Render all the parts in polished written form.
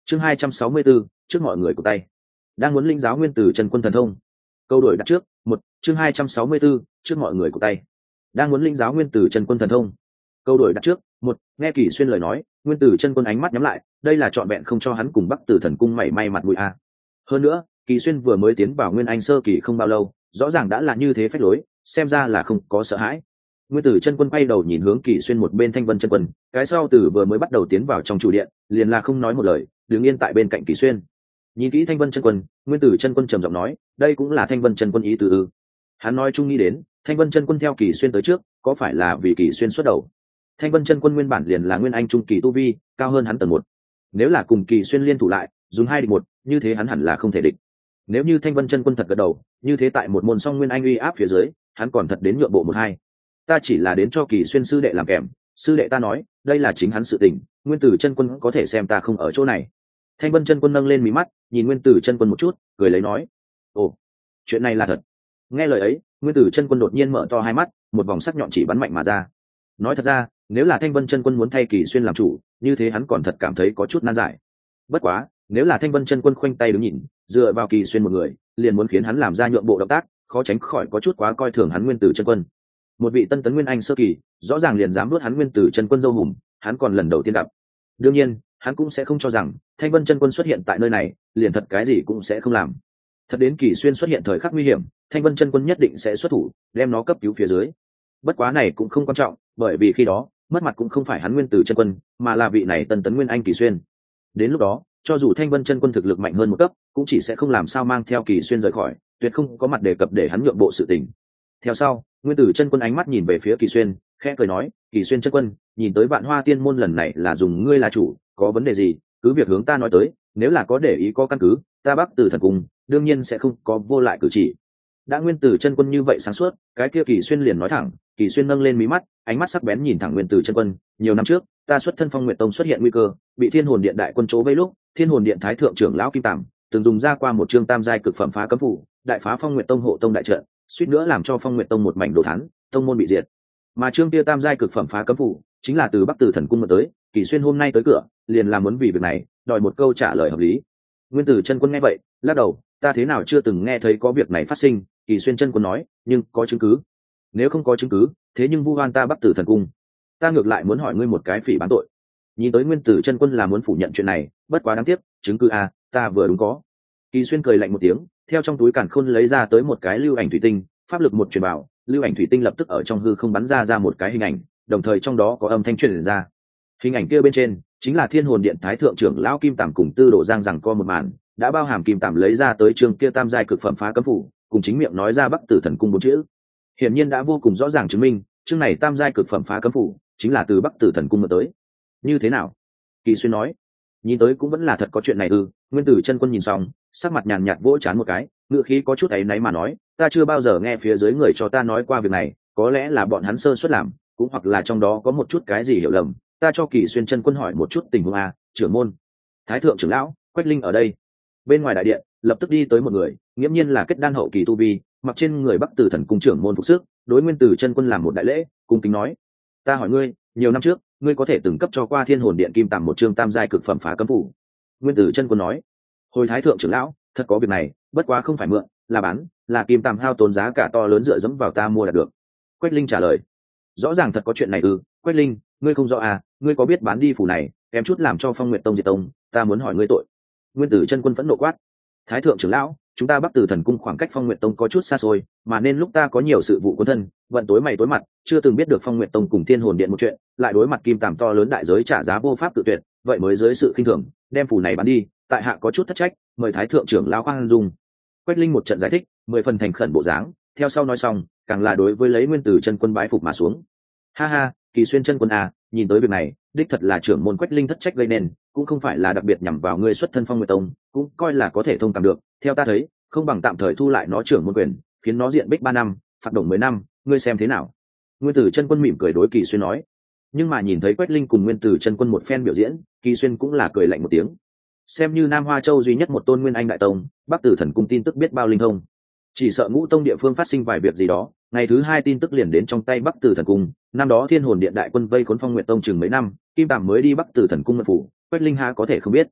Chương 264, trước mọi người của tay. Đang muốn linh giáo nguyên tử chân quân thần thông. Câu đổi đặt trước, một. Chương 264, trước mọi người của tay. Đang muốn linh giáo nguyên tử chân quân thần thông. Câu đổi đặt trước, một. Nghe Kỳ Xuyên lời nói, nguyên tử chân quân ánh mắt nhắm lại, đây là trọn vẹn không cho hắn cùng Bắc Tử Thần cung mảy may mặt mũi a. Hơn nữa, Kỳ Xuyên vừa mới tiến vào Nguyên Anh sơ kỳ không bao lâu, rõ ràng đã là như thế phách lối, xem ra là không có sợ hãi. Nguyên tử chân quân quay đầu nhìn hướng Kỳ Xuyên một bên Thanh Vân chân quân, cái sau tử vừa mới bắt đầu tiến vào trong chủ điện, liền là không nói một lời, đứng yên tại bên cạnh Kỳ Xuyên. Nhìn kỹ Thanh Vân chân quân, Nguyên tử chân quân trầm giọng nói, đây cũng là Thanh Vân chân quân ý tứ ư? Hắn nói chung nghĩ đến, Thanh Vân chân quân theo Kỳ Xuyên tới trước, có phải là vì Kỳ Xuyên xuất đầu? Thanh Vân chân quân nguyên bản liền là Nguyên Anh trung kỳ tu vi, cao hơn hắn tầng một. Nếu là cùng Kỳ Xuyên liên thủ lại, dùng 2 địch 1, như thế hắn hẳn là không thể địch. Nếu như Thanh Vân chân quân thật gật đầu, như thế tại một môn song Nguyên Anh uy áp phía dưới, hắn còn thật đến nhượng bộ 1-2. Ta chỉ là đến cho Kỳ Xuyên sư đệ làm kèm, sư đệ ta nói, đây là chính hắn sự tình, Nguyên tử chân quân có thể xem ta không ở chỗ này. Thanh Vân chân quân nâng lên mí mắt, nhìn Nguyên tử chân quân một chút, cười lấy nói, ồ, chuyện này là thật. Nghe lời ấy, Nguyên tử chân quân đột nhiên mở to 2 mắt, một vòng sắc nhọn chỉ bắn mạnh mà ra. Nói thật ra, nếu là Thanh Vân chân quân muốn thay Kỳ Xuyên làm chủ, như thế hắn còn thật cảm thấy có chút nan giải. Bất quá, nếu là Thanh Vân chân quân khoanh tay đứng nhìn, dựa vào Kỳ Xuyên một người, liền muốn khiến hắn làm ra nhượng bộ động tác, khó tránh khỏi có chút quá coi thường hắn Nguyên tử chân quân. Một vị tân tấn Nguyên Anh sơ kỳ, rõ ràng liền dám nuốt hắn Nguyên tử chân quân dâu hùm, hắn còn lần đầu tiên gặp. Đương nhiên, hắn cũng sẽ không cho rằng Thanh Vân chân quân xuất hiện tại nơi này, liền thật cái gì cũng sẽ không làm. Thật đến Kỳ Xuyên xuất hiện thời khắc nguy hiểm, Thanh Vân chân quân nhất định sẽ xuất thủ, đem nó cấp cứu phía dưới. Bất quá này cũng không quan trọng, bởi vì khi đó, mất mặt cũng không phải hắn Nguyên tử chân quân, mà là vị này tân tấn Nguyên Anh Kỳ Xuyên. Đến lúc đó, cho dù Thanh Vân chân quân thực lực mạnh hơn một cấp, cũng chỉ sẽ không làm sao mang theo Kỳ Xuyên rời khỏi, tuyệt không có mặt đề cập để hắn nhượng bộ sự tình. Theo sau, Nguyên tử chân quân ánh mắt nhìn về phía Kỳ Xuyên, khẽ cười nói, Kỳ Xuyên chân quân, nhìn tới Vạn Hoa Tiên môn lần này là dùng ngươi là chủ, có vấn đề gì, cứ việc hướng ta nói tới, nếu là có để ý có căn cứ, ta Bắc Tử Thần cung đương nhiên sẽ không có vô lại cử chỉ. Đã Nguyên tử chân quân như vậy sáng suốt, cái kia Kỳ Xuyên liền nói thẳng. Kỳ Xuyên nâng lên mí mắt, ánh mắt sắc bén nhìn thẳng Nguyên tử chân quân, nhiều năm trước, ta xuất thân Phong Nguyệt Tông xuất hiện nguy cơ, bị Thiên Hồn Điện đại quân chỗ vây lúc, Thiên Hồn Điện thái thượng trưởng lão Kim Tàm từng dùng ra qua một chương tam giai cực phẩm phá cấm phủ, đại phá Phong Nguyệt Tông hộ tông đại trận, suýt nữa làm cho Phong Nguyệt Tông một mảnh đổ thán, tông môn bị diệt. Mà chương kia tam giai cực phẩm phá cấm phủ, chính là từ Bắc Tử Thần cung mà tới, Kỳ Xuyên hôm nay tới cửa, liền làm muốn vì việc này, đòi một câu trả lời hợp lý. Nguyên tử chân quân nghe vậy, lắc đầu, ta thế nào chưa từng nghe thấy có việc này phát sinh. Kỳ Xuyên chân quân nói, nhưng có chứng cứ. Nếu không có chứng cứ, thế nhưng vu oan ta Bắc Tử Thần cung, ta ngược lại muốn hỏi ngươi một cái phỉ báng tội. Nhìn tới Nguyên tử chân quân là muốn phủ nhận chuyện này, bất quá đáng tiếc, chứng cứ à, ta vừa đúng có. Kỳ Xuyên cười lạnh một tiếng, theo trong túi càn khôn lấy ra tới một cái lưu ảnh thủy tinh, pháp lực một truyền bảo, lưu ảnh thủy tinh lập tức ở trong hư không bắn ra một cái hình ảnh, đồng thời trong đó có âm thanh truyền ra. Hình ảnh kia bên trên chính là Thiên Hồn Điện thái thượng trưởng lão Kim Tàm cùng Tư Đồ Giang rằng co một màn, đã bao hàm Kim Tàm lấy ra tới chương kia tam giai cực phẩm phá cấm phủ, cùng chính miệng nói ra Bắc Tử Thần cung 4 chữ. Hiển nhiên đã vô cùng rõ ràng chứng minh, chương này tam giai cực phẩm phá cấm phủ chính là từ Bắc Tử Thần cung mà tới. Như thế nào? Kỳ Xuyên nói. Nhìn tới cũng vẫn là thật có chuyện này ư? Nguyên tử chân quân nhìn xong, sắc mặt nhàn nhạt vỗ trán một cái, ngựa khí có chút áy náy mà nói, ta chưa bao giờ nghe phía dưới người cho ta nói qua việc này, có lẽ là bọn hắn sơ suất làm, cũng hoặc là trong đó có một chút cái gì hiểu lầm. Ta cho Kỳ Xuyên chân quân hỏi một chút tình huống a. Trưởng môn, thái thượng trưởng lão Quách Linh ở đây. Bên ngoài đại điện lập tức đi tới một người, nghiễm nhiên là kết đan hậu kỳ tu vi, mặc trên người Bắc Tử Thần cung trưởng môn phục sức, đối Nguyên tử chân quân làm một đại lễ, cung kính nói, ta hỏi ngươi, nhiều năm trước ngươi có thể từng cấp cho qua Thiên Hồn Điện Kim Tàm một chương tam giai cực phẩm phá cấm phủ? Nguyên tử chân quân nói, hồi thái thượng trưởng lão, thật có việc này, bất quá không phải mượn, là bán, là Kim Tàm hao tốn giá cả to lớn dựa dẫm vào ta mua đạt được. Quách Linh trả lời, rõ ràng thật có chuyện này ư? Quách Linh, ngươi không rõ à, ngươi có biết bán đi phủ này kém chút làm cho Phong Nguyệt Tông diệt tông, ta muốn hỏi ngươi tội. Nguyên tử chân quân phẫn nộ quát, thái thượng trưởng lão, chúng ta Bắc Tử Thần cung khoảng cách Phong Nguyệt Tông có chút xa xôi, mà nên lúc ta có nhiều sự vụ cuốn thân, vận tối mày tối mặt, chưa từng biết được Phong Nguyệt Tông cùng Thiên Hồn Điện một chuyện, lại đối mặt Kim Tàm to lớn đại giới trả giá vô pháp tự tuyệt, vậy mới dưới sự khinh thường đem phủ này bán đi, tại hạ có chút thất trách, mời thái thượng trưởng lão khoan dung. Quách Linh một trận giải thích, 10 phần thành khẩn bộ dáng, theo sau nói xong, càng là đối với lấy Nguyên tử chân quân bái phục mà xuống. Ha ha, Kỳ Xuyên chân quân à, nhìn tới việc này, đích thật là trưởng môn Quách Linh thất trách gây nên, cũng không phải là đặc biệt nhằm vào ngươi xuất thân Phong Nguyệt Tông, cũng coi là có thể thông cảm được. Theo ta thấy, không bằng tạm thời thu lại nó trưởng môn quyền, khiến nó diện bích 3 năm, phạt đồng 10 năm, ngươi xem thế nào? Nguyên tử chân quân mỉm cười đối Kỳ Xuyên nói. Nhưng mà nhìn thấy Quách Linh cùng Nguyên tử chân quân một phen biểu diễn, Kỳ Xuyên cũng là cười lạnh một tiếng. Xem như Nam Hoa Châu duy nhất một tôn Nguyên Anh đại tông, Bắc Tử Thần cung tin tức biết bao linh thông, chỉ sợ Ngũ Tông địa phương phát sinh vài việc gì đó, ngày thứ 2 tin tức liền đến trong tay Bắc Tử Thần cung. Năm đó Thiên Hồn Điện đại quân vây khốn Phong Nguyệt Tông chừng mấy năm, Kim Tàm mới đi Bắc Tử Thần cung mật phủ, Quách Linh ha có thể không biết.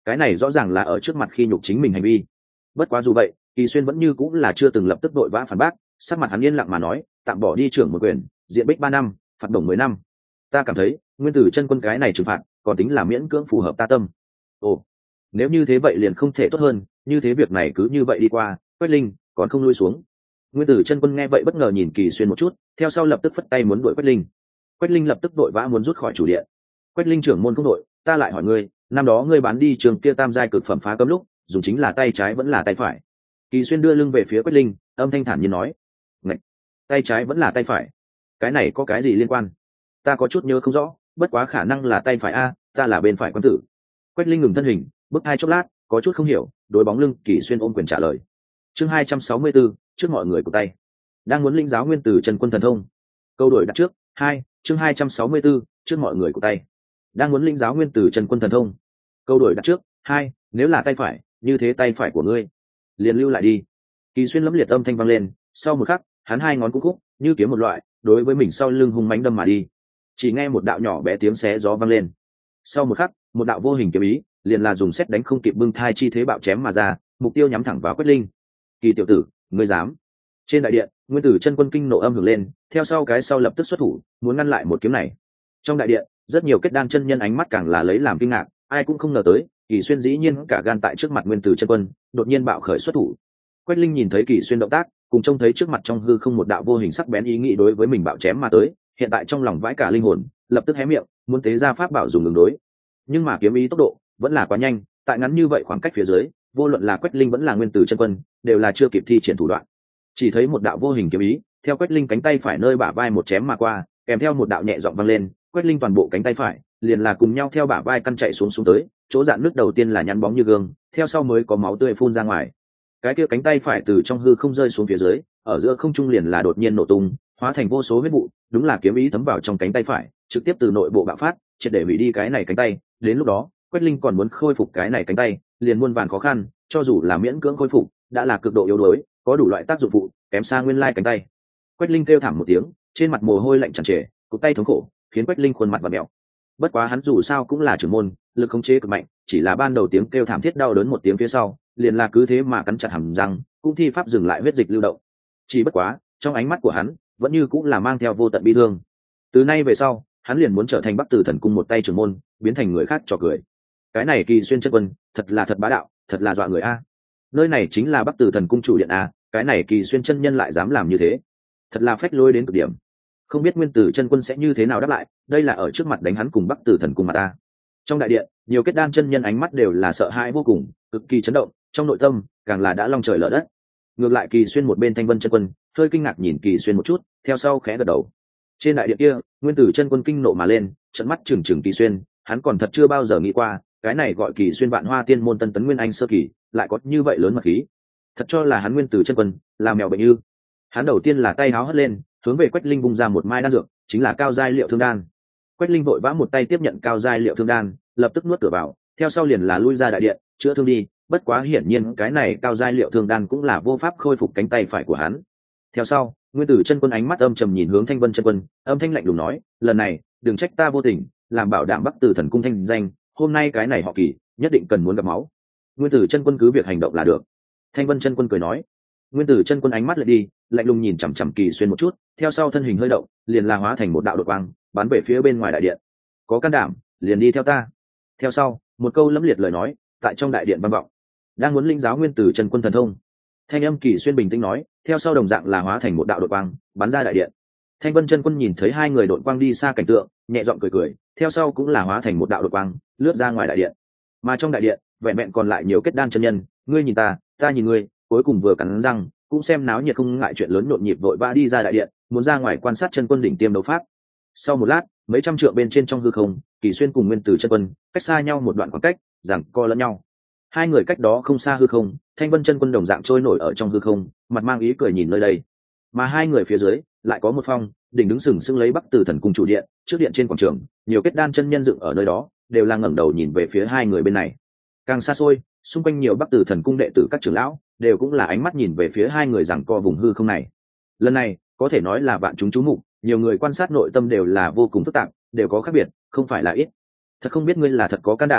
cái này rõ ràng là ở trước mặt khi nhục chính mình hành vi. Bất quá dù vậy, Kỳ Xuyên vẫn như cũng là chưa từng lập tức vội vã phản bác, sắc mặt hắn yên lặng mà nói, tạm bỏ đi trưởng một quyền, diện bích 3 năm, phạt đồng 10 năm. Ta cảm thấy Nguyên Tử Chân Quân cái này trừng phạt còn tính là miễn cưỡng phù hợp ta tâm. Ồ, nếu như thế vậy liền không thể tốt hơn, như thế việc này cứ như vậy đi qua, Quách Linh còn không lui xuống. Nguyên Tử Chân Quân nghe vậy bất ngờ nhìn Kỳ Xuyên một chút, theo sau lập tức phất tay muốn đuổi Quách Linh. Quách Linh lập tức vội vã muốn rút khỏi chủ điện. Quách Linh trưởng môn không đội, ta lại hỏi ngươi, năm đó ngươi bán đi trường kia tam giai cực phẩm phá cấm lúc, dùng chính là tay trái vẫn là tay phải? Kỳ Xuyên đưa lưng về phía Quách Linh, âm thanh thản nhiên nói, ngạch, tay trái vẫn là tay phải? Cái này có cái gì liên quan? Ta có chút nhớ không rõ, bất quá khả năng là tay phải a, ta là bên phải quan tử. Quách Linh ngừng thân hình, bước hai chốc lát, có chút không hiểu, đối bóng lưng Kỳ Xuyên ôm quyền trả lời. Chương 264, trước mọi người của tay. Đang muốn linh giáo Nguyên Tử Chân Quân thần thông. Câu đổi đặt trước, 2, chương 264, trước mọi người của tay. Đang muốn linh giáo Nguyên Tử Chân Quân thần thông. Câu đổi đặt trước, 2, nếu là tay phải, như thế tay phải của ngươi liền lưu lại đi. Kỳ Xuyên lẫm liệt âm thanh vang lên, sau một khắc, hắn hai ngón cũng khúc, như kiếm một loại, đối với mình sau lưng hung mãnh đâm mà đi. Chỉ nghe một đạo nhỏ bé tiếng xé gió vang lên. Sau một khắc, một đạo vô hình kiếm ý, liền là dùng sét đánh không kịp bưng thai chi thế bạo chém mà ra, mục tiêu nhắm thẳng vào Quách Linh. Kỳ tiểu tử, ngươi dám? Trên đại điện, Nguyên Tử Chân Quân kinh nộ âm hưởng lên, theo sau cái sau lập tức xuất thủ, muốn ngăn lại một kiếm này. Trong đại điện, rất nhiều kết đan chân nhân ánh mắt càng là lấy làm kinh ngạc, ai cũng không ngờ tới, Kỳ Xuyên dĩ nhiên cả gan tại trước mặt Nguyên Tử Chân Quân, đột nhiên bạo khởi xuất thủ. Quách Linh nhìn thấy Kỳ Xuyên động tác, cùng trông thấy trước mặt trong hư không một đạo vô hình sắc bén ý nghĩ đối với mình bạo chém mà tới, hiện tại trong lòng vãi cả linh hồn, lập tức hé miệng, muốn tế ra pháp bảo dùng ứng đối. Nhưng mà kiếm ý tốc độ vẫn là quá nhanh, tại ngắn như vậy khoảng cách phía dưới, vô luận là Quách Linh vẫn là Nguyên Tử Chân Quân, đều là chưa kịp thi triển thủ đoạn. Chỉ thấy một đạo vô hình kiếm ý, theo Quách Linh cánh tay phải nơi bả vai một chém mà qua, kèm theo một đạo nhẹ giọng vang lên, Quách Linh toàn bộ cánh tay phải liền là cùng nhau theo bả vai căn chạy xuống tới, chỗ dạn nước đầu tiên là nhăn bóng như gương, theo sau mới có máu tươi phun ra ngoài. Cái kia cánh tay phải từ trong hư không rơi xuống phía dưới, ở giữa không trung liền là đột nhiên nổ tung, hóa thành vô số huyết vụ, đúng là kiếm ý thấm vào trong cánh tay phải, trực tiếp từ nội bộ bạo phát, triệt để hủy đi cái này cánh tay. Đến lúc đó, Quách Linh còn muốn khôi phục cái này cánh tay, liền muôn vàn khó khăn, cho dù là miễn cưỡng khôi phục, đã là cực độ yếu đuối, có đủ loại tác dụng phụ, kém xa nguyên lai cánh tay. Quách Linh kêu thảm một tiếng, trên mặt mồ hôi lạnh tràn trề, cụt tay thống khổ, khiến Quách Linh khuôn mặt vặn mèo. Bất quá hắn dù sao cũng là trưởng môn, lực khống chế cực mạnh, chỉ là ban đầu tiếng kêu thảm thiết đau đớn một tiếng phía sau, liền là cứ thế mà cắn chặt hàm răng, cũng thi pháp dừng lại huyết dịch lưu động. Chỉ bất quá, trong ánh mắt của hắn, vẫn như cũng là mang theo vô tận bi thương. Từ nay về sau, hắn liền muốn trở thành Bắc Tử Thần Cung một tay trưởng môn, biến thành người khác trò cười. Cái này Kỳ Xuyên Chân Quân, thật là thật bá đạo, thật là dọa người a. Nơi này chính là Bắc Tử Thần Cung chủ điện a, cái này Kỳ Xuyên chân nhân lại dám làm như thế, thật là phách lối đến cực điểm. Không biết Nguyên Tử Chân Quân sẽ như thế nào đáp lại, đây là ở trước mặt đánh hắn cùng Bắc Tử Thần Cung mà ta. Trong đại điện, nhiều kết đan chân nhân ánh mắt đều là sợ hãi vô cùng, cực kỳ chấn động, trong nội tâm càng là đã long trời lở đất. Ngược lại Kỳ Xuyên một bên Thanh Vân Chân Quân hơi kinh ngạc nhìn Kỳ Xuyên một chút, theo sau khẽ gật đầu. Trên đại điện kia, Nguyên Tử Chân Quân kinh nộ mà lên, trợn mắt trừng trừng Kỳ Xuyên, hắn còn thật chưa bao giờ nghĩ qua, cái này gọi Kỳ Xuyên Vạn Hoa Tiên môn tân tấn nguyên anh sơ kỳ, lại có như vậy lớn mật khí. Thật cho là hắn Nguyên Tử Chân Quân là mèo bệnh ư? Hắn đầu tiên là tay háo hất lên, hướng về Quách Linh vung ra một mai đan dược, chính là cao giai liệu thương đan. Quách Linh vội vã một tay tiếp nhận cao giai liệu thương đan, lập tức nuốt cửa vào, theo sau liền là lui ra đại điện, chữa thương đi. Bất quá hiển nhiên cái này cao giai liệu thương đan cũng là vô pháp khôi phục cánh tay phải của hắn. Theo sau, Nguyên Tử Chân Quân ánh mắt âm trầm nhìn hướng Thanh Vân Chân Quân, âm thanh lạnh lùng nói, lần này đừng trách ta vô tình, làm bảo đảm Bắc Tử Thần Cung thanh danh, hôm nay cái này họ Kỳ nhất định cần muốn gặp máu. Nguyên Tử Chân Quân cứ việc hành động là được. Thanh Vân Chân Quân cười nói. Nguyên Tử Chân Quân ánh mắt lại đi, lạnh lùng nhìn chằm chằm Kỳ Xuyên một chút, theo sau thân hình hơi động, liền là hóa thành một đạo đột quang, bắn về phía bên ngoài đại điện. Có can đảm, liền đi theo ta. Theo sau, một câu lẫm liệt lời nói, tại trong đại điện vang vọng. Đang muốn linh giáo Nguyên Tử Chân Quân thần thông. Thanh âm Kỳ Xuyên bình tĩnh nói, theo sau đồng dạng là hóa thành một đạo đột quang, bắn ra đại điện. Thanh Vân Chân Quân nhìn thấy hai người đột quang đi xa cảnh tượng, nhẹ giọng cười cười, theo sau cũng là hóa thành một đạo đột quang, lướt ra ngoài đại điện. Mà trong đại điện, vẹn vẹn còn lại nhiều kết đan chân nhân, ngươi nhìn ta nhìn ngươi, cuối cùng vừa cắn răng, cũng xem náo nhiệt không ngại chuyện lớn nhộn nhịp vội vã đi ra đại điện, muốn ra ngoài quan sát chân quân đỉnh tiêm đấu pháp. Sau một lát, mấy trăm trượng bên trên trong hư không, Kỳ Xuyên cùng Nguyên Tử Chân Quân cách xa nhau một đoạn khoảng cách, giằng co lẫn nhau. Hai người cách đó không xa hư không, Thanh Vân Chân Quân đồng dạng trôi nổi ở trong hư không, mặt mang ý cười nhìn nơi đây. Mà hai người phía dưới lại có một phong đỉnh đứng sừng sững lấy Bắc Tử Thần Cung chủ điện, trước điện trên quảng trường, nhiều kết đan chân nhân dựng ở nơi đó, đều là ngẩng đầu nhìn về phía hai người bên này. Càng xa xôi, xung quanh nhiều Bắc Tử Thần Cung đệ tử các trưởng lão đều cũng là ánh mắt nhìn về phía hai người giằng co vùng hư không này. Lần này có thể nói là vạn chúng chú mục, nhiều người quan sát nội tâm đều là vô cùng phức tạp, đều có khác biệt, không phải là ít. Thật không biết ngươi là thật có can đảm,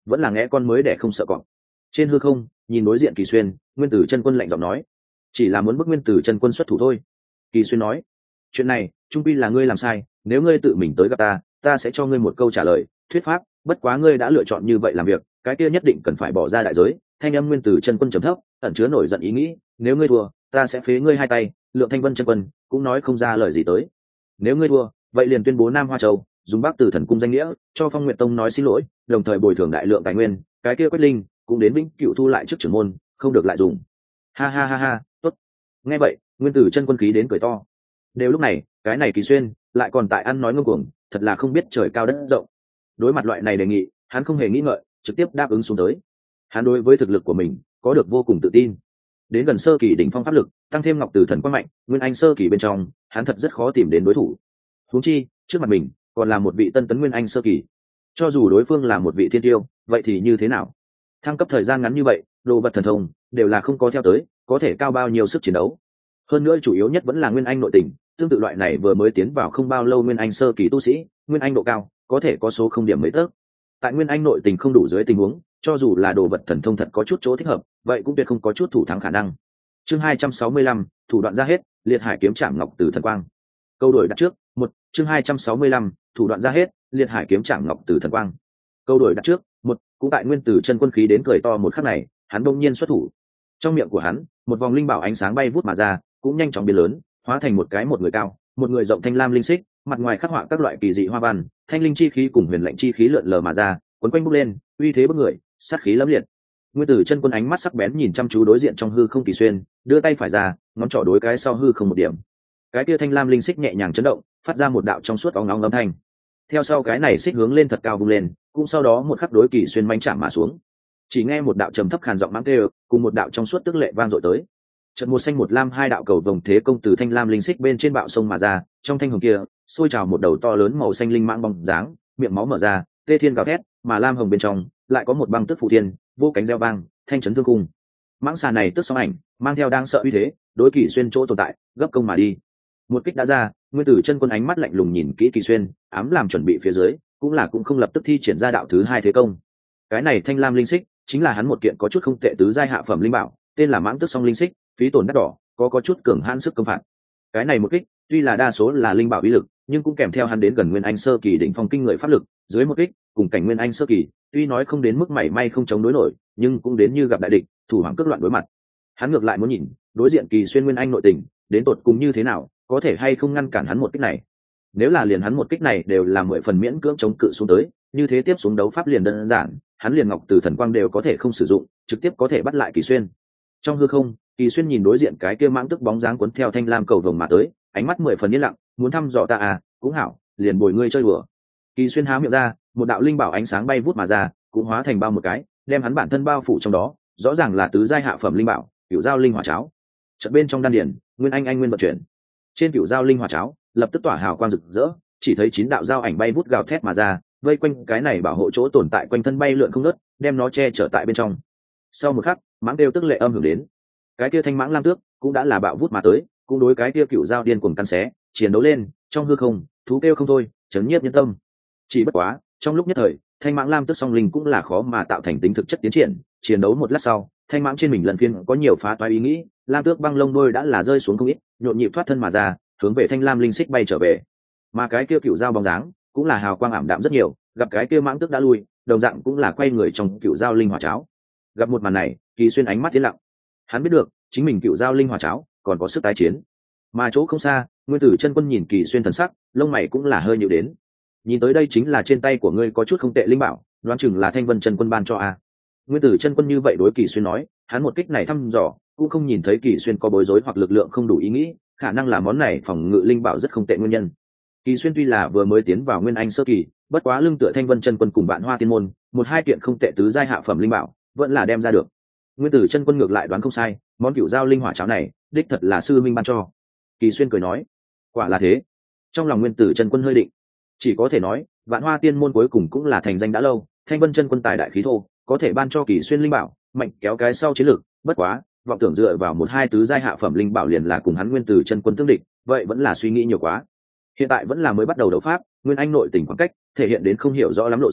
vẫn là nghe con mới để không sợ cọp. Trên hư không nhìn đối diện Kỳ Xuyên, Nguyên Tử chân quân lạnh giọng nói, chỉ là muốn bức Nguyên Tử chân quân xuất thủ thôi. Kỳ Xuyên nói, chuyện này trung pi là ngươi làm sai, nếu ngươi tự mình tới gặp ta sẽ cho ngươi một câu trả lời thuyết pháp, bất quá ngươi đã lựa chọn như vậy làm việc, cái kia nhất định cần phải bỏ ra đại giới. Thanh âm Nguyên Tử chân quân trầm thấp, ẩn chứa nổi giận ý nghĩ, nếu ngươi thua ta sẽ phế ngươi hai tay. Lượng Thanh Vân chân quân cũng nói không ra lời gì tới. Nếu ngươi thua vậy liền tuyên bố Nam Hoa Châu dùng Bắc Tử Thần cung danh nghĩa cho Phong Nguyệt Tông nói xin lỗi, đồng thời bồi thường đại lượng tài nguyên, cái kia Quách Linh cũng đến vĩnh cựu thu lại trước trưởng môn, không được lại dùng. Ha ha ha ha, tốt. Nghe vậy Nguyên Tử chân quân khí đến cười to. Đều lúc này cái này Kỳ Xuyên lại còn tại ăn nói ngông cuồng, thật là không biết trời cao đất rộng. Đối mặt loại này đề nghị, hắn không hề nghĩ ngợi, trực tiếp đáp ứng xuống tới. Hắn đối với thực lực của mình có được vô cùng tự tin. Đến gần sơ kỳ đỉnh phong pháp lực, tăng thêm Ngọc Tử Thần quang mạnh, Nguyên Anh sơ kỳ bên trong, hắn thật rất khó tìm đến đối thủ. Huống chi, trước mặt mình còn là một vị tân tấn Nguyên Anh sơ kỳ. Cho dù đối phương là một vị thiên tiêu, vậy thì như thế nào? Thăng cấp thời gian ngắn như vậy, đồ vật thần thông đều là không có theo tới, có thể cao bao nhiêu sức chiến đấu. Hơn nữa chủ yếu nhất vẫn là Nguyên Anh nội tình, tương tự loại này vừa mới tiến vào không bao lâu Nguyên Anh sơ kỳ tu sĩ, Nguyên Anh độ cao có thể có số không điểm mấy tấc. Tại Nguyên Anh nội tình không đủ dưới tình huống, cho dù là đồ vật thần thông thật có chút chỗ thích hợp, vậy cũng tuyệt không có chút thủ thắng khả năng. Chương 265, thủ đoạn ra hết, liệt hải kiếm trảm Ngọc Tử Thần quang. Câu đổi đặt trước, một. Chương 265, thủ đoạn ra hết, liệt hải kiếm trảm Ngọc Tử Thần quang. Câu đổi đặt trước, một. Cũng tại Nguyên Tử chân quân khí đến cười to một khắc này, hắn bỗng nhiên xuất thủ. Trong miệng của hắn, một vòng linh bảo ánh sáng bay vút mà ra, cũng nhanh chóng biến lớn, hóa thành một người cao, một người rộng thanh lam linh xích, mặt ngoài khắc họa các loại kỳ dị hoa văn, thanh linh chi khí cùng huyền lệnh chi khí lượn lờ mà ra, quấn quanh bốc lên, uy thế bức người, sát khí lẫm liệt. Nguyên Tử chân quân ánh mắt sắc bén nhìn chăm chú đối diện trong hư không Kỳ Xuyên, đưa tay phải ra, ngón trỏ đối cái sau hư không một điểm. Cái kia thanh lam linh xích nhẹ nhàng chấn động, phát ra một đạo trong suốt óng óng âm thanh. Theo sau cái này xích hướng lên thật cao vung lên, cũng sau đó một khắc đối Kỳ Xuyên manh chạm mà xuống. Chỉ nghe một đạo trầm thấp khàn giọng mãng kêu, cùng một đạo trong suốt tức lệ vang dội tới. Chợt một xanh một lam hai đạo cầu vồng thế công từ thanh lam linh xích bên trên bạo sông mà ra, trong thanh hồng kia sôi trào một đầu to lớn màu xanh linh mãng bóng dáng, miệng máu mở ra, tê thiên gào thét, mà lam hồng bên trong lại có một băng tức phù thiên, vô cánh gieo vang, thanh chấn thương cung. Mãng xà này tức sóng ảnh, mang theo đang sợ uy thế, đối Kỳ Xuyên chỗ tồn tại, gấp công mà đi. Một kích đã ra, Nguyên Tử chân quân ánh mắt lạnh lùng nhìn kỹ Kỳ Xuyên, ám làm chuẩn bị phía dưới, cũng không lập tức thi triển ra đạo thứ hai thế công. Cái này thanh lam linh xích chính là hắn một kiện có chút không tệ tứ giai hạ phẩm linh bảo, tên là Mãng Tức Song Linh Xích, phí tổn đắt đỏ, có chút cường hãn sức công phạt. Cái này một kích, tuy là đa số là linh bảo uy lực, nhưng cũng kèm theo hắn đến gần Nguyên Anh sơ kỳ đỉnh phong kinh người pháp lực, dưới một kích, cùng cảnh Nguyên Anh sơ kỳ, tuy nói không đến mức mảy may không chống đối nổi, nhưng cũng đến như gặp đại địch, thủ hoàng cước loạn đối mặt. Hắn ngược lại muốn nhìn, đối diện Kỳ Xuyên Nguyên Anh nội tình, đến tột cùng như thế nào, có thể hay không ngăn cản hắn một kích này. Nếu là liền hắn một kích này đều là 10 phần miễn cưỡng chống cự xuống tới, như thế tiếp xuống đấu pháp liền đơn giản, hắn liền Ngọc Tử Thần quang đều có thể không sử dụng, trực tiếp có thể bắt lại Kỳ Xuyên. Trong hư không, Kỳ Xuyên nhìn đối diện cái kia mãng tức bóng dáng cuốn theo thanh lam cầu vồng mà tới, ánh mắt 10 phần yên lặng, muốn thăm dò ta à, cũng hảo, liền bồi ngươi chơi đùa. Kỳ Xuyên há miệng ra, một đạo linh bảo ánh sáng bay vút mà ra, cũng hóa thành bao một cái, đem hắn bản thân bao phủ trong đó, rõ ràng là tứ giai hạ phẩm linh bảo, Cửu Giao Linh Hỏa Cháo. Chợt bên trong đan điển, Nguyên Anh nguyên vận chuyển. Trên Cửu Giao Linh Hỏa Cháo, lập tức tỏa hào quang rực rỡ, chỉ thấy 9 đạo giao ảnh bay vút gào thét mà ra, vây quanh cái này bảo hộ chỗ tồn tại quanh thân bay lượn không ngớt, đem nó che chở tại bên trong. Sau một khắc, mãng đều tức lệ âm hưởng đến. Cái kia thanh mãng lam tước cũng đã là bạo vút mà tới, cũng đối cái kia Cửu Giao điên cuồng căn xé, chiến đấu lên, trong hư không, thú kêu không thôi, chấn nhiếp nhân tâm. Chỉ bất quá, trong lúc nhất thời, thanh mãng lam tước song linh cũng là khó mà tạo thành tính thực chất tiến triển, chiến đấu một lát sau, thanh mãng trên mình lần phiên có nhiều phá toái ý nghĩ, lam tước băng lông đôi đã là rơi xuống không ít, nhộn nhịp thoát thân mà ra, hướng về thanh lam linh xích bay trở về. Mà cái kia Cửu Giao bóng dáng cũng là hào quang ảm đạm rất nhiều, gặp cái kia mãng tước đã lui, đồng dạng cũng là quay người trong Cửu Giao Linh Hỏa Cháo. Gặp một màn này, Kỳ Xuyên ánh mắt tiến lặng. Hắn biết được, chính mình Cửu Giao Linh Hỏa Cháo còn có sức tái chiến. Mà chỗ không xa, Nguyên Tử chân quân nhìn Kỳ Xuyên thần sắc, lông mày cũng là hơi nhíu đến. Nhìn tới đây chính là trên tay của ngươi có chút không tệ linh bảo, đoán chừng là Thanh Vân chân quân ban cho a. Nguyên Tử chân quân như vậy đối Kỳ Xuyên nói, hắn một kích này thăm dò, cũng không nhìn thấy Kỳ Xuyên có bối rối hoặc lực lượng không đủ ý nghĩ, khả năng là món này phòng ngự linh bảo rất không tệ nguyên nhân. Kỳ Xuyên tuy là vừa mới tiến vào Nguyên Anh sơ kỳ, bất quá lưng tựa Thanh Vân chân quân cùng Vạn Hoa tiên môn, một hai kiện không tệ tứ giai hạ phẩm linh bảo, vẫn là đem ra được. Nguyên Tử chân quân ngược lại đoán không sai, món Cửu Giao Linh Hỏa Cháo này, đích thật là sư minh ban cho. Kỳ Xuyên cười nói, quả là thế. Trong lòng Nguyên Tử chân quân hơi định, chỉ có thể nói, Vạn Hoa tiên môn cuối cùng cũng là thành danh đã lâu, Thanh Vân chân quân tài đại khí thô, có thể ban cho Kỳ Xuyên linh bảo, mạnh kéo cái sau chiến lược, bất quá, vọng tưởng dựa vào một hai tứ giai hạ phẩm linh bảo liền là cùng hắn Nguyên Tử chân quân tương địch, vậy vẫn là suy nghĩ nhiều quá. Hiện tại vẫn là mới bắt đầu đấu pháp, Nguyên Anh nội tình khoảng cách thể hiện đến không hiểu rõ lắm lộ ra,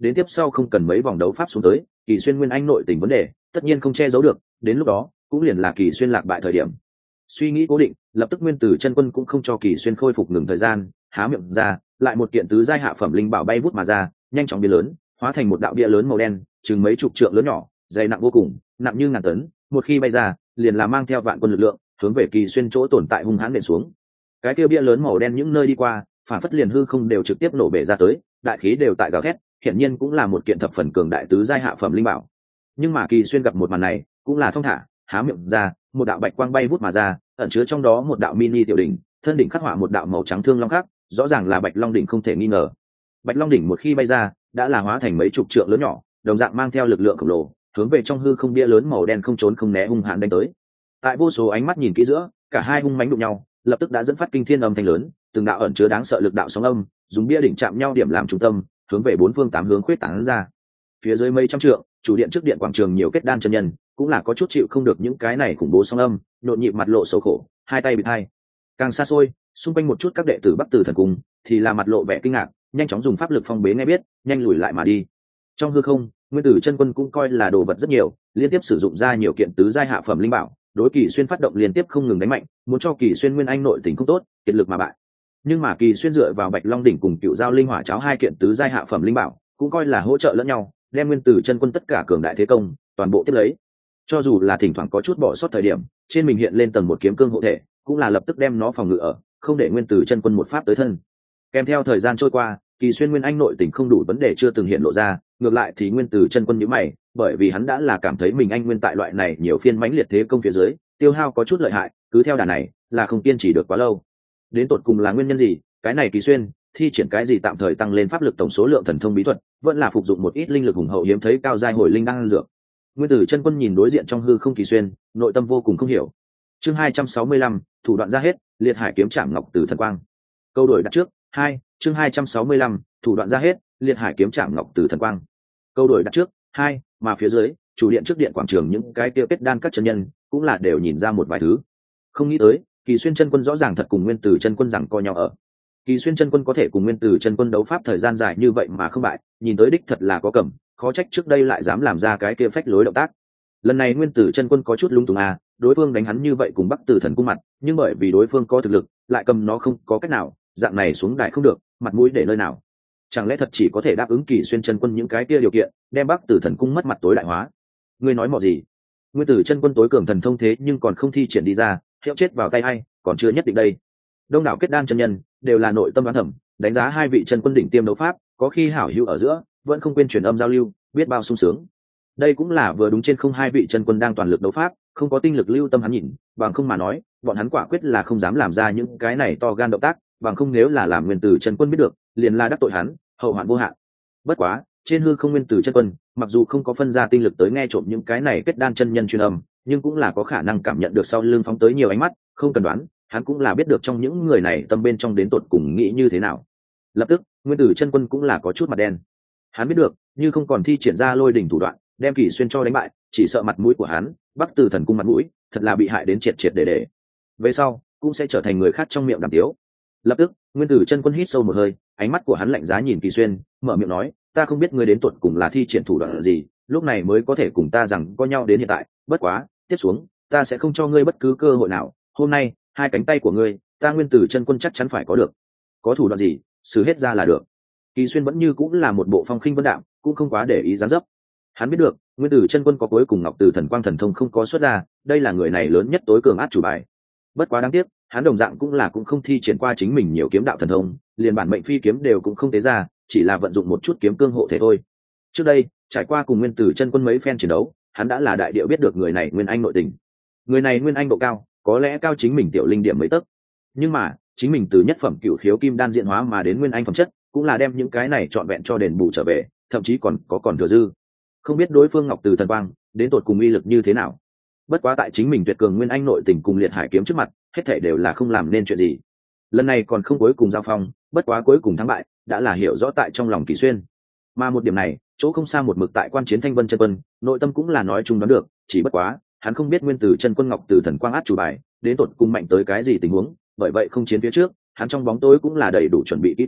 đến tiếp sau không cần mấy vòng đấu pháp xuống tới, Kỳ Xuyên nguyên anh nội tình vấn đề tất nhiên không che giấu được, đến lúc đó cũng liền là Kỳ Xuyên lạc bại thời điểm. Suy nghĩ cố định, lập tức Nguyên Tử Chân Quân cũng không cho Kỳ Xuyên khôi phục ngừng thời gian, há miệng ra, lại một kiện tứ giai hạ phẩm linh bảo bay vút mà ra, nhanh chóng biến lớn, hóa thành một đạo bia lớn màu đen, chừng mấy chục trượng lớn nhỏ, dày nặng vô cùng, nặng như ngàn tấn, một khi bay ra, liền là mang theo vạn quân lực lượng, hướng về Kỳ Xuyên chỗ tồn tại hung hãn nện xuống. Cái kia bia lớn màu đen những nơi đi qua, phản phất liền hư không đều trực tiếp nổ bể ra tới, đại khí đều tại gào thét, hiển nhiên cũng là một kiện thập phần cường đại tứ giai hạ phẩm linh bảo. Nhưng mà Kỳ Xuyên gặp một màn này, cũng là thong thả, há miệng ra, một đạo bạch quang bay vút mà ra, ẩn chứa trong đó một đạo mini tiểu đỉnh, thân đỉnh khắc họa một đạo màu trắng thương long khác, rõ ràng là Bạch Long đỉnh không thể nghi ngờ. Bạch Long đỉnh một khi bay ra, đã là hóa thành mấy chục trượng lớn nhỏ, đồng dạng mang theo lực lượng khổng lồ, hướng về trong hư không bia lớn màu đen không trốn không né hung hãn đánh tới. Tại vô số ánh mắt nhìn kỹ giữa, cả hai hung mãnh đụng nhau, lập tức đã dẫn phát kinh thiên âm thanh lớn, từng đạo ẩn chứa đáng sợ lực đạo sóng âm, dùng bia đỉnh chạm nhau điểm làm trung tâm, hướng về bốn phương tám hướng khuyết tán ra. Phía dưới mấy trăm trượng, chủ điện trước điện quảng trường nhiều kết đan chân nhân, cũng là có chút chịu không được những cái này khủng bố sóng âm, nhộn nhịp mặt lộ xấu khổ, hai tay bịt hai. Càng xa xôi, xung quanh một chút các đệ tử Bắc Tử Thần Cung thì là mặt lộ vẻ kinh ngạc, nhanh chóng dùng pháp lực phong bế nghe biết, nhanh lùi lại mà đi. Trong hư không, Nguyên Tử Chân Quân cũng coi là đồ vật rất nhiều, liên tiếp sử dụng ra nhiều kiện tứ giai hạ phẩm linh bảo, đối Kỳ Xuyên phát động liên tiếp không ngừng đánh mạnh, muốn cho Kỳ Xuyên nguyên anh nội tình không tốt, kiệt lực mà bại. Nhưng mà Kỳ Xuyên dựa vào Bạch Long đỉnh cùng Cựu Giao linh hỏa cháo hai kiện tứ giai hạ phẩm linh bảo, cũng coi là hỗ trợ lẫn nhau, đem Nguyên Tử Chân Quân tất cả cường đại thế công, toàn bộ tiếp lấy. Cho dù là thỉnh thoảng có chút bỏ sót thời điểm, trên mình hiện lên tầng một kiếm cương hộ thể, cũng là lập tức đem nó phòng ngự ở, không để Nguyên Tử Chân Quân một pháp tới thân. Kèm theo thời gian trôi qua, Kỳ Xuyên nguyên anh nội tình không đủ vấn đề chưa từng hiện lộ ra, ngược lại thì Nguyên Tử Chân Quân nhíu mày, bởi vì hắn đã là cảm thấy mình anh nguyên tại loại này nhiều phiên mãnh liệt thế công phía dưới, tiêu hao có chút lợi hại, cứ theo đà này là không kiên trì được quá lâu. Đến tột cùng là nguyên nhân gì? Cái này Kỳ Xuyên thi triển cái gì tạm thời tăng lên pháp lực tổng số lượng thần thông bí thuật, vẫn là phục dụng một ít linh lực hùng hậu hiếm thấy cao giai hồi linh đan dược. Nguyên Tử Chân Quân nhìn đối diện trong hư không Kỳ Xuyên, nội tâm vô cùng không hiểu. Chương 265, thủ đoạn ra hết, liệt hải kiếm trảm ngọc từ thần quang. Câu đổi đặt trước, 2, chương 265, thủ đoạn ra hết, liệt hải kiếm trảm ngọc từ thần quang. Câu đổi đặt trước, 2, mà phía dưới, chủ điện trước điện quảng trường những cái tiêu kết đan các chân nhân, cũng là đều nhìn ra một vài thứ. Không nghĩ tới, Kỳ Xuyên chân quân rõ ràng thật cùng Nguyên Tử chân quân rằng co nhau ở. Kỳ Xuyên chân quân có thể cùng Nguyên Tử chân quân đấu pháp thời gian dài như vậy mà không bại, nhìn tới đích thật là có cầm, khó trách trước đây lại dám làm ra cái kia phách lối động tác. Lần này Nguyên Tử chân quân có chút lung túng à, đối phương đánh hắn như vậy cùng Bắc Tử Thần Cung mặt, nhưng bởi vì đối phương có thực lực, lại cầm nó không có cách nào, dạng này xuống đài không được, mặt mũi để nơi nào? Chẳng lẽ thật chỉ có thể đáp ứng Kỳ Xuyên chân quân những cái kia điều kiện, đem Bắc Tử Thần Cung mất mặt tối đại hóa? Ngươi nói mọ gì? Nguyên Tử chân quân tối cường thần thông thế nhưng còn không thi triển đi ra, hiệu chết vào tay ai, còn chưa nhất định đây. Đông đảo kết đan chân nhân đều là nội tâm đoán thẩm, đánh giá hai vị chân quân đỉnh tiêm đấu pháp, có khi hảo hữu ở giữa, vẫn không quên truyền âm giao lưu, biết bao sung sướng. Đây cũng là vừa đúng trên không hai vị chân quân đang toàn lực đấu pháp, không có tinh lực lưu tâm hắn nhìn, bằng không mà nói, bọn hắn quả quyết là không dám làm ra những cái này to gan động tác, bằng không nếu là làm Nguyên Tử chân quân biết được, liền là đắc tội hắn, hậu hoạn vô hạn. Bất quá, trên hư không Nguyên Tử chân quân, mặc dù không có phân ra tinh lực tới nghe trộm những cái này kết đan chân nhân truyền âm, nhưng cũng là có khả năng cảm nhận được sau lưng phóng tới nhiều ánh mắt, không cần đoán, hắn cũng là biết được trong những người này tâm bên trong đến tột cùng nghĩ như thế nào. Lập tức, Nguyên Tử chân quân cũng là có chút mặt đen. Hắn biết được, như không còn thi triển ra lôi đỉnh thủ đoạn, đem Kỳ Xuyên cho đánh bại, chỉ sợ mặt mũi của hắn, Bắc Tử Thần Cung mặt mũi, thật là bị hại đến triệt triệt để. Về sau, cũng sẽ trở thành người khác trong miệng đàm tiếu. Lập tức, Nguyên Tử chân quân hít sâu một hơi, ánh mắt của hắn lạnh giá nhìn Kỳ Xuyên, mở miệng nói, ta không biết ngươi đến tuột cùng là thi triển thủ đoạn gì, lúc này mới có thể cùng ta rằng có nhau đến hiện tại, bất quá, tiếp xuống, ta sẽ không cho ngươi bất cứ cơ hội nào, hôm nay, hai cánh tay của ngươi, ta Nguyên Tử chân quân chắc chắn phải có được. Có thủ đoạn gì, xử hết ra là được. Kỳ Xuyên vẫn như cũng là một bộ phong khinh vân đạm, cũng không quá để ý dáng dấp. Hắn biết được, Nguyên Tử chân quân có cuối cùng Ngọc Từ Thần Quang thần thông không có xuất ra, đây là người này lớn nhất tối cường át chủ bài. Bất quá đáng tiếc, hắn đồng dạng cũng không thi triển qua chính mình nhiều kiếm đạo thần thông, liền bản mệnh phi kiếm đều cũng không tế ra, chỉ là vận dụng một chút kiếm cương hộ thể thôi. Trước đây, trải qua cùng Nguyên Tử chân quân mấy phen chiến đấu, hắn đã là đại điệu biết được người này nguyên anh nội tình. Người này nguyên anh độ cao, có lẽ cao chính mình tiểu linh điểm mấy tấc. Nhưng mà, chính mình từ nhất phẩm cửu khiếu kim đan diện hóa mà đến nguyên anh phẩm chất, cũng là đem những cái này trọn vẹn cho đền bù trở về, thậm chí còn thừa dư. Không biết đối phương Ngọc Từ Thần Quang đến tột cùng uy lực như thế nào. Bất quá tại chính mình tuyệt cường nguyên anh nội tình cùng liệt hải kiếm trước mặt, hết thảy đều là không làm nên chuyện gì. Lần này còn không cuối cùng giao phong, bất quá cuối cùng thắng bại đã là hiểu rõ tại trong lòng Kỳ Xuyên. Mà một điểm này, chỗ không xa một mực tại quan chiến Thanh Vân chân quân, nội tâm cũng là nói chung đoán được, chỉ bất quá, hắn không biết Nguyên Tử chân quân Ngọc Từ Thần Quang át chủ bài, đến tột cùng mạnh tới cái gì tình huống, bởi vậy không chiến phía trước, hắn trong bóng tối cũng là đầy đủ chuẩn bị kỹ càng,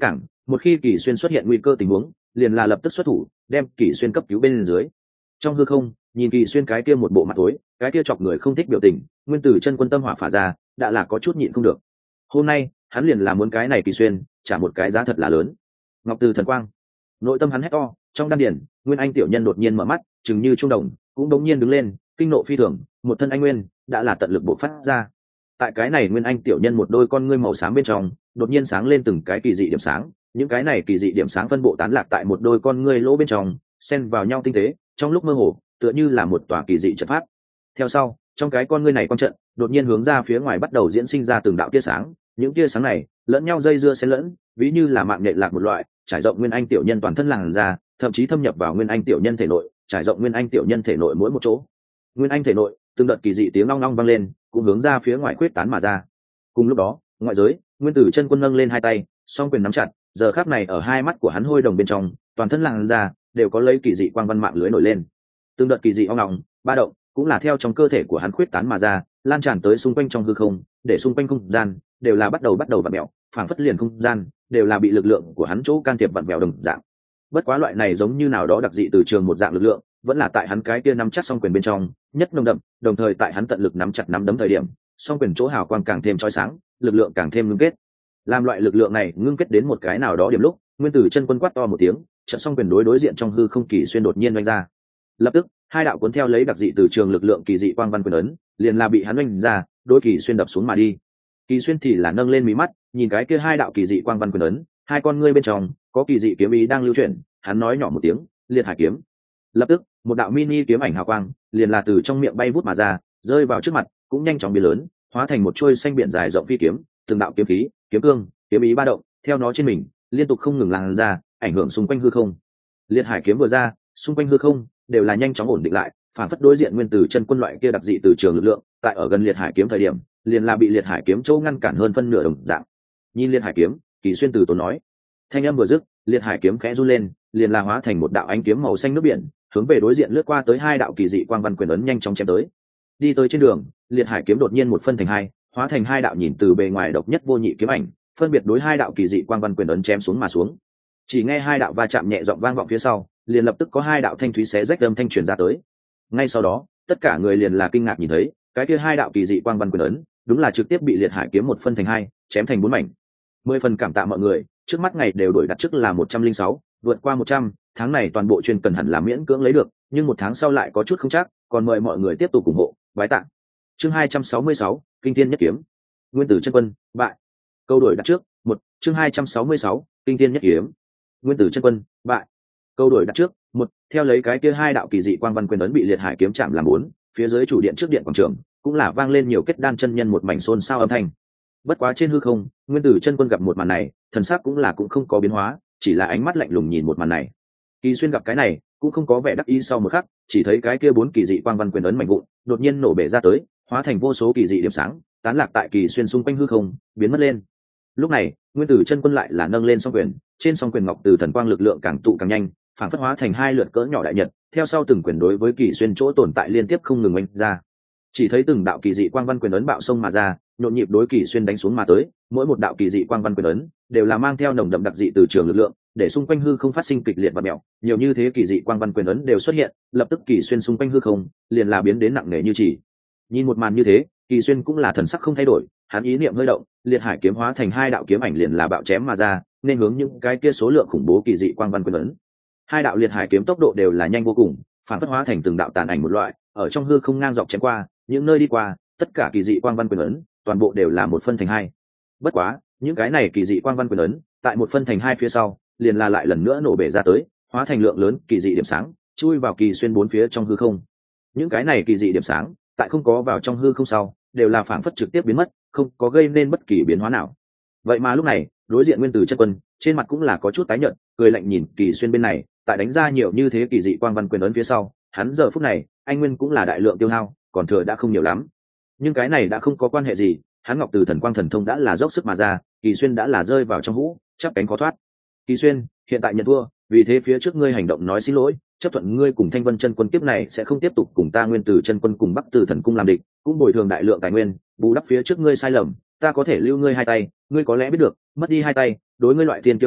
một khi Kỳ Xuyên xuất hiện nguy cơ tình huống liền là lập tức xuất thủ đem Kỳ Xuyên cấp cứu bên dưới. Trong hư không nhìn Kỳ Xuyên cái kia một bộ mặt tối, cái kia chọc người không thích biểu tình, Nguyên Tử Chân Quân tâm hỏa phả ra, đã là có chút nhịn không được. Hôm nay hắn liền là muốn cái này Kỳ Xuyên trả một cái giá thật là lớn. Ngọc Từ thần quang, nội tâm hắn hét to, trong đan điển Nguyên Anh tiểu nhân đột nhiên mở mắt, chừng như trung đồng, cũng đống nhiên đứng lên, kinh nộ phi thường, một thân anh nguyên đã là tận lực bộc phát ra. Tại cái này Nguyên Anh tiểu nhân một đôi con ngươi màu xám bên trong, đột nhiên sáng lên từng cái kỳ dị điểm sáng, những cái này kỳ dị điểm sáng phân bộ tán lạc tại một đôi con ngươi lỗ bên trong, xen vào nhau tinh tế, trong lúc mơ hồ, tựa như là một tòa kỳ dị trận pháp. Theo sau, trong cái con ngươi này quang trận, đột nhiên hướng ra phía ngoài bắt đầu diễn sinh ra từng đạo tia sáng, những tia sáng này lẫn nhau dây dưa xen lẫn, ví như là mạng nhện lạc một loại, trải rộng Nguyên Anh tiểu nhân toàn thân làn ra, thậm chí thâm nhập vào Nguyên Anh tiểu nhân thể nội, trải rộng Nguyên Anh tiểu nhân thể nội mỗi một chỗ. Nguyên Anh thể nội, từng đợt kỳ dị tiếng long long vang lên, cũng hướng ra phía ngoài quyết tán mà ra. Cùng lúc đó, ngoại giới, Nguyên Tử Chân Quân nâng lên hai tay, song quyền nắm chặt, giờ khắc này ở hai mắt của hắn hôi đồng bên trong, toàn thân làn ra đều có lấy kỳ dị quang văn mạng lưới nổi lên. Từng đợt kỳ dị ong ong, ba động, cũng là theo trong cơ thể của hắn quyết tán mà ra, lan tràn tới xung quanh trong hư không, để xung quanh không gian đều là bắt đầu vặn vẹo, phảng phất liền không gian đều là bị lực lượng của hắn chỗ can thiệp vặn vẹo đồng dạng. Bất quá loại này giống như nào đó đặc dị từ trường một dạng lực lượng, vẫn là tại hắn cái kia nắm chắc song quyền bên trong nhất nồng đậm, đồng thời tại hắn tận lực nắm chặt nắm đấm thời điểm, song quyền chỗ hào quang càng thêm chói sáng, lực lượng càng thêm ngưng kết. Làm loại lực lượng này ngưng kết đến một cái nào đó điểm lúc, Nguyên Tử Chân Quân quát to một tiếng, trận song quyền đối diện trong hư không Kỳ Xuyên đột nhiên vung ra. Lập tức, hai đạo cuốn theo lấy đặc dị từ trường lực lượng kỳ dị quang văn quyền ấn, liền là bị hắn vung ra, đối Kỳ Xuyên đập xuống mà đi. Kỳ Xuyên thì là nâng lên mí mắt, nhìn cái kia hai đạo kỳ dị quang văn quyền ấn, hai con ngươi bên trong có kỳ dị kiếm ý đang lưu chuyển, hắn nói nhỏ một tiếng, Liệt Hải kiếm. Lập tức, một đạo mini kiếm ảnh hào quang liền là từ trong miệng bay vút mà ra, rơi vào trước mặt, cũng nhanh chóng biến lớn, hóa thành một chuôi xanh biển dài rộng phi kiếm, từng đạo kiếm khí, kiếm cương, kiếm ý ba động, theo nó trên mình, liên tục không ngừng lan ra, ảnh hưởng xung quanh hư không. Liệt Hải kiếm vừa ra, xung quanh hư không đều là nhanh chóng ổn định lại, phản phất đối diện Nguyên Tử Chân Quân loại kia đặc dị từ trường lực lượng, tại ở gần Liệt Hải kiếm thời điểm, liền là bị Liệt Hải kiếm châu ngăn cản hơn phân nửa đồng dạng. Nhìn Liệt Hải kiếm, Kỳ Xuyên từ tốn nói, thanh âm vừa dứt, Liệt Hải kiếm khẽ run lên, liền là hóa thành một đạo ánh kiếm màu xanh nước biển, hướng về đối diện lướt qua tới hai đạo kỳ dị quang văn quyền ấn nhanh chóng chém tới. Đi tới trên đường, Liệt Hải kiếm đột nhiên một phân thành hai, hóa thành hai đạo nhìn từ bề ngoài độc nhất vô nhị kiếm ảnh, phân biệt đối hai đạo kỳ dị quang văn quyền ấn chém xuống mà xuống. Chỉ nghe hai đạo va chạm nhẹ giọng vang vọng phía sau, liền lập tức có hai đạo thanh thúy xé rách âm thanh truyền ra tới. Ngay sau đó, tất cả người liền là kinh ngạc nhìn thấy, cái kia hai đạo kỳ dị quang văn quyền ấn, đúng là trực tiếp bị Liệt Hải kiếm một phân thành hai, chém thành bốn mảnh. 10 phần cảm tạ mọi người, trước mắt ngày đều đổi đặt trước là 106, vượt qua 100, tháng này toàn bộ chuyên cần hẳn là miễn cưỡng lấy được, nhưng một tháng sau lại có chút không chắc, còn mời mọi người tiếp tục ủng hộ, vái tạ. Chương 266, Kinh Thiên Nhất Kiếm. Nguyên Tử Chân Quân, bại. Câu đổi đặt trước, 1, chương 266, Kinh Thiên Nhất Kiếm. Nguyên Tử Chân Quân, bại. Câu đổi đặt trước, 1, theo lấy cái kia hai đạo kỳ dị quang văn quyền ấn bị Liệt Hải kiếm chạm làm bốn, phía dưới chủ điện trước điện quảng trường, cũng là vang lên nhiều kết đan chân nhân một mảnh xôn xao âm thanh. Bất quá trên hư không, Nguyên Tử Chân Quân gặp một màn này, thần sắc cũng không có biến hóa, chỉ là ánh mắt lạnh lùng nhìn một màn này. Kỳ Xuyên gặp cái này, cũng không có vẻ đắc ý sau một khắc, chỉ thấy cái kia bốn kỳ dị quang văn quyền ấn mạnh vụn, đột nhiên nổ bể ra tới, hóa thành vô số kỳ dị điểm sáng, tán lạc tại Kỳ Xuyên xung quanh hư không, biến mất lên. Lúc này, Nguyên Tử Chân Quân lại là nâng lên song quyền, trên song quyền ngọc từ thần quang lực lượng càng tụ càng nhanh, phản phất hóa thành hai lượt cỡ nhỏ đại nhật, theo sau từng quyền đối với Kỳ Xuyên chỗ tồn tại liên tiếp không ngừng oanh ra. Chỉ thấy từng đạo kỳ dị quang văn quyền ấn bạo sông mà ra, nhộn nhịp đối Kỳ Xuyên đánh xuống mà tới, mỗi một đạo kỳ dị quang văn quyền ấn đều là mang theo nồng đậm đặc dị từ trường lực lượng, để xung quanh hư không phát sinh kịch liệt và mèo, nhiều như thế kỳ dị quang văn quyền ấn đều xuất hiện, lập tức Kỳ Xuyên xung quanh hư không liền là biến đến nặng nề như chỉ. Nhìn một màn như thế, Kỳ Xuyên cũng là thần sắc không thay đổi, hắn ý niệm hơi động, Liệt Hải kiếm hóa thành hai đạo kiếm ảnh liền là bạo chém mà ra, nên hướng những cái kia số lượng khủng bố kỳ dị quang văn quyền ấn. Hai đạo Liệt Hải kiếm tốc độ đều là nhanh vô cùng, phản phất hóa thành từng đạo tàn ảnh một loại, ở trong hư không ngang dọc chém qua, những nơi đi qua, tất cả kỳ dị quang văn quyền ấn, toàn bộ đều là một phân thành hai. Bất quá, những cái này kỳ dị quang văn quyền ấn, tại một phân thành hai phía sau, liền là lại lần nữa nổ bể ra tới, hóa thành lượng lớn kỳ dị điểm sáng, chui vào Kỳ Xuyên bốn phía trong hư không. Những cái này kỳ dị điểm sáng, tại không có vào trong hư không sau, đều là phản phất trực tiếp biến mất, không có gây nên bất kỳ biến hóa nào. Vậy mà lúc này, đối diện Nguyên Tử Chân Quân, trên mặt cũng là có chút tái nhợt, cười lạnh nhìn Kỳ Xuyên bên này, tại đánh ra nhiều như thế kỳ dị quang văn quyền ấn phía sau, hắn giờ phút này, anh nguyên cũng là đại lượng tiêu hao, còn thừa đã không nhiều lắm. Nhưng cái này đã không có quan hệ gì, hắn ngọc từ thần quang thần thông đã là dốc sức mà ra, Kỳ Xuyên đã là rơi vào trong hũ, chắp cánh khó thoát. Kỳ Xuyên, hiện tại nhận thua, vì thế phía trước ngươi hành động nói xin lỗi, chấp thuận ngươi cùng Thanh Vân Chân Quân kiếp này sẽ không tiếp tục cùng ta Nguyên Tử Chân Quân cùng Bắc Tử Thần Cung làm địch, cũng bồi thường đại lượng tài nguyên, bù đắp phía trước ngươi sai lầm, ta có thể lưu ngươi hai tay, ngươi có lẽ biết được, mất đi hai tay, đối ngươi loại thiên kiêu này,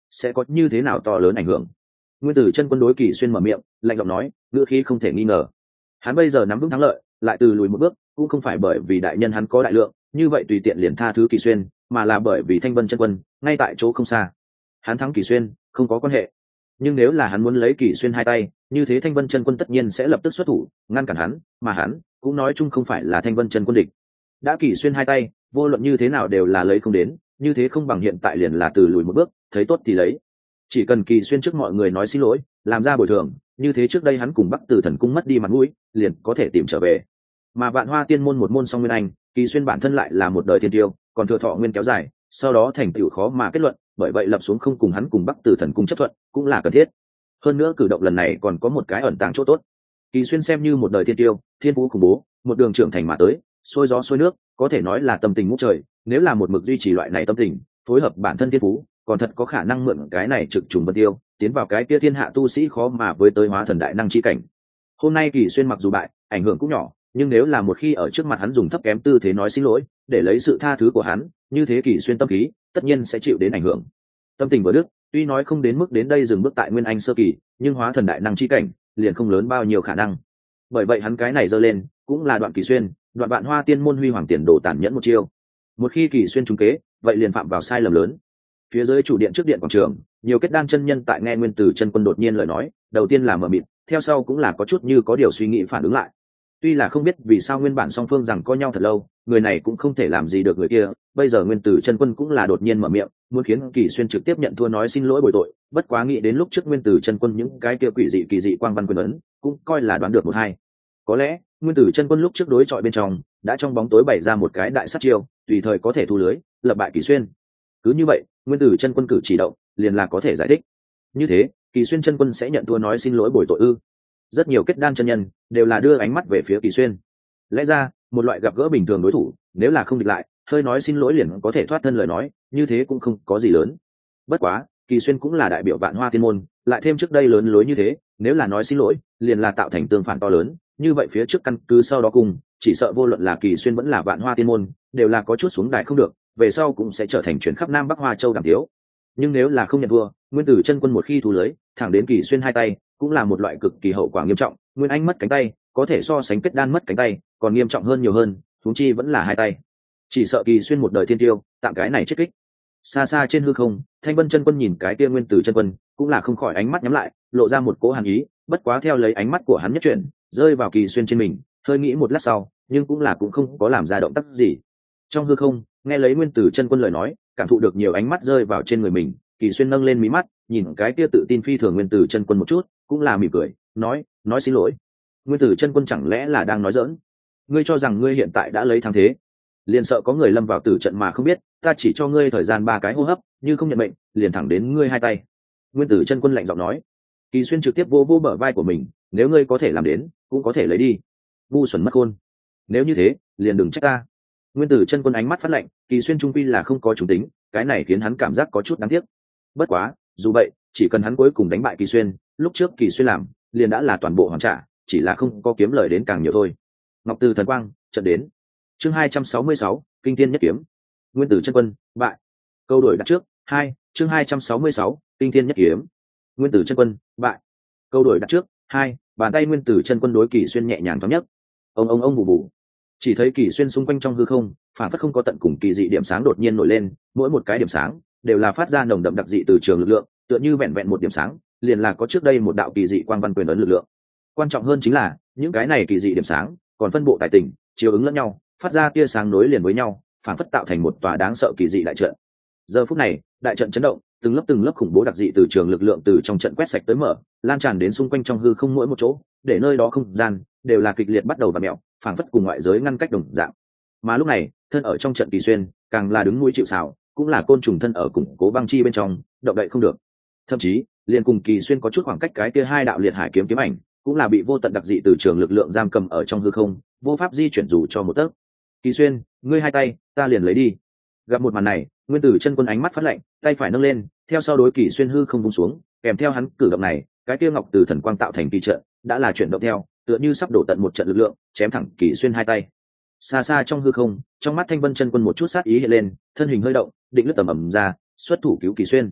sẽ có như thế nào to lớn ảnh hưởng. Nguyên Tử Chân Quân đối Kỳ Xuyên mở miệng lạnh giọng nói, ngữ khí không thể nghi ngờ. Hắn bây giờ nắm vững thắng lợi, lại từ lùi một bước cũng không phải bởi vì đại nhân hắn có đại lượng như vậy tùy tiện liền tha thứ Kỳ Xuyên, mà là bởi vì Thanh Vân Chân Quân ngay tại chỗ không xa. Hắn thắng Kỳ Xuyên không có quan hệ, nhưng nếu là hắn muốn lấy Kỳ Xuyên hai tay, như thế Thanh Vân Chân Quân tất nhiên sẽ lập tức xuất thủ ngăn cản hắn, mà hắn cũng nói chung không phải là Thanh Vân Chân Quân địch. Đã Kỳ Xuyên hai tay, vô luận như thế nào đều là lấy không đến, như thế không bằng hiện tại liền là từ lùi một bước, thấy tốt thì lấy. Chỉ cần Kỳ Xuyên trước mọi người nói xin lỗi, làm ra bồi thường, như thế trước đây hắn cùng Bắc Tử Thần Cung mất đi mặt mũi, liền có thể tìm trở về. Mà Vạn Hoa Tiên môn một môn song nguyên anh, Kỳ Xuyên bản thân lại là một đời thiên tiêu, còn thừa thọ nguyên kéo dài, sau đó thành tựu khó mà kết luận, bởi vậy lập xuống không cùng hắn cùng Bắc Tử Thần Cung chấp thuận, cũng là cần thiết. Hơn nữa cử động lần này còn có một cái ẩn tàng chỗ tốt. Kỳ Xuyên xem như một đời thiên tiêu, thiên phú khủng bố, một đường trưởng thành mà tới, xuôi gió xuôi nước, có thể nói là tâm tình ngút trời, nếu là một mực duy trì loại này tâm tình, phối hợp bản thân thiên phú, còn thật có khả năng mượn cái này trực trùng vân tiêu, tiến vào cái kia thiên hạ tu sĩ khó mà với tới hóa thần đại năng chi cảnh. Hôm nay Kỳ Xuyên mặc dù bại, ảnh hưởng cũng nhỏ, nhưng nếu là một khi ở trước mặt hắn dùng thấp kém tư thế nói xin lỗi, để lấy sự tha thứ của hắn, như thế Kỳ Xuyên tâm khí tất nhiên sẽ chịu đến ảnh hưởng. Tâm tình vừa đức, tuy nói không đến mức đến đây dừng bước tại nguyên anh sơ kỳ, nhưng hóa thần đại năng chi cảnh liền không lớn bao nhiêu khả năng. Bởi vậy hắn cái này giơ lên, cũng là đoạn Kỳ Xuyên, đoạn Vạn Hoa Tiên môn huy hoàng tiền đồ tàn nhẫn một chiêu. Một khi Kỳ Xuyên trúng kế, vậy liền phạm vào sai lầm lớn. Phía dưới chủ điện trước điện quảng trường, nhiều kết đan chân nhân tại nghe Nguyên Tử Chân Quân đột nhiên lời nói, đầu tiên là mờ mịt, theo sau cũng là có chút như có điều suy nghĩ phản ứng lại. Tuy là không biết vì sao nguyên bản song phương rằng có nhau thật lâu, người này cũng không thể làm gì được người kia, bây giờ Nguyên Tử Chân Quân cũng là đột nhiên mở miệng, muốn khiến Kỳ Xuyên trực tiếp nhận thua nói xin lỗi bồi tội, bất quá nghĩ đến lúc trước Nguyên Tử Chân Quân những cái kia quỷ dị kỳ dị quang văn quyền ấn, cũng coi là đoán được một hai. Có lẽ, Nguyên Tử Chân Quân lúc trước đối chọi bên trong, đã trong bóng tối bày ra một cái đại sát chiêu, tùy thời có thể thu lưới, lập bại Kỳ Xuyên. Cứ như vậy, Nguyên Tử Chân Quân cử chỉ động, liền là có thể giải thích. Như thế, Kỳ Xuyên chân quân sẽ nhận thua nói xin lỗi bồi tội ư? Rất nhiều kết đan chân nhân đều là đưa ánh mắt về phía Kỳ Xuyên. Lẽ ra, một loại gặp gỡ bình thường đối thủ, nếu là không địch lại, hơi nói xin lỗi liền có thể thoát thân lời nói, như thế cũng không có gì lớn. Bất quá, Kỳ Xuyên cũng là đại biểu Vạn Hoa Tiên môn, lại thêm trước đây lớn lối như thế, nếu là nói xin lỗi, liền là tạo thành tương phản to lớn, như vậy phía trước căn cứ sau đó cùng, chỉ sợ vô luận là Kỳ Xuyên vẫn là Vạn Hoa Tiên môn, đều là có chút xuống đài không được, về sau cũng sẽ trở thành chuyển khắp Nam Bắc Hoa Châu đàm thiếu. Nhưng nếu là không nhận thua, Nguyên Tử Chân Quân một khi thu lưới, thẳng đến Kỳ Xuyên hai tay, cũng là một loại cực kỳ hậu quả nghiêm trọng. Nguyên Anh mất cánh tay, có thể so sánh kết đan mất cánh tay, còn nghiêm trọng hơn nhiều hơn, huống chi vẫn là hai tay. Chỉ sợ Kỳ Xuyên một đời thiên tiêu, tạm cái này chết kích. Xa xa trên hư không, Thanh Vân Chân Quân nhìn cái kia Nguyên Tử Chân Quân, cũng là không khỏi ánh mắt nhắm lại, lộ ra một cỗ hàn ý, bất quá theo lấy ánh mắt của hắn nhất chuyển, rơi vào Kỳ Xuyên trên mình, hơi nghĩ một lát sau, nhưng cũng không có làm ra động tác gì. Trong hư không, nghe lấy Nguyên Tử Chân Quân lời nói, cảm thụ được nhiều ánh mắt rơi vào trên người mình, Kỳ Xuyên nâng lên mí mắt, nhìn cái kia tự tin phi thường Nguyên Tử Chân Quân một chút, cũng là mỉm cười, nói xin lỗi. Nguyên Tử Chân Quân chẳng lẽ là đang nói giỡn? Ngươi cho rằng ngươi hiện tại đã lấy thắng thế, liền sợ có người lâm vào tử trận mà không biết, ta chỉ cho ngươi thời gian 3 cái hô hấp, như không nhận mệnh, liền thẳng đến ngươi hai tay. Nguyên Tử Chân Quân lạnh giọng nói. Kỳ Xuyên trực tiếp vô bờ vai của mình, nếu ngươi có thể làm đến, cũng có thể lấy đi. Ngu xuẩn mất khôn. Nếu như thế, liền đừng trách ta. Nguyên Tử Chân Quân ánh mắt phát lạnh, Kỳ Xuyên trung quy là không có chủ tính, cái này khiến hắn cảm giác có chút đáng tiếc. Bất quá, dù vậy, chỉ cần hắn cuối cùng đánh bại Kỳ Xuyên, lúc trước Kỳ Xuyên làm, liền đã là toàn bộ hoàn trả, chỉ là không có kiếm lời đến càng nhiều thôi. Ngọc Từ Thần Quang, trận đến. Chương 266, Kinh Thiên Nhất Kiếm. Nguyên Tử Chân Quân, bại. Câu đổi đặt trước, 2, chương 266, Kinh Thiên Nhất Kiếm. Nguyên Tử Chân Quân, bại. Câu đổi đặt trước, 2, bàn tay Nguyên Tử Chân Quân đối Kỳ Xuyên nhẹ nhàng thoáng nhất. Ông bù bù. Chỉ thấy Kỳ Xuyên xung quanh trong hư không, phản phất không có tận cùng kỳ dị điểm sáng đột nhiên nổi lên, mỗi một cái điểm sáng đều là phát ra nồng đậm đặc dị từ trường lực lượng, tựa như vẹn vẹn một điểm sáng, liền là có trước đây một đạo kỳ dị quang văn quyền ấn lực lượng. Quan trọng hơn chính là, những cái này kỳ dị điểm sáng còn phân bộ tài tình, chiếu ứng lẫn nhau, phát ra tia sáng nối liền với nhau, phản phất tạo thành một tòa đáng sợ kỳ dị đại trận. Giờ phút này, đại trận chấn động, từng lớp khủng bố đặc dị từ trường lực lượng từ trong trận quét sạch tới mở, lan tràn đến xung quanh trong hư không mỗi một chỗ, để nơi đó không gian đều là kịch liệt bắt đầu và mèo, phản phất cùng ngoại giới ngăn cách đồng dạng. Mà lúc này, thân ở trong trận Kỳ Xuyên, càng là đứng mũi chịu sào, cũng là côn trùng thân ở củng cố băng chi bên trong, động đậy không được. Thậm chí, liền cùng Kỳ Xuyên có chút khoảng cách cái kia hai đạo liệt hải kiếm kiếm ảnh, cũng là bị vô tận đặc dị từ trường lực lượng giam cầm ở trong hư không, vô pháp di chuyển dù cho một tấc. Kỳ Xuyên, ngươi hai tay, ta liền lấy đi. Gặp một màn này, Nguyên Tử Chân Quân ánh mắt phát lạnh, tay phải nâng lên, theo sau đối Kỳ Xuyên hư không buông xuống, kèm theo hắn cử động này, cái kia ngọc từ thần quang tạo thành kỳ trận, đã là chuyển động theo, tựa như sắp đổ tận một trận lực lượng, chém thẳng Kỳ Xuyên hai tay. Xa xa trong hư không, trong mắt Thanh Vân Chân Quân một chút sát ý hiện lên, thân hình hơi động, định lướt tầm ầm ra, xuất thủ cứu Kỳ Xuyên.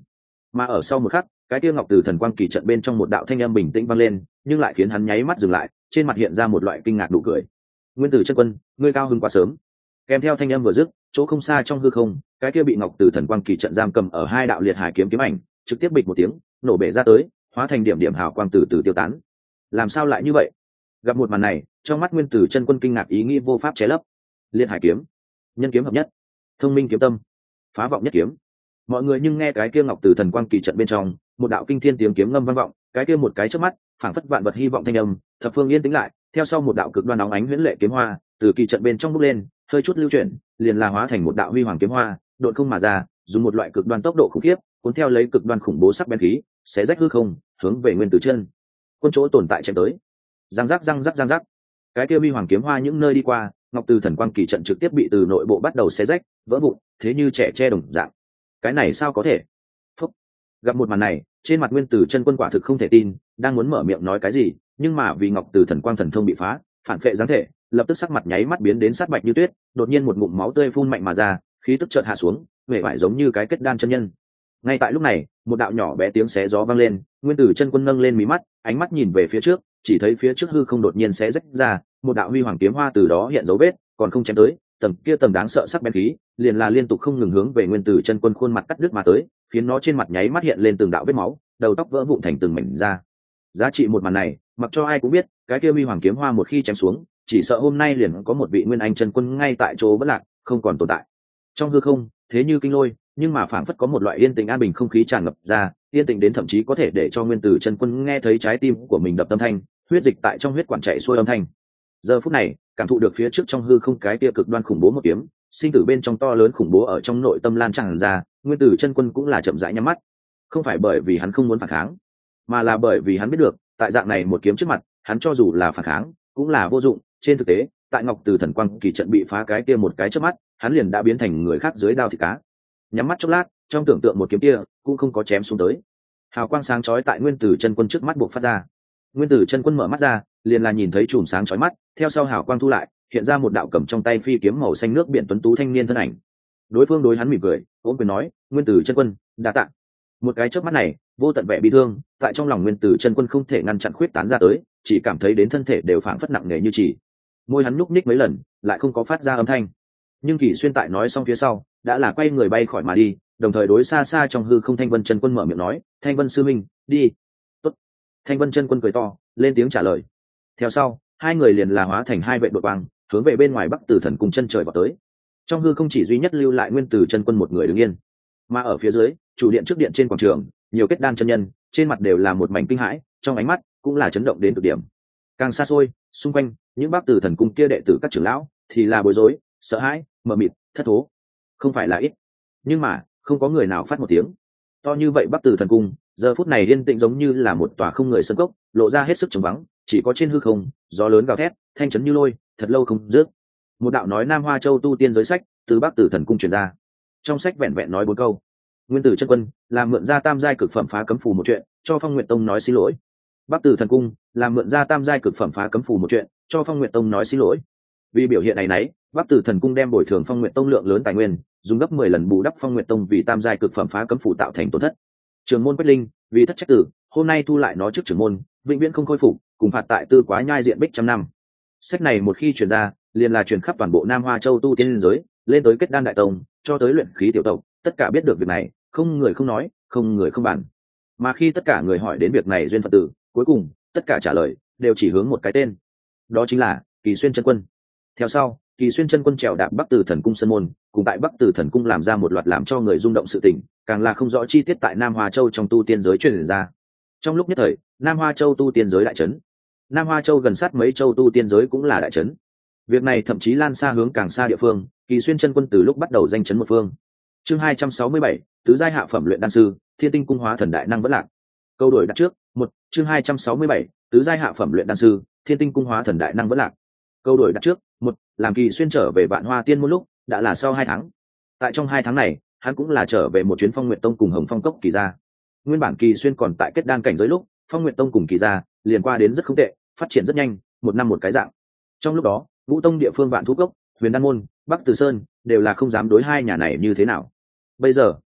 mà ở sau một khắc cái kia ngọc từ thần quang kỳ trận bên trong một đạo thanh âm bình tĩnh vang lên, nhưng lại khiến hắn nháy mắt dừng lại, trên mặt hiện ra một loại kinh ngạc nụ cười. Nguyên Tử chân quân, ngươi cao hứng quá sớm. Kèm theo thanh âm vừa dứt, chỗ không xa trong hư không, cái kia bị ngọc từ thần quang kỳ trận giam cầm ở hai đạo liệt hải kiếm kiếm ảnh trực tiếp bịch một tiếng nổ bể ra tới, hóa thành điểm điểm hào quang từ từ tiêu tán. Làm sao lại như vậy? Gặp một màn này, trong mắt Nguyên Tử chân quân kinh ngạc ý nghĩ vô pháp che lấp. Liệt hải kiếm, nhân kiếm hợp nhất, thông minh kiếm tâm, phá vọng nhất kiếm. Mọi người nhưng nghe cái kia ngọc từ thần quang kỳ trận bên trong một đạo kinh thiên tiếng kiếm ngâm vang vọng, cái kia một cái chớp mắt phảng phất vạn vật hy vọng thanh âm thập phương yên tĩnh lại, theo sau một đạo cực đoan nóng ánh huyễn lệ kiếm hoa từ kỳ trận bên trong bốc lên, hơi chút lưu chuyển liền là hóa thành một đạo huy hoàng kiếm hoa đột không mà ra, dùng một loại cực đoan tốc độ khủng khiếp cuốn theo lấy cực đoan khủng bố sắc bén khí xé rách hư không hướng về Nguyên Tử chân quân chỗ tồn tại chém tới. Giang giác răng rắc răng rắc, cái kia huy hoàng kiếm hoa những nơi đi qua, ngọc từ thần quang kỳ trận trực tiếp bị từ nội bộ bắt đầu xé rách vỡ vụn, thế như trẻ che đồng dạng. Cái này sao có thể? Phúc. Gặp một màn này, trên mặt Nguyên Tử chân quân quả thực không thể tin, đang muốn mở miệng nói cái gì, nhưng mà vì ngọc từ thần quang thần thông bị phá, phản phệ giáng thể, lập tức sắc mặt nháy mắt biến đến sát bạch như tuyết, đột nhiên một ngụm máu tươi phun mạnh mà ra, khí tức chợt hạ xuống, vẻ vải giống như cái kết đan chân nhân. Ngay tại lúc này, một đạo nhỏ bé tiếng xé gió vang lên, Nguyên Tử chân quân nâng lên mí mắt, ánh mắt nhìn về phía trước, chỉ thấy phía trước hư không đột nhiên xé rách ra, một đạo huy hoàng kiếm hoa từ đó hiện dấu vết, còn không chém tới, tầng đáng sợ sắc bén khí liền là liên tục không ngừng hướng về Nguyên Tử chân quân khuôn mặt cắt đứt mà tới, khiến nó trên mặt nháy mắt hiện lên từng đạo vết máu, đầu tóc vỡ vụn thành từng mảnh ra. Giá trị một màn này, mặc cho ai cũng biết, cái kia huy hoàng kiếm hoa một khi chém xuống, chỉ sợ hôm nay liền có một vị Nguyên Anh chân quân ngay tại chỗ bất lạc, không còn tồn tại. Trong hư không, thế như kinh lôi, nhưng mà phảng phất có một loại yên tĩnh an bình không khí tràn ngập ra, yên tĩnh đến thậm chí có thể để cho Nguyên Tử chân quân nghe thấy trái tim của mình đập âm thanh, huyết dịch tại trong huyết quản chạy xuôi âm thanh. Giờ phút này, cảm thụ được phía trước trong hư không cái kia cực đoan khủng bố một kiếm, sinh tử bên trong to lớn khủng bố ở trong nội tâm lan tràn ra, Nguyên Tử chân quân cũng là chậm rãi nhắm mắt. Không phải bởi vì hắn không muốn phản kháng, mà là bởi vì hắn biết được, tại dạng này một kiếm trước mặt, hắn cho dù là phản kháng, cũng là vô dụng. Trên thực tế, tại ngọc từ thần quang kỳ trận bị phá cái kia một cái trước mắt, hắn liền đã biến thành người khác dưới đao thịt cá. Nhắm mắt chốc lát, trong tưởng tượng một kiếm kia cũng không có chém xuống tới. Hào quang sáng chói tại Nguyên Tử chân quân trước mắt buộc phát ra. Nguyên Tử chân quân mở mắt ra, liền là nhìn thấy chùm sáng chói mắt, theo sau hào quang thu lại, hiện ra một đạo cầm trong tay phi kiếm màu xanh nước biển tuấn tú thanh niên thân ảnh. Đối phương đối hắn mỉm cười, ôm quyền nói: "Nguyên Tử chân quân, đa tạ." Một cái chớp mắt này, vô tận vẻ bi thương tại trong lòng Nguyên Tử chân quân không thể ngăn chặn khuyết tán ra tới, chỉ cảm thấy đến thân thể đều phảng phất nặng nề như chỉ. Môi hắn nhúc nhích mấy lần, lại không có phát ra âm thanh. Nhưng Kỷ Xuyên tại nói xong phía sau, đã là quay người bay khỏi mà đi, đồng thời đối xa xa trong hư không Thanh Vân chân quân mở miệng nói: "Thanh Vân sư minh, đi." "Tốt." Thanh Vân chân quân cười to, lên tiếng trả lời. Theo sau, hai người liền là hóa thành hai vệ đội quang, hướng về bên ngoài Bắc Tử Thần cùng chân trời vào tới. Trong hư không chỉ duy nhất lưu lại Nguyên Tử chân quân một người đứng yên, mà ở phía dưới, chủ điện trước điện trên quảng trường, nhiều kết đan chân nhân, trên mặt đều là một mảnh kinh hãi, trong ánh mắt cũng là chấn động đến cực điểm. Càng xa xôi, xung quanh những Bắc Tử Thần cung kia đệ tử các trưởng lão thì là bối rối, sợ hãi, mờ mịt, thất thố. Không phải là ít, nhưng mà không có người nào phát một tiếng. To như vậy Bắc Tử Thần cung, giờ phút này yên tĩnh giống như là một tòa không người sân cốc, lộ ra hết sức trống vắng, chỉ có trên hư không gió lớn gào thét, thanh chấn như lôi, thật lâu không dứt. Một đạo nói Nam Hoa Châu tu tiên giới sách từ Bắc Tử Thần cung truyền ra. Trong sách vẹn vẹn nói 4 câu: Nguyên Tử chân quân làm mượn ra tam giai cực phẩm phá cấm phù một chuyện, cho Phong Nguyệt Tông nói xin lỗi. Bắc Tử Thần cung làm mượn ra tam giai cực phẩm phá cấm phù một chuyện, cho Phong Nguyệt Tông nói xin lỗi. Vì biểu hiện này nấy, Bắc Tử Thần cung đem bồi thường Phong Nguyệt Tông lượng lớn tài nguyên, dùng gấp 10 lần bù đắp Phong Nguyệt Tông vì tam giai cực phẩm phá cấm phù tạo thành tổn thất. Trường môn Quách Linh vì thất trách tử, hôm nay thu lại nó trước trưởng môn, vĩnh viễn không khôi phục, cùng phạt tại Tư Quá Nhai diện bích trăm năm. Sách này một khi truyền ra, liền là truyền khắp toàn bộ Nam Hoa Châu tu tiên giới, lên tới kết đan đại tông, cho tới luyện khí tiểu tộc, tất cả biết được việc này, không người không nói, không người không bàn. Mà khi tất cả người hỏi đến việc này duyên phận tử, cuối cùng tất cả trả lời đều chỉ hướng một cái tên, đó chính là Kỳ Xuyên chân quân. Theo sau, Kỳ Xuyên chân quân trèo đạp Bắc Tử Thần cung sân môn, cùng tại Bắc Tử Thần cung làm ra một loạt làm cho người rung động sự tình, càng là không rõ chi tiết tại Nam Hoa Châu trong tu tiên giới truyền ra. Trong lúc nhất thời, Nam Hoa Châu tu tiên giới đại chấn. Nam Hoa Châu gần sát mấy châu tu tiên giới cũng là đại chấn. Việc này thậm chí lan xa hướng càng xa địa phương, Kỳ Xuyên chân quân từ lúc bắt đầu danh chấn một phương. Chương 267, tứ giai hạ phẩm luyện đan sư, Thiên Tinh cung hóa thần đại năng vẫn lạc. Câu đổi đặt trước, 1, chương 267, tứ giai hạ phẩm luyện đan sư, Thiên Tinh cung hóa thần đại năng vẫn lạc. Câu đổi đặt trước, 1, làm Kỳ Xuyên trở về Vạn Hoa Tiên môn lúc, đã là sau 2 tháng. Tại trong 2 tháng này, hắn cũng là trở về một chuyến Phong Nguyệt Tông cùng Hồng Phong Cốc Kỳ gia. Nguyên bản Kỳ Xuyên còn tại kết đan cảnh giới lúc, Phong Nguyệt Tông cùng Kỳ gia liền qua đến rất không tệ, phát triển rất nhanh, một năm một cái dạng. Trong lúc đó, Ngũ Tông địa phương Vạn Thú Cốc, Huyền Đan môn, Bắc Từ Sơn đều là không dám đối hai nhà này như thế nào. Bây giờ,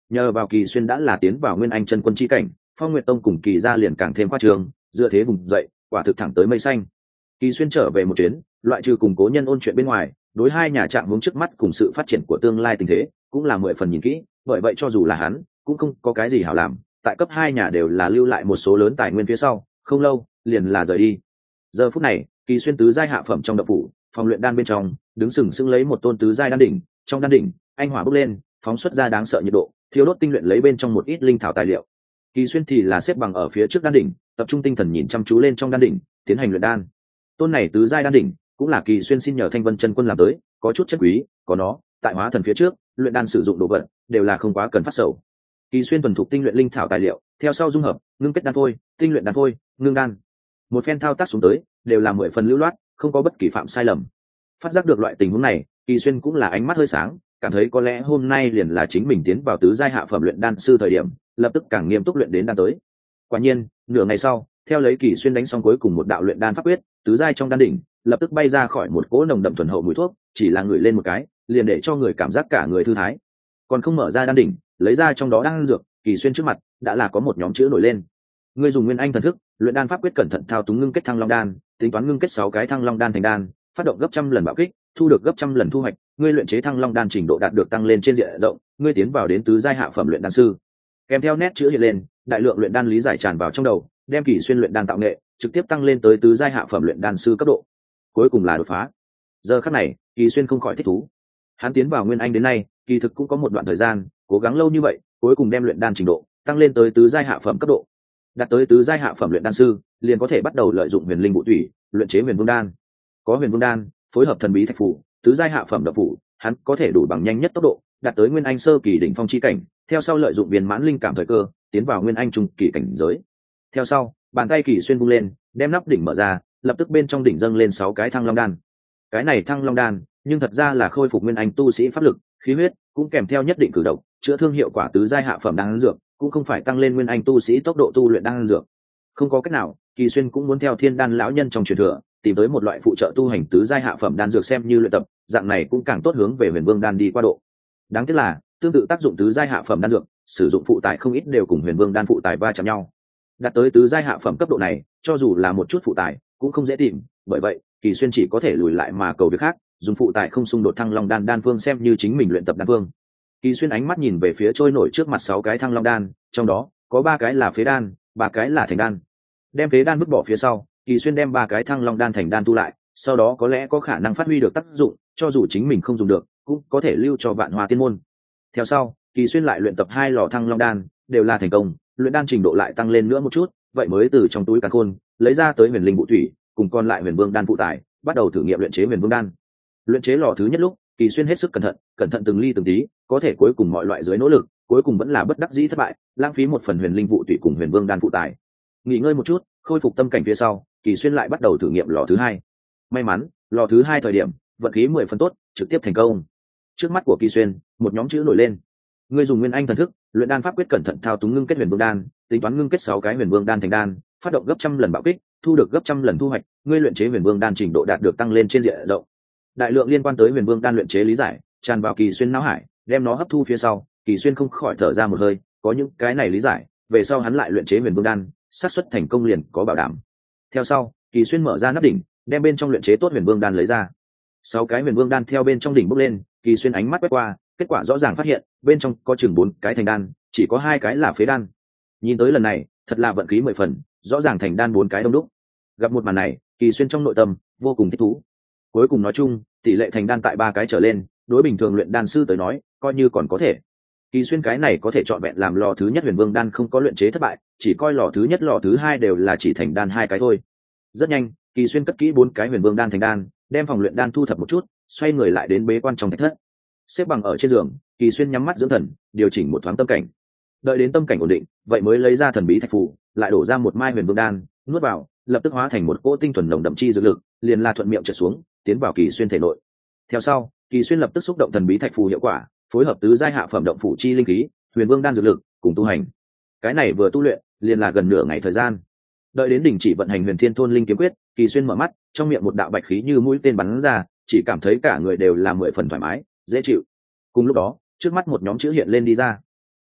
nhờ vào Kỳ Xuyên đã là tiến vào nguyên anh chân quân chi cảnh, Phong Nguyệt Tông cùng Kỳ gia liền càng thêm khoa trương, dựa thế vùng dậy, quả thực thẳng tới mây xanh. Kỳ Xuyên trở về một chuyến, loại trừ cùng cố nhân ôn chuyện bên ngoài, đối hai nhà trạng hướng trước mắt cùng sự phát triển của tương lai tình thế cũng là 10 phần nhìn kỹ, bởi vậy cho dù là hắn cũng không có cái gì hảo làm, tại cấp hai nhà đều là lưu lại một số lớn tài nguyên phía sau, không lâu liền là rời đi. Giờ phút này, Kỳ Xuyên tứ giai hạ phẩm trong động phủ, phòng luyện đan bên trong, đứng sừng sững lấy một tôn tứ giai đan đỉnh, trong đan đỉnh, anh hỏa bốc lên, phóng xuất ra đáng sợ nhiệt độ, thiêu đốt tinh luyện lấy bên trong một ít linh thảo tài liệu. Kỳ Xuyên thì là xếp bằng ở phía trước đan đỉnh, tập trung tinh thần nhìn chăm chú lên trong đan đỉnh, tiến hành luyện đan. Tôn này tứ giai đan đỉnh, cũng là Kỳ Xuyên xin nhờ Thanh Vân chân quân làm tới, có chút chất quý, có nó, tại hóa thần phía trước, luyện đan sử dụng đồ vật đều là không quá cần phát sầu. Kỳ Xuyên thuần thục tinh luyện linh thảo tài liệu, theo sau dung hợp, ngưng kết đan phôi, tinh luyện đan phôi, ngưng đan. Một phen thao tác xuống tới, đều là 10 phần lưu loát, không có bất kỳ phạm sai lầm. Phát giác được loại tình huống này, Kỳ Xuyên cũng là ánh mắt hơi sáng, cảm thấy có lẽ hôm nay liền là chính mình tiến vào tứ giai hạ phẩm luyện đan sư thời điểm, lập tức càng nghiêm túc luyện đến đan tới. Quả nhiên, nửa ngày sau, theo lấy Kỳ Xuyên đánh xong cuối cùng một đạo luyện đan pháp quyết, tứ giai trong đan đỉnh lập tức bay ra khỏi một cỗ nồng đậm thuần hậu mùi thuốc, chỉ là ngửi lên một cái, liền để cho người cảm giác cả người thư thái. Còn không mở ra đan đỉnh, lấy ra trong đó đan dược, Kỳ Xuyên trước mặt đã là có một nhóm chữ nổi lên. Ngươi dùng nguyên anh thần thức, luyện đan pháp quyết cẩn thận thao túng ngưng kết thăng long đan, tính toán ngưng kết 6 cái thăng long đan thành đan, phát động gấp trăm lần bạo kích, thu được gấp trăm lần thu hoạch, ngươi luyện chế thăng long đan trình độ đạt được tăng lên trên diện rộng, ngươi tiến vào đến tứ giai hạ phẩm luyện đan sư. Kèm theo nét chữ hiện lên, đại lượng luyện đan lý giải tràn vào trong đầu, đem Kỳ Xuyên luyện đan tạo nghệ trực tiếp tăng lên tới tứ giai hạ phẩm luyện đan sư cấp độ. Cuối cùng là đột phá. Giờ khắc này, Kỳ Xuyên không khỏi thích thú. Hắn tiến vào nguyên anh đến nay, kỳ thực cũng có một đoạn thời gian, cố gắng lâu như vậy, cuối cùng đem luyện đan trình độ tăng lên tới tứ giai hạ phẩm cấp độ. Đạt tới tứ giai hạ phẩm luyện đan sư, liền có thể bắt đầu lợi dụng huyền linh vũ thủy, luyện chế huyền vương đan. Có huyền vương đan, phối hợp thần bí thạch phù, tứ giai hạ phẩm độc phủ, hắn có thể đủ bằng nhanh nhất tốc độ, đạt tới nguyên anh sơ kỳ đỉnh phong chi cảnh, theo sau lợi dụng viên mãn linh cảm thời cơ, tiến vào nguyên anh trung kỳ cảnh giới. Theo sau, bàn tay Kỳ Xuyên vung lên, đem nắp đỉnh mở ra, lập tức bên trong đỉnh dâng lên 6 cái thăng long đan. Cái này thăng long đan, nhưng thật ra là khôi phục nguyên anh tu sĩ pháp lực, khí huyết, cũng kèm theo nhất định cử động, chữa thương hiệu quả tứ giai hạ phẩm đan dược, cũng không phải tăng lên nguyên anh tu sĩ tốc độ tu luyện đan dược. Không có cách nào, Kỳ Xuyên cũng muốn theo Thiên Đan lão nhân trong truyền thừa, tìm tới một loại phụ trợ tu hành tứ giai hạ phẩm đan dược xem như luyện tập, dạng này cũng càng tốt hướng về huyền vương đan đi qua độ. Đáng tiếc là, tương tự tác dụng tứ giai hạ phẩm đan dược, sử dụng phụ tải không ít đều cùng huyền vương đan phụ tải va chạm nhau. Đạt tới tứ giai hạ phẩm cấp độ này, cho dù là một chút phụ tải cũng không dễ tìm, bởi vậy Kỳ Xuyên chỉ có thể lùi lại mà cầu việc khác, dùng phụ tải không xung đột thăng long đan đan phương xem như chính mình luyện tập đan phương. Kỳ Xuyên ánh mắt nhìn về phía trôi nổi trước mặt 6 cái thăng long đan, trong đó có 3 cái là phế đan, 3 cái là thành đan. Đem phế đan vứt bỏ phía sau, Kỳ Xuyên đem 3 cái thăng long đan thành đan tu lại, sau đó có lẽ có khả năng phát huy được tác dụng, cho dù chính mình không dùng được, cũng có thể lưu cho Vạn Hoa Tiên môn. Theo sau, Kỳ Xuyên lại luyện tập 2 lò thăng long đan, đều là thành công, luyện đan trình độ lại tăng lên nữa một chút, vậy mới từ trong túi càn khôn lấy ra tới huyền linh vũ thủy, cùng còn lại huyền vương đan phụ tải, bắt đầu thử nghiệm luyện chế huyền vương đan. Luyện chế lò thứ nhất lúc, Kỳ Xuyên hết sức cẩn thận từng ly từng tí, có thể cuối cùng mọi loại dưới nỗ lực, cuối cùng vẫn là bất đắc dĩ thất bại, lãng phí một phần huyền linh vũ thủy cùng huyền vương đan phụ tải. Nghỉ ngơi một chút, khôi phục tâm cảnh phía sau, Kỳ Xuyên lại bắt đầu thử nghiệm lò thứ hai. May mắn, lò thứ hai thời điểm, vận khí 10 phần tốt, trực tiếp thành công. Trước mắt của Kỳ Xuyên, một nhóm chữ nổi lên. Ngươi dùng nguyên anh thần thức, luyện đan pháp quyết cẩn thận thao túng ngưng kết huyền vương đan, tính toán ngưng kết 6 cái huyền vương đan thành đan, phát động gấp trăm lần bạo kích, thu được gấp trăm lần thu hoạch, ngươi luyện chế huyền vương đan trình độ đạt được tăng lên trên diện rộng. Đại lượng liên quan tới huyền vương đan luyện chế lý giải tràn vào Kỳ Xuyên não hải, đem nó hấp thu phía sau, Kỳ Xuyên không khỏi thở ra một hơi, có những cái này lý giải, về sau hắn lại luyện chế huyền vương đan, xác suất thành công liền có bảo đảm. Theo sau, Kỳ Xuyên mở ra nắp đỉnh, đem bên trong luyện chế tốt huyền vương đan lấy ra. 6 cái huyền vương đan theo bên trong đỉnh bốc lên, Kỳ Xuyên ánh mắt quét qua, kết quả rõ ràng phát hiện, bên trong có chừng 4 cái thành đan, chỉ có 2 cái là phế đan. Nhìn tới lần này, thật là vận khí 10 phần, rõ ràng thành đan 4 cái đông đúc. Gặp một màn này, Kỳ Xuyên trong nội tâm vô cùng thích thú. Cuối cùng nói chung, tỷ lệ thành đan tại 3 cái trở lên, đối bình thường luyện đan sư tới nói, coi như còn có thể. Kỳ Xuyên cái này có thể chọn vẹn làm lò thứ nhất huyền vương đan không có luyện chế thất bại, chỉ coi lò thứ nhất lò thứ hai đều là chỉ thành đan 2 cái thôi. Rất nhanh, Kỳ Xuyên cất kỹ 4 cái huyền vương đan thành đan, đem phòng luyện đan thu thập một chút, xoay người lại đến bế quan trong thạch thất. Xếp bằng ở trên giường, Kỳ Xuyên nhắm mắt dưỡng thần, điều chỉnh một thoáng tâm cảnh. Đợi đến tâm cảnh ổn định, vậy mới lấy ra thần bí thạch phù, lại đổ ra một mai huyền vương đan, nuốt vào, lập tức hóa thành một cỗ tinh thuần nồng đậm chi dược lực, liền là thuận miệng trượt xuống, tiến vào Kỳ Xuyên thể nội. Theo sau, Kỳ Xuyên lập tức xúc động thần bí thạch phù hiệu quả, phối hợp tứ giai hạ phẩm động phủ chi linh khí, huyền vương đan dược lực, cùng tu hành. Cái này vừa tu luyện, liền là gần nửa ngày thời gian. Đợi đến đỉnh chỉ vận hành Huyền Thiên Thôn Linh Kiếm Quyết, Kỳ Xuyên mở mắt, trong miệng một đạo bạch khí như mũi tên bắn ra, chỉ cảm thấy cả người đều là 10 phần thoải mái, dễ chịu. Cùng lúc đó, trước mắt một nhóm chữ hiện lên đi ra.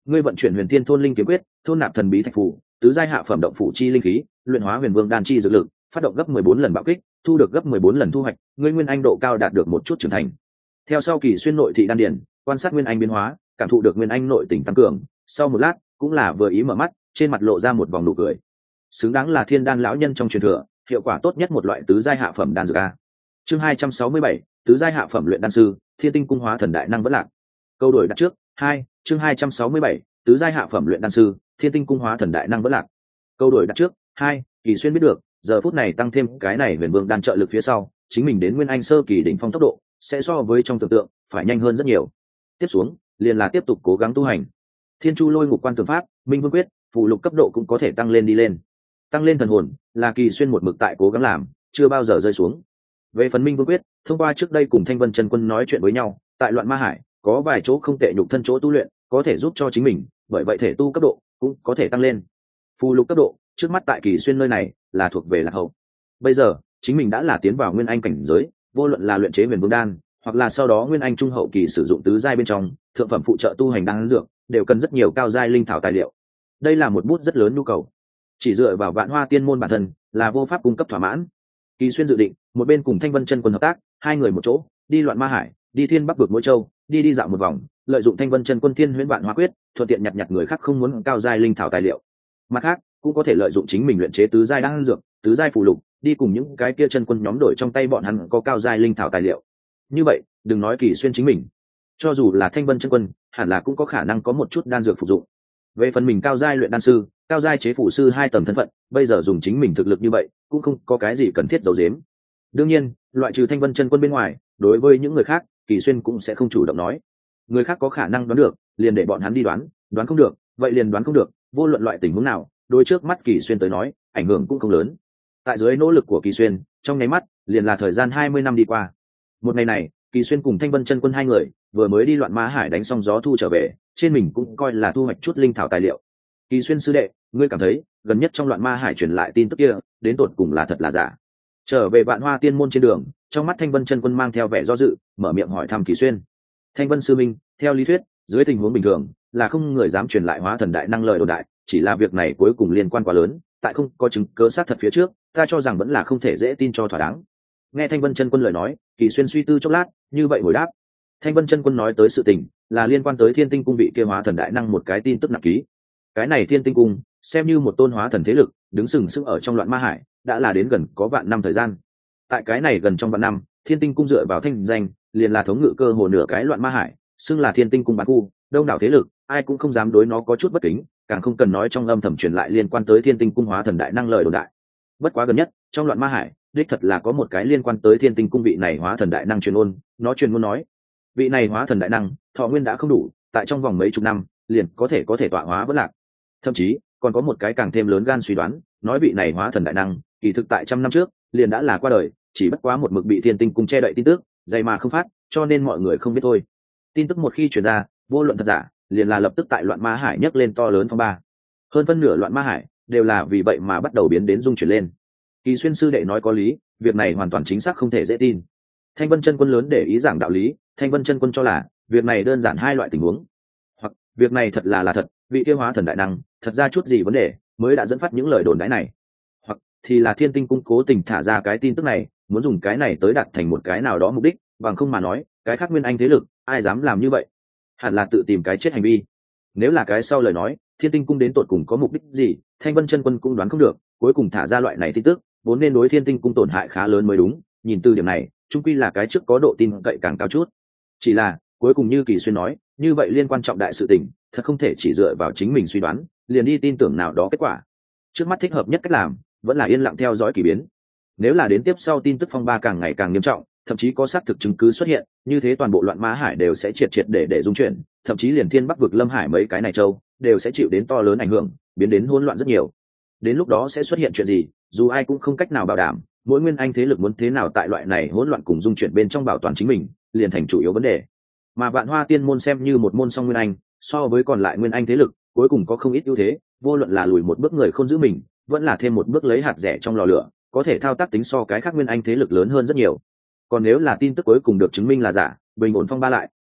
ngươi vận chuyển huyền thiên thôn linh kiếm quyết, thôn nạp thần bí thạch phù, tứ giai hạ phẩm động phủ chi linh khí, luyện hóa huyền vương đan chi dược lực, phát động gấp 14 lần bạo kích, thu được gấp 14 lần thu hoạch, ngươi nguyên anh độ cao đạt được một chút trưởng thành. Theo sau Kỳ Xuyên nội thị đan điển, quan sát nguyên anh biến hóa, cảm thụ được nguyên anh nội tình tăng cường, sau một lát, cũng là vừa ý mở mắt, trên mặt lộ ra một vòng nụ cười. Xứng đáng là thiên đan lão nhân trong truyền thừa, hiệu quả tốt nhất một loại tứ giai hạ phẩm đan dược a. Chương 267, tứ giai hạ phẩm luyện đan sư, Thiên Tinh cung hóa thần đại năng vẫn lạc. Câu đổi đặt trước, 2, chương 267, tứ giai hạ phẩm luyện đan sư, Thiên Tinh cung hóa thần đại năng vẫn lạc. Câu đổi đặt trước, 2, Kỳ Xuyên biết được, giờ phút này tăng thêm cái này huyền vương đan trợ lực phía sau, chính mình đến nguyên anh sơ kỳ đỉnh phong tốc độ sẽ so với trong tưởng tượng phải nhanh hơn rất nhiều. Tiếp xuống, liền là tiếp tục cố gắng tu hành. Thiên Chu Lôi Ngục Quan Tưởng Pháp, Minh Vương Quyết, phụ lục cấp độ cũng có thể tăng lên đi lên. Tăng lên thần hồn là Kỳ Xuyên một mực tại cố gắng làm, chưa bao giờ rơi xuống. Về phần Minh Vương Quyết, thông qua trước đây cùng Thanh Vân Chân Quân nói chuyện với nhau, tại Loạn Ma Hải có vài chỗ không tệ nhục thân chỗ tu luyện, có thể giúp cho chính mình, bởi vậy thể tu cấp độ cũng có thể tăng lên. Phù lục cấp độ, trước mắt tại Kỳ Xuyên nơi này là thuộc về lạc hậu. Bây giờ, chính mình đã là tiến vào nguyên anh cảnh giới, vô luận là luyện chế huyền vương đan, hoặc là sau đó nguyên anh trung hậu kỳ sử dụng tứ giai bên trong, thượng phẩm phụ trợ tu hành đan dược, đều cần rất nhiều cao giai linh thảo tài liệu. Đây là một bút rất lớn nhu cầu. Chỉ dựa vào Vạn Hoa Tiên môn bản thân là vô pháp cung cấp thỏa mãn. Kỳ Xuyên dự định, một bên cùng Thanh Vân Chân Quân hợp tác, hai người một chỗ, đi Loạn Ma Hải, đi Thiên Bắc vực mỗi châu, đi dạo một vòng, lợi dụng Thanh Vân Chân Quân Thiên Huyễn Vạn Hoa Quyết, thuận tiện nhặt người khác không muốn cao giai linh thảo tài liệu. Mặt khác, cũng có thể lợi dụng chính mình luyện chế tứ giai đan dược, tứ giai phù lục, đi cùng những cái kia chân quân nhóm đổi trong tay bọn hắn có cao giai linh thảo tài liệu. Như vậy, đừng nói Kỳ Xuyên chính mình, cho dù là Thanh Vân Chân Quân, hẳn là cũng có khả năng có một chút đan dược phục dụng. Về phần mình cao giai luyện đan sư, cao giai chế phủ sư hai tầng thân phận, bây giờ dùng chính mình thực lực như vậy, cũng không có cái gì cần thiết giấu giếm. Đương nhiên, loại trừ Thanh Vân Chân Quân bên ngoài, đối với những người khác, Kỳ Xuyên cũng sẽ không chủ động nói. Người khác có khả năng đoán được, liền để bọn hắn đi đoán, đoán không được, vậy liền đoán không được, vô luận loại tình huống nào, đối trước mắt Kỳ Xuyên tới nói, ảnh hưởng cũng không lớn. Tại dưới nỗ lực của Kỳ Xuyên, trong nháy mắt, liền là thời gian 20 năm đi qua. Một ngày này, Kỳ Xuyên cùng Thanh Vân Chân Quân hai người vừa mới đi Loạn Ma Hải đánh xong gió thu trở về, trên mình cũng coi là thu hoạch chút linh thảo tài liệu. Kỳ Xuyên sư đệ, ngươi cảm thấy gần nhất trong Loạn Ma Hải truyền lại tin tức kia, đến tột cùng là thật là giả? Trở về Vạn Hoa Tiên môn trên đường, trong mắt Thanh Vân Chân Quân mang theo vẻ do dự, mở miệng hỏi thăm Kỳ Xuyên. Thanh Vân sư minh, theo lý thuyết, dưới tình huống bình thường, là không người dám truyền lại hóa thần đại năng lời đồn đại, chỉ là việc này cuối cùng liên quan quá lớn, tại không có chứng cứ xác thật phía trước, ta cho rằng vẫn là không thể dễ tin cho thỏa đáng. Nghe Thanh Vân Chân Quân lời nói, Kỳ Xuyên suy tư chốc lát, như vậy hồi đáp. Thanh Vân Chân Quân nói tới sự tình, là liên quan tới Thiên Tinh cung vị kia hóa thần đại năng một cái tin tức nặng ký. Cái này Thiên Tinh cung, xem như một tôn hóa thần thế lực, đứng sừng sững ở trong Loạn Ma Hải, đã là đến gần có vạn năm thời gian. Tại cái này gần trong vạn năm, Thiên Tinh cung dựa vào thanh danh, liền là thống ngự cơ hồ nửa cái Loạn Ma Hải, xưng là Thiên Tinh cung bản khu, đông đảo thế lực, ai cũng không dám đối nó có chút bất kính, càng không cần nói trong âm thầm truyền lại liên quan tới Thiên Tinh cung hóa thần đại năng lời đồn đại. Bất quá gần nhất, trong Loạn Ma Hải, đích thật là có một cái liên quan tới Thiên Tinh cung vị này hóa thần đại năng truyền ôn, nó truyền ngôn nói, vị này hóa thần đại năng, thọ nguyên đã không đủ, tại trong vòng mấy chục năm, liền có thể tọa hóa vẫn lạc. Thậm chí, còn có một cái càng thêm lớn gan suy đoán, nói vị này hóa thần đại năng, kỳ thực tại trăm năm trước, liền đã là qua đời, chỉ bất quá một mực bị Thiên Tinh cung che đậy tin tức, dày mà không phát, cho nên mọi người không biết thôi. Tin tức một khi truyền ra, vô luận thật giả, liền là lập tức tại Loạn Ma Hải nhấc lên to lớn phong ba. Hơn phân nửa Loạn Ma Hải đều là vì vậy mà bắt đầu biến đến dung chuyển lên. Kỳ Xuyên sư đệ nói có lý, việc này hoàn toàn chính xác không thể dễ tin. Thanh Vân Chân Quân lớn để ý giảng đạo lý, Thanh Vân Chân Quân cho là việc này đơn giản hai loại tình huống, hoặc việc này thật là thật, vị kia hóa thần đại năng thật ra chút gì vấn đề mới đã dẫn phát những lời đồn đãi này, hoặc thì là Thiên Tinh cung cố tình thả ra cái tin tức này, muốn dùng cái này tới đạt thành một cái nào đó mục đích, bằng không mà nói, cái khác nguyên anh thế lực ai dám làm như vậy, hẳn là tự tìm cái chết hành vi. Nếu là cái sau lời nói, Thiên Tinh cung đến tột cùng có mục đích gì, Thanh Vân Chân Quân cũng đoán không được, cuối cùng thả ra loại này tin tức, vốn nên đối Thiên Tinh cung tổn hại khá lớn mới đúng, nhìn từ điểm này, chung quy là cái trước có độ tin cậy càng cao chút. Chỉ là, cuối cùng như Kỳ Xuyên nói, như vậy liên quan trọng đại sự tình, thật không thể chỉ dựa vào chính mình suy đoán, liền đi tin tưởng nào đó kết quả. Trước mắt thích hợp nhất cách làm, vẫn là yên lặng theo dõi kỳ biến. Nếu là đến tiếp sau tin tức phong ba càng ngày càng nghiêm trọng, thậm chí có xác thực chứng cứ xuất hiện, như thế toàn bộ Loạn Ma Hải đều sẽ triệt để dung chuyển, thậm chí liền Thiên Bắc vực Lâm Hải mấy cái này châu đều sẽ chịu đến to lớn ảnh hưởng, biến đến hỗn loạn rất nhiều. Đến lúc đó sẽ xuất hiện chuyện gì, dù ai cũng không cách nào bảo đảm, mỗi nguyên anh thế lực muốn thế nào tại loại này hỗn loạn cùng dung chuyển bên trong bảo toàn chính mình, liền thành chủ yếu vấn đề. Mà Vạn Hoa Tiên môn xem như một môn song nguyên anh, so với còn lại nguyên anh thế lực, cuối cùng có không ít ưu thế, vô luận là lùi một bước người không giữ mình, vẫn là thêm một bước lấy hạt rẻ trong lò lửa, có thể thao tác tính so cái khác nguyên anh thế lực lớn hơn rất nhiều. Còn nếu là tin tức cuối cùng được chứng minh là giả, bình ổn phong ba lại,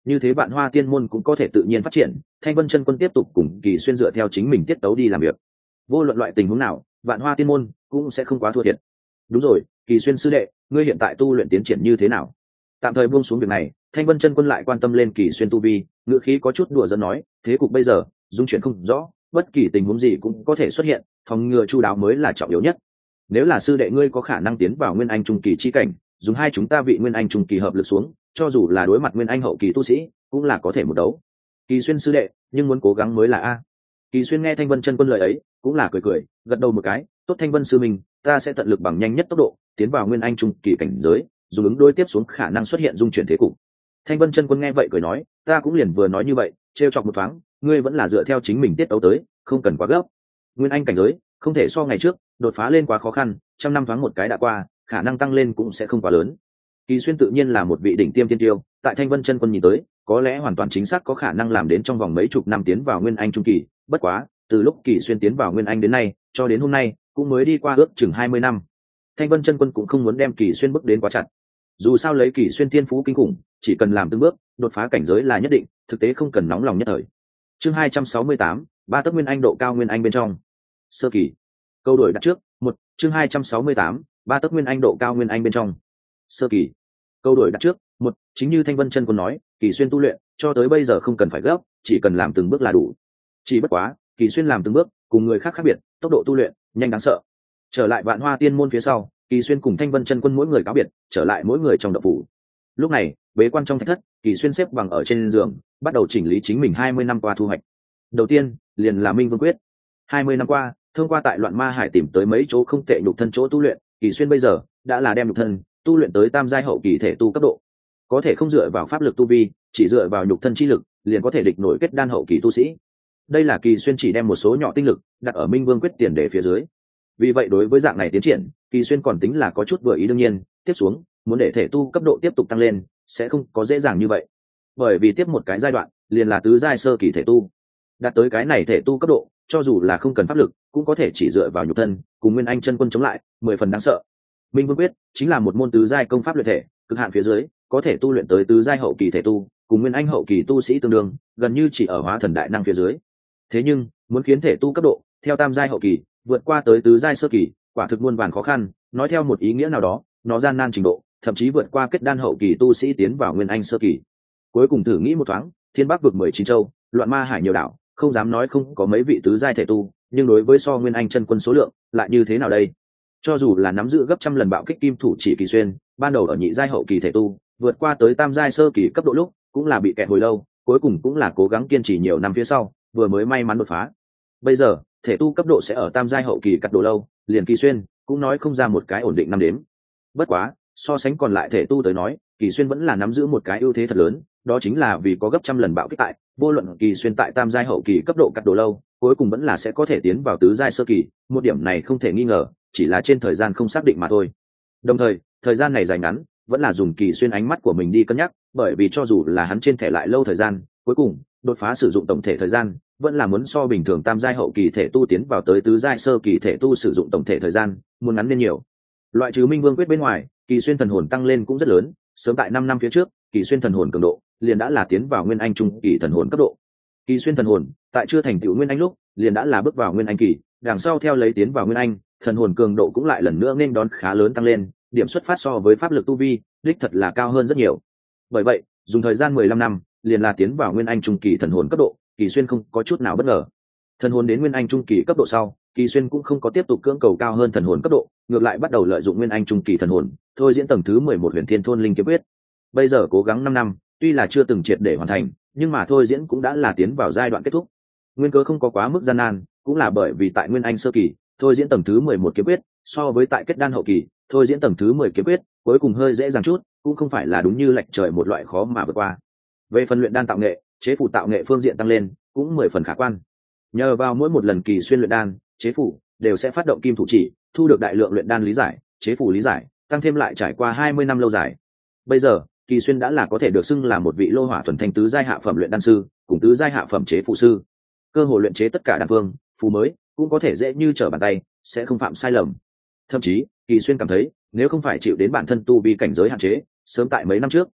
như thế Vạn Hoa Tiên môn cũng có thể tự nhiên phát triển. Thanh Vân chân quân tiếp tục cùng Kỳ Xuyên dựa theo chính mình tiết tấu đi làm việc, vô luận loại tình huống nào Vạn Hoa Tiên môn cũng sẽ không quá thua thiệt. Đúng rồi, Kỳ Xuyên sư đệ, ngươi hiện tại tu luyện tiến triển như thế nào? Tạm thời buông xuống việc này, Thanh Vân chân quân lại quan tâm lên Kỳ Xuyên tu vi, ngữ khí có chút đùa giỡn nói, thế cục bây giờ dung chuyển không rõ, bất kỳ tình huống gì cũng có thể xuất hiện, phòng ngừa chu đáo mới là trọng yếu nhất. Nếu là sư đệ ngươi có khả năng tiến vào nguyên anh trung kỳ chi cảnh, dùng hai chúng ta vị nguyên anh trung kỳ hợp lực xuống, cho dù là đối mặt nguyên anh hậu kỳ tu sĩ cũng là có thể một đấu. Kỳ Xuyên sư đệ, nhưng muốn cố gắng mới là a. Kỳ Xuyên nghe Thanh Vân chân quân lời ấy cũng là cười cười, gật đầu một cái, tốt Thanh Vân sư mình, ta sẽ tận lực bằng nhanh nhất tốc độ tiến vào nguyên anh trung kỳ cảnh giới, dù ứng đối tiếp xuống khả năng xuất hiện dung chuyển thế cục. Thanh Vân chân quân nghe vậy cười nói, ta cũng liền vừa nói như vậy, trêu chọc một thoáng, ngươi vẫn là dựa theo chính mình tiết đấu tới, không cần quá gấp. Nguyên anh cảnh giới không thể so ngày trước đột phá lên quá khó khăn, trăm năm thoáng một cái đã qua, khả năng tăng lên cũng sẽ không quá lớn. Kỳ Xuyên tự nhiên là một vị đỉnh tiêm tiên tiêu, tại Thanh Vân chân quân nhìn tới, có lẽ hoàn toàn chính xác có khả năng làm đến trong vòng mấy chục năm tiến vào nguyên anh trung kỳ, bất quá, từ lúc Kỳ Xuyên tiến vào nguyên anh đến nay, cho đến hôm nay, cũng mới đi qua ước chừng 20 năm. Thanh Vân chân quân cũng không muốn đem Kỳ Xuyên bước đến quá chặt. Dù sao lấy Kỳ Xuyên tiên phú kinh khủng, chỉ cần làm từng bước, đột phá cảnh giới là nhất định, thực tế không cần nóng lòng nhất thời. Chương 268, ba tấc nguyên anh độ cao nguyên anh bên trong. Sơ kỳ. Câu đổi đặt trước, một. Chương 268, ba tấc nguyên anh độ cao nguyên anh bên trong. Sơ kỳ. Câu đổi đặt trước, một. Chính như Thanh Vân chân quân nói, Kỳ Xuyên tu luyện cho tới bây giờ không cần phải gấp, chỉ cần làm từng bước là đủ. Chỉ bất quá, Kỳ Xuyên làm từng bước cùng người khác khác biệt, tốc độ tu luyện nhanh đáng sợ. Trở lại Vạn Hoa Tiên môn phía sau, Kỳ Xuyên cùng Thanh Vân chân quân mỗi người cáo biệt, trở lại mỗi người trong động phủ. Lúc này, bế quan trong thạch thất, Kỳ Xuyên xếp bằng ở trên giường, bắt đầu chỉnh lý chính mình 20 năm qua thu hoạch. Đầu tiên, liền là Minh Vương quyết. 20 năm qua, thông qua tại Loạn Ma Hải tìm tới mấy chỗ không tệ nhục thân chỗ tu luyện, Kỳ Xuyên bây giờ đã là đem nhục thân tu luyện tới tam giai hậu kỳ thể tu cấp độ. Có thể không dựa vào pháp lực tu vi, chỉ dựa vào nhục thân chi lực, liền có thể địch nổi kết đan hậu kỳ tu sĩ. Đây là Kỳ Xuyên chỉ đem một số nhỏ tinh lực đặt ở Minh Vương quyết tiền để phía dưới. Vì vậy đối với dạng này tiến triển, Kỳ Xuyên còn tính là có chút vừa ý. Đương nhiên, tiếp xuống muốn để thể tu cấp độ tiếp tục tăng lên sẽ không có dễ dàng như vậy, bởi vì tiếp một cái giai đoạn liền là tứ giai sơ kỳ thể tu. Đạt tới cái này thể tu cấp độ, cho dù là không cần pháp lực cũng có thể chỉ dựa vào nhục thân cùng nguyên anh chân quân chống lại, 10 phần đáng sợ. Minh Vương quyết chính là một môn tứ giai công pháp luyện thể, cực hạn phía dưới có thể tu luyện tới tứ giai hậu kỳ thể tu, cùng nguyên anh hậu kỳ tu sĩ tương đương, gần như chỉ ở hóa thần đại năng phía dưới. Thế nhưng muốn khiến thể tu cấp độ theo tam giai hậu kỳ vượt qua tới tứ giai sơ kỳ, quả thực muôn vàn khó khăn. Nói theo một ý nghĩa nào đó, nó gian nan trình độ thậm chí vượt qua kết đan hậu kỳ tu sĩ tiến vào nguyên anh sơ kỳ. Cuối cùng thử nghĩ một thoáng, thiên bắc vực 19 châu, Loạn Ma Hải nhiều đảo, không dám nói không có mấy vị tứ giai thể tu, nhưng đối với so nguyên anh chân quân số lượng lại như thế nào đây? Cho dù là nắm giữ gấp trăm lần bạo kích kim thủ chỉ Kỳ Xuyên, ban đầu ở nhị giai hậu kỳ thể tu, vượt qua tới tam giai sơ kỳ cấp độ lúc cũng là bị kẹt hồi lâu, cuối cùng cũng là cố gắng kiên trì nhiều năm phía sau vừa mới may mắn đột phá. Bây giờ thể tu cấp độ sẽ ở tam giai hậu kỳ cắt độ lâu, liền Kỳ Xuyên cũng nói không ra một cái ổn định năm đếm. Bất quá so sánh còn lại thể tu tới nói, Kỳ Xuyên vẫn là nắm giữ một cái ưu thế thật lớn, đó chính là vì có gấp trăm lần bạo kích tại, vô luận Kỳ Xuyên tại tam giai hậu kỳ cấp độ cắt độ lâu, cuối cùng vẫn là sẽ có thể tiến vào tứ giai sơ kỳ, một điểm này không thể nghi ngờ, chỉ là trên thời gian không xác định mà thôi. Đồng thời thời gian này dài ngắn vẫn là dùng Kỳ Xuyên ánh mắt của mình đi cân nhắc, bởi vì cho dù là hắn trên thể lại lâu thời gian, cuối cùng đột phá sử dụng tổng thể thời gian vẫn là muốn so bình thường tam giai hậu kỳ thể tu tiến vào tới tứ giai sơ kỳ thể tu sử dụng tổng thể thời gian muốn ngắn nên nhiều. Loại trừ Minh Vương quyết bên ngoài, Kỳ Xuyên thần hồn tăng lên cũng rất lớn, sớm tại 5 năm phía trước, Kỳ Xuyên thần hồn cường độ liền đã là tiến vào nguyên anh trung kỳ thần hồn cấp độ. Kỳ Xuyên thần hồn tại chưa thành tựu nguyên anh lúc liền đã là bước vào nguyên anh kỳ, đằng sau theo lấy tiến vào nguyên anh, thần hồn cường độ cũng lại lần nữa nên đón khá lớn tăng lên, điểm xuất phát so với pháp lực tu vi đích thật là cao hơn rất nhiều. Bởi vậy dùng thời gian 15 năm liền là tiến vào nguyên anh trung kỳ thần hồn cấp độ, Kỳ Xuyên không có chút nào bất ngờ. Thần hồn đến nguyên anh trung kỳ cấp độ sau, Kỳ Xuyên cũng không có tiếp tục cưỡng cầu cao hơn thần hồn cấp độ, ngược lại bắt đầu lợi dụng nguyên anh trung kỳ thần hồn thôi diễn tầng thứ 11 Huyền Thiên Thôn Linh Kiếm Quyết. Bây giờ cố gắng 5 năm, tuy là chưa từng triệt để hoàn thành, nhưng mà thôi diễn cũng đã là tiến vào giai đoạn kết thúc. Nguyên cớ không có quá mức gian nan, cũng là bởi vì tại nguyên anh sơ kỳ, thôi diễn tầng thứ 11 kiếm quyết, so với tại kết đan hậu kỳ, thôi diễn tầng thứ 10 kiếm quyết, cuối cùng hơi dễ dàng chút, cũng không phải là đúng như lệch trời một loại khó mà vượt qua. Về phần luyện đan tạo nghệ, chế phủ tạo nghệ phương diện tăng lên, cũng 10 phần khả quan. Nhờ vào mỗi một lần Kỳ Xuyên luyện đan, chế phủ đều sẽ phát động kim thủ chỉ, thu được đại lượng luyện đan lý giải, chế phủ lý giải, tăng thêm lại trải qua 20 năm lâu dài. Bây giờ, Kỳ Xuyên đã là có thể được xưng là một vị lô hỏa thuần thanh tứ giai hạ phẩm luyện đan sư, cùng tứ giai hạ phẩm chế phụ sư. Cơ hội luyện chế tất cả đan phương, phù mới, cũng có thể dễ như trở bàn tay, sẽ không phạm sai lầm. Thậm chí, Kỳ Xuyên cảm thấy, nếu không phải chịu đến bản thân tu vi cảnh giới hạn chế, sớm tại mấy năm trước,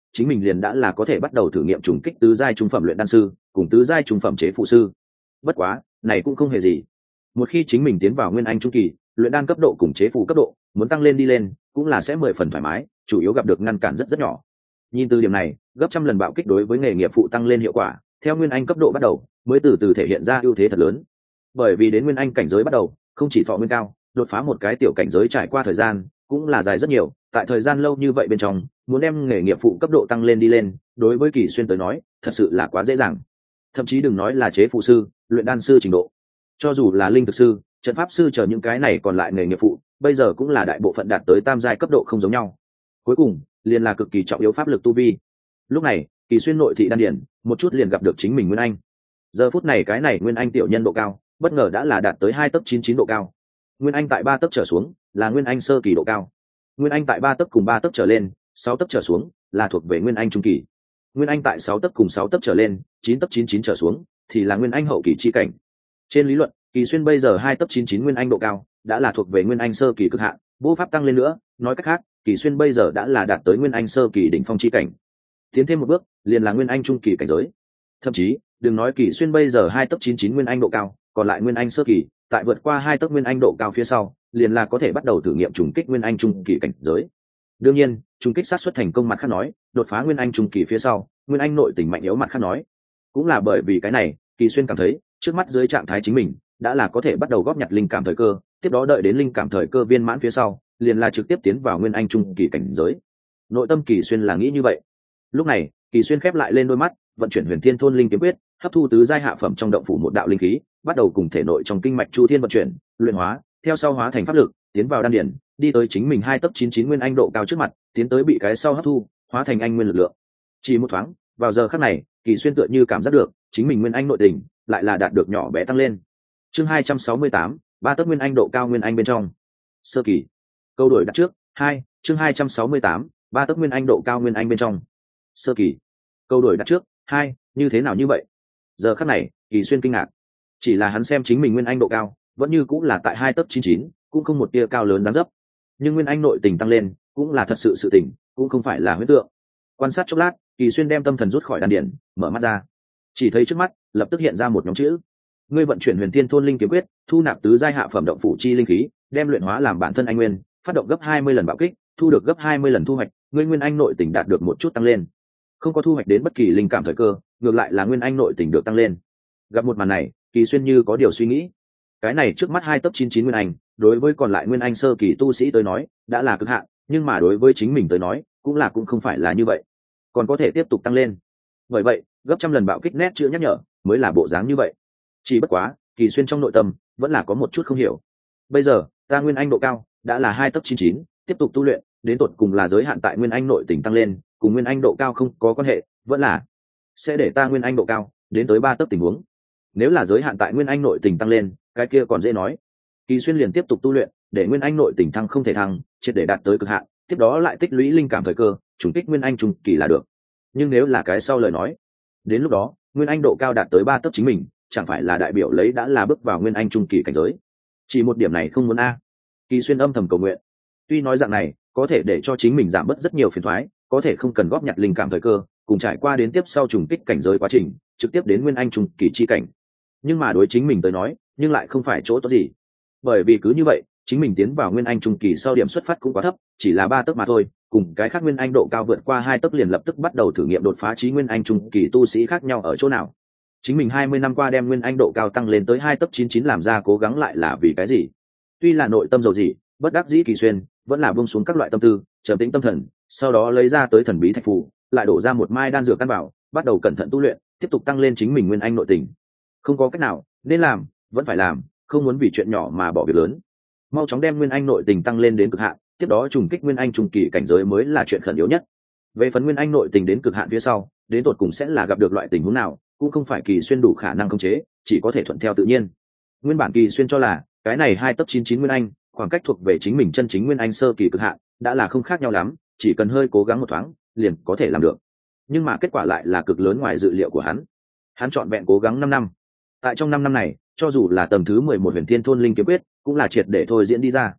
chính mình liền đã là có thể bắt đầu thử nghiệm trùng kích tứ giai trung phẩm luyện đan sư cùng tứ giai trung phẩm chế phụ sư. Bất quá này cũng không hề gì, một khi chính mình tiến vào nguyên anh trung kỳ, luyện đan cấp độ cùng chế phụ cấp độ muốn tăng lên đi lên cũng là sẽ 10 phần thoải mái, chủ yếu gặp được ngăn cản rất rất nhỏ. Nhìn từ điểm này, gấp trăm lần bạo kích đối với nghề nghiệp phụ tăng lên hiệu quả theo nguyên anh cấp độ bắt đầu mới từ từ thể hiện ra ưu thế thật lớn. Bởi vì đến nguyên anh cảnh giới bắt đầu, không chỉ thọ nguyên cao, đột phá một cái tiểu cảnh giới trải qua thời gian cũng là dài rất nhiều. Tại thời gian lâu như vậy bên trong, muốn đem nghề nghiệp phụ cấp độ tăng lên đi lên, đối với Kỳ Xuyên tới nói thật sự là quá dễ dàng. Thậm chí đừng nói là chế phụ sư, luyện đan sư trình độ, cho dù là linh thực sư, trận pháp sư chờ những cái này còn lại nghề nghiệp phụ bây giờ cũng là đại bộ phận đạt tới tam giai cấp độ không giống nhau. Cuối cùng liền là cực kỳ trọng yếu pháp lực tu vi. Lúc này Kỳ Xuyên nội thị đan điển một chút liền gặp được chính mình nguyên anh. Giờ phút này cái này nguyên anh tiểu nhân độ cao bất ngờ đã là đạt tới 2 tấc 99 độ cao. Nguyên anh tại 3 tấc trở xuống là nguyên anh sơ kỳ độ cao. Nguyên anh tại 3 tấc cùng 3 tấc trở lên 6 tấc trở xuống là thuộc về nguyên anh trung kỳ. Nguyên anh tại 6 tấc cùng 6 tấc trở lên 9 tấc 99 trở xuống thì là nguyên anh hậu kỳ chi cảnh. Trên lý luận Kỳ Xuyên bây giờ 2 tấc 99 nguyên anh độ cao đã là thuộc về nguyên anh sơ kỳ cực hạn, vô pháp tăng lên nữa. Nói cách khác, Kỳ Xuyên bây giờ đã là đạt tới nguyên anh sơ kỳ đỉnh phong chi cảnh. Tiến thêm một bước liền là nguyên anh trung kỳ cảnh giới. Thậm chí đừng nói Kỳ Xuyên bây giờ 2 tấc 99 nguyên anh độ cao, còn lại nguyên anh sơ kỳ tại vượt qua 2 tấc nguyên anh độ cao phía sau liền là có thể bắt đầu thử nghiệm trùng kích nguyên anh trung kỳ cảnh giới. Đương nhiên trùng kích sát xuất thành công mặt khác nói, đột phá nguyên anh trung kỳ phía sau nguyên anh nội tình mạnh yếu mặt khác nói. Cũng là bởi vì cái này, Kỳ Xuyên cảm thấy trước mắt dưới trạng thái chính mình đã là có thể bắt đầu góp nhặt linh cảm thời cơ, tiếp đó đợi đến linh cảm thời cơ viên mãn phía sau liền là trực tiếp tiến vào nguyên anh trung kỳ cảnh giới. Nội tâm Kỳ Xuyên là nghĩ như vậy. Lúc này Kỳ Xuyên khép lại lên đôi mắt, vận chuyển Huyền Thiên Thôn Linh Kiếm Quyết, hấp thu tứ giai hạ phẩm trong động phủ một đạo linh khí, bắt đầu cùng thể nội trong kinh mạch chu thiên vận chuyển, luyện hóa, theo sau hóa thành pháp lực, tiến vào đan điển, đi tới chính mình 2 tấc 99 nguyên anh độ cao trước mặt, tiến tới bị cái sau hấp thu, hóa thành anh nguyên lực lượng. Chỉ một thoáng, vào giờ khắc này, Kỳ Xuyên tựa như cảm giác được, chính mình nguyên anh nội tình lại là đạt được nhỏ bé tăng lên. Chương 268, 3 tấc nguyên anh độ cao nguyên anh bên trong. Sơ kỳ. Câu đổi đặt trước, 2, chương 268, 3 tấc nguyên anh độ cao nguyên anh bên trong. Sơ kỳ. Câu đổi đặt trước, 2, như thế nào như vậy? Giờ khắc này, Kỳ Xuyên kinh ngạc. Chỉ là hắn xem chính mình nguyên anh độ cao, vẫn như cũng là tại 2 tấc 99, cũng không một tia cao lớn dáng dấp. Nhưng nguyên anh nội tình tăng lên, cũng là thật sự sự tình, cũng không phải là huyễn tượng. Quan sát chốc lát, Kỳ Xuyên đem tâm thần rút khỏi đan điển, mở mắt ra. Chỉ thấy trước mắt, lập tức hiện ra một nhóm chữ. Ngươi vận chuyển Huyền Thiên Thôn Linh Kiếm Quyết, thu nạp tứ giai hạ phẩm động phủ chi linh khí, đem luyện hóa làm bản thân anh nguyên, phát động gấp 20 lần bạo kích, thu được gấp 20 lần thu hoạch, ngươi nguyên anh nội tình đạt được một chút tăng lên. Không có thu hoạch đến bất kỳ linh cảm thời cơ, ngược lại là nguyên anh nội tình được tăng lên. Gặp một màn này, Kỳ Xuyên như có điều suy nghĩ. Cái này trước mắt 2 tấc 99 nguyên anh, đối với còn lại nguyên anh sơ kỳ tu sĩ tới nói, đã là cực hạn, nhưng mà đối với chính mình tới nói, cũng không phải là như vậy, còn có thể tiếp tục tăng lên. Bởi vậy, gấp trăm lần bạo kích nét chữa nhắc nhở, mới là bộ dáng như vậy. Chỉ bất quá, Kỳ Xuyên trong nội tâm vẫn là có một chút không hiểu. Bây giờ, ta nguyên anh độ cao đã là 2 tấc 99, tiếp tục tu luyện, đến tột cùng là giới hạn tại nguyên anh nội tình tăng lên, cùng nguyên anh độ cao không có quan hệ, vẫn là sẽ để ta nguyên anh độ cao đến tới 3 tấc tình huống. Nếu là giới hạn tại nguyên anh nội tình tăng lên, cái kia còn dễ nói. Kỳ Xuyên liền tiếp tục tu luyện, để nguyên anh nội tình thăng không thể thăng, triệt để đạt tới cực hạn, tiếp đó lại tích lũy linh cảm thời cơ, trùng kích nguyên anh trung kỳ là được. Nhưng nếu là cái sau lời nói, đến lúc đó nguyên anh độ cao đạt tới 3 tấc chính mình chẳng phải là đại biểu lấy đã là bước vào nguyên anh trung kỳ cảnh giới. Chỉ một điểm này không muốn a. Kỳ Xuyên âm thầm cầu nguyện. Tuy nói dạng này có thể để cho chính mình giảm bớt rất nhiều phiền toái, có thể không cần góp nhặt linh cảm thời cơ, cùng trải qua đến tiếp sau trùng kích cảnh giới quá trình, trực tiếp đến nguyên anh trung kỳ chi cảnh. Nhưng mà đối chính mình tới nói, nhưng lại không phải chỗ tốt gì. Bởi vì cứ như vậy, chính mình tiến vào nguyên anh trung kỳ sau điểm xuất phát cũng quá thấp, chỉ là 3 tấc mà thôi, cùng cái khác nguyên anh độ cao vượt qua 2 tấc liền lập tức bắt đầu thử nghiệm đột phá chí nguyên anh trung kỳ tu sĩ khác nhau ở chỗ nào. Chính mình 20 năm qua đem nguyên anh độ cao tăng lên tới 2 tấc 99 làm ra cố gắng lại là vì cái gì? Tuy là nội tâm dầu gì, bất đắc dĩ Kỳ Xuyên vẫn là buông xuống các loại tâm tư, trầm tĩnh tâm thần, sau đó lấy ra tới thần bí thạch phù, lại đổ ra một mai đan dược căn bảo, bắt đầu cẩn thận tu luyện, tiếp tục tăng lên chính mình nguyên anh nội tình. Không có cách nào, nên làm vẫn phải làm, không muốn vì chuyện nhỏ mà bỏ việc lớn. Mau chóng đem nguyên anh nội tình tăng lên đến cực hạn, tiếp đó trùng kích nguyên anh trung kỳ cảnh giới mới là chuyện khẩn yếu nhất. Về phần nguyên anh nội tình đến cực hạn phía sau, đến tột cùng sẽ là gặp được loại tình huống nào, cũng không phải Kỳ Xuyên đủ khả năng khống chế, chỉ có thể thuận theo tự nhiên. Nguyên bản Kỳ Xuyên cho là cái này 2 tấc 99 nguyên anh, khoảng cách thuộc về chính mình chân chính nguyên anh sơ kỳ cực hạn, đã là không khác nhau lắm, chỉ cần hơi cố gắng một thoáng, liền có thể làm được. Nhưng mà kết quả lại là cực lớn ngoài dự liệu của hắn. Hắn chọn vẹn cố gắng 5 năm. Tại trong 5 năm này, cho dù là tầng thứ 11 Huyền Thiên Thôn Linh Kiếm Quyết, cũng là triệt để thôi diễn đi ra.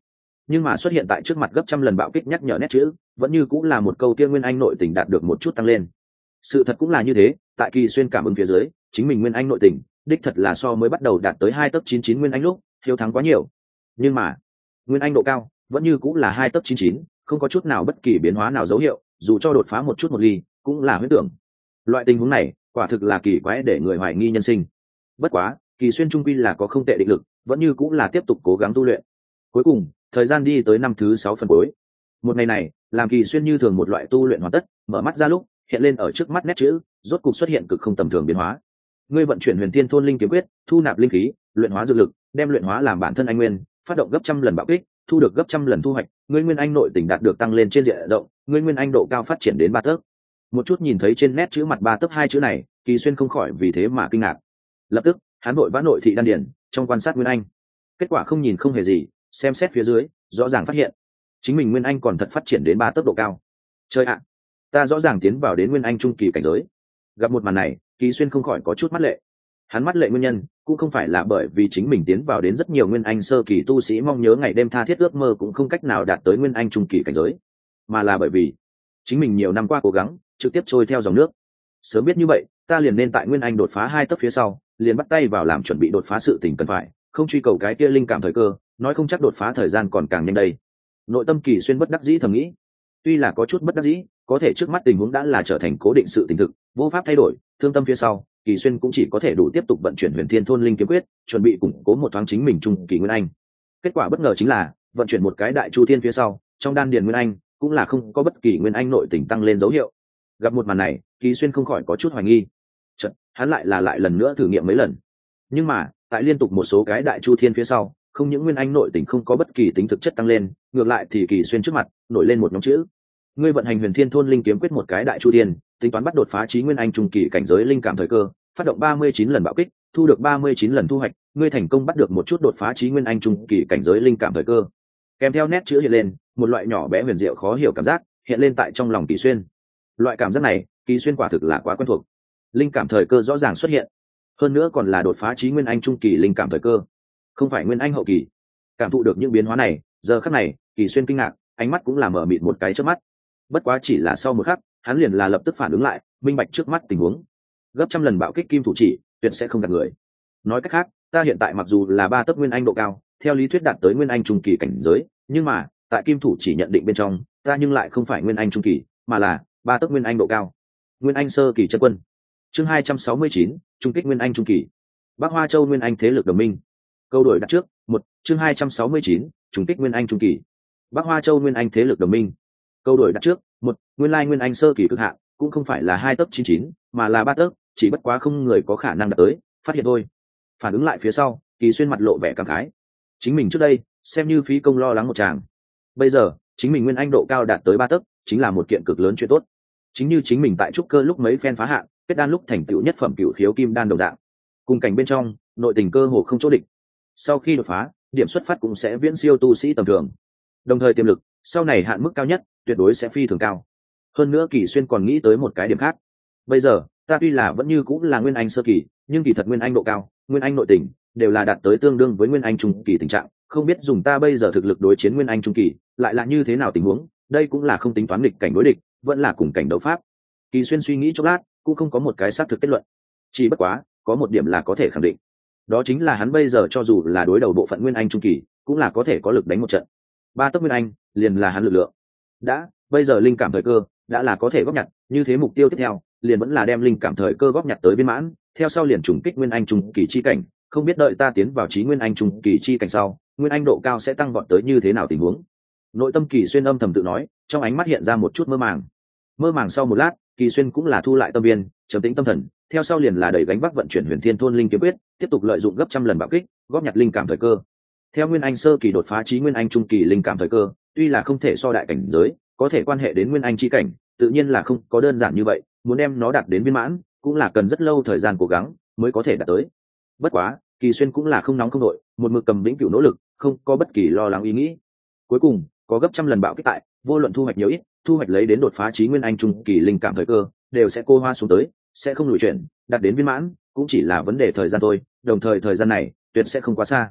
nhưng mà xuất hiện tại trước mặt gấp trăm lần bạo kích nhắc nhở nét chữ vẫn như cũng là một câu kia nguyên anh nội tình đạt được một chút tăng lên. Sự thật cũng là như thế, tại Kỳ Xuyên cảm ứng phía dưới, chính mình nguyên anh nội tình đích thật là so mới bắt đầu đạt tới 2 tấc 99 nguyên anh lúc thiếu thắng quá nhiều. Nhưng mà nguyên anh độ cao vẫn như cũng là 2 tấc 99, không có chút nào bất kỳ biến hóa nào dấu hiệu, dù cho đột phá một chút một ly cũng là huyễn tưởng. Loại tình huống này quả thực là kỳ quái để người hoài nghi nhân sinh. Bất quá Kỳ Xuyên trung quy là có không tệ định lực, vẫn như cũng là tiếp tục cố gắng tu luyện. Cuối cùng thời gian đi tới năm thứ 6 phần cuối. Một ngày này làm Kỳ Xuyên như thường một loại tu luyện hoàn tất, mở mắt ra lúc hiện lên ở trước mắt nét chữ rốt cục xuất hiện cực không tầm thường biến hóa. Ngươi vận chuyển Huyền Thiên Thôn Linh Kiếm Quyết, thu nạp linh khí, luyện hóa dược lực, đem luyện hóa làm bản thân anh nguyên, phát động gấp trăm lần bạo kích, thu được gấp trăm lần thu hoạch, ngươi nguyên anh nội tình đạt được tăng lên trên diện rộng, ngươi nguyên anh độ cao phát triển đến 3 tấc. Một chút nhìn thấy trên nét chữ mặt 3 tấc hai chữ này, Kỳ Xuyên không khỏi vì thế mà kinh ngạc. Lập tức hắn vội vã nội thị đan điển trong quan sát nguyên anh. Kết quả không nhìn không hề gì, xem xét phía dưới rõ ràng phát hiện chính mình nguyên anh còn thật phát triển đến 3 tấc độ cao. Chơi ạ, ta rõ ràng tiến vào đến nguyên anh trung kỳ cảnh giới. Gặp một màn này, Kỳ Xuyên không khỏi có chút mắt lệ. Hắn mắt lệ nguyên nhân cũng không phải là bởi vì chính mình tiến vào đến rất nhiều nguyên anh sơ kỳ tu sĩ mong nhớ ngày đêm tha thiết ước mơ cũng không cách nào đạt tới nguyên anh trung kỳ cảnh giới, mà là bởi vì chính mình nhiều năm qua cố gắng trực tiếp trôi theo dòng nước. Sớm biết như vậy, ta liền nên tại nguyên anh đột phá 2 tấc phía sau liền bắt tay vào làm chuẩn bị đột phá sự tình cần phải, không truy cầu cái kia linh cảm thời cơ, nói không chắc đột phá thời gian còn càng nhanh đây. Nội tâm Kỳ Xuyên bất đắc dĩ thầm nghĩ. Tuy là có chút bất đắc dĩ, có thể trước mắt tình huống đã là trở thành cố định sự tình thực, vô pháp thay đổi. Thương tâm phía sau, Kỳ Xuyên cũng chỉ có thể đủ tiếp tục vận chuyển Huyền Thiên Thôn Linh Kiếm Quyết, chuẩn bị củng cố một thoáng chính mình trung kỳ nguyên anh. Kết quả bất ngờ chính là vận chuyển một cái Đại Chu Thiên phía sau, trong đan điền nguyên anh cũng là không có bất kỳ nguyên anh nội tình tăng lên dấu hiệu. Gặp một màn này, Kỳ Xuyên không khỏi có chút hoài nghi. Chợt, hắn lại lần nữa thử nghiệm mấy lần. Nhưng mà, tại liên tục một số cái Đại Chu Thiên phía sau, không những nguyên anh nội tình không có bất kỳ tính thực chất tăng lên, ngược lại thì Kỳ Xuyên trước mặt nổi lên một nhóm chữ. Ngươi vận hành Huyền Thiên Thôn Linh Kiếm Quyết một cái Đại Chu Thiên, tính toán bắt đột phá chí nguyên anh trung kỳ cảnh giới linh cảm thời cơ, phát động 39 lần bạo kích, thu được 39 lần thu hoạch, ngươi thành công bắt được một chút đột phá chí nguyên anh trung kỳ cảnh giới linh cảm thời cơ. Kèm theo nét chữ hiện lên, một loại nhỏ bé huyền diệu khó hiểu cảm giác hiện lên tại trong lòng Kỳ Xuyên. Loại cảm giác này, Kỳ Xuyên quả thực là quá quen thuộc. Linh cảm thời cơ rõ ràng xuất hiện, hơn nữa còn là đột phá chí nguyên anh trung kỳ linh cảm thời cơ, không phải nguyên anh hậu kỳ. Cảm thụ được những biến hóa này, giờ khắc này, Kỳ Xuyên kinh ngạc, ánh mắt cũng là mở mịt một cái chớp mắt. Bất quá chỉ là sau một khắc, hắn liền là lập tức phản ứng lại, minh bạch trước mắt tình huống. Gấp trăm lần bạo kích kim thủ chỉ, tuyệt sẽ không gạt người. Nói cách khác, ta hiện tại mặc dù là 3 tấc nguyên anh độ cao, theo lý thuyết đạt tới nguyên anh trung kỳ cảnh giới, nhưng mà tại kim thủ chỉ nhận định bên trong, ta nhưng lại không phải nguyên anh trung kỳ, mà là 3 tấc nguyên anh độ cao. Nguyên anh sơ kỳ chân quân. Chương 269, trung kích nguyên anh trung kỳ. Bắc Hoa Châu nguyên anh thế lực đồng minh. Câu đổi đặt trước, 1, chương 269, trung kích nguyên anh trung kỳ. Bắc Hoa Châu nguyên anh thế lực đồng minh. Câu đổi đặt trước, 1, nguyên lai nguyên anh sơ kỳ cực hạn, cũng không phải là 2 tấc 99, mà là 3 tấc, chỉ bất quá không người có khả năng đạt tới, phát hiện thôi. Phản ứng lại phía sau, Kỳ Xuyên mặt lộ vẻ cảm khái. Chính mình trước đây xem như phí công lo lắng một tràng, bây giờ chính mình nguyên anh độ cao đạt tới 3 tấc, chính là một kiện cực lớn chuyện tốt. Chính như chính mình tại trúc cơ lúc mấy phen phá hạn, kết đan lúc thành tựu nhất phẩm cửu khiếu kim đan đồng dạng. Cùng cảnh bên trong, nội tình cơ hồ không chỗ địch. Sau khi đột phá, điểm xuất phát cũng sẽ viễn siêu tu sĩ tầm thường. Đồng thời tiềm lực, sau này hạn mức cao nhất, tuyệt đối sẽ phi thường cao. Hơn nữa Kỳ Xuyên còn nghĩ tới một cái điểm khác. Bây giờ, ta tuy là vẫn như cũng là nguyên anh sơ kỳ, nhưng kỳ thật nguyên anh độ cao, nguyên anh nội tình đều là đạt tới tương đương với nguyên anh trung kỳ tình trạng, không biết dùng ta bây giờ thực lực đối chiến nguyên anh trung kỳ, lại là như thế nào tình huống, đây cũng là không tính toán địch cảnh đối địch, vẫn là cùng cảnh đấu pháp. Kỳ Xuyên suy nghĩ chốc lát, cũng không có một cái xác thực kết luận. Chỉ bất quá, có một điểm là có thể khẳng định. Đó chính là hắn bây giờ cho dù là đối đầu bộ phận nguyên anh trung kỳ, cũng là có thể có lực đánh một trận. 3 tấc nguyên anh, liền là hắn lực lượng. Bây giờ linh cảm thời cơ đã là có thể góp nhặt, như thế mục tiêu tiếp theo liền vẫn là đem linh cảm thời cơ góp nhặt tới viên mãn, theo sau liền trùng kích nguyên anh trung kỳ chi cảnh, không biết đợi ta tiến vào chí nguyên anh trung kỳ chi cảnh sau, nguyên anh độ cao sẽ tăng vọt tới như thế nào tình huống. Nội tâm Kỳ Xuyên âm thầm tự nói, trong ánh mắt hiện ra một chút mơ màng. Mơ màng sau một lát, Kỳ Xuyên cũng là thu lại tâm viên, trầm tĩnh tâm thần, theo sau liền là đẩy gánh vác vận chuyển Huyền Thiên Thôn Linh Kiếm Quyết, tiếp tục lợi dụng gấp trăm lần bạo kích, góp nhặt linh cảm thời cơ. Theo nguyên anh sơ kỳ đột phá chí nguyên anh trung kỳ linh cảm thời cơ, tuy là không thể so đại cảnh giới, có thể quan hệ đến nguyên anh chi cảnh, tự nhiên là không có đơn giản như vậy, muốn đem nó đạt đến viên mãn, cũng là cần rất lâu thời gian cố gắng mới có thể đạt tới. Bất quá, Kỳ Xuyên cũng là không nóng không đội, một mực cầm vĩnh cửu nỗ lực, không có bất kỳ lo lắng ý nghĩ. Cuối cùng, có gấp trăm lần bạo kích tại, vô luận thu hoạch nhiều ít, thu hoạch lấy đến đột phá chí nguyên anh trung kỳ linh cảm thời cơ, đều sẽ cô hoa xuống tới, sẽ không lùi chuyển, đạt đến viên mãn, cũng chỉ là vấn đề thời gian thôi, đồng thời thời gian này tuyệt sẽ không quá xa.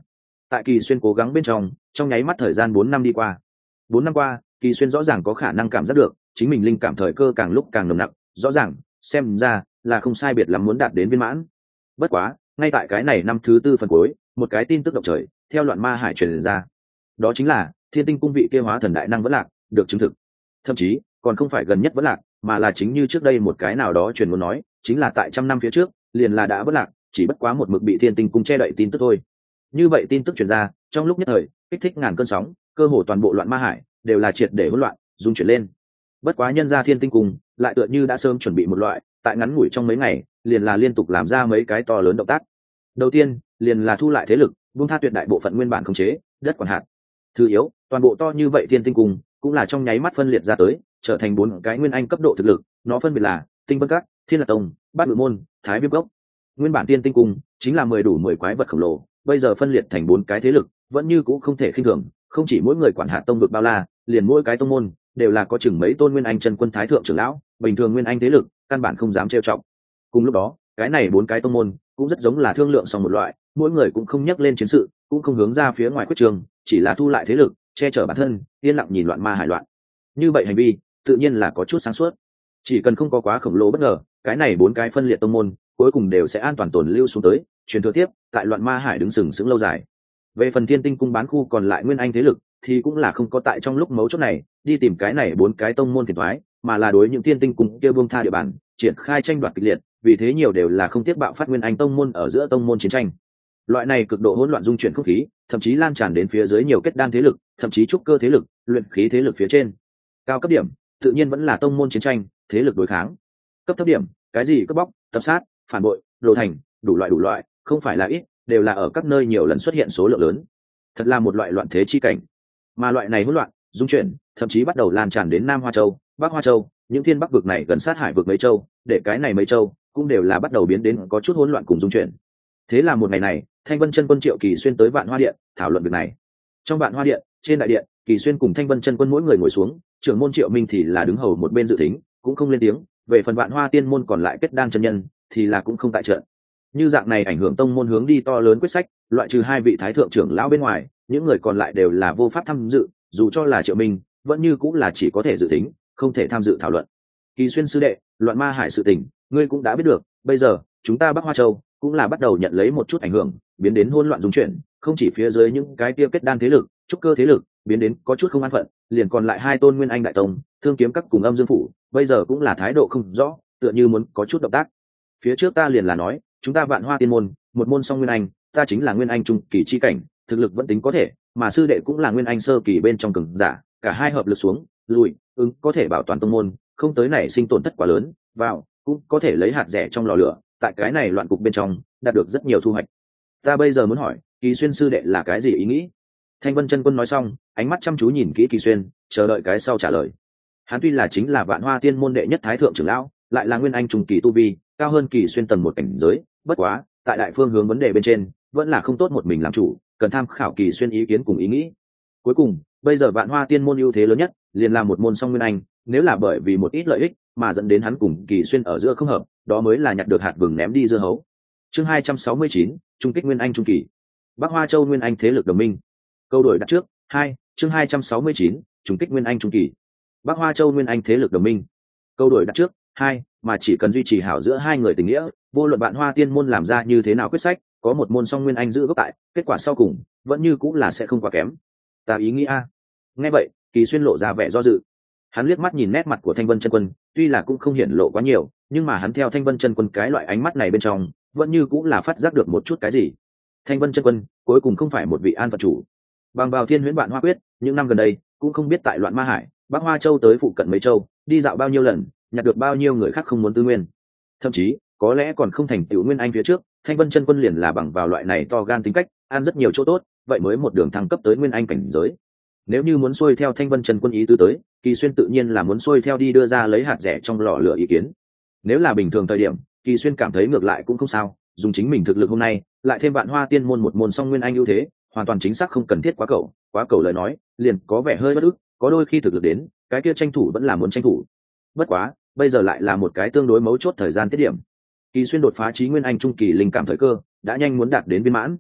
tại Kỳ Xuyên cố gắng bên trong nháy mắt thời gian 4 năm đi qua. 4 năm qua, Kỳ Xuyên rõ ràng có khả năng cảm giác được chính mình linh cảm thời cơ càng lúc càng nồng nặc, rõ ràng xem ra là không sai biệt lắm muốn đạt đến viên mãn. Bất quá, ngay tại cái này năm thứ tư phần cuối, một cái tin tức động trời theo Loạn Ma Hải truyền ra. Đó chính là Thiên Tinh cung vị kia hóa thần đại năng vẫn lạc, được chứng thực. Thậm chí, còn không phải gần nhất vẫn lạc, mà là chính như trước đây một cái nào đó truyền muốn nói, chính là tại trăm năm phía trước, liền là đã vẫn lạc, chỉ bất quá một mực bị Thiên Tinh cung che đậy tin tức thôi. Như vậy tin tức truyền ra, trong lúc nhất thời, kích thích ngàn cơn sóng, cơ hồ toàn bộ Loạn Ma Hải đều là triệt để hỗn loạn, rung chuyển lên. Bất quá nhân gia Thiên Tinh cung lại tựa như đã sớm chuẩn bị một loại, tại ngắn ngủi trong mấy ngày, liền là liên tục làm ra mấy cái to lớn động tác. Đầu tiên, liền là thu lại thế lực, buông tha tuyệt đại bộ phận nguyên bản khống chế, đất quản hạt. Thứ yếu, toàn bộ to như vậy Thiên Tinh cung cũng là trong nháy mắt phân liệt ra tới, trở thành 4 cái nguyên anh cấp độ thực lực, nó phân biệt là Tinh Vân Các, Thiên Lạc Tông, Bát Ngự môn, Thái Viêm cốc. Nguyên bản Thiên Tinh cung chính là 10 quái vật khổng lồ, bây giờ phân liệt thành 4 cái thế lực, vẫn như cũng không thể khinh thường, không chỉ mỗi người quản hạt tông vực bao la, liền mỗi cái tông môn đều là có chừng mấy tôn nguyên anh chân quân thái thượng trưởng lão, bình thường nguyên anh thế lực căn bản không dám trêu chọc. Cùng lúc đó, cái này 4 cái tông môn cũng rất giống là thương lượng xong một loại, mỗi người cũng không nhắc lên chiến sự, cũng không hướng ra phía ngoài quyết trường, chỉ là thu lại thế lực, che chở bản thân, yên lặng nhìn Loạn Ma Hải loạn. Như vậy hành vi tự nhiên là có chút sáng suốt, chỉ cần không có quá khổng lồ bất ngờ, cái này 4 cái phân liệt tông môn cuối cùng đều sẽ an toàn tồn lưu xuống tới, truyền thừa tiếp tại Loạn Ma Hải đứng sừng sững lâu dài. Về phần Thiên Tinh cung bán khu còn lại nguyên anh thế lực thì cũng là không có tại trong lúc mấu chốt này đi tìm cái này 4 cái tông môn phiền toái, mà là đối những Thiên Tinh cung kia buông tha địa bàn, triển khai tranh đoạt kịch liệt, vì thế nhiều đều là không tiếc bạo phát nguyên anh tông môn ở giữa tông môn chiến tranh. Loại này cực độ hỗn loạn dung chuyển không khí, thậm chí lan tràn đến phía dưới nhiều kết đan thế lực, thậm chí trúc cơ thế lực, luyện khí thế lực phía trên. Cao cấp điểm, tự nhiên vẫn là tông môn chiến tranh, thế lực đối kháng. Cấp thấp điểm, cái gì cướp bóc, tập sát, phản bội, đồ thành, đủ loại, không phải là ít, đều là ở các nơi nhiều lần xuất hiện số lượng lớn. Thật là một loại loạn thế chi cảnh. Mà loại này hỗn loạn, dung chuyển, thậm chí bắt đầu lan tràn đến Nam Hoa Châu, Bắc Hoa Châu, những thiên bắc vực này gần sát hải vực mấy châu, để cái này mấy châu cũng đều là bắt đầu biến đến có chút hỗn loạn cùng dung chuyển. Thế là một ngày này, Thanh Vân chân quân Triệu Kỳ Xuyên tới Vạn Hoa điện thảo luận việc này. Trong Vạn Hoa điện, trên đại điện, Kỳ Xuyên cùng Thanh Vân chân quân mỗi người ngồi xuống, trưởng môn Triệu Minh thì là đứng hầu một bên dự thính, cũng không lên tiếng. Về phần Vạn Hoa tiên môn còn lại kết đan chân nhân thì là cũng không tại trận. Như dạng này ảnh hưởng tông môn hướng đi to lớn quyết sách, loại trừ 2 vị thái thượng trưởng lão bên ngoài, những người còn lại đều là vô pháp tham dự, dù cho là Triệu Minh, vẫn như cũng là chỉ có thể dự tính, không thể tham dự thảo luận. Kỳ Xuyên sư đệ, Loạn Ma Hải sự tình, ngươi cũng đã biết được, bây giờ, chúng ta Bắc Hoa Châu cũng là bắt đầu nhận lấy một chút ảnh hưởng, biến đến hỗn loạn dung chuyển, không chỉ phía dưới những cái kia kết đan thế lực, trúc cơ thế lực, biến đến có chút không an phận, liền còn lại 2 tôn nguyên anh đại tông, Thương Kiếm Các cùng Âm Dương phủ, bây giờ cũng là thái độ không rõ, tựa như muốn có chút động tác. Phía trước ta liền là nói, chúng ta Vạn Hoa tiên môn, một môn song nguyên anh, ta chính là nguyên anh trung kỳ chi cảnh, thực lực vẫn tính có thể, mà sư đệ cũng là nguyên anh sơ kỳ bên trong cường giả, cả hai hợp lực xuống, lùi, có thể bảo toàn tông môn, không tới này sinh tổn thất quá lớn, vào cũng có thể lấy hạt rẻ trong lò lửa, tại cái này loạn cục bên trong đạt được rất nhiều thu hoạch. Ta bây giờ muốn hỏi, Kỳ Xuyên sư đệ là cái gì ý nghĩ? Thanh Vân chân quân nói xong, ánh mắt chăm chú nhìn kỹ Kỳ Xuyên, chờ đợi cái sau trả lời. Hắn tuy là chính là Vạn Hoa tiên môn đệ nhất thái thượng trưởng lão, lại là nguyên anh trung kỳ tu vi, cao hơn Kỳ Xuyên tầng một cảnh giới, bất quá, tại đại phương hướng vấn đề bên trên, vẫn là không tốt một mình làm chủ, cần tham khảo Kỳ Xuyên ý kiến cùng ý nghĩ. Cuối cùng, bây giờ Vạn Hoa tiên môn ưu thế lớn nhất, liền là một môn song nguyên anh, nếu là bởi vì một ít lợi ích mà dẫn đến hắn cùng Kỳ Xuyên ở giữa không hợp, đó mới là nhặt được hạt vừng ném đi dưa hấu. Chương 269, trung kích nguyên anh trung kỳ. Bắc Hoa Châu nguyên anh thế lực đồng minh. Câu đổi đặt trước, 2, chương 269, trung kích nguyên anh trung kỳ. Bắc Hoa Châu nguyên anh thế lực đồng minh. Câu đổi đặt trước, 2, mà chỉ cần duy trì hảo giữa hai người tình nghĩa, vô luận Vạn Hoa tiên môn làm ra như thế nào quyết sách, có một môn song nguyên anh giữ gốc tại, kết quả sau cùng vẫn như cũng là sẽ không quá kém. Ta ý nghĩ a. Nghe vậy, Kỳ Xuyên lộ ra vẻ do dự. Hắn liếc mắt nhìn nét mặt của Thanh Vân chân quân, tuy là cũng không hiển lộ quá nhiều, nhưng mà hắn theo Thanh Vân chân quân cái loại ánh mắt này bên trong, vẫn như cũng là phát giác được một chút cái gì. Thanh Vân chân quân cuối cùng không phải một vị an phận chủ. Bằng vào Thiên Huyễn Vạn Hoa quyết, những năm gần đây cũng không biết tại Loạn Ma Hải, Bắc Hoa Châu tới phụ cận mấy châu, đi dạo bao nhiêu lần, nhặt được bao nhiêu người khác không muốn tư nguyên. Thậm chí, có lẽ còn không thành tựu nguyên anh phía trước, Thanh Vân chân quân liền là bằng vào loại này to gan tính cách, ăn rất nhiều chỗ tốt, vậy mới một đường thăng cấp tới nguyên anh cảnh giới. Nếu như muốn xuôi theo Thanh Vân chân quân ý tứ tới, Kỳ Xuyên tự nhiên là muốn xuôi theo đi đưa ra lấy hạt rẻ trong lò lửa ý kiến. Nếu là bình thường thời điểm, Kỳ Xuyên cảm thấy ngược lại cũng không sao, dùng chính mình thực lực hôm nay, lại thêm Vạn Hoa tiên môn một môn song nguyên anh ưu thế, hoàn toàn chính xác không cần thiết quá cầu lời nói, liền có vẻ hơi bất ức, có đôi khi thực lực đến, cái kia tranh thủ vẫn là muốn tranh thủ. Bất quá, bây giờ lại là một cái tương đối mấu chốt thời gian tiết điểm. Kỳ Xuyên đột phá chí nguyên anh trung kỳ linh cảm thời cơ, đã nhanh muốn đạt đến viên mãn.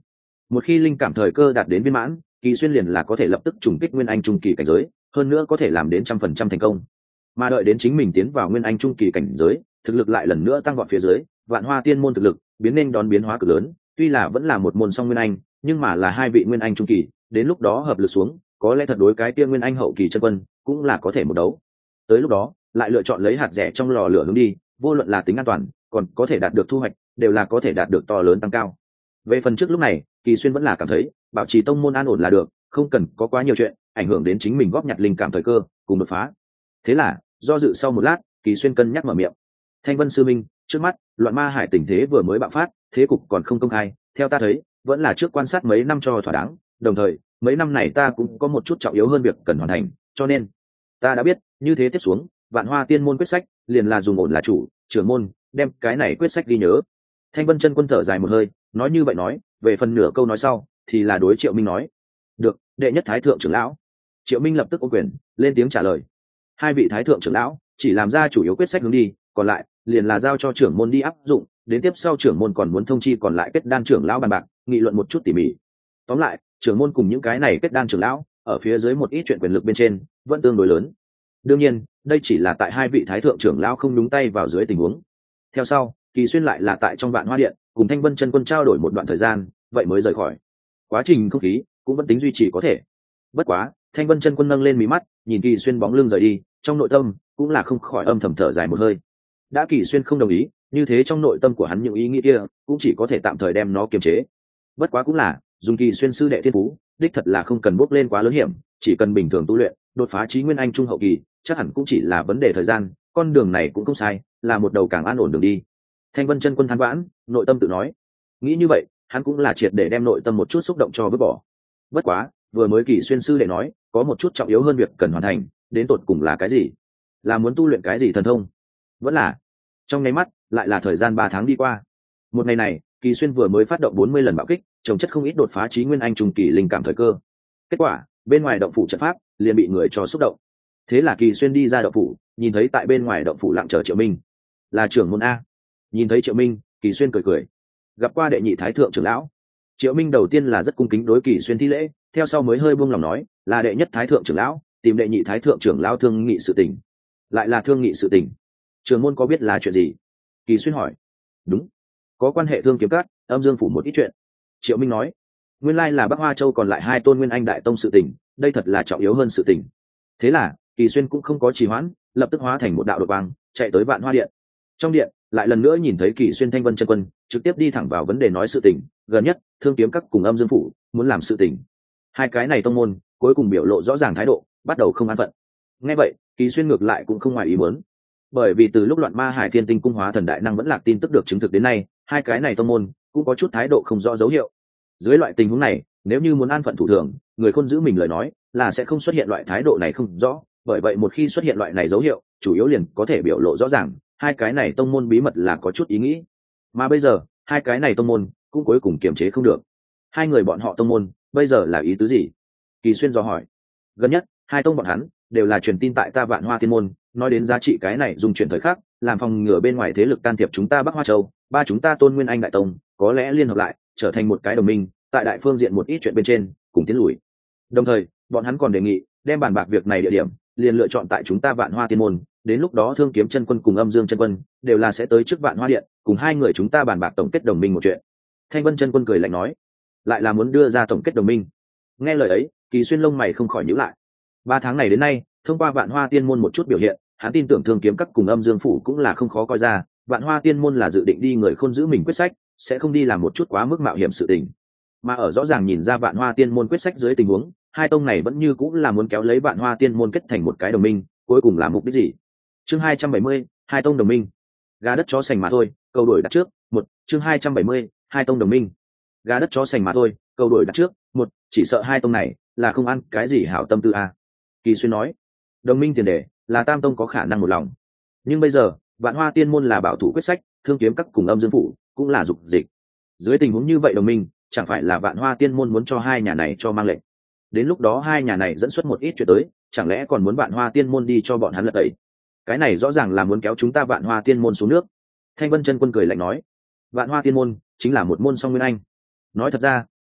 Một khi linh cảm thời cơ đạt đến viên mãn, Kỳ Xuyên liền là có thể lập tức trùng kích nguyên anh trung kỳ cảnh giới, hơn nữa có thể làm đến 100% thành công. Mà đợi đến chính mình tiến vào nguyên anh trung kỳ cảnh giới, thực lực lại lần nữa tăng vọt phía dưới, Vạn Hoa Tiên môn thực lực biến nên đón biến hóa cực lớn, tuy là vẫn là một môn song nguyên anh, nhưng mà là hai vị nguyên anh trung kỳ, đến lúc đó hợp lực xuống, có lẽ thật đối cái kia nguyên anh hậu kỳ chân quân cũng là có thể một đấu. Tới lúc đó, lại lựa chọn lấy hạt rẻ trong lò lửa hướng đi, vô luận là tính an toàn, còn có thể đạt được thu hoạch, đều là có thể đạt được to lớn tăng cao. Về phần trước lúc này, Kỳ Xuyên vẫn là cảm thấy bảo trì tông môn an ổn là được, không cần có quá nhiều chuyện ảnh hưởng đến chính mình góp nhặt linh cảm thời cơ cùng đột phá. Thế là do dự sau một lát, Kỳ Xuyên cân nhắc mở miệng. Thanh Vân sư minh, trước mắt loạn ma hải tình thế vừa mới bạo phát, thế cục còn không công khai, theo ta thấy vẫn là trước quan sát mấy năm cho thỏa đáng, đồng thời mấy năm này ta cũng có một chút trọng yếu hơn việc cần hoàn thành, cho nên ta đã biết như thế tiếp xuống Vạn Hoa Tiên môn quyết sách liền là dùng ổn là chủ, trưởng môn đem cái này quyết sách ghi nhớ. Thanh Vân chân quân thở dài một hơi, nói như vậy nói, về phần nửa câu nói sau thì là đối Triệu Minh nói. Được, đệ nhất thái thượng trưởng lão. Triệu Minh lập tức ô quyền lên tiếng trả lời. Hai vị thái thượng trưởng lão chỉ làm ra chủ yếu quyết sách hướng đi, còn lại liền là giao cho trưởng môn đi áp dụng, đến tiếp sau trưởng môn còn muốn thông chi còn lại kết đan trưởng lão bàn bạc, nghị luận một chút tỉ mỉ. Tóm lại, trưởng môn cùng những cái này kết đan trưởng lão ở phía dưới một ít chuyện quyền lực bên trên vẫn tương đối lớn. Đương nhiên, đây chỉ là tại hai vị thái thượng trưởng lão không đúng tay vào dưới tình huống. Theo sau, Kỳ Xuyên lại là tại trong Vạn Hoa Điện cùng Thanh Vân chân quân trao đổi một đoạn thời gian, vậy mới rời khỏi. Quá trình không khí cũng vẫn tính duy trì có thể. Bất quá, Thanh Vân chân quân nâng lên mí mắt, nhìn Kỳ Xuyên bóng lưng rời đi, trong nội tâm cũng là không khỏi âm thầm thở dài một hơi. Đã Kỳ Xuyên không đồng ý, như thế trong nội tâm của hắn những ý nghĩ kia cũng chỉ có thể tạm thời đem nó kiềm chế. Bất quá cũng là, dùng Kỳ Xuyên sư đệ thiên phú, đích thật là không cần bước lên quá lớn hiểm, chỉ cần bình thường tu luyện, đột phá chí nguyên anh trung hậu kỳ, chắc hẳn cũng chỉ là vấn đề thời gian, con đường này cũng không sai, là một đầu càng an ổn đường đi. Thanh Vân chân quân than vãn, nội tâm tự nói. Nghĩ như vậy, hắn cũng là triệt để đem nội tâm một chút xúc động cho vứt bỏ. Bất quá, vừa mới Kỳ Xuyên sư đệ nói, có một chút trọng yếu hơn việc cần hoàn thành, đến tột cùng là cái gì? Là muốn tu luyện cái gì thần thông? Vẫn là. Trong nháy mắt, lại là thời gian 3 tháng đi qua. Một ngày này, Kỳ Xuyên vừa mới phát động 40 lần bạo kích, trồng chất không ít đột phá chí nguyên anh trung kỳ linh cảm thời cơ. Kết quả, bên ngoài động phủ trận pháp liền bị người cho xúc động. Thế là Kỳ Xuyên đi ra động phủ, nhìn thấy tại bên ngoài động phủ lặng chờ Triệu Minh. Là trưởng môn a. Nhìn thấy Triệu Minh, Kỳ Xuyên cười cười. Gặp qua đệ nhị thái thượng trưởng lão. Triệu Minh đầu tiên là rất cung kính đối Kỳ Xuyên thi lễ, theo sau mới hơi buông lòng nói, là đệ nhất thái thượng trưởng lão, tìm đệ nhị thái thượng trưởng lão thương nghị sự tình. Lại là thương nghị sự tình. Trưởng môn có biết là chuyện gì? Kỳ Xuyên hỏi. Đúng, có quan hệ Thương Kiếm Các, Âm Dương phủ một ít chuyện. Triệu Minh nói. Nguyên lai là Bắc Hoa Châu còn lại hai tôn nguyên anh đại tông sự tình, đây thật là trọng yếu hơn sự tình. Thế là Kỳ Xuyên cũng không có trì hoãn, lập tức hóa thành một đạo đột quang, chạy tới Vạn Hoa Điện. Trong điện, lại lần nữa nhìn thấy Kỳ Xuyên Thanh Vân chân quân, trực tiếp đi thẳng vào vấn đề nói sự tình, gần nhất Thương Kiếm Các cùng Âm Dương phủ muốn làm sự tình. Hai cái này tông môn cuối cùng biểu lộ rõ ràng thái độ, bắt đầu không an phận. Nghe vậy, Kỳ Xuyên ngược lại cũng không ngoài ý muốn, bởi vì từ lúc Loạn Ma Hải Thiên Tinh cung hóa thần đại năng vẫn lạc tin tức được chứng thực đến nay, hai cái này tông môn cũng có chút thái độ không rõ dấu hiệu. Dưới loại tình huống này, nếu như muốn an phận thủ thường, người khôn giữ mình lời nói là sẽ không xuất hiện loại thái độ này không rõ, bởi vậy một khi xuất hiện loại này dấu hiệu, chủ yếu liền có thể biểu lộ rõ ràng hai cái này tông môn bí mật là có chút ý nghĩ. Mà bây giờ hai cái này tông môn cũng cuối cùng kiềm chế không được. Hai người bọn họ tông môn bây giờ là ý tứ gì? Kỳ Xuyên dò hỏi. Gần nhất hai tông bọn hắn đều là truyền tin tại ta Vạn Hoa Tiên môn, nói đến giá trị cái này dùng chuyển thời khắc, làm phòng ngừa bên ngoài thế lực can thiệp chúng ta Bắc Hoa Châu, ba chúng ta tôn nguyên anh đại tông có lẽ liên hợp lại trở thành một cái đồng minh, tại đại phương diện một ít chuyện bên trên cùng tiến lùi. Đồng thời bọn hắn còn đề nghị đem bàn bạc việc này địa điểm liền lựa chọn tại chúng ta Vạn Hoa Tiên môn, đến lúc đó Thương Kiếm chân quân cùng Âm Dương chân quân đều là sẽ tới trước Vạn Hoa Điện, cùng hai người chúng ta bàn bạc tổng kết đồng minh một chuyện. Thanh Vân chân quân cười lạnh nói. Lại là muốn đưa ra tổng kết đồng minh? Nghe lời ấy, Kỳ Xuyên lông mày không khỏi nhíu lại. 3 tháng này đến nay, thông qua Vạn Hoa Tiên môn một chút biểu hiện, hắn tin tưởng Thương Kiếm Các cùng Âm Dương phủ cũng là không khó coi ra, Vạn Hoa Tiên môn là dự định đi người khôn giữ mình quyết sách, sẽ không đi làm một chút quá mức mạo hiểm sự tình. Mà ở rõ ràng nhìn ra Vạn Hoa Tiên môn quyết sách dưới tình huống, hai tông này vẫn như cũng là muốn kéo lấy Vạn Hoa Tiên môn kết thành một cái đồng minh, cuối cùng là mục đích gì? Chương 270, hai tông đồng minh. Gà đất chó sành mà thôi, câu đổi đặt trước, một. Chương 270, hai tông đồng minh. Gà đất chó sành mà thôi, câu đổi đặt trước, một. Chỉ sợ hai tông này là không ăn cái gì hảo tâm tư a. Kỳ Xuyên nói. Đồng minh tiền đề là tam tông có khả năng một lòng, nhưng bây giờ Vạn Hoa Tiên môn là bảo thủ quyết sách, Thương Kiếm Các cùng Âm Dương phủ cũng là dục dịch. Dưới tình huống như vậy đồng minh chẳng phải là Vạn Hoa Tiên môn muốn cho hai nhà này cho mang lệnh, đến lúc đó hai nhà này dẫn xuất một ít chuyện tới, chẳng lẽ còn muốn Vạn Hoa Tiên môn đi cho bọn hắn lật tẩy? Cái này rõ ràng là muốn kéo chúng ta Vạn Hoa Tiên môn xuống nước. Thanh Vân chân quân cười lạnh nói. Vạn Hoa Tiên môn chính là một môn song nguyên anh. Nói thật ra,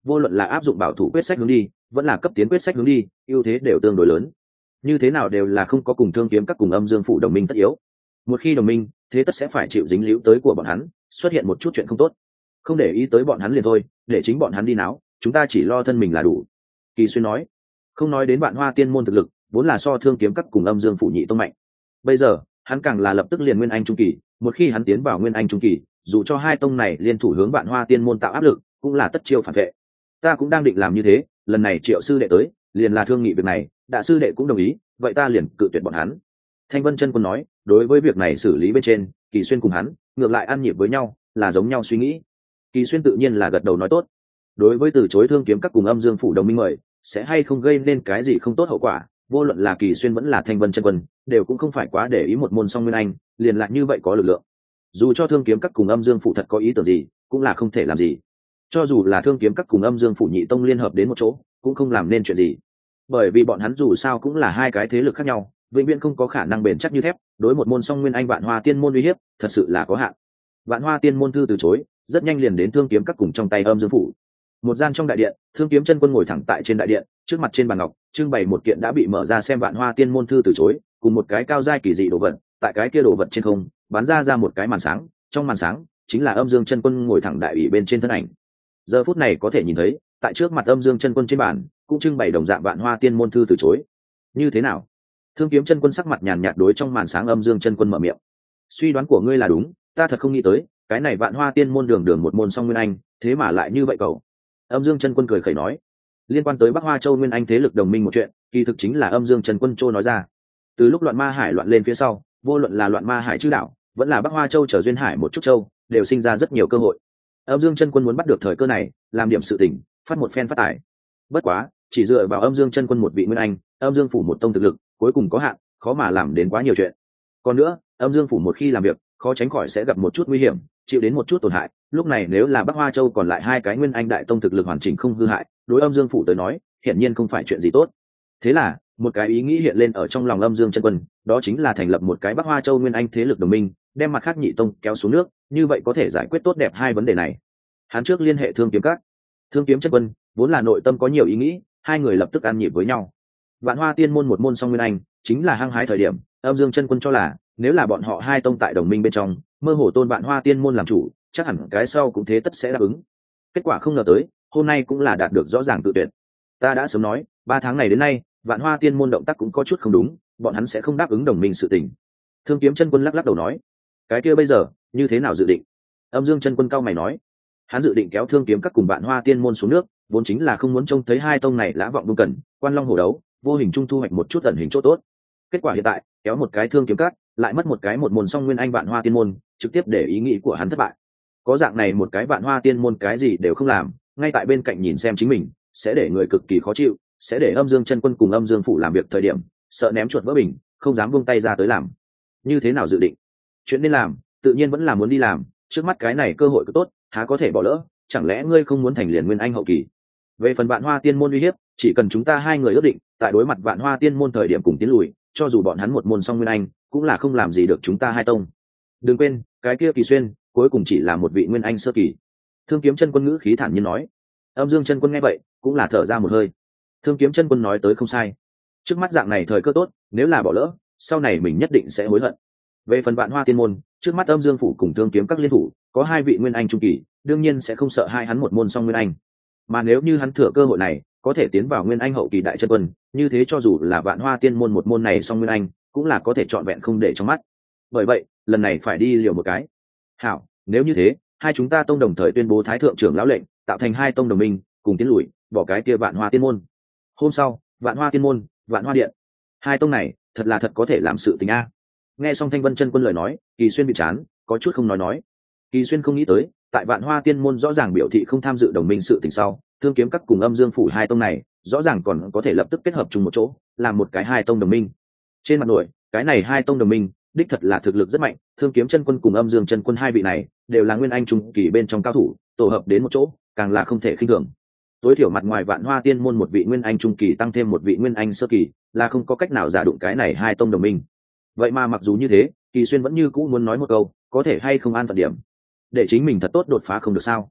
vô luận là áp dụng bảo thủ quyết sách hướng đi vẫn là cấp tiến quyết sách hướng đi, ưu thế đều tương đối lớn. Như thế nào đều là không có cùng Thương Kiếm Các cùng Âm Dương Phủ đồng minh tất yếu. Một khi đồng minh, thế tất sẽ phải chịu dính líu tới của bọn hắn, xuất hiện một chút chuyện không tốt. Không để ý tới bọn hắn liền thôi, để chính bọn hắn đi náo, chúng ta chỉ lo thân mình là đủ. Kỳ Xuyên nói. Không nói đến Vạn Hoa Tiên môn thực lực, vốn là so Thương Kiếm Các cùng Âm Dương Phủ nhị tông mạnh. Bây giờ, hắn càng là lập tức liền Nguyên Anh trung kỳ, một khi hắn tiến vào Nguyên Anh trung kỳ, dù cho hai tông này liên thủ hướng Vạn Hoa Tiên môn tạo áp lực, cũng là tất chiêu phản vệ. Ta cũng đang định làm như thế, lần này Triệu sư đệ tới, liền là thương nghị việc này, đại sư đệ cũng đồng ý, vậy ta liền cự tuyệt bọn hắn. Thanh Vân Chân Quân nói, đối với việc này xử lý bên trên, Kỳ Xuyên cùng hắn ngược lại ăn nhịp với nhau, là giống nhau suy nghĩ. Kỳ Xuyên tự nhiên là gật đầu nói tốt. Đối với từ chối Thương Kiếm Các cùng Âm Dương Phủ đồng minh mời, sẽ hay không gây nên cái gì không tốt hậu quả, vô luận là Kỳ Xuyên vẫn là Thanh Vân Chân Quân, đều cũng không phải quá để ý một môn song nguyên anh, liền lại như vậy có lực lượng. Dù cho Thương Kiếm Các cùng Âm Dương Phủ thật có ý tưởng gì, cũng là không thể làm gì. Cho dù là Thương Kiếm Các cùng Âm Dương Phủ nhị tông liên hợp đến một chỗ, cũng không làm nên chuyện gì. Bởi vì bọn hắn dù sao cũng là hai cái thế lực khác nhau, vĩnh viễn không có khả năng bền chắc như thép, đối một môn song nguyên anh Vạn Hoa Tiên môn uy hiếp, thật sự là có hạn. Vạn Hoa Tiên môn thư từ chối, rất nhanh liền đến Thương Kiếm Các cùng trong tay Âm Dương Phủ. Một gian trong đại điện, Thương Kiếm Chân Quân ngồi thẳng tại trên đại điện, trước mặt trên bàn ngọc trưng bày một kiện đã bị mở ra xem Vạn Hoa Tiên môn thư từ chối, cùng một cái cao giai kỳ dị đồ vật, tại cái kia đồ vật trên không bắn ra một cái màn sáng, trong màn sáng chính là Âm Dương Chân Quân ngồi thẳng đại ủy bên trên thân ảnh. Giờ phút này có thể nhìn thấy, tại trước mặt Âm Dương Chân Quân trên bàn cũng trưng bày đồng dạng Vạn Hoa Tiên môn thư từ chối. Như thế nào? Thương Kiếm Chân Quân sắc mặt nhàn nhạt đối trong màn sáng Âm Dương Chân Quân mở miệng. Suy đoán của ngươi là đúng, ta thật không nghĩ tới, cái này Vạn Hoa Tiên môn đường một môn song nguyên anh, thế mà lại như vậy cậu. Âm Dương Chân Quân cười khẩy nói, liên quan tới Bắc Hoa Châu nguyên anh thế lực đồng minh một chuyện, kỳ thực chính là Âm Dương Chân Quân trô nói ra. Từ lúc loạn ma hải loạn lên phía sau, vô luận là loạn ma hải chư đảo, vẫn là Bắc Hoa Châu trở duyên hải một chút châu, đều sinh ra rất nhiều cơ hội. Âm Dương Chân Quân muốn bắt được thời cơ này, làm điểm sự tình, phát một phen phát tài. Bất quá, chỉ dựa vào Âm Dương Chân Quân một vị nguyên anh, Âm Dương phủ một tông thực lực, cuối cùng có hạn, khó mà làm đến quá nhiều chuyện. Còn nữa, Âm Dương phủ một khi làm việc, khó tránh khỏi sẽ gặp một chút nguy hiểm, chịu đến một chút tổn hại. Lúc này nếu là Bắc Hoa Châu còn lại hai cái nguyên anh đại tông thực lực hoàn chỉnh không hư hại, đối Âm Dương phủ tới nói, hiển nhiên không phải chuyện gì tốt. Thế là, một cái ý nghĩ hiện lên ở trong lòng Âm Dương Chân Quân, đó chính là thành lập một cái Bắc Hoa Châu nguyên anh thế lực đồng minh, đem mặt khác nhị tông kéo xuống nước, như vậy có thể giải quyết tốt đẹp hai vấn đề này. Hắn trước liên hệ Thương Kiếm Các. Thương Kiếm Chân Quân vốn là nội tâm có nhiều ý nghĩ, hai người lập tức ăn nhịp với nhau. Vạn Hoa Tiên môn một môn song nguyên anh, chính là hăng hái thời điểm, Âm Dương Chân Quân cho là, nếu là bọn họ hai tông tại đồng minh bên trong, mơ hồ tôn Vạn Hoa Tiên môn làm chủ, chắc hẳn cái sau cũng thế tất sẽ đáp ứng. Kết quả không ngờ tới, hôm nay cũng là đạt được rõ ràng tự tuyệt. Ta đã sớm nói, 3 tháng này đến nay, Vạn Hoa Tiên môn động tác cũng có chút không đúng, bọn hắn sẽ không đáp ứng đồng minh sự tình. Thương Kiếm Chân Quân lắc lắc đầu nói, cái kia bây giờ, như thế nào dự định? Âm Dương Chân Quân cao mày nói, hắn dự định kéo Thương Kiếm Các cùng Vạn Hoa Tiên môn xuống nước, vốn chính là không muốn trông thấy hai tông này lã vọng buông cần, quan long hổ đấu, vô hình trung thu hoạch một chút ẩn hình chỗ tốt. Kết quả hiện tại, kéo một cái Thương Kiếm Các, lại mất một cái một môn song nguyên anh Vạn Hoa Tiên môn, trực tiếp để ý nghĩ của hắn thất bại. Có dạng này một cái Vạn Hoa Tiên môn cái gì đều không làm, ngay tại bên cạnh nhìn xem chính mình, sẽ để người cực kỳ khó chịu, sẽ để Âm Dương Chân Quân cùng Âm Dương phủ làm việc thời điểm, sợ ném chuột vỡ bình, không dám buông tay ra tới làm. Như thế nào dự định? Chuyện nên làm, tự nhiên vẫn là muốn đi làm, trước mắt cái này cơ hội cứ tốt, há có thể bỏ lỡ, chẳng lẽ ngươi không muốn thành liền nguyên anh hậu kỳ? Về phần Vạn Hoa Tiên môn uy hiếp, chỉ cần chúng ta hai người ước định, tại đối mặt Vạn Hoa Tiên môn thời điểm cùng tiến lùi, cho dù bọn hắn một môn song nguyên anh, cũng là không làm gì được chúng ta hai tông. Đừng quên, cái kia Kỳ Xuyên, cuối cùng chỉ là một vị nguyên anh sơ kỳ. Thương Kiếm Chân Quân ngữ khí thản nhiên nói. Âm Dương Chân Quân nghe vậy, cũng là thở ra một hơi. Thương Kiếm Chân Quân nói tới không sai. Trước mắt dạng này thời cơ tốt, nếu là bỏ lỡ, sau này mình nhất định sẽ hối hận. Về phần Vạn Hoa Tiên môn, trước mắt Âm Dương phủ cùng Thương Kiếm Các liên thủ, có hai vị nguyên anh trung kỳ, đương nhiên sẽ không sợ hai hắn một môn song nguyên anh. Mà nếu như hắn thừa cơ hội này, có thể tiến vào nguyên anh hậu kỳ đại chân quân, như thế cho dù là Vạn Hoa Tiên môn một môn này song nguyên anh, cũng là có thể trọn vẹn không để trong mắt. Bởi vậy, lần này phải đi liều một cái. Hảo, nếu như thế, hai chúng ta tông đồng thời tuyên bố thái thượng trưởng lão lệnh, tạo thành hai tông đồng minh, cùng tiến lùi, bỏ cái kia Vạn Hoa Tiên môn. Hôm sau, Vạn Hoa Tiên môn, Vạn Hoa điện, hai tông này, thật là thật có thể làm sự tình a. Nghe xong Thanh Vân Chân Quân lời nói, Kỳ Xuyên bị chán, có chút không nói. Kỳ Xuyên không nghĩ tới, tại Vạn Hoa Tiên môn rõ ràng biểu thị không tham dự đồng minh sự tình sau, Thương Kiếm Các cùng Âm Dương phủ hai tông này, rõ ràng còn có thể lập tức kết hợp chung một chỗ, làm một cái hai tông đồng minh. Trên mặt nổi, cái này hai tông đồng minh, đích thật là thực lực rất mạnh, Thương Kiếm Chân Quân cùng Âm Dương Chân Quân hai vị này, đều là nguyên anh trung kỳ bên trong cao thủ, tổ hợp đến một chỗ, càng là không thể khinh thường. Tối thiểu mặt ngoài Vạn Hoa Tiên môn một vị nguyên anh trung kỳ tăng thêm một vị nguyên anh sơ kỳ, là không có cách nào giả đụng cái này hai tông đồng minh. Vậy mà mặc dù như thế, Kỳ Xuyên vẫn như cũ muốn nói một câu, có thể hay không an phận điểm, để chính mình thật tốt đột phá không được sao?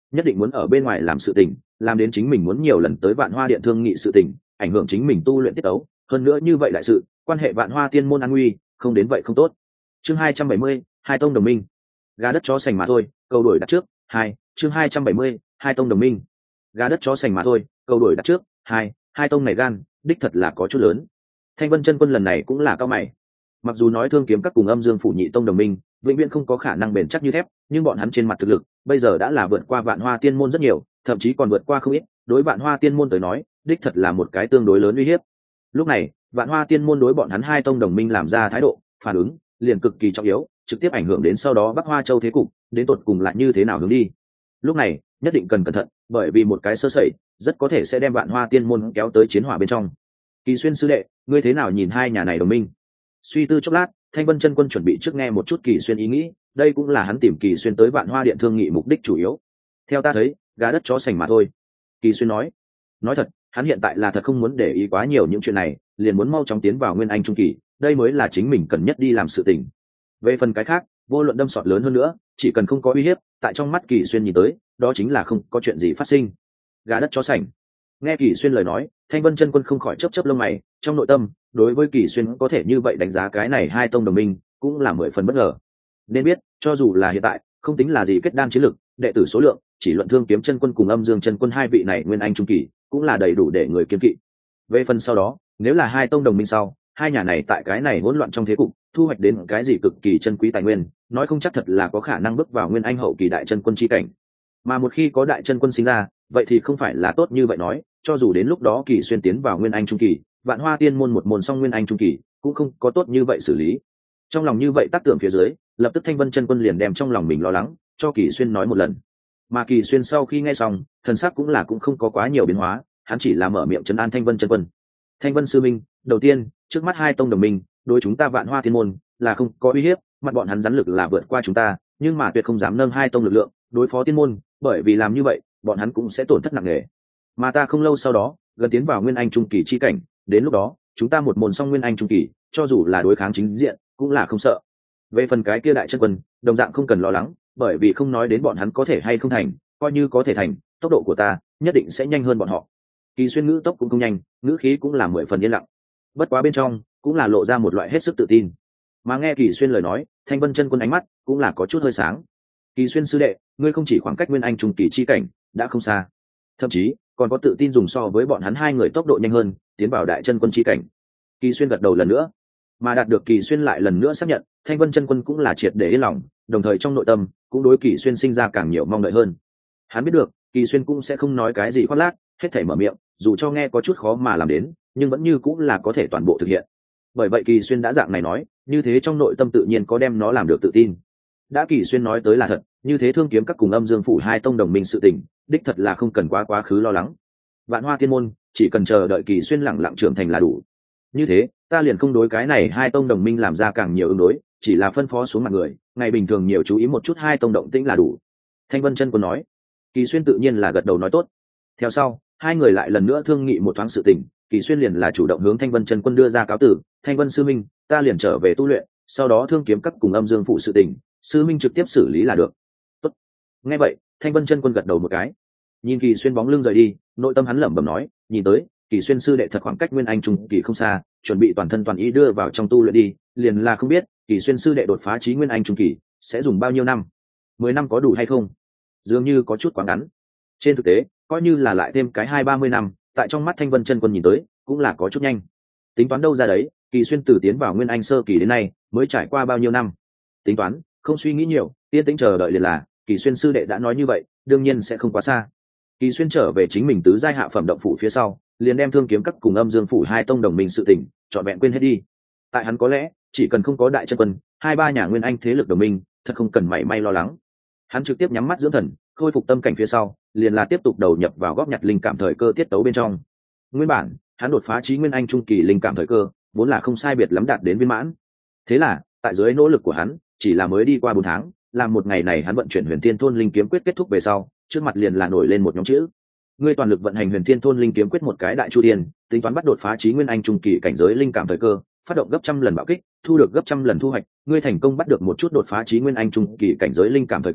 nhất định muốn ở bên ngoài làm sự tình, làm đến chính mình muốn nhiều lần tới Vạn Hoa Điện thương nghị sự tình, ảnh hưởng chính mình tu luyện tiết tấu, hơn nữa như vậy đại sự, quan hệ Vạn Hoa Tiên môn an nguy, không đến vậy không tốt. Chương 270, hai tông đồng minh. Gà đất chó sành mà thôi, câu đổi đặt trước, 2, chương 270, hai tông đồng minh. Gà đất chó sành mà thôi, câu đổi đặt trước, 2, hai tông này gan, đích thật là có chút lớn. Thanh Vân Chân Quân lần này cũng là cao mày. Mặc dù nói Thương Kiếm Các cùng Âm Dương phủ nhị tông đồng minh, vĩnh viễn không có khả năng bền chắc như thép, nhưng bọn hắn trên mặt thực lực, bây giờ đã là vượt qua Vạn Hoa Tiên môn rất nhiều, thậm chí còn vượt qua không ít, đối Vạn Hoa Tiên môn tới nói, đích thật là một cái tương đối lớn uy hiếp. Lúc này, Vạn Hoa Tiên môn đối bọn hắn hai tông đồng minh làm ra thái độ, phản ứng liền cực kỳ trọng yếu, trực tiếp ảnh hưởng đến sau đó Bắc Hoa Châu thế cục, đến tột cùng lại như thế nào hướng đi. Lúc này, nhất định cần cẩn thận, bởi vì một cái sơ sẩy, rất có thể sẽ đem Vạn Hoa Tiên môn kéo tới chiến hỏa bên trong. Kỳ Xuyên sư đệ, ngươi thế nào nhìn hai nhà này đồng minh? Suy tư chốc lát, Thanh Vân Chân Quân chuẩn bị trước nghe một chút Kỳ Xuyên ý nghĩ, đây cũng là hắn tìm Kỳ Xuyên tới Vạn Hoa Điện thương nghị mục đích chủ yếu. Theo ta thấy, gà đất chó sành mà thôi. Kỳ Xuyên nói thật, hắn hiện tại là thật không muốn để ý quá nhiều những chuyện này, liền muốn mau chóng tiến vào Nguyên Anh trung kỳ, đây mới là chính mình cần nhất đi làm sự tình. Về phần cái khác, vô luận đâm sọt lớn hơn nữa, chỉ cần không có uy hiếp, tại trong mắt Kỳ Xuyên nhìn tới, đó chính là không có chuyện gì phát sinh. Gà đất chó sành. Nghe Kỳ Xuyên lời nói, Thanh Vân Chân Quân không khỏi chớp chớp lông mày, trong nội tâm, đối với Kỳ Xuyên có thể như vậy đánh giá cái này hai tông đồng minh, cũng là 10 phần bất ngờ. Nên biết, cho dù là hiện tại, không tính là gì kết đan chiến lực, đệ tử số lượng, chỉ luận Thương Kiếm Chân Quân cùng Âm Dương Chân Quân hai vị này Nguyên Anh trung kỳ, cũng là đầy đủ để người kiêng kỵ. Về phần sau đó, nếu là hai tông đồng minh sau, hai nhà này tại cái này hỗn loạn trong thế cục, thu hoạch đến cái gì cực kỳ chân quý tài nguyên, nói không chắc thật là có khả năng bước vào Nguyên Anh hậu kỳ đại chân quân chi cảnh. Mà một khi có đại chân quân sinh ra, vậy thì không phải là tốt như vậy nói, cho dù đến lúc đó Kỳ Xuyên tiến vào Nguyên Anh trung kỳ, Vạn Hoa Tiên môn một môn song Nguyên Anh trung kỳ, cũng không có tốt như vậy xử lý. Trong lòng như vậy tác tưởng phía dưới, lập tức Thanh Vân Chân Quân liền đem trong lòng mình lo lắng cho Kỳ Xuyên nói một lần. Mà Kỳ Xuyên sau khi nghe xong, thần sắc cũng không có quá nhiều biến hóa, hắn chỉ là mở miệng trấn an Thanh Vân Chân Quân. Thanh Vân sư minh, đầu tiên, trước mắt hai tông đồng minh, đối chúng ta Vạn Hoa Tiên môn là không có uy hiếp, mặt bọn hắn rắn lực là vượt qua chúng ta, nhưng mà tuyệt không dám nâng hai tông lực lượng đối phó tiên môn, bởi vì làm như vậy, bọn hắn cũng sẽ tổn thất nặng nề. Mà ta không lâu sau đó, gần tiến vào Nguyên Anh trung kỳ chi cảnh, đến lúc đó, chúng ta một môn song Nguyên Anh trung kỳ, cho dù là đối kháng chính diện, cũng là không sợ. Về phần cái kia đại chân quân, đồng dạng không cần lo lắng, bởi vì không nói đến bọn hắn có thể hay không thành, coi như có thể thành, tốc độ của ta nhất định sẽ nhanh hơn bọn họ. Kỳ Xuyên ngữ tốc cũng không nhanh, ngữ khí cũng là 10 phần yên lặng. Bất quá bên trong cũng là lộ ra một loại hết sức tự tin. Mà nghe Kỳ Xuyên lời nói, Thanh Vân Chân Quân ánh mắt cũng là có chút hơi sáng. Kỳ Xuyên sư đệ, ngươi không chỉ khoảng cách Nguyên Anh trung kỳ chi cảnh đã không xa, thậm chí còn có tự tin dùng so với bọn hắn hai người tốc độ nhanh hơn, tiến vào đại chân quân chi cảnh. Kỳ Xuyên gật đầu lần nữa, mà đạt được Kỳ Xuyên lại lần nữa xác nhận, Thanh Vân Chân Quân cũng là triệt để yên lòng, đồng thời trong nội tâm cũng đối Kỳ Xuyên sinh ra càng nhiều mong đợi hơn. Hắn biết được, Kỳ Xuyên cũng sẽ không nói cái gì khoác lác, hết thảy mở miệng, dù cho nghe có chút khó mà làm đến, nhưng vẫn như cũng là có thể toàn bộ thực hiện. Bởi vậy Kỳ Xuyên đã dạng này nói, như thế trong nội tâm tự nhiên có đem nó làm được tự tin. Đã Kỳ Xuyên nói tới là thật, như thế Thương Kiếm Các cùng Âm Dương phủ hai tông đồng minh sự tình, đích thật là không cần quá khứ lo lắng. Vạn Hoa Tiên môn chỉ cần chờ đợi Kỳ Xuyên lẳng lặng trưởng thành là đủ. Như thế, ta liền không đối cái này hai tông đồng minh làm ra càng nhiều ứng đối, chỉ là phân phó xuống mặt người, ngày bình thường nhiều chú ý một chút hai tông động tĩnh là đủ. Thanh Vân Chân Quân nói. Kỳ Xuyên tự nhiên là gật đầu nói tốt. Theo sau, hai người lại lần nữa thương nghị một thoáng sự tình, Kỳ Xuyên liền là chủ động hướng Thanh Vân Chân Quân đưa ra cáo tử, Thanh Vân sư minh, ta liền trở về tu luyện, sau đó Thương Kiếm Các cùng Âm Dương phụ sự tình, sư minh trực tiếp xử lý là được. Tốt. Nghe vậy, Thanh Vân Chân Quân gật đầu một cái. Nhìn Kỳ Xuyên bóng lưng rời đi, nội tâm hắn lẩm bẩm nói, nhìn tới, Kỳ Xuyên sư đệ thật khoảng cách Nguyên Anh trung kỳ không xa, chuẩn bị toàn thân toàn ý đưa vào trong tu luyện đi, liền là không biết, Kỳ Xuyên sư đệ đột phá chí Nguyên Anh trung kỳ, sẽ dùng bao nhiêu năm? 10 năm có đủ hay không? Dường như có chút quá ngắn. Trên thực tế, coi như là lại thêm cái 20-30 năm, tại trong mắt Thanh Vân Chân Quân nhìn tới, cũng là có chút nhanh. Tính toán đâu ra đấy, Kỳ Xuyên từ tiến vào Nguyên Anh sơ kỳ đến nay, mới trải qua bao nhiêu năm? Tính toán, không suy nghĩ nhiều, yên tĩnh chờ đợi liền là, Kỳ Xuyên sư đệ đã nói như vậy, đương nhiên sẽ không quá xa. Kỳ Xuyên trở về chính mình tứ giai hạ phẩm động phủ phía sau, liền đem Thương Kiếm Các cùng Âm Dương phủ hai tông đồng minh sự tình, trọn vẹn quên hết đi. Tại hắn có lẽ, chỉ cần không có đại chân quân, 2-3 nhà Nguyên Anh thế lực đồng minh, thật không cần mảy may lo lắng. Hắn trực tiếp nhắm mắt dưỡng thần, khôi phục tâm cảnh phía sau, liền là tiếp tục đầu nhập vào góp nhặt linh cảm thời cơ tiết tấu bên trong. Nguyên bản, hắn đột phá chí Nguyên Anh trung kỳ linh cảm thời cơ, vốn là không sai biệt lắm đạt đến viên mãn. Thế là, tại dưới nỗ lực của hắn, chỉ là mới đi qua 4 tháng, làm một ngày này hắn vận chuyển Huyền Thiên Thôn linh kiếm quyết kết thúc về sau, trước mặt liền là nổi lên một nhóm chữ. Ngươi toàn lực vận hành Huyền Thiên Thôn linh kiếm quyết một cái đại chu thiên, tính toán bắt đột phá chí Nguyên Anh trung kỳ cảnh giới linh cảm thời cơ, phát động gấp trăm lần bạo kích, thu được gấp trăm lần thu hoạch, ngươi thành công bắt được một chút đột phá chí Nguyên Anh trung kỳ cảnh giới linh cảm thời cơ,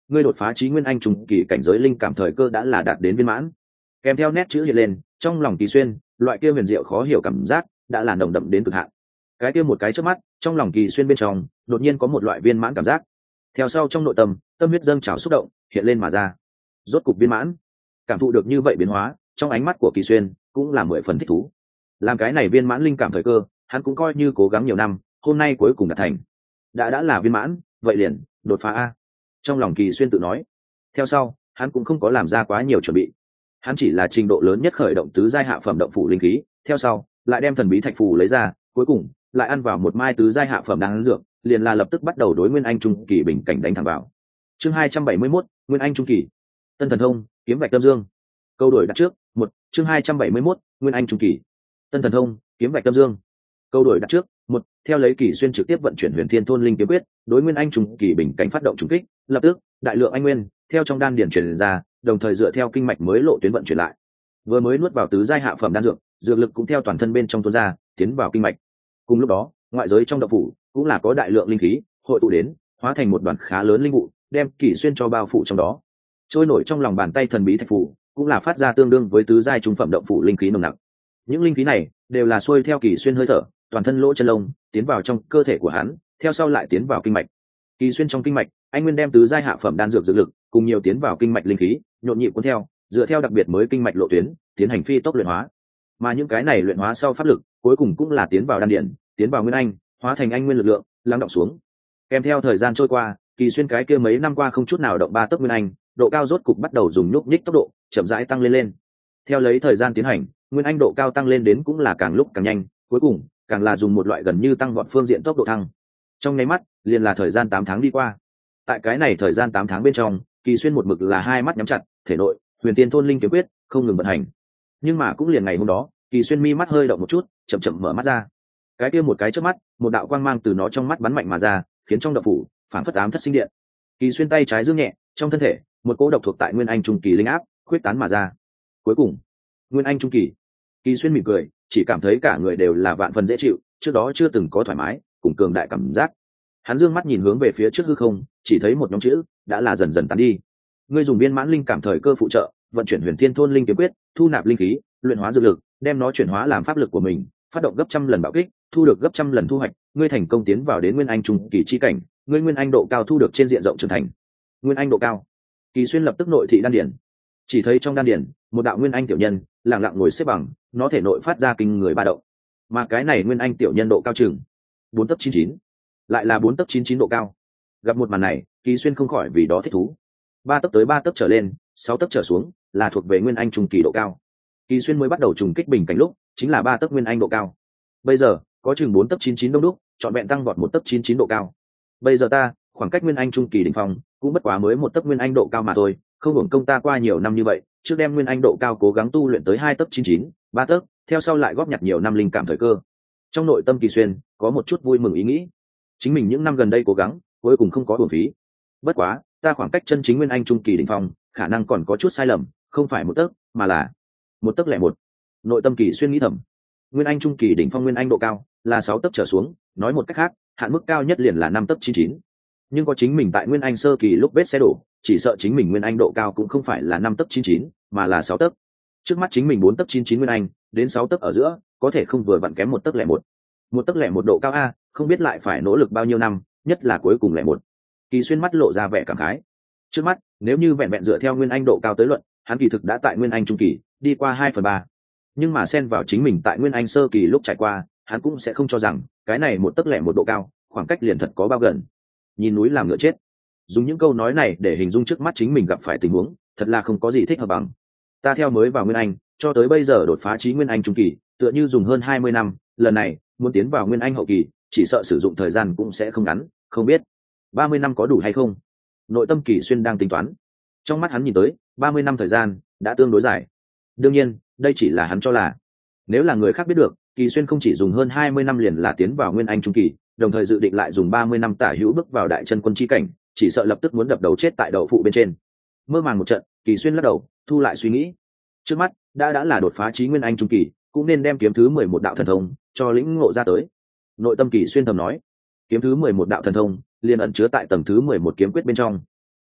ngươi đột phá chí nguyên anh trung kỳ cảnh giới linh cảm thời cơ đã là đạt đến viên mãn. Kèm theo nét chữ hiện lên trong lòng Kỳ Xuyên, loại kia huyền diệu khó hiểu cảm giác đã là nồng đậm đến cực hạn. Cái kia một cái chớp mắt, trong lòng Kỳ Xuyên bên trong đột nhiên có một loại viên mãn cảm giác. Theo sau trong nội tâm, tâm huyết dâng trào xúc động hiện lên mà ra. Rốt cục viên mãn. Cảm thụ được như vậy biến hóa, trong ánh mắt của Kỳ Xuyên cũng là 10 phần thích thú. Làm cái này viên mãn linh cảm thời cơ, hắn cũng coi như cố gắng nhiều năm, hôm nay cuối cùng đạt thành. Đã là viên mãn, vậy liền đột phá a. Trong lòng Kỳ Xuyên tự nói. Theo sau, hắn cũng không có làm ra quá nhiều chuẩn bị. Hắn chỉ là trình độ lớn nhất khởi động tứ giai hạ phẩm động phủ linh khí, theo sau lại đem thần bí thạch phù lấy ra, cuối cùng lại ăn vào một mai tứ giai hạ phẩm đan dược, liền là lập tức bắt đầu đối nguyên anh trung kỳ bình cảnh đánh thẳng vào. Chương 271, nguyên anh trung kỳ. Tân thần thông, kiếm vạch tâm dương. Câu đổi đặt trước, một. Chương 271, nguyên anh trung kỳ. Tân thần thông, kiếm vạch tâm dương. Câu đổi đặt trước, một. Theo lấy Kỳ Xuyên trực tiếp vận chuyển Huyền Thiên Thôn Linh Kiếm Quyết, đối nguyên anh trung kỳ bình cảnh phát động trùng kích, lập tức đại lượng anh nguyên theo trong đan điển truyền ra, đồng thời dựa theo kinh mạch mới lộ tuyến vận chuyển lại. Vừa mới nuốt vào tứ giai hạ phẩm đan dược, dược lực cũng theo toàn thân bên trong tuôn ra, tiến vào kinh mạch. Cùng lúc đó, ngoại giới trong động phủ cũng là có đại lượng linh khí hội tụ đến, hóa thành một đoàn khá lớn linh vụ, đem Kỳ Xuyên cho bao phủ trong đó. Trôi nổi trong lòng bàn tay thần bí thạch phù, cũng là phát ra tương đương với tứ giai trung phẩm động phủ linh khí nồng nặc. Những linh khí này đều là xuôi theo Kỳ Xuyên hơi thở, toàn thân lỗ chân lông tiến vào trong cơ thể của hắn, theo sau lại tiến vào kinh mạch. Kỳ Xuyên trong kinh mạch, anh nguyên đem tứ giai hạ phẩm đan dược dược lực cùng nhiều tiến vào kinh mạch linh khí, nhộn nhịp cuốn theo, dựa theo đặc biệt mới kinh mạch lộ tuyến, tiến hành phi tốc luyện hóa. Mà những cái này luyện hóa sau pháp lực, cuối cùng cũng là tiến vào đan điển, tiến vào nguyên anh, hóa thành anh nguyên lực lượng, lắng đọng xuống. Kèm theo thời gian trôi qua, Kỳ Xuyên cái kia mấy năm qua không chút nào động ba tấc nguyên anh, độ cao rốt cục bắt đầu dùng nhúc nhích tốc độ, chậm rãi tăng lên. Theo lấy thời gian tiến hành, nguyên anh độ cao tăng lên đến cũng là càng lúc càng nhanh, cuối cùng càng là dùng một loại gần như tăng vọt phương diện tốc độ thăng. Trong nháy mắt, liền là thời gian 8 tháng đi qua. Tại cái này thời gian 8 tháng bên trong, Kỳ Xuyên một mực là hai mắt nhắm chặt, thể nội Huyền Tiên Thôn Linh Kiếm Quyết không ngừng vận hành. Nhưng mà cũng liền ngày hôm đó, Kỳ Xuyên mi mắt hơi động một chút, chậm chậm mở mắt ra. Cái kia một cái chớp mắt, một đạo quang mang từ nó trong mắt bắn mạnh mà ra, khiến trong động phủ phản phất ám thất sinh điện. Kỳ Xuyên tay trái giương nhẹ, trong thân thể một cỗ độc thuộc tại nguyên anh trung kỳ linh áp khuyết tán mà ra. Cuối cùng, nguyên anh trung kỳ. Kỳ Xuyên mỉm cười, chỉ cảm thấy cả người đều là vạn phần dễ chịu, trước đó chưa từng có thoải mái cùng cường đại cảm giác. Hắn dương mắt nhìn hướng về phía trước hư không, chỉ thấy một nhóm chữ đã là dần dần tán đi. Ngươi dùng viên mãn linh cảm thời cơ phụ trợ, vận chuyển Huyền Thiên Thôn Linh Kiếm Quyết, thu nạp linh khí, luyện hóa dược lực, đem nó chuyển hóa làm pháp lực của mình, phát động gấp trăm lần bạo kích, thu được gấp trăm lần thu hoạch. Ngươi thành công tiến vào đến nguyên anh trung kỳ chi cảnh, ngươi nguyên anh độ cao thu được trên diện rộng trưởng thành. Nguyên anh độ cao. Kỳ Xuyên lập tức nội thị đan điển, chỉ thấy trong đan điển một đạo nguyên anh tiểu nhân lặng lặng ngồi xếp bằng, nó thể nội phát ra kinh người ba động. Mà cái này nguyên anh tiểu nhân độ cao chừng 4 tấc 99, lại là 4 tấc 99 độ cao. Gặp một màn này, Kỳ Xuyên không khỏi vì đó thích thú. 3 tấc tới 3 tấc trở lên, 6 tấc trở xuống là thuộc về nguyên anh trung kỳ độ cao. Kỳ Xuyên mới bắt đầu trùng kích bình cảnh lúc chính là 3 tấc nguyên anh độ cao. Bây giờ có chừng 4 tấc 99 đông đúc, chọn vẹn tăng vọt 1 tấc 99 độ cao. Bây giờ ta khoảng cách nguyên anh trung kỳ đỉnh phong cũng bất quá mới 1 tấc nguyên anh độ cao mà thôi, không hưởng công ta qua nhiều năm như vậy, trước đem nguyên anh độ cao cố gắng tu luyện tới 2 tấc 99, 3 tấc, theo sau lại góp nhặt nhiều năm linh cảm thời cơ. Trong nội tâm Kỳ Xuyên có một chút vui mừng ý nghĩ, chính mình những năm gần đây cố gắng cuối cùng không có uổng phí. Bất quá ta khoảng cách chân chính nguyên anh trung kỳ đỉnh phong khả năng còn có chút sai lầm, không phải 1 tấc mà là 1 tấc lẻ một. Nội tâm Kỳ Xuyên nghĩ thầm, nguyên anh trung kỳ đỉnh phong nguyên anh độ cao là 6 tấc trở xuống, nói một cách khác, hạn mức cao nhất liền là 5 tấc 99. Nhưng có chính mình tại nguyên anh sơ kỳ lúc vết xe đổ, chỉ sợ chính mình nguyên anh độ cao cũng không phải là 5 tấc 99, mà là 6 tấc. Trước mắt chính mình 4 tấc 99 nguyên anh, đến 6 tấc ở giữa, có thể không vừa vặn kém 1 tấc lẻ một. 1 tấc lẻ một độ cao a, không biết lại phải nỗ lực bao nhiêu năm, nhất là cuối cùng lẻ một. Kỳ Xuyên mắt lộ ra vẻ cảm khái. Trước mắt, nếu như vẹn vẹn dựa theo nguyên anh độ cao tới luận, hắn kỳ thực đã tại nguyên anh trung kỳ, đi qua 2/3. Nhưng mà xen vào chính mình tại nguyên anh sơ kỳ lúc trải qua, hắn cũng sẽ không cho rằng cái này 1 tấc lẻ một độ cao, khoảng cách liền thật có bao gần. Nhìn núi làm ngựa chết. Dùng những câu nói này để hình dung trước mắt chính mình gặp phải tình huống, thật là không có gì thích hợp bằng. Ta theo mới vào nguyên anh, cho tới bây giờ đột phá chí nguyên anh trung kỳ, tựa như dùng hơn 20 năm, lần này muốn tiến vào nguyên anh hậu kỳ, chỉ sợ sử dụng thời gian cũng sẽ không ngắn, không biết 30 năm có đủ hay không. Nội tâm Kỳ Xuyên đang tính toán. Trong mắt hắn nhìn tới 30 năm thời gian đã tương đối dài. Đương nhiên đây chỉ là hắn cho là, nếu là người khác biết được Kỳ Xuyên không chỉ dùng hơn 20 năm liền là tiến vào nguyên anh trung kỳ, đồng thời dự định lại dùng 30 năm tả hữu bước vào đại chân quân chi cảnh, chỉ sợ lập tức muốn đập đầu chết tại đậu phụ bên trên. Mơ màng một trận, Kỳ Xuyên lắc đầu, thu lại suy nghĩ. Trước mắt đã là đột phá chí nguyên anh trung kỳ, cũng nên đem kiếm thứ 11 đạo thần thông cho lĩnh ngộ ra tới. Nội tâm Kỳ Xuyên thầm nói, kiếm thứ 11 đạo thần thông liền ẩn chứa tại tầng thứ 11 kiếm quyết bên trong.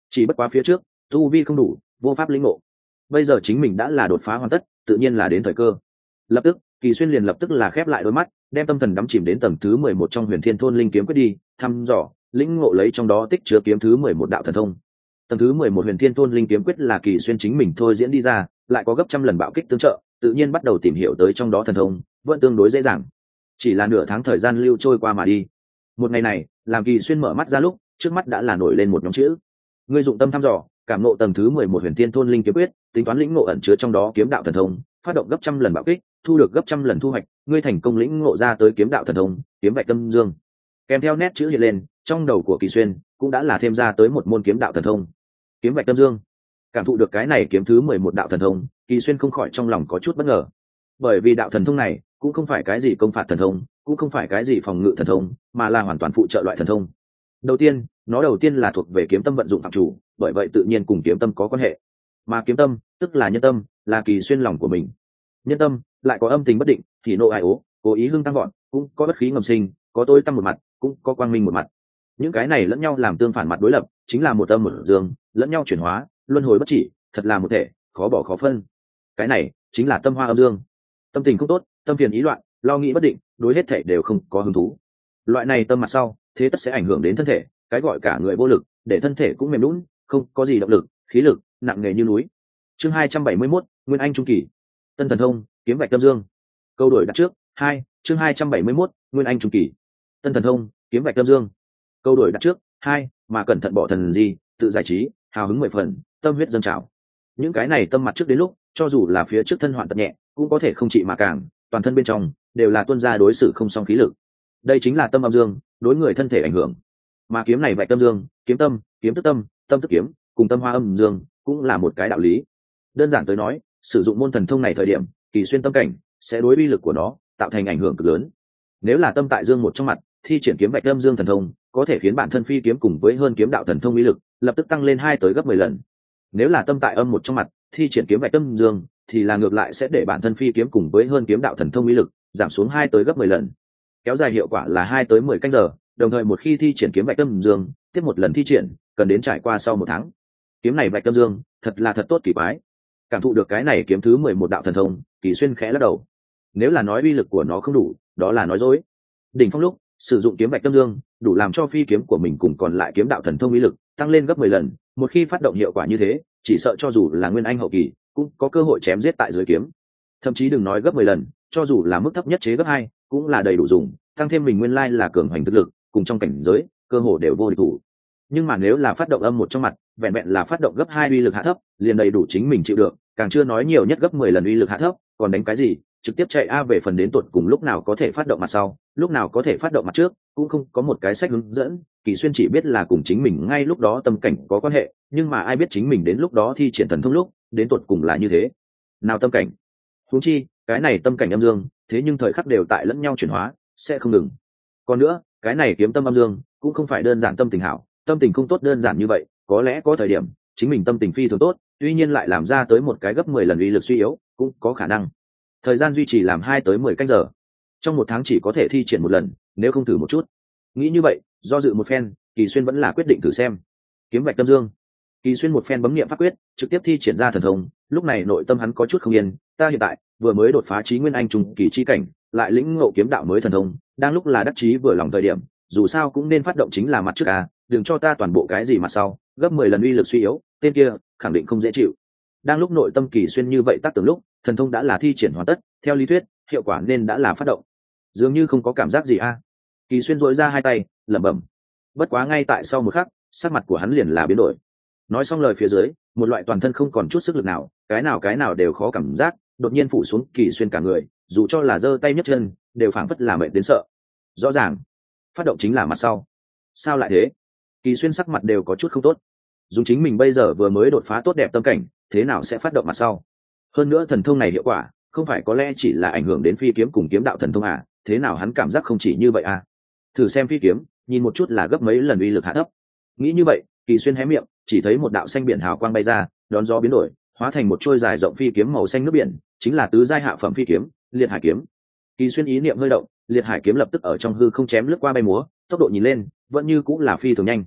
chỉ bất quá phía trước tu vi không đủ, vô pháp lĩnh ngộ. Bây giờ chính mình đã là đột phá hoàn tất, tự nhiên là đến thời cơ. Lập tức Kỳ Xuyên liền lập tức là khép lại đôi mắt, đem tâm thần đắm chìm đến tầng thứ 11 trong Huyền Thiên Thôn Linh Kiếm Quyết đi thăm dò lĩnh ngộ lấy trong đó tích chứa kiếm thứ 11 đạo thần thông. Tầng thứ 11 Huyền Thiên Thôn Linh Kiếm Quyết là Kỳ Xuyên chính mình thôi diễn đi ra, lại có gấp trăm lần bạo kích tương trợ, tự nhiên bắt đầu tìm hiểu tới trong đó thần thông vẫn tương đối dễ dàng. Chỉ là nửa tháng thời gian lưu trôi qua mà đi. Một ngày này, làm Kỳ Xuyên mở mắt ra lúc, trước mắt đã là nổi lên một nhóm chữ. Ngươi dụng tâm thăm dò, cảm ngộ tầng thứ 11 Huyền Thiên Thôn Linh Kiếm Quyết, tính toán lĩnh ngộ ẩn chứa trong đó kiếm đạo thần thông, phát động gấp trăm lần bạo kích, thu được gấp trăm lần thu hoạch, ngươi thành công lĩnh ngộ ra tới kiếm đạo thần thông, kiếm vạch tâm dương. Kèm theo nét chữ hiện lên, trong đầu của Kỳ Xuyên cũng đã là thêm ra tới một môn kiếm đạo thần thông, kiếm vạch tâm dương. Cảm thụ được cái này kiếm thứ 11 đạo thần thông, Kỳ Xuyên không khỏi trong lòng có chút bất ngờ. Bởi vì đạo thần thông này cũng không phải cái gì công phạt thần thông, cũng không phải cái gì phòng ngự thần thông, mà là hoàn toàn phụ trợ loại thần thông. Đầu tiên là thuộc về kiếm tâm vận dụng phạm chủ, bởi vậy tự nhiên cùng kiếm tâm có quan hệ. Mà kiếm tâm tức là nhân tâm, là Kỳ Xuyên lòng của mình. Nhân tâm lại có âm tình bất định, thì nộ ai ố, cố ý hưng tăng gọn, cũng có bất khí ngầm sinh, có tối tăm một mặt, cũng có quang minh một mặt. Những cái này lẫn nhau làm tương phản mặt đối lập, chính là một âm một dương, lẫn nhau chuyển hóa, luân hồi bất chỉ, thật là một thể, khó bỏ khó phân. Cái này chính là tâm hoa âm dương. Tâm tình không tốt, tâm phiền ý loạn, lo nghĩ bất định, đối hết thể đều không có hứng thú. Loại này tâm mặt sau, thế tất sẽ ảnh hưởng đến thân thể, cái gọi cả người vô lực, để thân thể cũng mềm nhũn, không có gì động lực, khí lực nặng nề như núi. Chương 271, Nguyên Anh trung kỳ. Tân thần thông, kiếm vạch tâm dương. Câu đổi đặt trước, 2, chương 271, Nguyên Anh trung kỳ. Tân thần thông, kiếm vạch tâm dương. Câu đổi đặt trước, 2, mà cẩn thận bỏ thần gì, tự giải trí, hào hứng 10 phần, tâm huyết dâng trào. Những cái này tâm mặt trước đến lúc, cho dù là phía trước thân hoạn tật nhẹ, cũng có thể không trị mà càng, toàn thân bên trong đều là tuôn ra đối xử không song khí lực. Đây chính là tâm âm dương, đối người thân thể ảnh hưởng. Mà kiếm này vạch tâm dương, kiếm tâm, kiếm tức tâm, tâm tức kiếm, cùng tâm hoa âm dương, cũng là một cái đạo lý. Đơn giản tới nói, sử dụng môn thần thông này thời điểm, Kỳ Xuyên tâm cảnh sẽ đối uy lực của nó tạo thành ảnh hưởng cực lớn. Nếu là tâm tại dương một trong mặt, thi triển kiếm vạch âm dương thần thông, có thể khiến bản thân phi kiếm cùng với hơn kiếm đạo thần thông uy lực lập tức tăng lên 2 tới gấp 10 lần. Nếu là tâm tại âm một trong mặt, thi triển kiếm vạch âm dương thì là ngược lại sẽ để bản thân phi kiếm cùng với hơn kiếm đạo thần thông uy lực giảm xuống 2 tới gấp 10 lần. Kéo dài hiệu quả là 2 tới 10 canh giờ, đồng thời một khi thi triển kiếm vạch âm dương, tiếp một lần thi triển cần đến trải qua sau 1 tháng. Kiếm này vạch âm dương, thật là thật tốt kỳ quái. Cảm thụ được cái này kiếm thứ 11 đạo thần thông, Kỳ Xuyên khẽ lắc đầu. Nếu là nói uy lực của nó không đủ, đó là nói dối. Đỉnh phong lúc sử dụng kiếm vạch âm dương, đủ làm cho phi kiếm của mình cùng còn lại kiếm đạo thần thông uy lực tăng lên gấp 10 lần, một khi phát động hiệu quả như thế, chỉ sợ cho dù là Nguyên Anh hậu kỳ, cũng có cơ hội chém giết tại dưới kiếm. Thậm chí đừng nói gấp 10 lần, cho dù là mức thấp nhất chế gấp 2, cũng là đầy đủ dùng, tăng thêm mình nguyên lai là cường hành thực lực, cùng trong cảnh giới, cơ hồ đều vô địch thủ. Nhưng mà nếu là phát động âm một trong mặt, vẹn vẹn là phát động gấp 2 uy lực hạ thấp, liền đầy đủ chính mình chịu được, càng chưa nói nhiều nhất gấp 10 lần uy lực hạ thấp, còn đánh cái gì, trực tiếp chạy a về phần đến tuột cùng lúc nào có thể phát động mặt sau, lúc nào có thể phát động mặt trước, cũng không có một cái sách hướng dẫn. Kỳ Xuyên chỉ biết là cùng chính mình ngay lúc đó tâm cảnh có quan hệ, nhưng mà ai biết chính mình đến lúc đó thi triển thần thông lúc, đến tuột cùng là như thế nào tâm cảnh. Huống chi, cái này tâm cảnh âm dương, thế nhưng thời khắc đều tại lẫn nhau chuyển hóa, sẽ không ngừng. Còn nữa, cái này kiếm tâm âm dương, cũng không phải đơn giản tâm tình hảo, tâm tình không tốt đơn giản như vậy, có lẽ có thời điểm chính mình tâm tình phi thường tốt, tuy nhiên lại làm ra tới một cái gấp 10 lần uy lực suy yếu, cũng có khả năng. Thời gian duy trì làm 2 tới 10 canh giờ, trong 1 tháng chỉ có thể thi triển 1 lần, nếu không thử một chút. Nghĩ như vậy, do dự một phen, Kỳ Xuyên vẫn là quyết định thử xem. Kiếm vạch tâm dương. Kỳ Xuyên một phen bấm niệm pháp quyết, trực tiếp thi triển ra thần thông. Lúc này nội tâm hắn có chút không yên, ta hiện tại vừa mới đột phá chí Nguyên Anh trung kỳ chi cảnh, lại lĩnh ngộ kiếm đạo mới thần thông, đang lúc là đắc chí vừa lòng thời điểm, dù sao cũng nên phát động chính là mặt trước à, đừng cho ta toàn bộ cái gì mặt sau, gấp 10 lần uy lực suy yếu, tên kia khẳng định không dễ chịu. Đang lúc nội tâm Kỳ Xuyên như vậy tác tưởng lúc, thần thông đã là thi triển hoàn tất, theo lý thuyết, hiệu quả nên đã là phát động. Dường như không có cảm giác gì a. Kỳ Xuyên duỗi ra 2 tay, lẩm bẩm. Bất quá ngay tại sau một khắc, sắc mặt của hắn liền là biến đổi. Nói xong lời phía dưới, một loại toàn thân không còn chút sức lực nào, cái nào đều khó cảm giác, đột nhiên phủ xuống Kỳ Xuyên cả người, dù cho là giơ tay nhấc chân, đều phảng phất là mệt đến sợ. Rõ ràng, phát động chính là mặt sau. Sao lại thế? Kỳ Xuyên sắc mặt đều có chút không tốt. Dùng chính mình bây giờ vừa mới đột phá tốt đẹp tâm cảnh, thế nào sẽ phát động mặt sau? Hơn nữa thần thông này hiệu quả, không phải có lẽ chỉ là ảnh hưởng đến phi kiếm cùng kiếm đạo thần thông à? Thế nào hắn cảm giác không chỉ như vậy à? Thử xem phi kiếm, nhìn một chút là gấp mấy lần uy lực hạ thấp. Nghĩ như vậy, Kỳ Xuyên hé miệng, chỉ thấy một đạo xanh biển hào quang bay ra, đón gió biến đổi, hóa thành một trôi dài rộng phi kiếm màu xanh nước biển, chính là tứ giai hạ phẩm phi kiếm, Liệt Hải kiếm. Kỳ Xuyên ý niệm hơi động, Liệt Hải kiếm lập tức ở trong hư không chém lướt qua bay múa, tốc độ nhìn lên, vẫn như cũng là phi thường nhanh.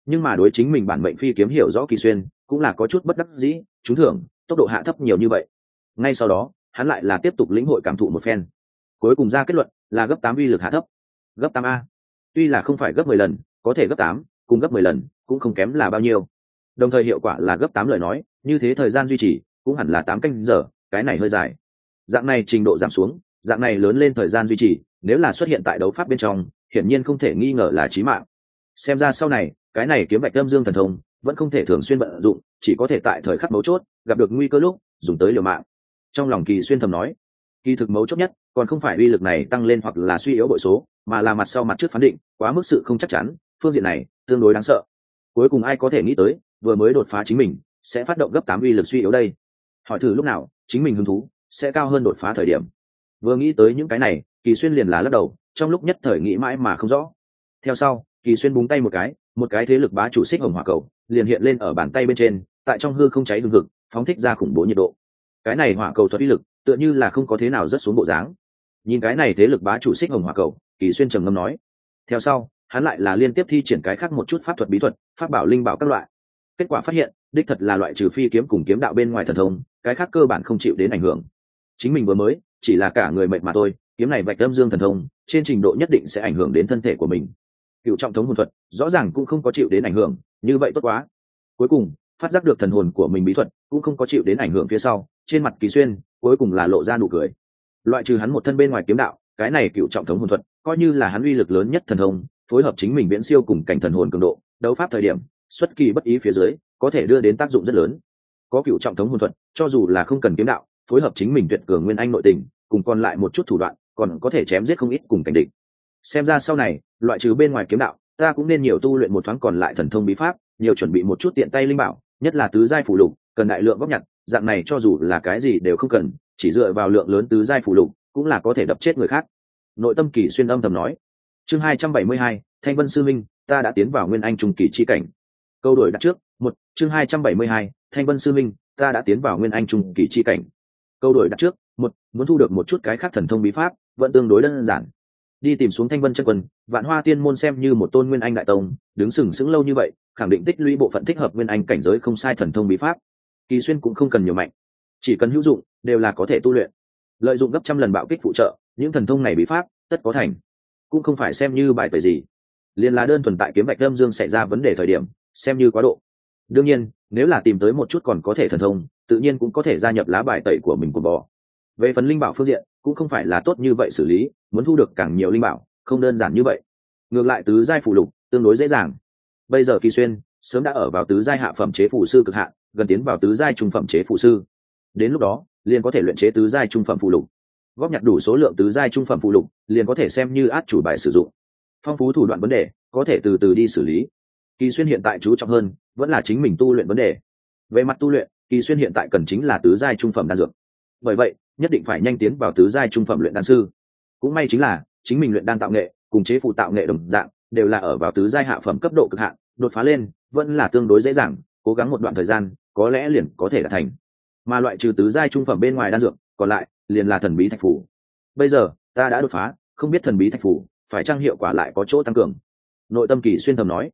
nhưng mà đối chính mình bản mệnh phi kiếm hiểu rõ Kỳ Xuyên cũng là có chút bất đắc dĩ, trúng thưởng tốc độ hạ thấp nhiều như vậy. Ngay sau đó hắn lại là tiếp tục lĩnh hội cảm thụ một phen, cuối cùng ra kết luận là gấp 8 uy lực hạ thấp. Gấp 8 a, tuy là không phải gấp 10 lần, có thể gấp 8 cùng gấp 10 lần cũng không kém là bao nhiêu. Đồng thời hiệu quả là gấp 8 lời nói, như thế thời gian duy trì cũng hẳn là 8 canh giờ, cái này hơi dài. Dạng này trình độ giảm xuống, dạng này lớn lên thời gian duy trì, nếu là xuất hiện tại đấu pháp bên trong, hiển nhiên không thể nghi ngờ là chí mạng. Xem ra sau này, cái này kiếm Bạch Âm Dương thần thông vẫn không thể thường xuyên vận dụng, chỉ có thể tại thời khắc mấu chốt, gặp được nguy cơ lúc dùng tới liều mạng. Trong lòng Kỳ Xuyên thầm nói, kỳ thực mấu chốt nhất còn không phải uy lực này tăng lên hoặc là suy yếu bội số, mà là mặt sau mặt trước phán định quá mức sự không chắc chắn, phương diện này tương đối đáng sợ. Cuối cùng ai có thể nghĩ tới, vừa mới đột phá chính mình sẽ phát động gấp 8 uy lực suy yếu đây. Hỏi thử lúc nào chính mình hứng thú sẽ cao hơn đột phá thời điểm. Vừa nghĩ tới những cái này, Kỳ Xuyên liền là lắc đầu, trong lúc nhất thời nghĩ mãi mà không rõ. Theo sau, Kỳ Xuyên búng tay một cái thế lực bá chủ xích hồng hỏa cầu liền hiện lên ở bàn tay bên trên, tại trong hư không cháy hừng hực, phóng thích ra khủng bố nhiệt độ. Cái này hỏa cầu thuật uy lực tựa như là không có thế nào rất xuống bộ dáng. Nhìn cái này thế lực bá chủ xích hồng hỏa cầu, Kỳ Xuyên trầm ngâm nói. Theo sau, hắn lại là liên tiếp thi triển cái khác một chút pháp thuật bí thuật, pháp bảo linh bảo các loại. Kết quả phát hiện, đích thật là loại trừ phi kiếm cùng kiếm đạo bên ngoài thần thông, cái khác cơ bản không chịu đến ảnh hưởng. Chính mình vừa mới chỉ là cả người mệt mà thôi, kiếm này Bạch Âm Dương thần thông, trên trình độ nhất định sẽ ảnh hưởng đến thân thể của mình. Cựu trọng thống hồn thuật rõ ràng cũng không có chịu đến ảnh hưởng, như vậy tốt quá. Cuối cùng phát giác được thần hồn của mình bí thuật cũng không có chịu đến ảnh hưởng phía sau, trên mặt Kỳ Xuyên cuối cùng là lộ ra nụ cười. Loại trừ hắn một thân bên ngoài kiếm đạo, cái này cựu trọng thống hồn thuật coi như là hắn uy lực lớn nhất thần thông, phối hợp chính mình viễn siêu cùng cảnh thần hồn cường độ, đấu pháp thời điểm xuất kỳ bất ý phía dưới có thể đưa đến tác dụng rất lớn. Có cựu trọng thống hồn thuật, cho dù là không cần kiếm đạo, phối hợp chính mình tuyệt cường nguyên anh nội tình, cùng còn lại một chút thủ đoạn, còn có thể chém giết không ít cùng cảnh địch. Xem ra sau này, loại trừ bên ngoài kiếm đạo, ta cũng nên nhiều tu luyện một thoáng còn lại thần thông bí pháp, nhiều chuẩn bị một chút tiện tay linh bảo, nhất là tứ giai phù lục, cần đại lượng góp nhặt, dạng này cho dù là cái gì đều không cần, chỉ dựa vào lượng lớn tứ giai phù lục, cũng là có thể đập chết người khác. Nội tâm Kỳ Xuyên âm thầm nói. Chương 272, Thanh Vân sư minh, ta đã tiến vào nguyên anh trung kỳ chi cảnh. Câu đổi đặt trước, một. Chương 272, Thanh Vân sư minh, ta đã tiến vào nguyên anh trung kỳ chi cảnh. Câu đổi đặt trước, một. Muốn thu được một chút cái khác thần thông bí pháp, vẫn tương đối đơn giản. Đi tìm xuống Thanh Vân chân quân, Vạn Hoa Tiên môn xem như một tôn nguyên anh đại tông, đứng sừng sững lâu như vậy, khẳng định tích lũy bộ phận thích hợp nguyên anh cảnh giới không sai thần thông bí pháp. Kỳ Xuyên cũng không cần nhiều mạnh, chỉ cần hữu dụng đều là có thể tu luyện. Lợi dụng gấp trăm lần bạo kích phụ trợ, những thần thông này bí pháp tất có thành, cũng không phải xem như bài tẩy gì, liền là đơn thuần tại kiếm Bạch Âm Dương xảy ra vấn đề thời điểm xem như quá độ. Đương nhiên nếu là tìm tới một chút còn có thể thần thông, tự nhiên cũng có thể gia nhập lá bài tẩy của mình của bò. Về phần linh bảo phương diện cũng không phải là tốt như vậy xử lý, muốn thu được càng nhiều linh bảo không đơn giản như vậy. Ngược lại tứ giai phù lục tương đối dễ dàng. Bây giờ Kỳ Xuyên sớm đã ở vào tứ giai hạ phẩm chế phù sư cực hạn, gần tiến vào tứ giai trung phẩm chế phù sư. Đến lúc đó liền có thể luyện chế tứ giai trung phẩm phù lục. Góp nhặt đủ số lượng tứ giai trung phẩm phù lục, liền có thể xem như át chủ bài sử dụng. Phong phú thủ đoạn vấn đề có thể từ từ đi xử lý. Kỳ Xuyên hiện tại chú trọng hơn vẫn là chính mình tu luyện vấn đề. Về mặt tu luyện, Kỳ Xuyên hiện tại cần chính là tứ giai trung phẩm đan dược. Bởi vậy nhất định phải nhanh tiến vào tứ giai trung phẩm luyện đan sư. Cũng may chính là chính mình luyện đan tạo nghệ cùng chế phù tạo nghệ đồng dạng, đều là ở vào tứ giai hạ phẩm cấp độ cực hạn, đột phá lên vẫn là tương đối dễ dàng, cố gắng một đoạn thời gian có lẽ liền có thể đạt thành. Mà loại trừ tứ giai trung phẩm bên ngoài đan dược, còn lại liền là thần bí thạch phù. Bây giờ ta đã đột phá, không biết thần bí thạch phù phải chăng hiệu quả lại có chỗ tăng cường. Nội tâm Kỳ Xuyên thầm nói.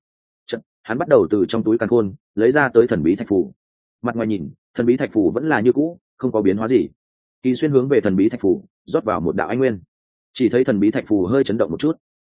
Hắn bắt đầu từ trong túi càn khôn lấy ra tới thần bí thạch phù. Mặt ngoài nhìn thần bí thạch phù vẫn là như cũ, không có biến hóa gì. Kỳ Xuyên hướng về thần bí thạch phù rót vào một đạo anh nguyên, chỉ thấy thần bí thạch phù hơi chấn động một chút.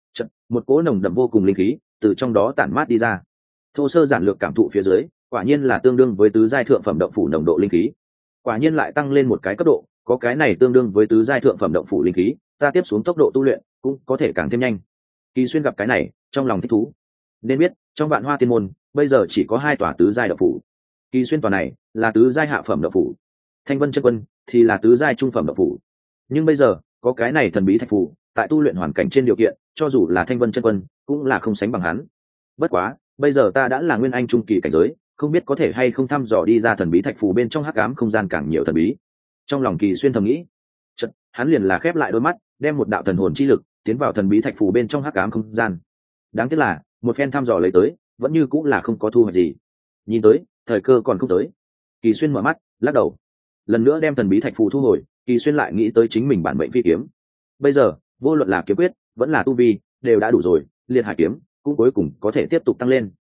Một cỗ nồng đậm vô cùng linh khí từ trong đó tản mát đi ra. Thô sơ giản lược cảm thụ phía dưới, quả nhiên là tương đương với tứ giai thượng phẩm động phủ nồng độ linh khí. Quả nhiên lại tăng lên một cái cấp độ, có cái này tương đương với tứ giai thượng phẩm động phủ linh khí, ta tiếp xuống tốc độ tu luyện cũng có thể càng thêm nhanh. Kỳ Xuyên gặp cái này trong lòng thích thú. Nên biết trong Vạn Hoa Tiên môn bây giờ chỉ có 2 tòa tứ giai động phủ. Kỳ Xuyên tòa này là tứ giai hạ phẩm động phủ, Thanh Vân chân quân thì là tứ giai trung phẩm động phủ. Nhưng bây giờ có cái này thần bí thạch phù, tại tu luyện hoàn cảnh trên điều kiện, cho dù là Thanh Vân chân quân cũng là không sánh bằng hắn. Bất quá bây giờ ta đã là nguyên anh trung kỳ cảnh giới, không biết có thể hay không thăm dò đi ra thần bí thạch phù bên trong hắc ám không gian càng nhiều thần bí. Trong lòng Kỳ Xuyên thầm nghĩ. Hắn liền là khép lại đôi mắt, đem một đạo thần hồn chi lực tiến vào thần bí thạch phù bên trong hắc ám không gian. Đáng tiếc là một phen thăm dò lấy tới, vẫn như cũng là không có thu hoạch gì. Nhìn tới thời cơ còn không tới. Kỳ Xuyên mở mắt lắc đầu, lần nữa đem thần bí thạch phù thu hồi. Kỳ Xuyên lại nghĩ tới chính mình bản mệnh phi kiếm. Bây giờ vô luận là kiếm quyết vẫn là tu vi đều đã đủ rồi, liệt hải kiếm cũng cuối cùng có thể tiếp tục tăng lên.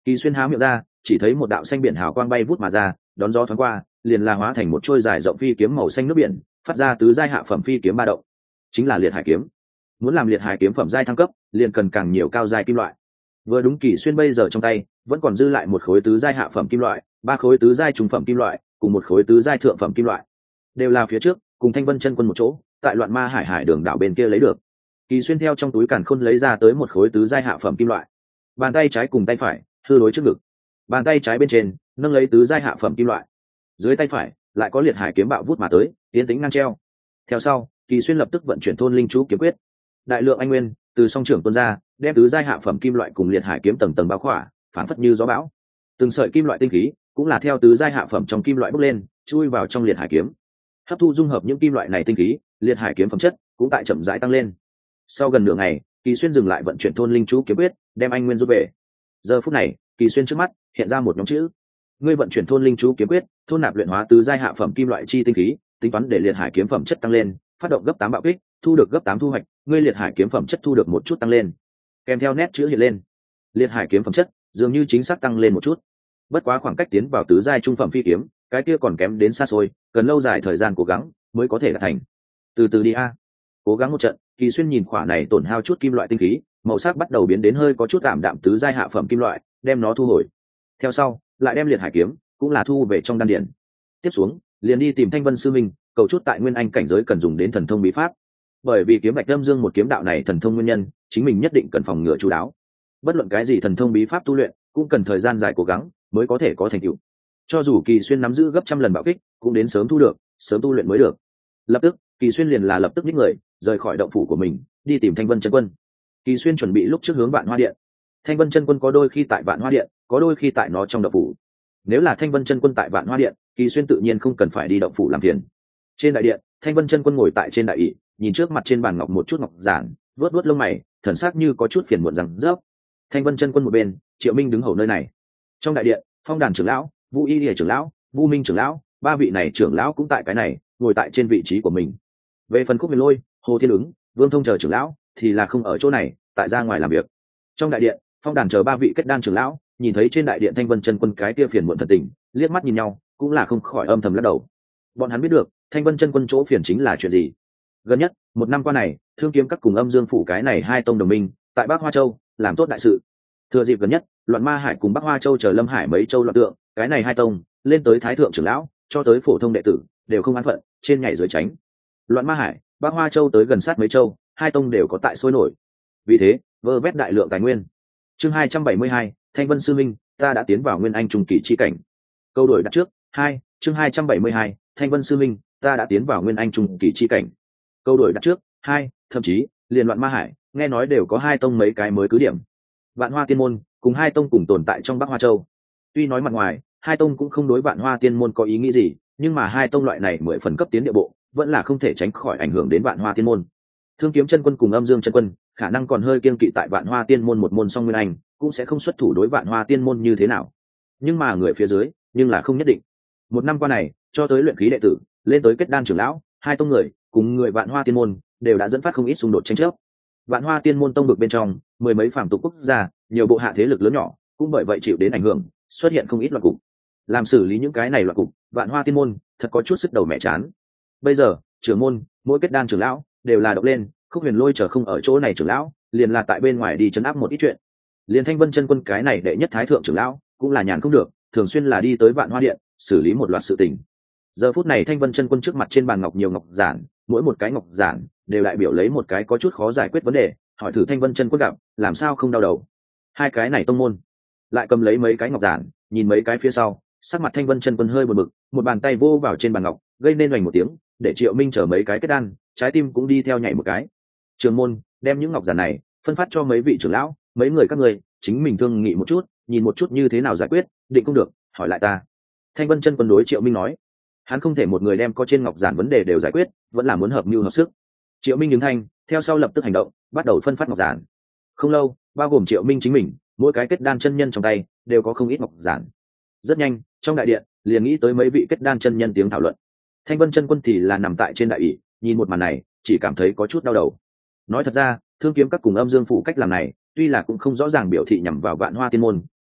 Kỳ Xuyên há miệng ra, chỉ thấy một đạo xanh biển hào quang bay vút mà ra, đón gió thoáng qua, liền là hóa thành một trôi dài rộng phi kiếm màu xanh nước biển, phát ra tứ giai hạ phẩm phi kiếm ba động, chính là liệt hải kiếm. Muốn làm liệt hải kiếm phẩm giai thăng cấp, liền cần càng nhiều cao giai kim loại. Vừa đúng Kỳ Xuyên bây giờ trong tay vẫn còn dư lại một khối tứ giai hạ phẩm kim loại, ba khối tứ giai trung phẩm kim loại, cùng một khối tứ giai thượng phẩm kim loại, đều là phía trước cùng Thanh Vân Chân Quân một chỗ, tại Loạn Ma Hải đường đảo bên kia lấy được. Kỳ Xuyên theo trong túi càn khôn lấy ra tới một khối tứ giai hạ phẩm kim loại, bàn tay trái cùng tay phải hư đối trước ngực, bàn tay trái bên trên nâng lấy tứ giai hạ phẩm kim loại, dưới tay phải lại có liệt hải kiếm bạo vút mà tới, tiến tính ngang treo. Theo sau, Kỳ Xuyên lập tức vận chuyển thôn linh chú kiếm quyết, đại lượng anh nguyên từ song trưởng tuôn ra, đem tứ giai hạ phẩm kim loại cùng liệt hải kiếm tầng tầng bao khỏa, phản phất như gió bão. Từng sợi kim loại tinh khí cũng là theo tứ giai hạ phẩm trong kim loại bốc lên, chui vào trong liệt hải kiếm, hấp thu dung hợp những kim loại này tinh khí, liệt hải kiếm phẩm chất cũng tại chậm rãi tăng lên. Sau gần nửa ngày, Kỳ Xuyên dừng lại vận chuyển thôn linh chú kiếm quyết, đem anh nguyên rút về. Giờ phút này, Kỳ Xuyên trước mắt hiện ra một nhóm chữ: ngươi vận chuyển thôn linh chú kiếm quyết, thôn nạp luyện hóa tứ giai hạ phẩm kim loại chi tinh khí, tính toán để liệt hải kiếm phẩm chất tăng lên, phát động gấp 8 bạo kích, thu được gấp 8 thu hoạch, ngươi liệt hải kiếm phẩm chất thu được một chút tăng lên. Kèm theo nét chữ hiện lên, liệt hải kiếm phẩm chất dường như chính xác tăng lên một chút. Bất quá khoảng cách tiến vào tứ giai trung phẩm phi kiếm, cái kia còn kém đến xa xôi, cần lâu dài thời gian cố gắng mới có thể đạt thành. Từ từ đi a. Cố gắng một trận, Kỳ Xuyên nhìn khỏa này tổn hao chút kim loại tinh khí, màu sắc bắt đầu biến đến hơi có chút ảm đạm tứ giai hạ phẩm kim loại, đem nó thu hồi. Theo sau, lại đem liệt hải kiếm cũng là thu về trong đan điển. Tiếp xuống, liền đi tìm Thanh Vân sư minh, cầu chút tại nguyên anh cảnh giới cần dùng đến thần thông bí pháp. Bởi vì kiếm Bạch Âm Dương một kiếm đạo này thần thông nguyên nhân, chính mình nhất định cần phòng ngừa chú đáo. Bất luận cái gì thần thông bí pháp tu luyện, cũng cần thời gian dài cố gắng mới có thể có thành tựu. Cho dù Kỳ Xuyên nắm giữ gấp trăm lần bạo kích, cũng đến sớm thu được, sớm tu luyện mới được. Lập tức, Kỳ Xuyên liền là lập tức nhích người, rời khỏi động phủ của mình, đi tìm Thanh Vân Chân Quân. Kỳ Xuyên chuẩn bị lúc trước hướng Vạn Hoa Điện. Thanh Vân Chân Quân có đôi khi tại Vạn Hoa Điện, có đôi khi tại nó trong động phủ. Nếu là Thanh Vân Chân Quân tại Vạn Hoa Điện, Kỳ Xuyên tự nhiên không cần phải đi động phủ làm phiền. Trên đại điện, Thanh Vân Chân Quân ngồi tại trên đại ỷ, nhìn trước mặt trên bàn ngọc một chút ngọc giản, vuốt vuốt lông mày, thần sắc như có chút phiền muộn rằng rớp. Thanh Vân Chân Quân một bên, Triệu Minh đứng hầu nơi này. Trong đại điện, Phong Đàn trưởng lão, Vũ Y Lìa trưởng lão, Vu Minh trưởng lão, ba vị này trưởng lão cũng tại cái này, ngồi tại trên vị trí của mình. Về phần Khúc Huyền Lôi, Hồ Thiên Ứng, Vương Thông chờ trưởng lão thì là không ở chỗ này, tại ra ngoài làm việc. Trong đại điện, Phong Đàn chờ ba vị kết đan trưởng lão nhìn thấy trên đại điện Thanh Vân Chân Quân cái kia phiền muộn thần tình, liếc mắt nhìn nhau, cũng là không khỏi âm thầm lắc đầu. Bọn hắn biết được Thanh Vân Chân Quân chỗ phiền chính là chuyện gì. Gần nhất một năm qua này, Thương Kiếm Các cùng Âm Dương phủ cái này hai tông đồng minh tại Bắc Hoa Châu làm tốt đại sự. Thừa dịp gần nhất, Loạn Ma Hải cùng Bắc Hoa Châu chờ Lâm Hải mấy châu loạn tượng, cái này hai tông lên tới thái thượng trưởng lão cho tới phổ thông đệ tử đều không an phận, trên nhảy dưới tránh. Loạn Ma Hải, Bắc Hoa Châu tới gần sát mấy châu, hai tông đều có tại sôi nổi. Vì thế, vơ vét đại lượng tài nguyên. Chương 272, Thanh Vân sư minh, ta đã tiến vào nguyên anh trung kỳ chi cảnh. Câu đổi đặt trước, 2, chương 272, Thanh Vân sư minh, ta đã tiến vào nguyên anh trung kỳ chi cảnh. Câu đổi đặt trước, 2, thậm chí liền Loạn Ma Hải, nghe nói đều có hai tông mấy cái mới cứ điểm. Vạn Hoa Tiên môn cùng hai tông cùng tồn tại trong Bắc Hoa Châu. Tuy nói mặt ngoài, hai tông cũng không đối Vạn Hoa Tiên môn có ý nghĩ gì, nhưng mà hai tông loại này 10 phần cấp tiến địa bộ, vẫn là không thể tránh khỏi ảnh hưởng đến Vạn Hoa Tiên môn. Thương Kiếm Chân Quân cùng Âm Dương Chân Quân, khả năng còn hơi kiêng kỵ tại Vạn Hoa Tiên môn một môn song nguyên anh, cũng sẽ không xuất thủ đối Vạn Hoa Tiên môn như thế nào. Nhưng mà người phía dưới, nhưng là không nhất định. Một năm qua này, cho tới luyện khí đệ tử, lên tới kết đan trưởng lão, hai tông người cùng người Vạn Hoa Tiên môn đều đã dẫn phát không ít xung đột tranh chấp. Vạn Hoa Tiên môn tông vực bên trong, mười mấy phàm tục quốc gia, nhiều bộ hạ thế lực lớn nhỏ, cũng bởi vậy chịu đến ảnh hưởng, xuất hiện không ít loạn cục. Làm xử lý những cái này loạn cục, Vạn Hoa Tiên môn thật có chút sức đầu mẹ chán. Bây giờ, trưởng môn, mỗi kết đan trưởng lão đều là động lên, Khúc Huyền Lôi chờ không ở chỗ này trưởng lão, liền là tại bên ngoài đi trấn áp một ít chuyện. Liền Thanh Vân Chân Quân cái này đệ nhất thái thượng trưởng lão, cũng là nhàn không được, thường xuyên là đi tới Vạn Hoa Điện, xử lý một loạt sự tình. Giờ phút này Thanh Vân Chân Quân trước mặt trên bàn ngọc nhiều ngọc giản, mỗi một cái ngọc giản đều đại biểu lấy một cái có chút khó giải quyết vấn đề, hỏi thử Thanh Vân Chân Quân gặp, làm sao không đau đầu. Hai cái này tông môn, lại cầm lấy mấy cái ngọc giản, nhìn mấy cái phía sau, sắc mặt Thanh Vân Chân Quân hơi buồn bực, một bàn tay vô vào trên bàn ngọc, gây nên oành một tiếng, để Triệu Minh chở mấy cái kết đan, trái tim cũng đi theo nhảy một cái. Trưởng môn, đem những ngọc giản này phân phát cho mấy vị trưởng lão, mấy người các người chính mình thương nghị một chút, nhìn một chút như thế nào giải quyết, định không được, hỏi lại ta. Thanh Vân Chân Quân đối Triệu Minh nói, hắn không thể một người đem có trên ngọc giản vấn đề đều giải quyết, vẫn là muốn hợp mưu hợp sức. Triệu Minh đứng thanh, theo sau lập tức hành động, bắt đầu phân phát ngọc giản. Không lâu, bao gồm Triệu Minh chính mình, mỗi cái kết đan chân nhân trong tay đều có không ít ngọc giản. Rất nhanh, trong đại điện liền nghĩ tới mấy vị kết đan chân nhân tiếng thảo luận. Thanh Vân Chân Quân thì là nằm tại trên đại ỷ, nhìn một màn này, chỉ cảm thấy có chút đau đầu. Nói thật ra, Thương Kiếm Các cùng Âm Dương phủ cách làm này, tuy là cũng không rõ ràng biểu thị nhằm vào Vạn Hoa Tiên môn,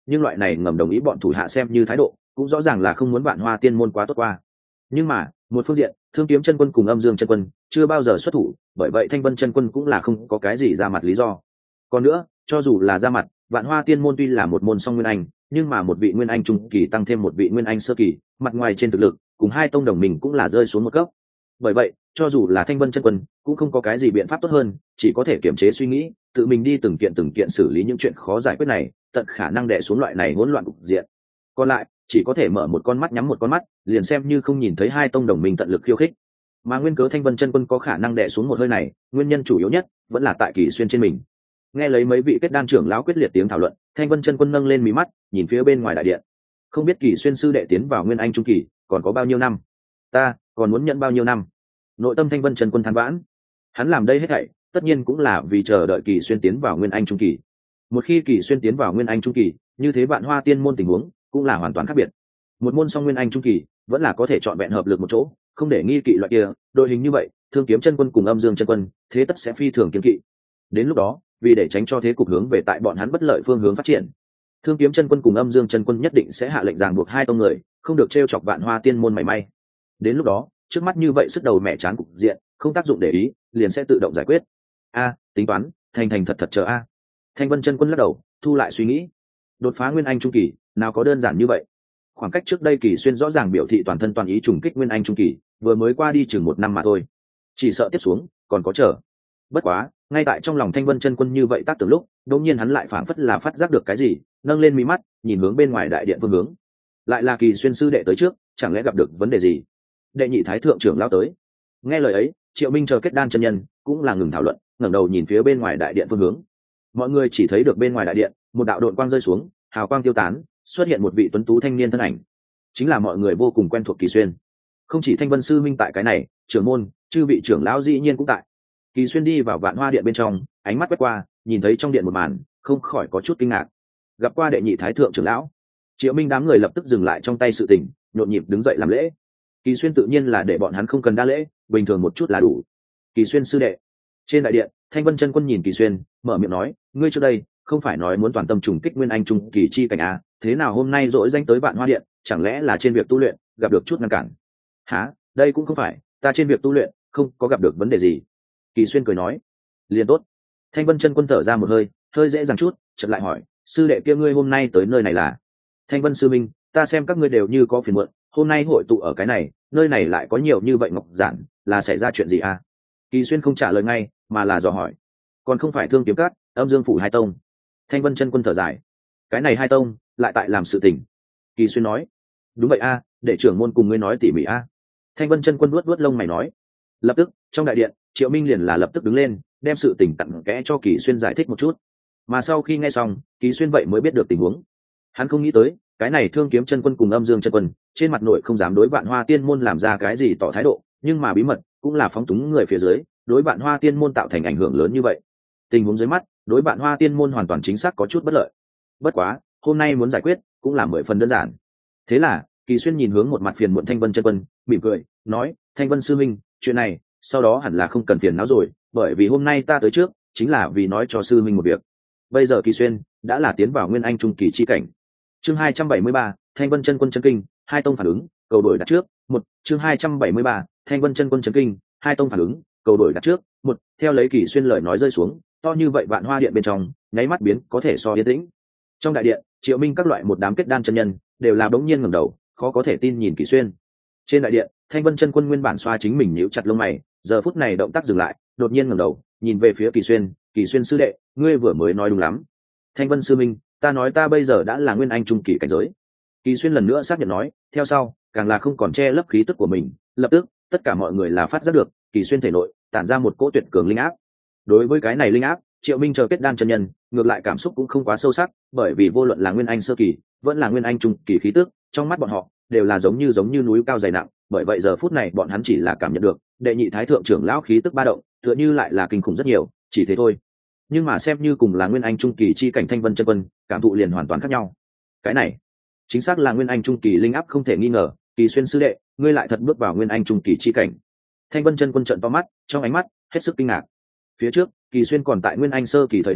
nhưng loại này ngầm đồng ý bọn thủ hạ xem như thái độ cũng rõ ràng là không muốn Vạn Hoa Tiên môn quá tốt qua. Nhưng mà một phương diện, Thương Kiếm chân quân cùng Âm Dương chân quân chưa bao giờ xuất thủ, bởi vậy Thanh Vân chân quân cũng là không có cái gì ra mặt lý do. Còn nữa, cho dù là ra mặt, Vạn Hoa Tiên môn tuy là một môn song nguyên anh, nhưng mà một vị nguyên anh trung kỳ tăng thêm một vị nguyên anh sơ kỳ, mặt ngoài trên thực lực cùng hai tông đồng mình cũng là rơi xuống một cấp. Bởi vậy, cho dù là Thanh Vân chân quân cũng không có cái gì biện pháp tốt hơn, chỉ có thể kiềm chế suy nghĩ, tự mình đi từng kiện xử lý những chuyện khó giải quyết này, tận khả năng đè xuống loại này hỗn loạn cục diện. Còn lại, chỉ có thể mở một con mắt nhắm một con mắt, liền xem như không nhìn thấy hai tông đồng minh tận lực khiêu khích. Mà nguyên cớ Thanh Vân chân quân có khả năng đè xuống một hơi này, nguyên nhân chủ yếu nhất vẫn là tại Kỳ Xuyên trên mình. Nghe lấy mấy vị kết đan trưởng lão quyết liệt tiếng thảo luận, Thanh Vân chân quân nâng lên mí mắt, nhìn phía bên ngoài đại điện. Không biết Kỳ Xuyên sư đệ tiến vào nguyên anh trung kỳ, còn có bao nhiêu năm? Ta còn muốn nhận bao nhiêu năm? Nội tâm Thanh Vân chân quân than vãn. Hắn làm đây hết thảy, tất nhiên cũng là vì chờ đợi Kỳ Xuyên tiến vào nguyên anh trung kỳ. Một khi Kỳ Xuyên tiến vào nguyên anh trung kỳ, như thế Vạn Hoa Tiên môn tình huống cũng là hoàn toàn khác biệt. Một môn song nguyên anh trung kỳ vẫn là có thể chọn vẹn hợp lực một chỗ, không để nghi kỵ loại kia, đội hình như vậy, Thương Kiếm chân quân cùng Âm Dương chân quân, thế tất sẽ phi thường kiên kỵ. Đến lúc đó, vì để tránh cho thế cục hướng về tại bọn hắn bất lợi phương hướng phát triển, Thương Kiếm chân quân cùng Âm Dương chân quân nhất định sẽ hạ lệnh ràng buộc hai tông người, không được trêu chọc Vạn Hoa Tiên môn mảy may. Đến lúc đó, trước mắt như vậy sức đầu mẹ chán cục diện, không tác dụng để ý, liền sẽ tự động giải quyết. Tính toán, thành thật chờ a. Thanh Vân chân quân lắc đầu, thu lại suy nghĩ. Đột phá nguyên anh trung kỳ, nào có đơn giản như vậy. Khoảng cách trước đây Kỳ Xuyên rõ ràng biểu thị toàn thân toàn ý trùng kích nguyên anh trung kỳ, vừa mới qua đi chừng 1 năm mà thôi. Chỉ sợ tiếp xuống còn có chờ. Bất quá, ngay tại trong lòng Thanh Vân chân quân như vậy tác tưởng lúc, đột nhiên hắn lại phảng phất là phát giác được cái gì, nâng lên mí mắt, nhìn hướng bên ngoài đại điện phương hướng. Lại là Kỳ Xuyên sư đệ tới trước, chẳng lẽ gặp được vấn đề gì? Đệ nhị thái thượng trưởng lão tới. Nghe lời ấy, Triệu Minh chờ kết đan chân nhân cũng là ngừng thảo luận, ngẩng đầu nhìn phía bên ngoài đại điện phương hướng. Mọi người chỉ thấy được bên ngoài đại điện, một đạo độn quang rơi xuống, hào quang tiêu tán, xuất hiện một vị tuấn tú thanh niên thân ảnh, chính là mọi người vô cùng quen thuộc Kỳ Xuyên. Không chỉ Thanh Vân sư minh tại cái này, trưởng môn, chư vị trưởng lão dĩ nhiên cũng tại. Kỳ Xuyên đi vào Vạn Hoa điện bên trong, ánh mắt quét qua, nhìn thấy trong điện một màn, không khỏi có chút kinh ngạc. Gặp qua đệ nhị thái thượng trưởng lão, Triệu Minh đám người lập tức dừng lại trong tay sự tình, nhộn nhịp đứng dậy làm lễ. Kỳ Xuyên tự nhiên là để bọn hắn không cần đa lễ, bình thường một chút là đủ. Kỳ Xuyên sư đệ. Trên đại điện, Thanh Vân chân quân nhìn Kỳ Xuyên, mở miệng nói, ngươi trước đây không phải nói muốn toàn tâm trùng kích nguyên anh trung kỳ chi cảnh à, thế nào hôm nay dỗi danh tới Vạn Hoa điện, chẳng lẽ là trên việc tu luyện gặp được chút ngăn cản? Hả, đây cũng không phải, ta trên việc tu luyện không có gặp được vấn đề gì. Kỳ Xuyên cười nói, liền tốt. Thanh Vân chân quân thở ra một hơi dễ dàng chút, chợt lại hỏi, sư đệ kia ngươi hôm nay tới nơi này là? Thanh Vân sư minh, ta xem các ngươi đều như có phiền muộn, hôm nay hội tụ ở cái này, nơi này lại có nhiều như vậy ngọc giản, là xảy ra chuyện gì à? Kỳ Xuyên không trả lời ngay, mà là dò hỏi, còn không phải Thương Kiếm Các, Âm Dương phủ hai tông? Thanh Vân chân quân thở dài, cái này hai tông lại tại làm sự tình. Kỳ Xuyên nói, đúng vậy a, để trưởng môn cùng ngươi nói tỉ mỉ a. Thanh Vân chân quân vuốt lông mày nói. Lập tức trong đại điện, Triệu Minh liền là lập tức đứng lên, đem sự tình tận kẽ cho Kỳ Xuyên giải thích một chút. Mà sau khi nghe xong, Kỳ Xuyên vậy mới biết được tình huống. Hắn không nghĩ tới, cái này Thương Kiếm chân quân cùng Âm Dương chân quân, trên mặt nội không dám đối Vạn Hoa Tiên môn làm ra cái gì tỏ thái độ, nhưng mà bí mật cũng là phóng túng người phía dưới, đối Vạn Hoa Tiên môn tạo thành ảnh hưởng lớn như vậy. Tình huống dưới mắt, đối Vạn Hoa Tiên môn hoàn toàn chính xác có chút bất lợi. Bất quá, hôm nay muốn giải quyết cũng là 10 phần đơn giản. Thế là, Kỳ Xuyên nhìn hướng một mặt phiền muộn Thanh Vân chân quân, mỉm cười, nói, Thanh Vân sư minh, chuyện này, sau đó hẳn là không cần phiền não rồi, bởi vì hôm nay ta tới trước, chính là vì nói cho sư minh một việc. Bây giờ Kỳ Xuyên đã là tiến vào nguyên anh trung kỳ chi cảnh. Chương 273, Thanh Vân chân quân chân kinh, hai tông phản ứng, cầu đổi đặt trước. Chương 273, Thanh Vân chân quân chân kinh, hai tông phản ứng, cầu đổi đặt trước. Theo lấy Kỳ Xuyên lời nói rơi xuống, to như vậy Vạn Hoa điện bên trong, nháy mắt biến có thể so yên tĩnh. Trong đại điện, Triệu Minh các loại một đám kết đan chân nhân đều là bỗng nhiên ngẩng đầu, khó có thể tin nhìn Kỳ Xuyên. Trên đại điện, Thanh Vân chân quân nguyên bản xoa chính mình nhíu chặt lông mày, giờ phút này động tác dừng lại, đột nhiên ngẩng đầu, nhìn về phía Kỳ Xuyên sư đệ, ngươi vừa mới nói đúng lắm. Thanh Vân sư minh, ta nói ta bây giờ đã là nguyên anh trung kỳ cảnh giới. Kỳ Xuyên lần nữa xác nhận nói, theo sau, càng là không còn che lấp khí tức của mình, lập tức, tất cả mọi người là phát giác được, Kỳ Xuyên thể nội tản ra một cỗ tuyệt cường linh áp. Đối với cái này linh áp, Triệu Minh chờ kết đan chân nhân, ngược lại cảm xúc cũng không quá sâu sắc, bởi vì vô luận là nguyên anh sơ kỳ, vẫn là nguyên anh trung kỳ khí tức, trong mắt bọn họ đều là giống như núi cao dày nặng, bởi vậy giờ phút này bọn hắn chỉ là cảm nhận được, đệ nhị thái thượng trưởng lão khí tức ba động, tựa như lại là kinh khủng rất nhiều, chỉ thế thôi. Nhưng mà xem như cùng là nguyên anh trung kỳ chi cảnh Thanh Vân chân quân, cảm thụ liền hoàn toàn khác nhau. Cái này, chính xác là nguyên anh trung kỳ linh áp không thể nghi ngờ, Kỳ Xuyên sư đệ, ngươi lại thật bước vào nguyên anh trung kỳ chi cảnh. Thanh Vân chân quân trợn to mắt, trong ánh mắt hết sức kinh ngạc. Phía trước, Kỳ Xuyên còn tại nguyên anh sơ kỳ thời điểm,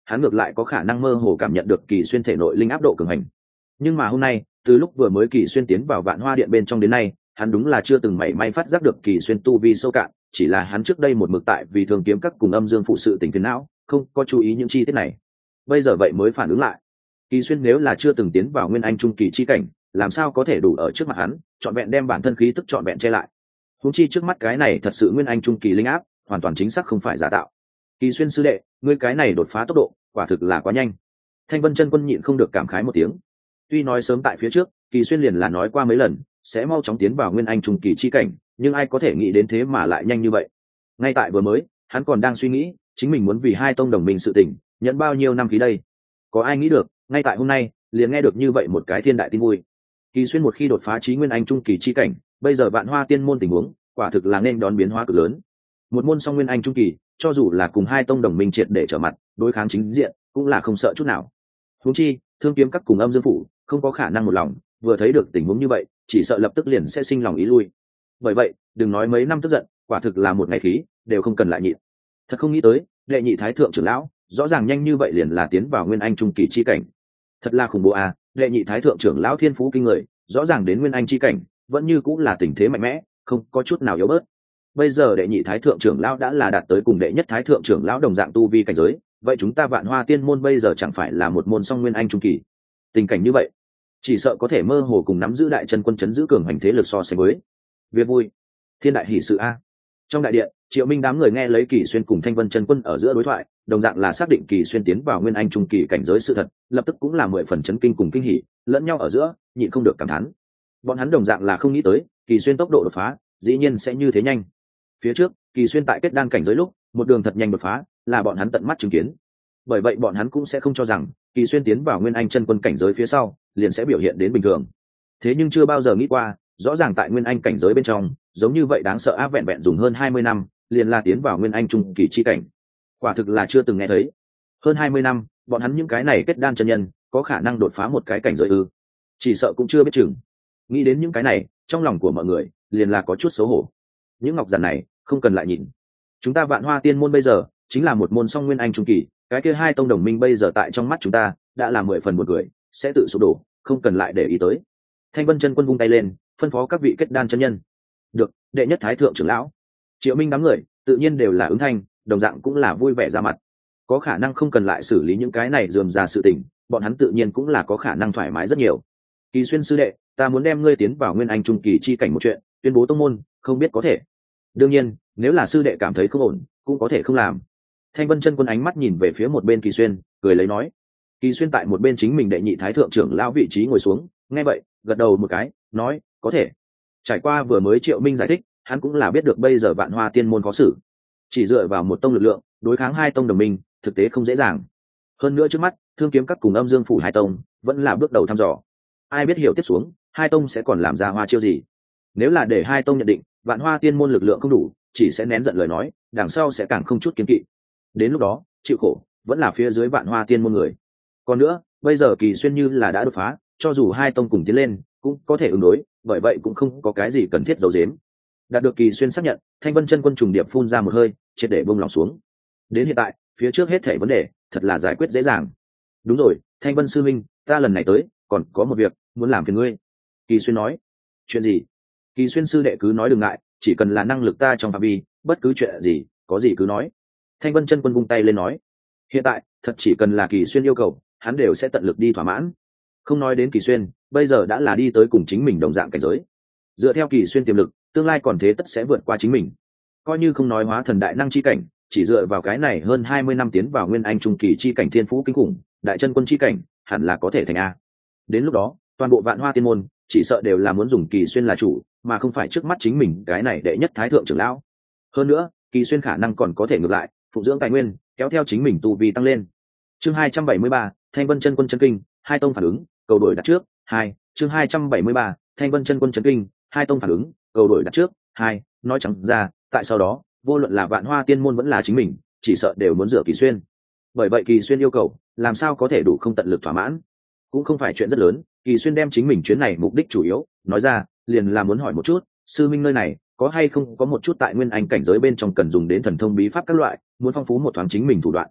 hắn ngược lại có khả năng mơ hồ cảm nhận được Kỳ Xuyên thể nội linh áp độ cường hành. Nhưng mà hôm nay, từ lúc vừa mới Kỳ Xuyên tiến vào Vạn Hoa Điện bên trong đến nay, hắn đúng là chưa từng mảy may phát giác được Kỳ Xuyên tu vi sâu cạn, chỉ là hắn trước đây một mực tại vì thường kiếm các cùng âm dương phụ sự tình phiền não, không có chú ý những chi tiết này. Bây giờ vậy mới phản ứng lại. Kỳ Xuyên nếu là chưa từng tiến vào Nguyên Anh trung kỳ chi cảnh, làm sao có thể đủ ở trước mặt hắn, trọn vẹn đem bản thân khí tức trọn vẹn che lại. Huống chi trước mắt cái này thật sự Nguyên Anh trung kỳ linh áp, hoàn toàn chính xác không phải giả tạo. Kỳ Xuyên sư đệ, ngươi cái này đột phá tốc độ, quả thực là quá nhanh. Thanh Vân chân quân nhịn không được cảm khái một tiếng. Tuy nói sớm tại phía trước, Kỳ Xuyên liền là nói qua mấy lần, sẽ mau chóng tiến vào Nguyên Anh trung kỳ chi cảnh, nhưng ai có thể nghĩ đến thế mà lại nhanh như vậy. Ngay tại vừa mới, hắn còn đang suy nghĩ, chính mình muốn vì hai tông đồng minh sự tình, nhận bao nhiêu năm khí đây. Có ai nghĩ được, ngay tại hôm nay, liền nghe được như vậy một cái thiên đại tin vui. Kỳ Xuyên một khi đột phá chí Nguyên Anh trung kỳ chi cảnh, bây giờ Vạn Hoa Tiên môn tình huống, quả thực là nên đón biến hóa cực lớn. Một môn song Nguyên Anh trung kỳ, cho dù là cùng hai tông đồng minh triệt để trở mặt, đối kháng chính diện, cũng là không sợ chút nào. Huống chi, Thương Kiếm các cùng Âm Dương phủ, không có khả năng một lòng, vừa thấy được tình huống như vậy, chỉ sợ lập tức liền sẽ sinh lòng ý lui. Bởi vậy, đừng nói mấy năm tức giận, quả thực là một ngày khí, đều không cần lại nhịn. Thật không nghĩ tới, đệ nhị thái thượng trưởng lão, rõ ràng nhanh như vậy liền là tiến vào Nguyên Anh trung kỳ chi cảnh. Thật là khủng bố à, đệ nhị thái thượng trưởng lão thiên phú kinh người, rõ ràng đến Nguyên Anh chi cảnh, vẫn như cũng là tình thế mạnh mẽ, không có chút nào yếu bớt. Bây giờ đệ nhị thái thượng trưởng lão đã là đạt tới cùng đệ nhất thái thượng trưởng lão đồng dạng tu vi cảnh giới, vậy chúng ta Vạn Hoa Tiên môn bây giờ chẳng phải là một môn song Nguyên Anh trung kỳ. Tình cảnh như vậy, chỉ sợ có thể mơ hồ cùng nắm giữ đại chân quân chấn giữ cường hành thế lực so sánh với. Việc vui, thiên đại hỷ sự a. Trong đại điện, Triệu Minh đám người nghe lấy Kỳ Xuyên cùng Thanh Vân chân quân ở giữa đối thoại, đồng dạng là xác định Kỳ Xuyên tiến vào Nguyên Anh trung kỳ cảnh giới sự thật, lập tức cũng là 10 phần chấn kinh cùng kinh hỉ, lẫn nhau ở giữa, nhịn không được cảm thán. Bọn hắn đồng dạng là không nghĩ tới, Kỳ Xuyên tốc độ đột phá, dĩ nhiên sẽ như thế nhanh. Phía trước, Kỳ Xuyên tại kết đan cảnh giới lúc, một đường thật nhanh đột phá, là bọn hắn tận mắt chứng kiến. Bởi vậy bọn hắn cũng sẽ không cho rằng, Kỳ Xuyên tiến vào Nguyên Anh chân quân cảnh giới phía sau, liền sẽ biểu hiện đến bình thường. Thế nhưng chưa bao giờ nghĩ qua, rõ ràng tại Nguyên Anh cảnh giới bên trong, giống như vậy đáng sợ áp vẹn vẹn dùng hơn 20 năm, liền là tiến vào Nguyên Anh trung kỳ chi cảnh. Quả thực là chưa từng nghe thấy. Hơn 20 năm, bọn hắn những cái này kết đan chân nhân, có khả năng đột phá một cái cảnh giới ư? Chỉ sợ cũng chưa biết chừng. Nghĩ đến những cái này, trong lòng của mọi người liền là có chút xấu hổ. Những ngọc giản này, không cần lại nhìn. Chúng ta Vạn Hoa Tiên môn bây giờ chính là một môn song Nguyên Anh trung kỳ, cái kia hai tông đồng minh bây giờ tại trong mắt chúng ta đã là 10 phần một người, sẽ tự sụp đổ, không cần lại để ý tới. Thanh Vân chân quân vung tay lên, phân phó các vị kết đan chân nhân. Được, đệ nhất thái thượng trưởng lão. Triệu Minh đám người tự nhiên đều là ứng thanh, đồng dạng cũng là vui vẻ ra mặt. Có khả năng không cần lại xử lý những cái này rườm rà sự tình, bọn hắn tự nhiên cũng là có khả năng thoải mái rất nhiều. Kỳ Xuyên sư đệ, ta muốn đem ngươi tiến vào Nguyên Anh trung kỳ chi cảnh một chuyện, tuyên bố tông môn, không biết có thể. Đương nhiên, nếu là sư đệ cảm thấy không ổn, cũng có thể không làm. Thanh Vân chân quân ánh mắt nhìn về phía một bên Kỳ Xuyên, cười lấy nói. Kỳ Xuyên tại một bên chính mình đệ nhị thái thượng trưởng lão vị trí ngồi xuống, nghe vậy, gật đầu một cái, nói, có thể. Trải qua vừa mới Triệu Minh giải thích, hắn cũng là biết được bây giờ Vạn Hoa Tiên môn có xử. Chỉ dựa vào một tông lực lượng, đối kháng hai tông đồng minh, thực tế không dễ dàng. Hơn nữa trước mắt, Thương Kiếm các cùng Âm Dương phủ hai tông, vẫn là bước đầu thăm dò. Ai biết hiểu tiếp xuống, hai tông sẽ còn làm ra hoa chiêu gì? Nếu là để hai tông nhận định, Vạn Hoa Tiên môn lực lượng không đủ, chỉ sẽ nén giận lời nói, đằng sau sẽ càng không chút kiên kỵ. Đến lúc đó, chịu khổ, vẫn là phía dưới Vạn Hoa Tiên môn người. Còn nữa, bây giờ Kỳ Xuyên như là đã đột phá, cho dù hai tông cùng tiến lên, cũng có thể ứng đối, bởi vậy cũng không có cái gì cần thiết giấu giếm. Đạt được Kỳ Xuyên xác nhận, Thanh Vân chân quân trùng điệp phun ra một hơi, triệt để buông lòng xuống. Đến hiện tại, phía trước hết thảy vấn đề, thật là giải quyết dễ dàng. Đúng rồi, Thanh Vân sư minh, ta lần này tới, còn có một việc muốn làm phiền ngươi. Kỳ Xuyên nói. Chuyện gì? Kỳ Xuyên sư đệ cứ nói đừng ngại, chỉ cần là năng lực ta trong phạm vi, bất cứ chuyện gì, có gì cứ nói. Thanh Vân chân quân vung tay lên nói. Hiện tại, thật chỉ cần là Kỳ Xuyên yêu cầu, hắn đều sẽ tận lực đi thỏa mãn. Không nói đến Kỳ Xuyên, bây giờ đã là đi tới cùng chính mình đồng dạng cảnh giới. Dựa theo Kỳ Xuyên tiềm lực, tương lai còn thế tất sẽ vượt qua chính mình. Coi như không nói hóa thần đại năng chi cảnh, chỉ dựa vào cái này hơn 20 năm tiến vào Nguyên Anh trung kỳ chi cảnh thiên phú kinh khủng, đại chân quân chi cảnh, hẳn là có thể thành a. Đến lúc đó, toàn bộ Vạn Hoa Tiên môn, chỉ sợ đều là muốn dùng Kỳ Xuyên là chủ, mà không phải trước mắt chính mình cái này đệ nhất thái thượng trưởng lão. Hơn nữa, Kỳ Xuyên khả năng còn có thể ngược lại, phụng dưỡng tài nguyên, kéo theo chính mình tu vi tăng lên. Chương 273, Thanh Vân chân quân chân kinh, hai tông phản ứng, cầu đổi đặt trước, 2. Chương 273, Thanh Vân chân quân chân kinh, hai tông phản ứng, cầu đổi đặt trước, 2. Nói chẳng ra, tại sau đó, vô luận là Vạn Hoa Tiên môn vẫn là chính mình, chỉ sợ đều muốn dựa Kỳ Xuyên. Bởi vậy Kỳ Xuyên yêu cầu, làm sao có thể đủ không tận lực thỏa mãn. Cũng không phải chuyện rất lớn, Kỳ Xuyên đem chính mình chuyến này mục đích chủ yếu, nói ra, liền là muốn hỏi một chút, sư minh nơi này, có hay không có một chút tại Nguyên Anh cảnh giới bên trong cần dùng đến thần thông bí pháp các loại, muốn phong phú một thoáng chính mình thủ đoạn.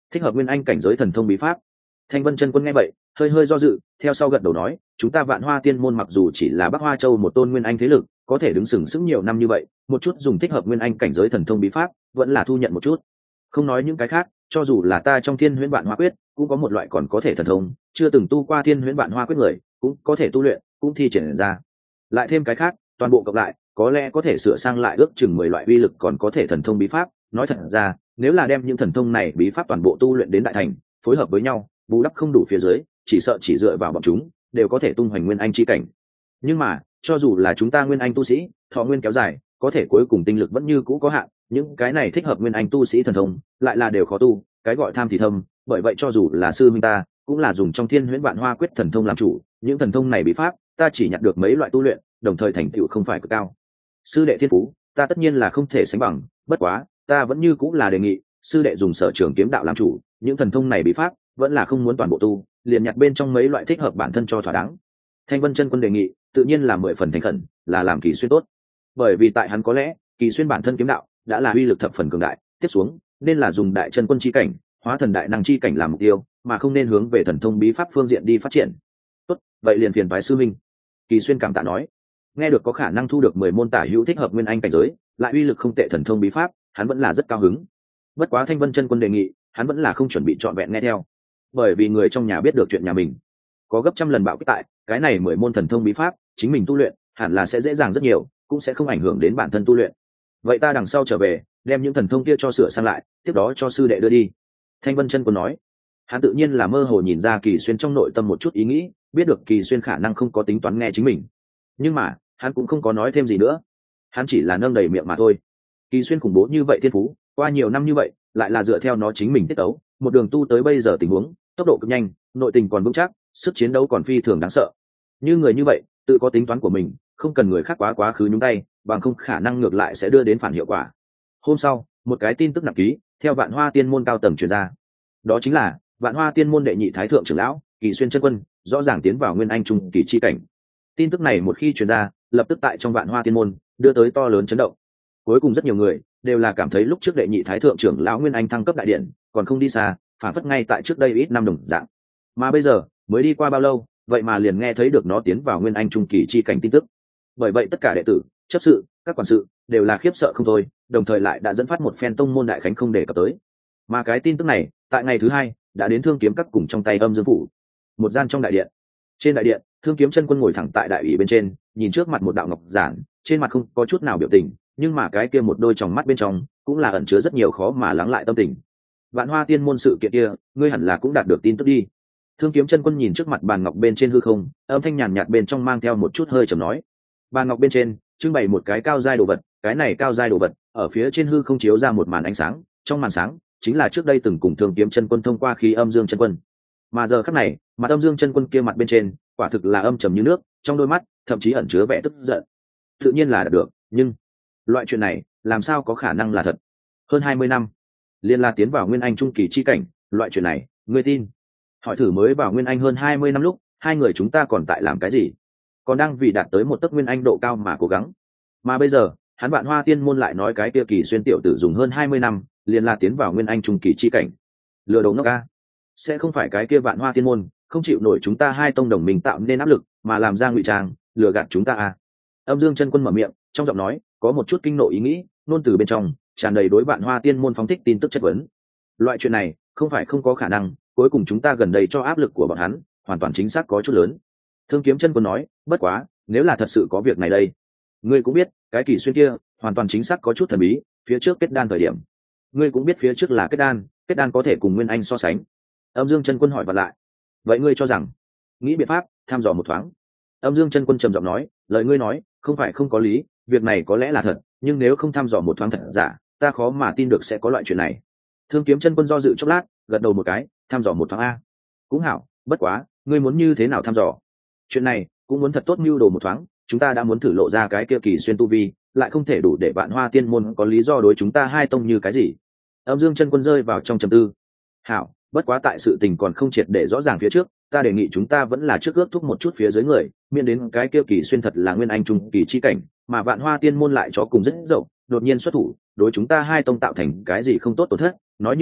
thích hợp nguyên anh cảnh giới thần thông bí pháp. Thanh Vân chân quân nghe vậy hơi hơi do dự, theo sau gật đầu nói, chúng ta Vạn Hoa Tiên môn mặc dù chỉ là Bắc Hoa Châu một tôn nguyên anh thế lực, có thể đứng sừng sững nhiều năm như vậy, một chút dùng thích hợp nguyên anh cảnh giới thần thông bí pháp vẫn là thu nhận một chút. Không nói những cái khác, cho dù là ta trong Thiên Huyễn Vạn Hoa Quyết cũng có một loại còn có thể thần thông, chưa từng tu qua Thiên Huyễn Vạn Hoa Quyết người cũng có thể tu luyện, cũng thi triển ra. Lại thêm cái khác, toàn bộ cộng lại có lẽ có thể sửa sang lại ước chừng 10 loại uy lực còn có thể thần thông bí pháp. Nói thật ra, nếu là đem những thần thông này bí pháp toàn bộ tu luyện đến đại thành, phối hợp với nhau, bù đắp không đủ phía dưới, chỉ sợ chỉ dựa vào bọn chúng đều có thể tung hoành nguyên anh chi cảnh. Nhưng mà cho dù là chúng ta nguyên anh tu sĩ, thọ nguyên kéo dài, có thể cuối cùng tinh lực vẫn như cũ có hạn, những cái này thích hợp nguyên anh tu sĩ thần thông lại là đều khó tu, cái gọi tham thì thâm. Bởi vậy cho dù là sư minh ta cũng là dùng trong Thiên Huyễn Vạn Hoa Quyết thần thông làm chủ, những thần thông này bí pháp ta chỉ nhặt được mấy loại tu luyện, đồng thời thành tựu không phải cực cao. Sư đệ thiên phú ta tất nhiên là không thể sánh bằng, bất quá ta vẫn như cũng là đề nghị sư đệ dùng Sở Trường Kiếm Đạo làm chủ, những thần thông này bí pháp vẫn là không muốn toàn bộ tu, liền nhặt bên trong mấy loại thích hợp bản thân cho thỏa đáng. Thanh Vân chân quân đề nghị tự nhiên là 10 phần thành khẩn, là làm Kỳ Xuyên tốt. Bởi vì tại hắn có lẽ Kỳ Xuyên bản thân kiếm đạo đã là uy lực thập phần cường đại, tiếp xuống nên là dùng đại chân quân chi cảnh, hóa thần đại năng chi cảnh làm mục tiêu, mà không nên hướng về thần thông bí pháp phương diện đi phát triển. Tốt, vậy liền phiền toái sư minh. Kỳ Xuyên cảm tạ nói. Nghe được có khả năng thu được 10 môn tả hữu thích hợp nguyên anh cảnh giới, lại uy lực không tệ thần thông bí pháp, hắn vẫn là rất cao hứng. Bất quá Thanh Vân chân quân đề nghị, hắn vẫn là không chuẩn bị trọn vẹn nghe theo, bởi vì người trong nhà biết được chuyện nhà mình có gấp trăm lần bạo kích tại, cái này 10 môn thần thông bí pháp chính mình tu luyện hẳn là sẽ dễ dàng rất nhiều, cũng sẽ không ảnh hưởng đến bản thân tu luyện. Vậy ta đằng sau trở về đem những thần thông kia cho sửa sang lại, tiếp đó cho sư đệ đưa đi. Thanh Vân chân quân nói. Hắn tự nhiên là mơ hồ nhìn ra Kỳ Xuyên trong nội tâm một chút ý nghĩ, biết được Kỳ Xuyên khả năng không có tính toán nghe chính mình, nhưng mà hắn cũng không có nói thêm gì nữa, hắn chỉ là nâng đầy miệng mà thôi. Kỳ Xuyên khủng bố như vậy thiên phú, qua nhiều năm như vậy lại là dựa theo nó chính mình tiết tấu, một đường tu tới bây giờ tình huống, tốc độ cực nhanh, nội tình còn vững chắc, sức chiến đấu còn phi thường đáng sợ. Như người như vậy tự có tính toán của mình, không cần người khác quá khứ nhúng tay, bằng không khả năng ngược lại sẽ đưa đến phản hiệu quả. Hôm sau, một cái tin tức nặng ký theo Vạn Hoa Tiên môn cao tầng truyền ra, đó chính là Vạn Hoa Tiên môn đệ nhị thái thượng trưởng lão Kỳ Xuyên chân quân rõ ràng tiến vào nguyên anh trung kỳ chi cảnh. Tin tức này một khi truyền ra, lập tức tại trong Vạn Hoa Tiên môn đưa tới to lớn chấn động. Cuối cùng rất nhiều người đều là cảm thấy lúc trước đệ nhị thái thượng trưởng lão nguyên anh thăng cấp đại điện còn không đi xa, phản phất ngay tại trước đây ít năm đồng dạng. Mà bây giờ mới đi qua bao lâu, vậy mà liền nghe thấy được nó tiến vào nguyên anh trung kỳ chi cảnh tin tức. Bởi vậy tất cả đệ tử, chấp sự, các quản sự đều là khiếp sợ không thôi, đồng thời lại đã dẫn phát một phen tông môn đại khánh không đề cập tới. Mà cái tin tức này tại ngày thứ hai đã đến Thương Kiếm Các cùng trong tay Âm Dương phủ. Một gian trong đại điện, trên đại điện Thương Kiếm chân quân ngồi thẳng tại đại ủy bên trên, nhìn trước mặt một đạo ngọc giản, trên mặt không có chút nào biểu tình, nhưng mà cái kia một đôi tròng mắt bên trong cũng là ẩn chứa rất nhiều khó mà lắng lại tâm tình. Vạn Hoa Tiên môn sự kiện kia, ngươi hẳn là cũng đạt được tin tức đi. Thương Kiếm chân quân nhìn trước mặt bàn ngọc bên trên hư không, âm thanh nhàn nhạt bên trong mang theo một chút hơi trầm nói. Bàn ngọc bên trên trưng bày một cái cao giai đồ vật, cái này cao giai đồ vật ở phía trên hư không chiếu ra một màn ánh sáng, trong màn sáng chính là trước đây từng cùng Thương Kiếm chân quân thông qua khí Âm Dương chân quân. Mà giờ khắc này, mặt Âm Dương chân quân kia mặt bên trên, quả thực là âm trầm như nước, trong đôi mắt thậm chí ẩn chứa vẻ tức giận. Tự nhiên là đạt được, nhưng loại chuyện này làm sao có khả năng là thật? Hơn 20 năm, liên la tiến vào nguyên anh trung kỳ chi cảnh, loại chuyện này, ngươi tin? Hỏi thử mới vào nguyên anh hơn 20 năm lúc, hai người chúng ta còn tại làm cái gì? Còn đang vì đạt tới một tấc nguyên anh độ cao mà cố gắng. Mà bây giờ, hắn Vạn Hoa Tiên môn lại nói cái kia Kỳ Xuyên tiểu tử dùng hơn 20 năm, liền là tiến vào nguyên anh trung kỳ chi cảnh. Lừa đầu ngốc a. Sẽ không phải cái kia Vạn Hoa Tiên môn không chịu nổi chúng ta hai tông đồng minh tạo nên áp lực, mà làm ra ngụy trang, lừa gạt chúng ta a. Âm Dương chân quân mở miệng, trong giọng nói có một chút kinh nộ ý nghĩ, nôn từ bên trong tràn đầy đối Vạn Hoa Tiên môn phóng thích tin tức chất vấn. Loại chuyện này không phải không có khả năng, cuối cùng chúng ta gần đây cho áp lực của bọn hắn hoàn toàn chính xác có chút lớn. Thương Kiếm chân quân nói, bất quá nếu là thật sự có việc này đây, ngươi cũng biết cái Kỳ Xuyên kia hoàn toàn chính xác có chút thần bí, phía trước kết đan thời điểm ngươi cũng biết phía trước là kết đan có thể cùng nguyên anh so sánh. Âm Dương chân quân hỏi vặn lại, vậy ngươi cho rằng nghĩ biện pháp thăm dò một thoáng? Âm Dương chân quân trầm giọng nói, lời ngươi nói không phải không có lý, việc này có lẽ là thật, nhưng nếu không thăm dò một thoáng thật giả, ta khó mà tin được sẽ có loại chuyện này. Thương Kiếm chân quân do dự chốc lát, gật đầu một cái, thăm dò một thoáng a. Cũng hảo, bất quá ngươi muốn như thế nào thăm dò? Chuyện này cũng muốn thật tốt mưu đồ một thoáng, chúng ta đã muốn thử lộ ra cái kia Kỳ Xuyên tu vi, lại không thể đủ để Vạn Hoa Tiên môn có lý do đối chúng ta hai tông như cái gì. Âm Dương chân quân rơi vào trong trầm tư. Hảo, bất quá tại sự tình còn không triệt để rõ ràng phía trước, ta đề nghị chúng ta vẫn là trước ước thúc một chút phía dưới người, miễn đến cái kia Kỳ Xuyên thật là nguyên anh trung kỳ chi cảnh, mà Vạn Hoa Tiên môn lại cho cùng rất rộng, đột nhiên xuất thủ, đối chúng ta hai tông tạo thành cái gì không tốt tổn thất, nói như vậy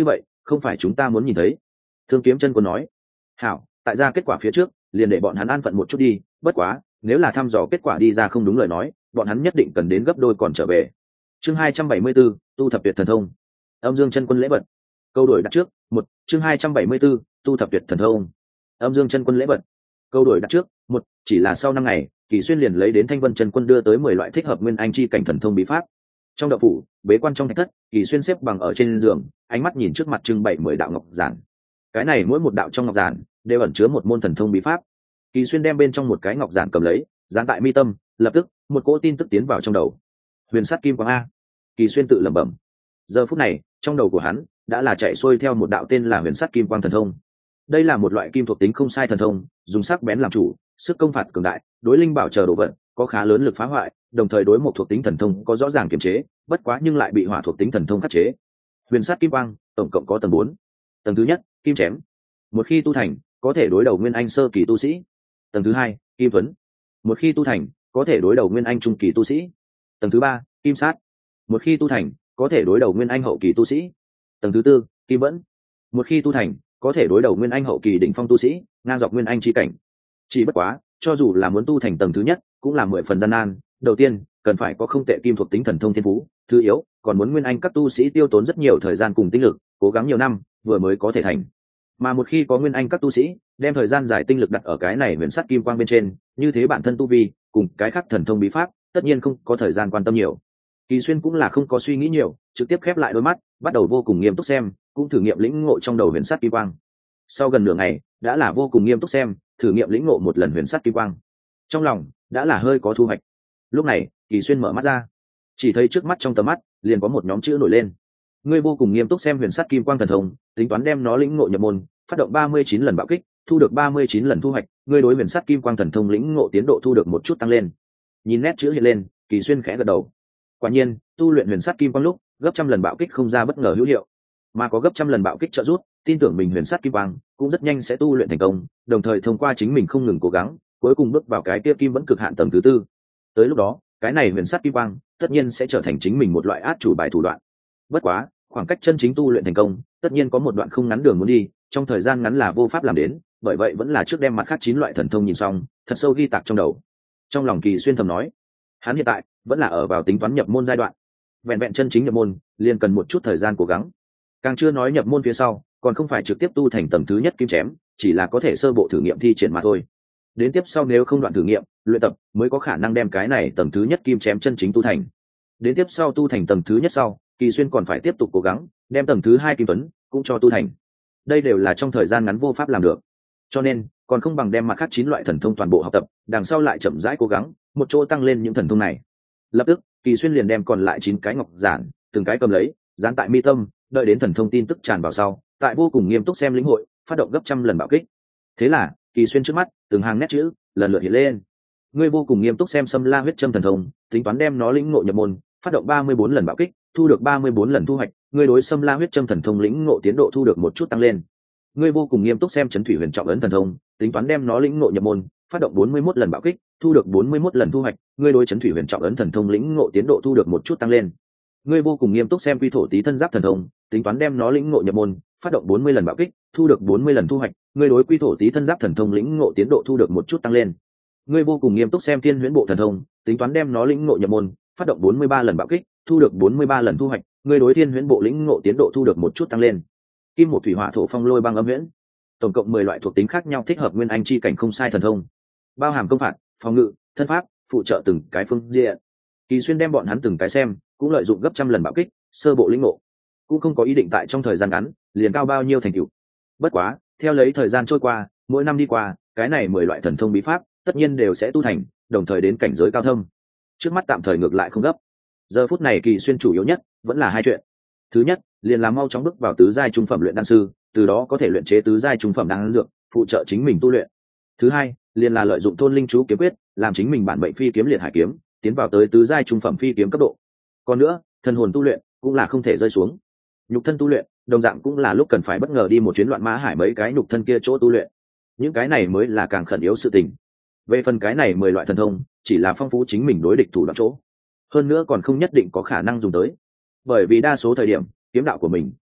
không phải chúng ta muốn nhìn thấy. Thương Kiếm Chân Quân nói. Hảo, tại ra kết quả phía trước liền để bọn hắn an phận một chút đi, bất quá nếu là thăm dò kết quả đi ra không đúng lời nói, bọn hắn nhất định cần đến gấp đôi còn trở về. Chương 274, tu thập tuyệt thần thông. Âm Dương Chân Quân lễ vật. Câu đổi đặt trước, một. Chương 274, tu thập tuyệt thần thông. Âm Dương Chân Quân lễ vật. Câu đổi đặt trước, một. Chỉ là sau 5 ngày, Kỳ Xuyên liền lấy đến Thanh Vân Chân Quân đưa tới 10 loại thích hợp nguyên anh chi cảnh thần thông bí pháp. Trong đạo phủ, bế quan trong thạch thất, Kỳ Xuyên xếp bằng ở trên giường, ánh mắt nhìn trước mặt trưng bày 10 đạo ngọc giản. Cái này mỗi một đạo trong ngọc giản đều ẩn chứa một môn thần thông bí pháp. Kỳ Xuyên đem bên trong một cái ngọc giản cầm lấy, dán tại mi tâm, lập tức một cỗ tin tức tiến vào trong đầu. Huyền Sắt Kim Quang a. Kỳ Xuyên tự lẩm bẩm. Giờ phút này, trong đầu của hắn đã là chạy xuôi theo một đạo tên là Huyền Sắt Kim Quang thần thông. Đây là một loại kim thuộc tính không sai thần thông, dùng sắc bén làm chủ, sức công phạt cường đại, đối linh bảo chờ đồ vật có khá lớn lực phá hoại, đồng thời đối một thuộc tính thần thông có rõ ràng kiềm chế, bất quá nhưng lại bị hỏa thuộc tính thần thông khắc chế. Huyền Sắt Kim Quang tổng cộng có tầng 4. Tầng thứ nhất, kim chém. Một khi tu thành, có thể đối đầu nguyên anh sơ kỳ tu sĩ. Tầng thứ hai, kim tuấn. Một khi tu thành, có thể đối đầu nguyên anh trung kỳ tu sĩ. Tầng thứ ba, kim sát. Một khi tu thành, có thể đối đầu nguyên anh hậu kỳ tu sĩ. Tầng thứ tư, kim vẫn. Một khi tu thành, có thể đối đầu nguyên anh hậu kỳ đỉnh phong tu sĩ, ngang dọc nguyên anh chi cảnh. Chỉ bất quá, cho dù là muốn tu thành tầng thứ nhất, cũng là 10 phần gian nan. Đầu tiên, cần phải có không tệ kim thuộc tính thần thông thiên phú. Thứ yếu, còn muốn nguyên anh các tu sĩ tiêu tốn rất nhiều thời gian cùng tinh lực, cố gắng nhiều năm, vừa mới có thể thành. Mà một khi có nguyên anh các tu sĩ đem thời gian giải tinh lực đặt ở cái này Huyền Sắt Kim Quang bên trên, như thế bản thân tu vi cùng cái khác thần thông bí pháp tất nhiên không có thời gian quan tâm nhiều. Kỳ Xuyên cũng là không có suy nghĩ nhiều, trực tiếp khép lại đôi mắt, bắt đầu vô cùng nghiêm túc xem, cũng thử nghiệm lĩnh ngộ trong đầu Huyền Sắt Kim Quang. Sau gần nửa ngày, đã là vô cùng nghiêm túc xem, thử nghiệm lĩnh ngộ một lần Huyền Sắt Kim Quang. Trong lòng đã là hơi có thu hoạch. Lúc này, Kỳ Xuyên mở mắt ra, chỉ thấy trước mắt trong tầm mắt liền có một nhóm chữ nổi lên. Ngươi vô cùng nghiêm túc xem Huyền Sắt Kim Quang thần thông, tính toán đem nó lĩnh ngộ nhập môn, phát động 39 lần bạo kích, thu được 39 lần thu hoạch, ngươi đối Huyền Sắt Kim Quang thần thông lĩnh ngộ tiến độ thu được một chút tăng lên. Nhìn nét chữ hiện lên, Kỳ Xuyên khẽ gật đầu. Quả nhiên, tu luyện Huyền Sắt Kim Quang lúc, gấp trăm lần bạo kích không ra bất ngờ hữu hiệu, mà có gấp trăm lần bạo kích trợ giúp, tin tưởng mình Huyền Sắt Kim Quang cũng rất nhanh sẽ tu luyện thành công, đồng thời thông qua chính mình không ngừng cố gắng, cuối cùng bước vào cái kia kim vẫn cực hạn tầng thứ tư. Tới lúc đó, cái này Huyền Sắt Kim Quang tất nhiên sẽ trở thành chính mình một loại át chủ bài thủ đoạn. Bất quá, khoảng cách chân chính tu luyện thành công tất nhiên có một đoạn không ngắn đường muốn đi, trong thời gian ngắn là vô pháp làm đến, bởi vậy vẫn là trước đem mặt khác 9 loại thần thông nhìn xong, thật sâu ghi tạc trong đầu. Trong lòng Kỳ Xuyên thầm nói, hắn hiện tại vẫn là ở vào tính toán nhập môn giai đoạn, vẹn vẹn chân chính nhập môn liền cần một chút thời gian cố gắng, càng chưa nói nhập môn phía sau còn không phải trực tiếp tu thành tầng thứ nhất kim chém, chỉ là có thể sơ bộ thử nghiệm thi triển mà thôi. Đến tiếp sau nếu không đoạn thử nghiệm luyện tập mới có khả năng đem cái này tầng thứ nhất kim chém chân chính tu thành. Đến tiếp sau tu thành tầng thứ nhất sau, Kỳ Xuyên còn phải tiếp tục cố gắng đem tầng thứ hai kim tuấn cũng cho tu thành. Đây đều là trong thời gian ngắn vô pháp làm được, cho nên còn không bằng đem mặt khác 9 loại thần thông toàn bộ học tập, đằng sau lại chậm rãi cố gắng một chỗ tăng lên những thần thông này. Lập tức Kỳ Xuyên liền đem còn lại 9 cái ngọc giản từng cái cầm lấy, dán tại mi tâm, đợi đến thần thông tin tức tràn vào sau, tại vô cùng nghiêm túc xem lĩnh hội, phát động gấp trăm lần bạo kích. Thế là Kỳ Xuyên trước mắt từng hàng nét chữ lần lượt hiện lên. Ngươi vô cùng nghiêm túc xem Sâm La huyết châm thần thông, tính toán đem nó lĩnh ngộ nhập môn, phát động 34 lần bạo kích, thu được 34 lần thu hoạch, ngươi đối Sâm La huyết châm thần thông lĩnh ngộ tiến độ thu được một chút tăng lên. Ngươi vô cùng nghiêm túc xem Chấn Thủy Huyền Trọng ấn thần thông, tính toán đem nó lĩnh ngộ nhập môn, phát động 41 lần bạo kích, thu được 41 lần thu hoạch, ngươi đối Chấn Thủy Huyền Trọng ấn thần thông lĩnh ngộ tiến độ thu được một chút tăng lên. Ngươi vô cùng nghiêm túc xem Quy Thổ Tí thân giáp thần thông, tính toán đem nó lĩnh ngộ nhập môn, phát động 40 lần bạo kích, thu được 40 lần thu hoạch, ngươi đối Quy Thổ Tí thân giáp thần thông lĩnh ngộ tiến độ thu được một chút tăng lên. Ngươi vô cùng nghiêm túc xem Thiên Huyễn Bộ thần thông, tính toán đem nó lĩnh ngộ nhập môn, phát động 43 lần bạo kích, thu được 43 lần thu hoạch, ngươi đối Thiên Huyễn Bộ lĩnh ngộ tiến độ thu được một chút tăng lên. Kim Một Thủy Hỏa Thổ Phong Lôi Băng Âm Huyễn, tổng cộng 10 loại thuộc tính khác nhau thích hợp nguyên anh chi cảnh không sai thần thông, bao hàm công phạt, phòng ngự, thân pháp, phụ trợ từng cái phương diện. Kỳ Xuyên đem bọn hắn từng cái xem, cũng lợi dụng gấp trăm lần bạo kích, sơ bộ lĩnh ngộ, cũng không có ý định tại trong thời gian ngắn liền cao bao nhiêu thành tựu. Bất quá, theo lấy thời gian trôi qua, mỗi năm đi qua, cái này 10 loại thần thông bí pháp tất nhiên đều sẽ tu thành, đồng thời đến cảnh giới cao thâm. Trước mắt tạm thời ngược lại không gấp. Giờ phút này Kỳ Xuyên chủ yếu nhất vẫn là hai chuyện. Thứ nhất, liền là mau chóng bước vào tứ giai trung phẩm luyện đan sư, từ đó có thể luyện chế tứ giai trung phẩm đan dược, phụ trợ chính mình tu luyện. Thứ hai, liền là lợi dụng Thôn Linh Chú kiếm quyết, làm chính mình bản mệnh phi kiếm liệt hải kiếm, tiến vào tới tứ giai trung phẩm phi kiếm cấp độ. Còn nữa, thần hồn tu luyện cũng là không thể rơi xuống. Nhục thân tu luyện, đồng dạng cũng là lúc cần phải bất ngờ đi một chuyến loạn mã hải mấy cái nhục thân kia chỗ tu luyện. Những cái này mới là càng khẩn yếu sự tình. Về phần cái này 10 loại thần thông, chỉ là phong phú chính mình đối địch thủ đoạn chỗ. Hơn nữa còn không nhất định có khả năng dùng tới. Bởi vì đa số thời điểm, kiếm đạo của mình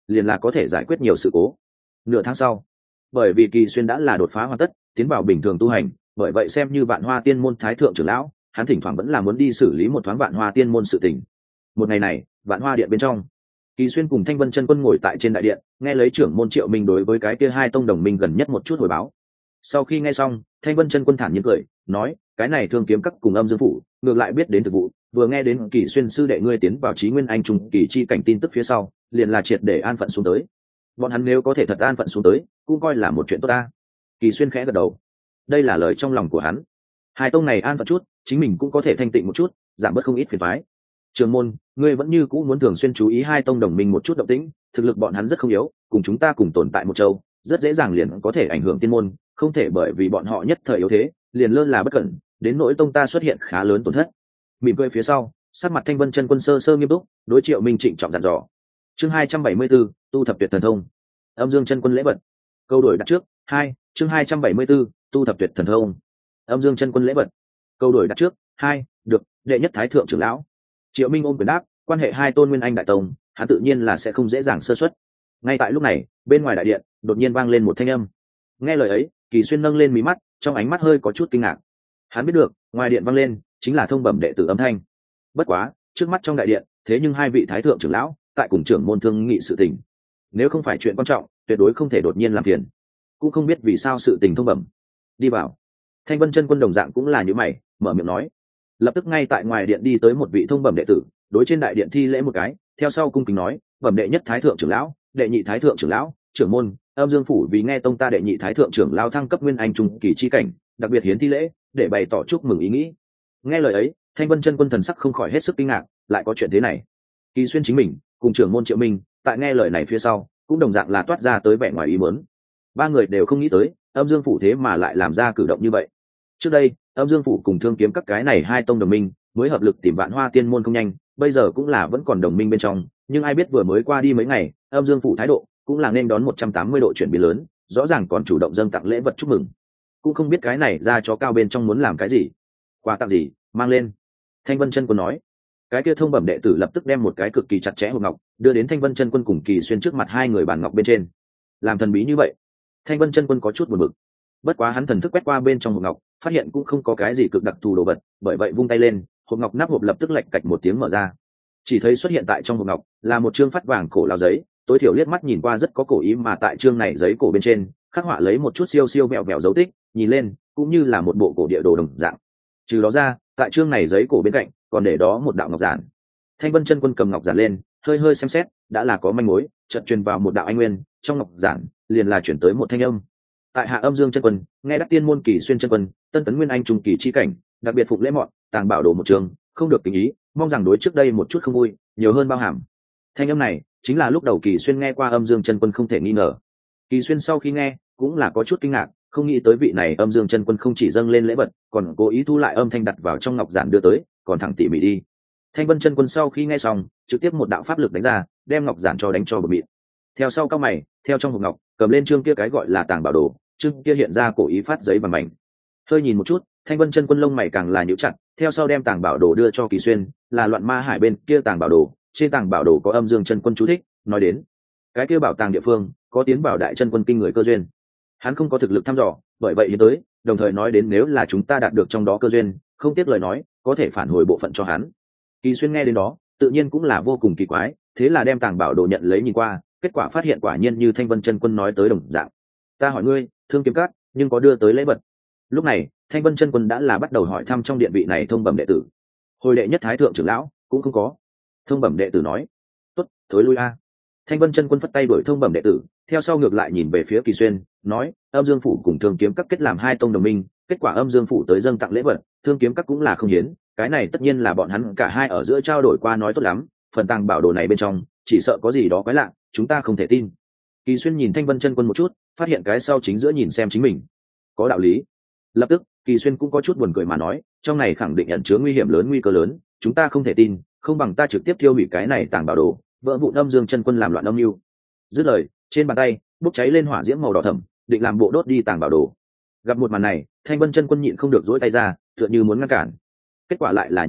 liền là có thể giải quyết nhiều sự cố. Nửa tháng sau, bởi vì Kỳ Xuyên đã là đột phá hoàn tất, tiến vào bình thường tu hành, bởi vậy xem như Vạn Hoa Tiên môn thái thượng trưởng lão, hắn thỉnh thoảng vẫn là muốn đi xử lý một thoáng Vạn Hoa Tiên môn sự tình. Một ngày này, Vạn Hoa điện bên trong, Kỳ Xuyên cùng Thanh Vân Chân Quân ngồi tại trên đại điện, nghe lấy trưởng môn Triệu Minh đối với cái kia hai tông đồng minh gần nhất một chút hồi báo. Sau khi nghe xong, Thanh Vân Chân Quân thản nhiên cười, nói, cái này Thương Kiếm Các cùng Âm Dương phủ, ngược lại biết đến thực vụ, vừa nghe đến Kỳ Xuyên sư đệ ngươi tiến vào Chí Nguyên Anh trùng kỳ chi cảnh tin tức phía sau, liền là triệt để an phận xuống tới. Bọn hắn nếu có thể thật an phận xuống tới, cũng coi là một chuyện tốt ta. Kỳ Xuyên khẽ gật đầu, đây là lời trong lòng của hắn. Hai tông này an phận chút, chính mình cũng có thể thanh tịnh một chút, giảm bớt không ít phiền toái. Trường môn, ngươi vẫn như cũ muốn thường xuyên chú ý hai tông đồng minh một chút động tĩnh, thực lực bọn hắn rất không yếu, cùng chúng ta cùng tồn tại một châu, rất dễ dàng liền có thể ảnh hưởng tiên môn, không thể bởi vì bọn họ nhất thời yếu thế, liền lơ là bất cẩn, đến nỗi tông ta xuất hiện khá lớn tổn thất. Mỉm cười phía sau, sắc mặt Thanh Vân Chân Quân sơ sơ nghiêm túc, đối Triệu Minh trịnh trọng dặn dò. Chương 274, tu thập tuyệt thần thông. Âm Dương Chân Quân lễ vật. Câu đổi đặt trước, 2, chương 274, tu thập tuyệt thần thông. Âm Dương Chân Quân lễ vật. Câu đổi đặt trước, 2, được, đệ nhất thái thượng trưởng lão. Triệu Minh ôm quyền đáp, quan hệ hai tôn nguyên anh đại tông, hắn tự nhiên là sẽ không dễ dàng sơ suất. Ngay tại lúc này, bên ngoài đại điện, đột nhiên vang lên một thanh âm. Nghe lời ấy, Kỳ Xuyên nâng lên mí mắt, trong ánh mắt hơi có chút kinh ngạc. Hắn biết được, ngoài điện vang lên, chính là thông bẩm đệ tử âm thanh. Bất quá, trước mắt trong đại điện, thế nhưng hai vị thái thượng trưởng lão tại cùng trưởng môn thương nghị sự tình. Nếu không phải chuyện quan trọng, tuyệt đối không thể đột nhiên làm phiền. Cũng không biết vì sao sự tình thông bẩm. Đi vào. Thanh Vân Chân Quân đồng dạng cũng là như mày, mở miệng nói. Lập tức ngay tại ngoài điện đi tới một vị thông bẩm đệ tử, đối trên đại điện thi lễ một cái, theo sau cung kính nói, bẩm đệ nhất thái thượng trưởng lão, đệ nhị thái thượng trưởng lão, trưởng môn, Âm Dương phủ vì nghe tông ta đệ nhị thái thượng trưởng lão thăng cấp nguyên anh trung kỳ chi cảnh, đặc biệt hiến thi lễ, để bày tỏ chúc mừng ý nghĩ. Nghe lời ấy, Thanh Vân Chân Quân thần sắc không khỏi hết sức kinh ngạc, lại có chuyện thế này. Kỳ Xuyên chính mình cùng trưởng môn Triệu Minh, tại nghe lời này phía sau, cũng đồng dạng là toát ra tới vẻ ngoài ý muốn. Ba người đều không nghĩ tới, Âm Dương phủ thế mà lại làm ra cử động như vậy. Trước đây, Âm Dương phủ cùng Thương Kiếm Các cái này hai tông đồng minh, mới hợp lực tìm Vạn Hoa Tiên môn không nhanh, bây giờ cũng là vẫn còn đồng minh bên trong, nhưng ai biết vừa mới qua đi mấy ngày, Âm Dương phủ thái độ cũng là nên đón 180 độ chuyển biến lớn, rõ ràng còn chủ động dâng tặng lễ vật chúc mừng. Cũng không biết cái này ra chó cao bên trong muốn làm cái gì, quà tặng gì, mang lên. Thanh Vân Chân Quân nói. Cái kia thông bẩm đệ tử lập tức đem một cái cực kỳ chặt chẽ hộp ngọc đưa đến Thanh Vân Chân Quân cùng Kỳ Xuyên trước mặt hai người bàn ngọc bên trên. Làm thần bí như vậy, Thanh Vân Chân Quân có chút buồn bực. Bất quá hắn thần thức quét qua bên trong hộp ngọc, phát hiện cũng không có cái gì cực đặc thù đồ vật, bởi vậy vung tay lên, hộp ngọc nắp hộp lập tức lạch cạch một tiếng mở ra. Chỉ thấy xuất hiện tại trong hộp ngọc là một chương phát vàng cổ lao giấy, tối thiểu liếc mắt nhìn qua rất có cổ ý, mà tại chương này giấy cổ bên trên khắc họa lấy một chút siêu siêu vẹo vẹo dấu tích, nhìn lên cũng như là một bộ cổ địa đồ đồng dạng. Trừ đó ra, tại chương này giấy cổ bên cạnh còn để đó một đạo ngọc giản. Thanh Vân Chân Quân cầm ngọc giản lên, hơi hơi xem xét, đã là có manh mối, chợt truyền vào một đạo anh nguyên, trong ngọc giản liền là chuyển tới một thanh âm. Tại hạ Âm Dương Chân Quân, nghe đắc tiên môn Kỳ Xuyên Chân Quân, tân tấn nguyên anh trung kỳ chi cảnh, đặc biệt phục lễ mọn, tàng bảo đồ một trường, không được tình ý, mong rằng đối trước đây một chút không vui, nhiều hơn bao hàm. Thanh âm này chính là lúc đầu Kỳ Xuyên nghe qua Âm Dương Chân Quân không thể nghi ngờ. Kỳ Xuyên sau khi nghe, cũng là có chút kinh ngạc, không nghĩ tới vị này Âm Dương Chân Quân không chỉ dâng lên lễ vật, còn cố ý thu lại âm thanh đặt vào trong ngọc giản đưa tới, còn thẳng tỉ mỉ đi. Thanh Vân Chân Quân sau khi nghe xong, trực tiếp một đạo pháp lực đánh ra, đem ngọc giản cho đánh cho bờ mịn. Theo sau cao mày, theo trong hộp ngọc, cầm lên chương kia cái gọi là tàng bảo đồ, chương kia hiện ra cổ ý phát giấy bằng mảnh. Hơi nhìn một chút, Thanh Vân Chân Quân lông mày càng là nhíu chặt, theo sau đem tàng bảo đồ đưa cho Kỳ Xuyên, là Loạn Ma Hải bên kia tàng bảo đồ, trên tàng bảo đồ có Âm Dương Chân Quân chú thích, nói đến cái kia bảo tàng địa phương có tiến bảo đại chân quân kinh người cơ duyên. Hắn không có thực lực thăm dò, bởi vậy đến tới, đồng thời nói đến nếu là chúng ta đạt được trong đó cơ duyên, không tiếc lời nói, có thể phản hồi bộ phận cho hắn. Kỳ Xuyên nghe đến đó, tự nhiên cũng là vô cùng kỳ quái, thế là đem tàng bảo đồ nhận lấy nhìn qua, kết quả phát hiện quả nhiên như Thanh Vân Chân Quân nói tới đồng dạng. Ta hỏi ngươi, Thương Kiếm Các nhưng có đưa tới lễ vật? Lúc này, Thanh Vân Chân Quân đã là bắt đầu hỏi thăm trong điện vị này thông bẩm đệ tử. Hồi đệ nhất thái thượng trưởng lão cũng không có. Thông bẩm đệ tử nói, tốt, thối lui a. Thanh Vân Chân Quân phất tay đuổi thông bẩm đệ tử, theo sau ngược lại nhìn về phía Kỳ Xuyên, nói, Âm Dương phủ cùng Thương Kiếm Các kết làm hai tông đồng minh, kết quả Âm Dương phủ tới dâng tặng lễ vật, Thương Kiếm Các cũng là không hiến, cái này tất nhiên là bọn hắn cả hai ở giữa trao đổi qua nói tốt lắm, phần tàng bảo đồ này bên trong, chỉ sợ có gì đó quái lạ, chúng ta không thể tin. Kỳ Xuyên nhìn Thanh Vân Chân Quân một chút, phát hiện cái sau chính giữa nhìn xem chính mình, có đạo lý. Lập tức, Kỳ Xuyên cũng có chút buồn cười mà nói, trong này khẳng định ẩn chứa nguy hiểm lớn, nguy cơ lớn, chúng ta không thể tin, không bằng ta trực tiếp tiêu hủy cái này tàng bảo đồ, vỡ vụn Âm Dương Chân Quân làm loạn âm mưu. Dứt lời, trên bàn tay bốc cháy lên hỏa diễm màu đỏ thẫm, định làm bộ đốt đi tàng bảo đồ. Gặp một màn này, Thanh Vân Chân Quân nhịn không được duỗi tay ra, tựa như muốn ngăn cản. Kết quả lại là nhìn thấy,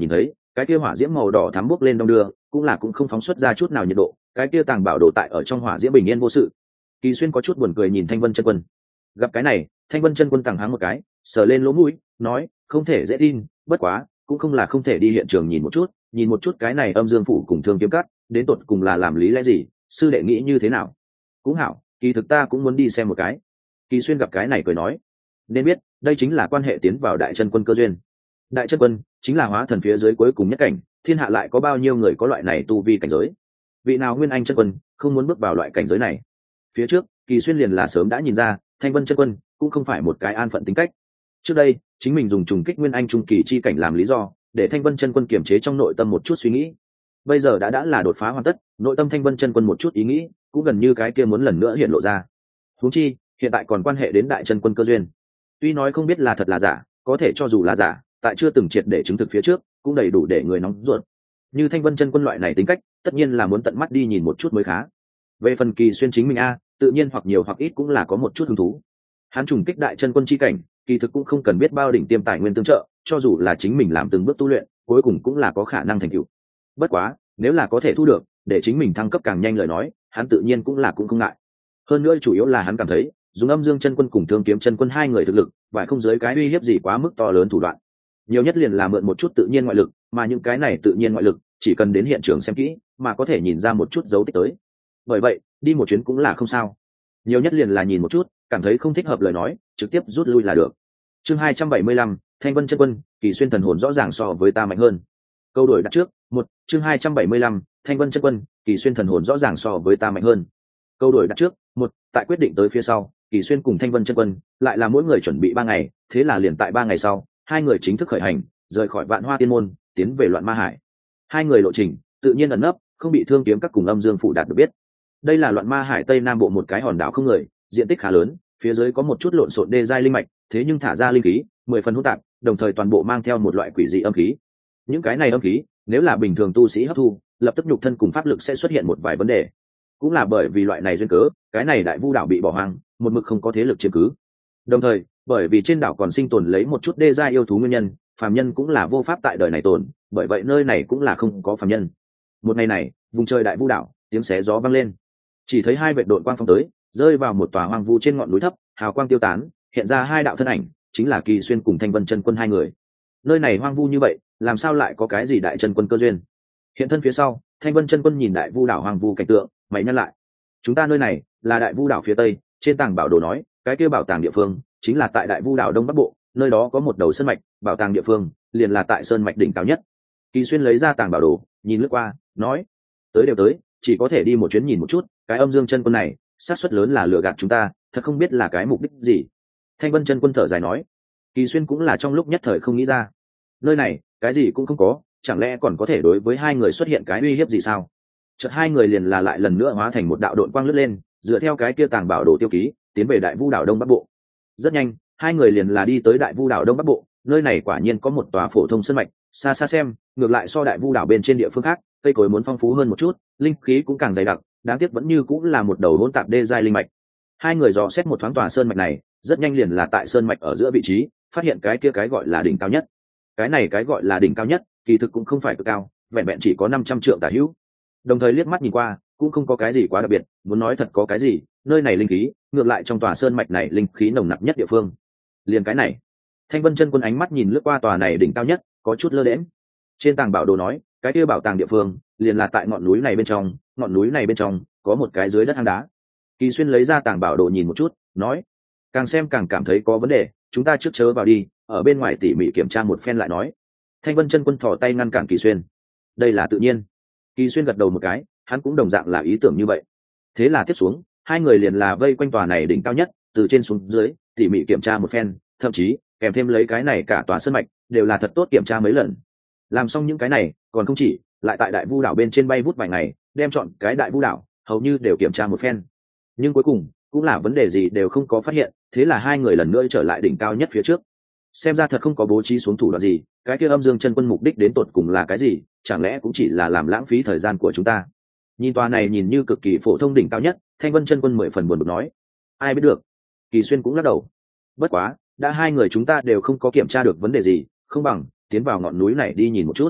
cái kia hỏa diễm màu đỏ thắm bốc lên đông đưa, cũng không phóng xuất ra chút nào nhiệt độ, cái kia tàng bảo đồ tại ở trong hỏa diễm bình yên vô sự. Kỳ Xuyên có chút buồn cười nhìn Thanh Vân chân quân. Gặp cái này, Thanh Vân chân quân tàng háng một cái, sờ lên lỗ mũi, nói, không thể dễ tin, bất quá, cũng không là không thể đi hiện trường nhìn một chút cái này âm dương phủ cùng thương kiếm cắt, đến tột cùng là làm lý lẽ gì, sư đệ nghĩ như thế nào? Cũng hảo, kỳ thực ta cũng muốn đi xem một cái. Kỳ Xuyên gặp cái này cười nói, nên biết, đây chính là quan hệ tiến vào đại chân quân cơ duyên. Đại chân quân chính là hóa thần phía dưới cuối cùng nhất cảnh, thiên hạ lại có bao nhiêu người có loại này tu vi cảnh giới? Vị nào nguyên anh chân quân không muốn bước vào loại cảnh giới này? Phía trước, Kỳ Xuyên liền là sớm đã nhìn ra, Thanh Vân chân quân cũng không phải một cái an phận tính cách. Trước đây, chính mình dùng trùng kích nguyên anh trung kỳ chi cảnh làm lý do, để Thanh Vân chân quân kiềm chế trong nội tâm một chút suy nghĩ. Bây giờ đã là đột phá hoàn tất, nội tâm Thanh Vân chân quân một chút ý nghĩ, cũng gần như cái kia muốn lần nữa hiện lộ ra. Huống chi, hiện tại còn quan hệ đến đại chân quân cơ duyên. Tuy nói không biết là thật là giả, có thể cho dù là giả, tại chưa từng triệt để chứng thực phía trước, cũng đầy đủ để người nóng ruột. Như Thanh Vân chân quân loại này tính cách, tất nhiên là muốn tận mắt đi nhìn một chút mới khá. Về phần Kỳ Xuyên chính mình tự nhiên hoặc nhiều hoặc ít cũng là có một chút hứng thú. Hắn trùng kích đại chân quân chi cảnh, kỳ thực cũng không cần biết bao đỉnh tiêm tài nguyên tương trợ, cho dù là chính mình làm từng bước tu luyện, cuối cùng cũng là có khả năng thành tựu. Bất quá, nếu là có thể thu được, để chính mình thăng cấp càng nhanh lời nói, hắn tự nhiên cũng không ngại. Hơn nữa chủ yếu là hắn cảm thấy, dùng âm dương chân quân cùng thương kiếm chân quân hai người thực lực, và không dưới cái uy hiếp gì quá mức to lớn thủ đoạn. Nhiều nhất liền là mượn một chút tự nhiên ngoại lực, mà những cái này tự nhiên ngoại lực, chỉ cần đến hiện trường xem kỹ, mà có thể nhìn ra một chút dấu tích tới. Bởi vậy, đi một chuyến cũng là không sao. Nhiều nhất liền là nhìn một chút, cảm thấy không thích hợp lời nói, trực tiếp rút lui là được. Chương 275, Thanh Vân chân quân, Kỳ Xuyên thần hồn rõ ràng so với ta mạnh hơn. Câu đổi đặt trước, một. Chương 275, Thanh Vân chân quân, Kỳ Xuyên thần hồn rõ ràng so với ta mạnh hơn. Câu đổi đặt trước, một. Tại quyết định tới phía sau, Kỳ Xuyên cùng Thanh Vân chân quân lại là mỗi người chuẩn bị 3 ngày, thế là liền tại 3 ngày sau, hai người chính thức khởi hành, rời khỏi Vạn Hoa Tiên môn, tiến về Loạn Ma Hải. Hai người lộ trình tự nhiên ẩn nấp, không bị thương kiếm các cùng âm dương phủ đạt được biết. Đây là Loạn Ma Hải tây nam bộ một cái hòn đảo không người, diện tích khá lớn, phía dưới có một chút lộn xộn đê giai linh mạch, thế nhưng thả ra linh khí 10 phần hỗn tạp, đồng thời toàn bộ mang theo một loại quỷ dị âm khí. Những cái này âm khí, nếu là bình thường tu sĩ hấp thu, lập tức nhục thân cùng pháp lực sẽ xuất hiện một vài vấn đề. Cũng là bởi vì loại này duyên cớ, cái này Đại Vu đảo bị bỏ hoang, một mực không có thế lực chiếm cứ. Đồng thời, bởi vì trên đảo còn sinh tồn lấy một chút đê giai yêu thú nguyên nhân, phàm nhân cũng là vô pháp tại đời này tồn, bởi vậy nơi này cũng là không có phàm nhân. Một ngày này, vùng trời Đại Vu đảo, tiếng xé gió vang lên. Chỉ thấy hai vệt độn quang phong tới, rơi vào một tòa hoang vu trên ngọn núi thấp, hào quang tiêu tán, hiện ra hai đạo thân ảnh, chính là Kỳ Xuyên cùng Thanh Vân chân quân hai người. Nơi này hoang vu như vậy, làm sao lại có cái gì đại chân quân cơ duyên? Hiện thân phía sau, Thanh Vân chân quân nhìn Đại Vu đảo hoang vu cảnh tượng, mày nhăn lại. Chúng ta nơi này là Đại Vu đảo phía tây, trên tàng bảo đồ nói, cái kia bảo tàng địa phương chính là tại Đại Vu đảo đông bắc bộ, nơi đó có một đầu sơn mạch, bảo tàng địa phương liền là tại sơn mạch đỉnh cao nhất. Kỳ Xuyên lấy ra tàng bảo đồ, nhìn lướt qua, nói: tới đều tới, chỉ có thể đi một chuyến nhìn một chút, cái âm dương chân quân này, xác suất lớn là lừa gạt chúng ta, thật không biết là cái mục đích gì. Thanh Vân chân quân thở dài nói. Kỳ Xuyên cũng là trong lúc nhất thời không nghĩ ra, nơi này cái gì cũng không có, chẳng lẽ còn có thể đối với hai người xuất hiện cái uy hiếp gì sao? Chợt hai người liền là lại lần nữa hóa thành một đạo độn quang lướt lên, dựa theo cái kia tàng bảo đồ tiêu ký, tiến về Đại Vu đảo đông bắc bộ. Rất nhanh, hai người liền là đi tới Đại Vu đảo đông bắc bộ, nơi này quả nhiên có một tòa phổ thông sơn mạch, xa xa xem, ngược lại so Đại Vu đảo bên trên địa phương khác, cây cối muốn phong phú hơn một chút, linh khí cũng càng dày đặc, đáng tiếc vẫn như cũng là một đầu hỗn tạp đê giai linh mạch. Hai người dò xét một thoáng tòa sơn mạch này, rất nhanh liền là tại sơn mạch ở giữa vị trí, phát hiện cái kia cái gọi là đỉnh cao nhất. Cái này cái gọi là đỉnh cao nhất, kỳ thực cũng không phải cực cao, vẹn vẹn chỉ có 500 trượng tả hữu. Đồng thời liếc mắt nhìn qua, cũng không có cái gì quá đặc biệt, muốn nói thật có cái gì, nơi này linh khí, ngược lại trong tòa sơn mạch này linh khí nồng nặc nhất địa phương. Liền cái này, Thanh Vân chân quân ánh mắt nhìn lướt qua tòa này đỉnh cao nhất, có chút lơ đễnh. Trên tàng bảo đồ nói, cái kia bảo tàng địa phương, liền là tại ngọn núi này bên trong, ngọn núi này bên trong có một cái dưới đất hang đá. Kỳ Xuyên lấy ra tàng bảo đồ nhìn một chút, nói: càng xem càng cảm thấy có vấn đề, chúng ta trước chớ vào đi, ở bên ngoài tỉ mỉ kiểm tra một phen lại nói. Thanh Vân chân quân thò tay ngăn cản Kỳ Xuyên. Đây là tự nhiên. Kỳ Xuyên gật đầu một cái, hắn cũng đồng dạng là ý tưởng như vậy. Thế là tiếp xuống, hai người liền là vây quanh tòa này đỉnh cao nhất, từ trên xuống dưới tỉ mỉ kiểm tra một phen, thậm chí kèm thêm lấy cái này cả tòa sơn mạch đều là thật tốt kiểm tra mấy lần. Làm xong những cái này, còn không chỉ, lại tại Đại Vu đảo bên trên bay vút vài ngày, đem chọn cái Đại Vu đảo hầu như đều kiểm tra một phen. Nhưng cuối cùng cũng là vấn đề gì đều không có phát hiện, thế là hai người lần nữa trở lại đỉnh cao nhất phía trước. Xem ra thật không có bố trí xuống thủ đoạn gì, cái kia âm dương chân quân mục đích đến tột cùng là cái gì, chẳng lẽ cũng chỉ là làm lãng phí thời gian của chúng ta? Nhìn tòa này nhìn như cực kỳ phổ thông đỉnh cao nhất, Thanh Vân chân quân 10 phần buồn bực nói. Ai biết được. Kỳ Xuyên cũng lắc đầu. Bất quá, đã hai người chúng ta đều không có kiểm tra được vấn đề gì, không bằng tiến vào ngọn núi này đi nhìn một chút.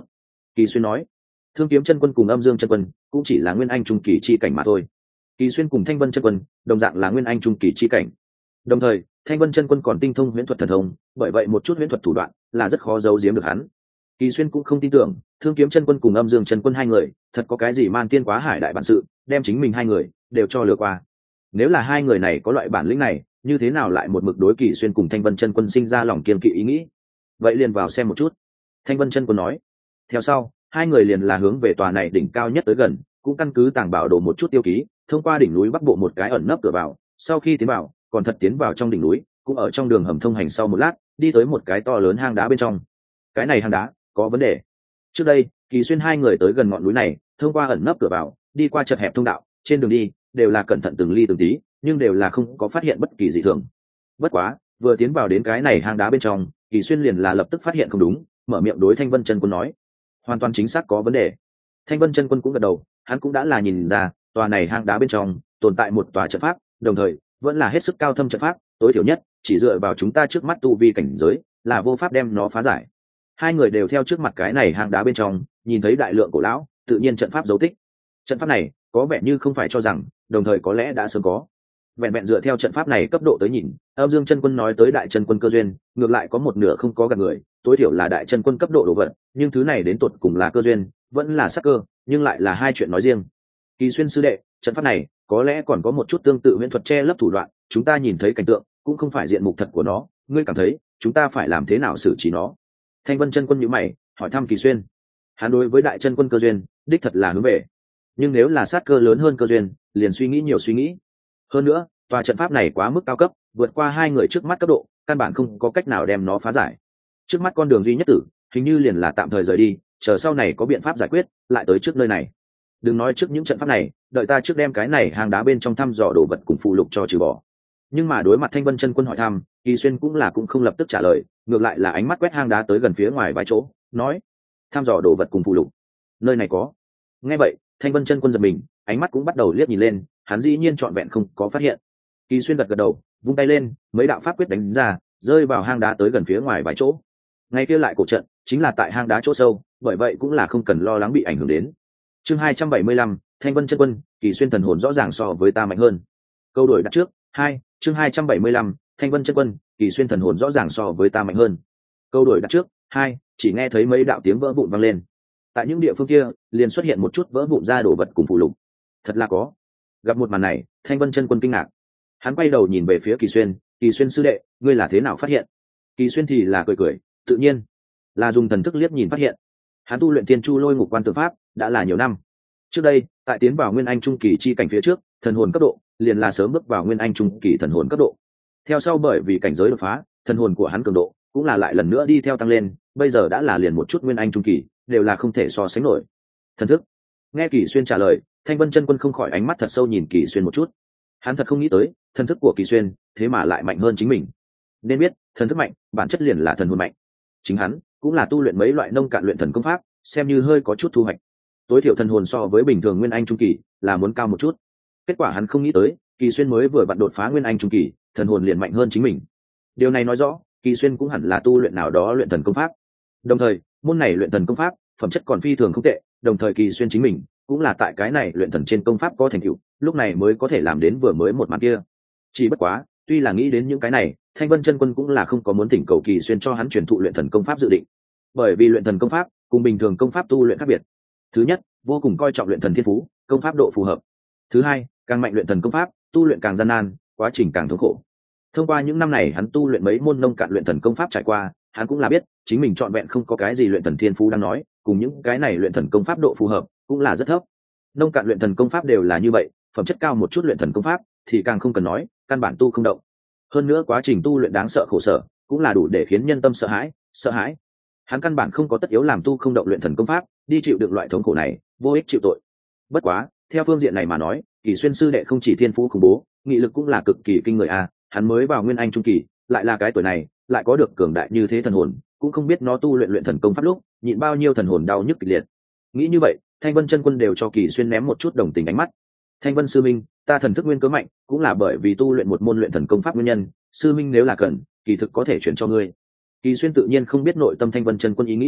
Kỳ Xuyên nói. Thương Kiếm chân quân cùng Âm Dương chân quân cũng chỉ là nguyên anh trung kỳ chi cảnh mà thôi. Kỳ Xuyên cùng Thanh Vân chân quân đồng dạng là nguyên anh trung kỳ chi cảnh. Đồng thời, Thanh Vân chân quân còn tinh thông huyễn thuật thần thông, bởi vậy một chút huyễn thuật thủ đoạn là rất khó giấu giếm được hắn. Kỳ Xuyên cũng không tin tưởng Thương Kiếm chân quân cùng Âm Dương chân quân hai người thật có cái gì man tiên quá hải đại bản sự, đem chính mình hai người đều cho lừa qua. Nếu là hai người này có loại bản lĩnh này, như thế nào lại một mực đối Kỳ Xuyên cùng Thanh Vân chân quân sinh ra lòng kiên kỵ ý nghĩ? Vậy liền vào xem một chút. Thanh Vân chân quân nói. Theo sau, hai người liền là hướng về tòa này đỉnh cao nhất tới gần, cũng căn cứ tàng bảo đồ một chút tiêu ký, thông qua đỉnh núi bắc bộ một cái ẩn nấp cửa vào. Sau khi tiến vào, còn thật tiến vào trong đỉnh núi, cũng ở trong đường hầm thông hành sau một lát, đi tới một cái to lớn hang đá bên trong. Cái này hang đá có vấn đề. Trước đây, Kỳ Xuyên hai người tới gần ngọn núi này, thông qua ẩn nấp cửa vào, đi qua chật hẹp thông đạo, trên đường đi đều là cẩn thận từng ly từng tí, nhưng đều là không có phát hiện bất kỳ dị thường. Bất quá, vừa tiến vào đến cái này hang đá bên trong, Kỳ Xuyên liền là lập tức phát hiện không đúng, mở miệng đối Thanh Vân chân quân nói, hoàn toàn chính xác có vấn đề. Thanh Vân chân quân cũng gật đầu, hắn cũng đã là nhìn ra tòa này hang đá bên trong tồn tại một tòa trận pháp, đồng thời vẫn là hết sức cao thâm trận pháp, tối thiểu nhất chỉ dựa vào chúng ta trước mắt tu vi cảnh giới là vô pháp đem nó phá giải. Hai người đều theo trước mặt cái này hang đá bên trong nhìn thấy đại lượng cổ lão tự nhiên trận pháp dấu tích. Trận pháp này có vẻ như không phải cho rằng, đồng thời có lẽ đã sớm có. Vẹn vẹn dựa theo trận pháp này cấp độ tới nhìn, Âm Dương chân quân nói tới đại chân quân cơ duyên, ngược lại có một nửa không có gạt người, tối thiểu là đại chân quân cấp độ đồ vật, nhưng thứ này đến tột cùng là cơ duyên, vẫn là sắc cơ, nhưng lại là hai chuyện nói riêng. Kỳ Xuyên sư đệ, trận pháp này có lẽ còn có một chút tương tự huyễn thuật che lấp thủ đoạn, chúng ta nhìn thấy cảnh tượng cũng không phải diện mục thật của nó, ngươi cảm thấy chúng ta phải làm thế nào xử trí nó? Thanh Vân chân quân nhíu mày, hỏi thăm Kỳ Xuyên. Hắn đối với đại chân quân cơ duyên, đích thật là hướng về, nhưng nếu là sát cơ lớn hơn cơ duyên, liền suy nghĩ nhiều suy nghĩ. Hơn nữa, tòa trận pháp này quá mức cao cấp, vượt qua hai người trước mắt cấp độ, căn bản không có cách nào đem nó phá giải. Trước mắt con đường duy nhất tử, hình như liền là tạm thời rời đi, chờ sau này có biện pháp giải quyết, lại tới trước nơi này. Đừng nói trước những trận pháp này, đợi ta trước đem cái này hang đá bên trong thăm dò đồ vật cùng phụ lục cho trừ bỏ. Nhưng mà đối mặt Thanh Vân chân quân hỏi thăm, Kỳ Xuyên cũng không lập tức trả lời, ngược lại là ánh mắt quét hang đá tới gần phía ngoài vài chỗ, nói: thăm dò đồ vật cùng phụ lục, nơi này có. Nghe vậy, Thanh Vân chân quân giật mình, ánh mắt cũng bắt đầu liếc nhìn lên, hắn dĩ nhiên trọn vẹn không có phát hiện. Kỳ Xuyên gật gật đầu, vung tay lên, mấy đạo pháp quyết đánh ra, rơi vào hang đá tới gần phía ngoài vài chỗ. Ngay kia lại cổ trận, chính là tại hang đá chỗ sâu, bởi vậy cũng là không cần lo lắng bị ảnh hưởng đến. Chương 275, Thanh Vân chân quân, Kỳ Xuyên thần hồn rõ ràng so với ta mạnh hơn. Câu đổi đặt trước, 2, chương 275, Thanh Vân chân quân, Kỳ Xuyên thần hồn rõ ràng so với ta mạnh hơn. Câu đổi đặt trước, 2, chỉ nghe thấy mấy đạo tiếng vỡ vụn vang lên. Tại những địa phương kia, liền xuất hiện một chút vỡ vụn ra đồ vật cùng phụ lục. Thật là có. Gặp một màn này, Thanh Vân chân quân kinh ngạc. Hắn quay đầu nhìn về phía Kỳ Xuyên, Kỳ Xuyên sư đệ, ngươi là thế nào phát hiện? Kỳ Xuyên thì là cười cười, tự nhiên là dùng thần thức liếc nhìn phát hiện. Hắn tu luyện Tiên Chu Lôi Ngục Quan Tượng Pháp đã là nhiều năm. Trước đây, tại tiến vào Nguyên Anh trung kỳ chi cảnh phía trước, thần hồn cấp độ liền là sớm bước vào Nguyên Anh trung kỳ thần hồn cấp độ. Theo sau bởi vì cảnh giới đột phá, thần hồn của hắn cường độ cũng là lại lần nữa đi theo tăng lên, bây giờ đã là liền một chút Nguyên Anh trung kỳ, đều là không thể so sánh nổi. Thần thức. Nghe Kỳ Xuyên trả lời, Thanh Vân chân quân không khỏi ánh mắt thật sâu nhìn Kỳ Xuyên một chút. Hắn thật không nghĩ tới, thần thức của Kỳ Xuyên thế mà lại mạnh hơn chính mình. Nên biết, thần thức mạnh, bản chất liền là thần hồn mạnh. Chính hắn cũng là tu luyện mấy loại nông cạn luyện thần công pháp, xem như hơi có chút thu hoạch. Tối thiểu thần hồn so với bình thường Nguyên Anh trung kỳ là muốn cao một chút. Kết quả hắn không nghĩ tới, Kỳ Xuyên mới vừa vặn đột phá Nguyên Anh trung kỳ, thần hồn liền mạnh hơn chính mình. Điều này nói rõ, Kỳ Xuyên cũng hẳn là tu luyện nào đó luyện thần công pháp. Đồng thời, môn này luyện thần công pháp, phẩm chất còn phi thường không tệ, đồng thời Kỳ Xuyên chính mình cũng là tại cái này luyện thần trên công pháp có thành tựu, lúc này mới có thể làm đến vừa mới một màn kia. Chỉ bất quá, tuy là nghĩ đến những cái này, Thanh Vân chân quân cũng là không có muốn thỉnh cầu Kỳ Xuyên cho hắn truyền thụ luyện thần công pháp dự định. Bởi vì luyện thần công pháp cùng bình thường công pháp tu luyện khác biệt. Thứ nhất, vô cùng coi trọng luyện thần thiên phú, công pháp độ phù hợp. Thứ hai, càng mạnh luyện thần công pháp, tu luyện càng gian nan, quá trình càng thống khổ. Thông qua những năm này hắn tu luyện mấy môn nông cạn luyện thần công pháp trải qua, hắn cũng là biết, chính mình trọn vẹn không có cái gì luyện thần thiên phú đang nói, cùng những cái này luyện thần công pháp độ phù hợp cũng là rất thấp. Nông cạn luyện thần công pháp đều là như vậy, phẩm chất cao một chút luyện thần công pháp thì càng không cần nói, căn bản tu không động. Hơn nữa quá trình tu luyện đáng sợ khổ sở, cũng là đủ để khiến nhân tâm sợ hãi. Hắn căn bản không có tất yếu làm tu không động luyện thần công pháp, đi chịu đựng loại thống khổ này, vô ích chịu tội. Bất quá, theo phương diện này mà nói, Kỳ Xuyên sư đệ không chỉ thiên phú khủng bố, nghị lực cũng là cực kỳ kinh người a. Hắn mới vào Nguyên Anh trung kỳ, lại là cái tuổi này, lại có được cường đại như thế thần hồn, cũng không biết nó tu luyện thần công pháp lúc nhịn bao nhiêu thần hồn đau nhức kịch liệt. Nghĩ như vậy, Thanh Vân chân quân đều cho Kỳ Xuyên ném một chút đồng tình ánh mắt. Thanh Vân sư minh, ta thần thức nguyên cớ mạnh, cũng là bởi vì tu luyện một môn luyện thần công pháp nguyên nhân, sư minh nếu là cần, kỳ thực có thể chuyển cho ngươi. Kỳ Xuyên tự nhiên không biết nội tâm Thanh Vân chân quân ý nghĩ,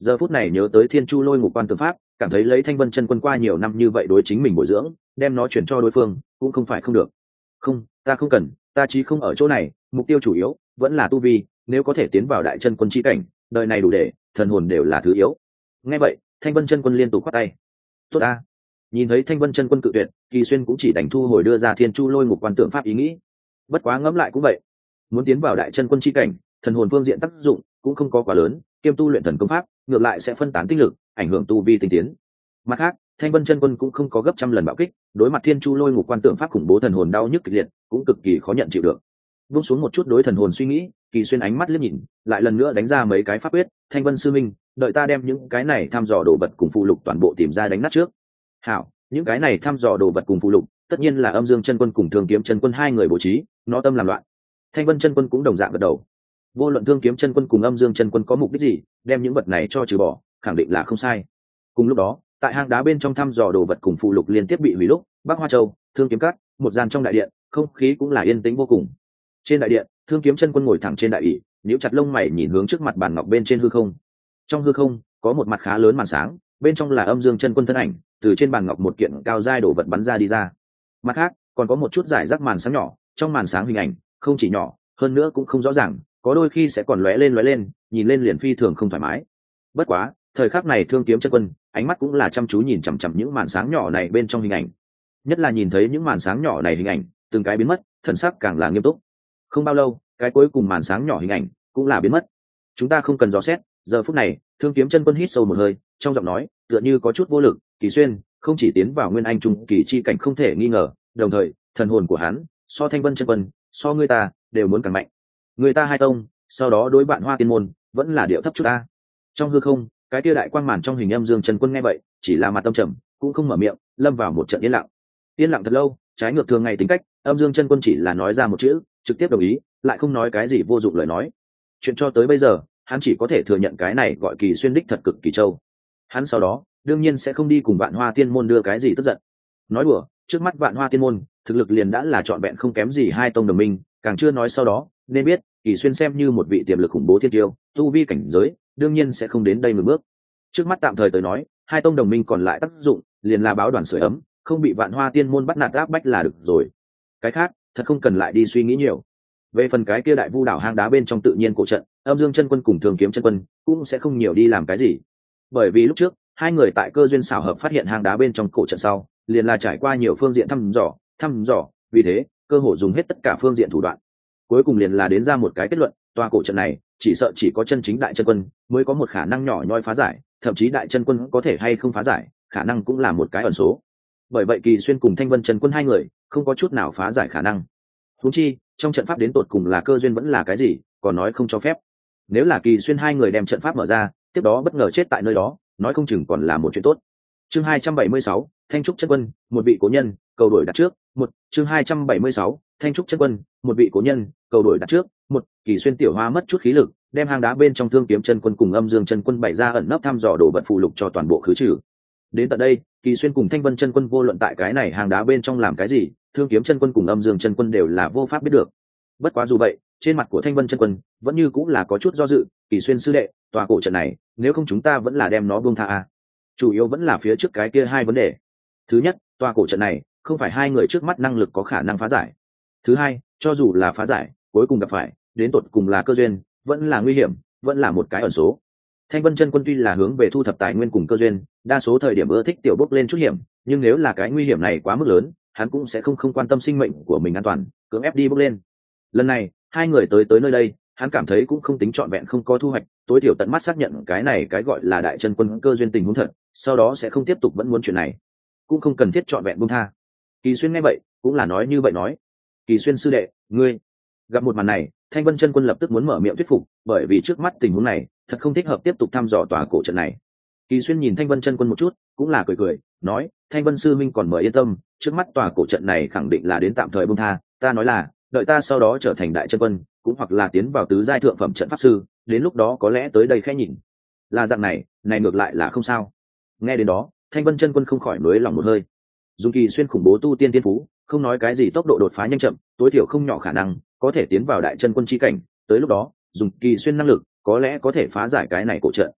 giờ phút này nhớ tới thiên chu lôi ngục quan tượng pháp, cảm thấy lấy Thanh Vân chân quân qua nhiều năm như vậy đối chính mình bồi dưỡng, đem nó chuyển cho đối phương cũng không phải không được. Không, ta không cần, ta chí không ở chỗ này, mục tiêu chủ yếu vẫn là tu vi, nếu có thể tiến vào đại chân quân chi cảnh, đời này đủ để, thần hồn đều là thứ yếu. Nghe vậy, Thanh Vân chân quân liên tục khoát tay. Tốt ta. Nhìn thấy Thanh Vân chân quân cự tuyệt, Kỳ Xuyên cũng chỉ đành thu hồi đưa ra thiên chu lôi ngục quan tượng pháp ý nghĩ. Bất quá ngẫm lại cũng vậy, muốn tiến vào đại chân quân chi cảnh, thần hồn phương diện tác dụng cũng không có quá lớn, kiêm tu luyện thần công pháp ngược lại sẽ phân tán tinh lực, ảnh hưởng tu vi tinh tiến. Mặt khác, Thanh Vân chân quân cũng không có gấp trăm lần bạo kích, đối mặt thiên chu lôi ngục quan tượng pháp khủng bố, thần hồn đau nhức kịch liệt, cũng cực kỳ khó nhận chịu được. Buông xuống một chút đối thần hồn suy nghĩ, Kỳ Xuyên ánh mắt liếc nhìn, lại lần nữa đánh ra mấy cái pháp quyết. Thanh Vân sư minh, đợi ta đem những cái này thăm dò đồ vật cùng phụ lục toàn bộ tìm ra đánh nát trước. Hảo, những cái này thăm dò đồ vật cùng phụ lục, tất nhiên là Âm Dương chân quân cùng Thương Kiếm chân quân hai người bố trí, nó tâm làm loạn. Thanh Vân chân quân cũng đồng dạng gật đầu. Vô luận Thương Kiếm chân quân cùng Âm Dương chân quân có mục đích gì, đem những vật này cho trừ bỏ, khẳng định là không sai. Cùng lúc đó, tại hang đá bên trong thăm dò đồ vật cùng phụ lục liên tiếp bị hủy lúc, Bắc Hoa Châu, Thương Kiếm Các, một gian trong đại điện, không khí cũng là yên tĩnh vô cùng. Trên đại điện, Thương Kiếm chân quân ngồi thẳng trên đại ỷ, nhíu chặt lông mày nhìn hướng trước mặt bàn ngọc bên trên hư không. Trong hư không có một mặt khá lớn màn sáng, bên trong là Âm Dương chân quân thân ảnh, từ trên bàn ngọc một kiện cao giai đồ vật bắn ra đi ra. Mặt khác, còn có một chút giải rác màn sáng nhỏ, trong màn sáng hình ảnh không chỉ nhỏ, hơn nữa cũng không rõ ràng, có đôi khi sẽ còn lóe lên, nhìn lên liền phi thường không thoải mái. Bất quá, thời khắc này Thương Kiếm chân quân ánh mắt cũng là chăm chú nhìn chằm chằm những màn sáng nhỏ này bên trong hình ảnh, nhất là nhìn thấy những màn sáng nhỏ này hình ảnh từng cái biến mất, thần sắc càng là nghiêm túc. Không bao lâu, cái cuối cùng màn sáng nhỏ hình ảnh cũng là biến mất. Chúng ta không cần dò xét. Giờ phút này, Thương Kiếm chân quân hít sâu một hơi, trong giọng nói tựa như có chút vô lực. Kỳ Xuyên không chỉ tiến vào nguyên anh trung kỳ chi cảnh không thể nghi ngờ, đồng thời thần hồn của hắn so Thanh Vân chân quân, so người ta đều muốn càng mạnh. Người ta hai tông, sau đó đối bạn Hoa Tiên môn vẫn là điệu thấp chút ta. Trong hư không, cái kia đại quang màn trong hình Âm Dương chân quân nghe vậy, chỉ là mặt tâm trầm, cũng không mở miệng, lâm vào một trận yên lặng. Yên lặng thật lâu, trái ngược thường ngày tính cách, Âm Dương chân quân chỉ là nói ra một chữ, trực tiếp đồng ý, lại không nói cái gì vô dụng lời nói. Chuyện cho tới bây giờ, hắn chỉ có thể thừa nhận cái này gọi Kỳ Xuyên đích thật cực kỳ trâu. Hắn sau đó đương nhiên sẽ không đi cùng Vạn Hoa Tiên môn đưa cái gì tức giận. Nói đùa, trước mắt Vạn Hoa Tiên môn thực lực liền đã là trọn vẹn không kém gì hai tông đồng minh, càng chưa nói sau đó, nên biết Kỳ Xuyên xem như một vị tiềm lực khủng bố thiên tiêu, tu vi cảnh giới đương nhiên sẽ không đến đây một bước. Trước mắt tạm thời tới nói, hai tông đồng minh còn lại tác dụng liền là báo đoàn sưởi ấm, không bị Vạn Hoa Tiên môn bắt nạt áp bách là được rồi. Cái khác thật không cần lại đi suy nghĩ nhiều. Về phần cái kia đại vu đảo hang đá bên trong tự nhiên cổ trận, Âm Dương chân quân cùng Thương Kiếm chân quân cũng sẽ không nhiều đi làm cái gì, bởi vì lúc trước hai người tại cơ duyên xảo hợp phát hiện hang đá bên trong cổ trận sau, liền là trải qua nhiều phương diện thăm dò, vì thế cơ hội dùng hết tất cả phương diện thủ đoạn, cuối cùng liền là đến ra một cái kết luận: tòa cổ trận này chỉ sợ chỉ có chân chính đại chân quân mới có một khả năng nhỏ nhoi phá giải, thậm chí đại chân quân có thể hay không phá giải, khả năng cũng là một cái ẩn số. Bởi vậy Kỳ Xuyên cùng Thanh Vân chân quân hai người không có chút nào phá giải khả năng. Huống chi trong trận pháp đến tột cùng là cơ duyên vẫn là cái gì, còn nói không cho phép. Nếu là Kỳ Xuyên hai người đem trận pháp mở ra, tiếp đó bất ngờ chết tại nơi đó, nói không chừng còn là một chuyện tốt. Chương 276, Thanh trúc chân quân, một vị cố nhân, cầu đổi đặt trước. Một chương 276, Thanh trúc chân quân, một vị cố nhân, cầu đổi đặt trước. Một Kỳ Xuyên tiểu hoa mất chút khí lực, đem hang đá bên trong Thương Kiếm chân quân cùng Âm Dương chân quân bày ra ẩn nấp thăm dò đồ vật phụ lục cho toàn bộ khứ trừ. Đến tận đây, Kỳ Xuyên cùng Thanh Vân chân quân vô luận tại cái này hang đá bên trong làm cái gì, Thương Kiếm chân quân cùng Âm Dương chân quân đều là vô pháp biết được. Bất quá dù vậy, trên mặt của Thanh Vân chân quân vẫn như cũng là có chút do dự. Kỳ Xuyên sư đệ, tòa cổ trận này nếu không chúng ta vẫn là đem nó buông tha à? Chủ yếu vẫn là phía trước cái kia hai vấn đề. Thứ nhất, tòa cổ trận này không phải hai người trước mắt năng lực có khả năng phá giải. Thứ hai, cho dù là phá giải, cuối cùng gặp phải đến tột cùng là cơ duyên, vẫn là nguy hiểm, vẫn là một cái ẩn số. Thanh Vân chân quân tuy là hướng về thu thập tài nguyên cùng cơ duyên, đa số thời điểm ưa thích tiểu bước lên chút hiểm, nhưng nếu là cái nguy hiểm này quá mức lớn, hắn cũng sẽ không quan tâm sinh mệnh của mình an toàn, cưỡng ép đi bước lên. Lần này hai người tới nơi đây, hắn cảm thấy cũng không tính trọn vẹn không có thu hoạch, tối thiểu tận mắt xác nhận cái này cái gọi là đại chân quân cơ duyên tình huống thật, sau đó sẽ không tiếp tục vẫn muốn chuyện này, cũng không cần thiết trọn vẹn buông tha. Kỳ Xuyên nghe vậy cũng là nói như vậy nói. Kỳ Xuyên sư đệ, ngươi gặp một màn này, Thanh Vân chân quân lập tức muốn mở miệng thuyết phục, bởi vì trước mắt tình huống này thật không thích hợp tiếp tục thăm dò tòa cổ trận này. Kỳ Xuyên nhìn Thanh Vân chân quân một chút, cũng là cười nói: Thanh Vân sư minh còn mời yên tâm, trước mắt tòa cổ trận này khẳng định là đến tạm thời buông tha, ta nói là đợi ta sau đó trở thành đại chân quân, cũng hoặc là tiến vào tứ giai thượng phẩm trận pháp sư, đến lúc đó có lẽ tới đây khẽ nhìn. Là dạng này ngược lại là không sao. Nghe đến đó, Thanh Vân chân quân không khỏi nới lòng một hơi. Dùng Kỳ Xuyên khủng bố tu tiên tiên phú, không nói cái gì tốc độ đột phá nhanh chậm, tối thiểu không nhỏ khả năng có thể tiến vào đại chân quân chi cảnh, tới lúc đó dùng Kỳ Xuyên năng lực có lẽ có thể phá giải cái này cổ trận.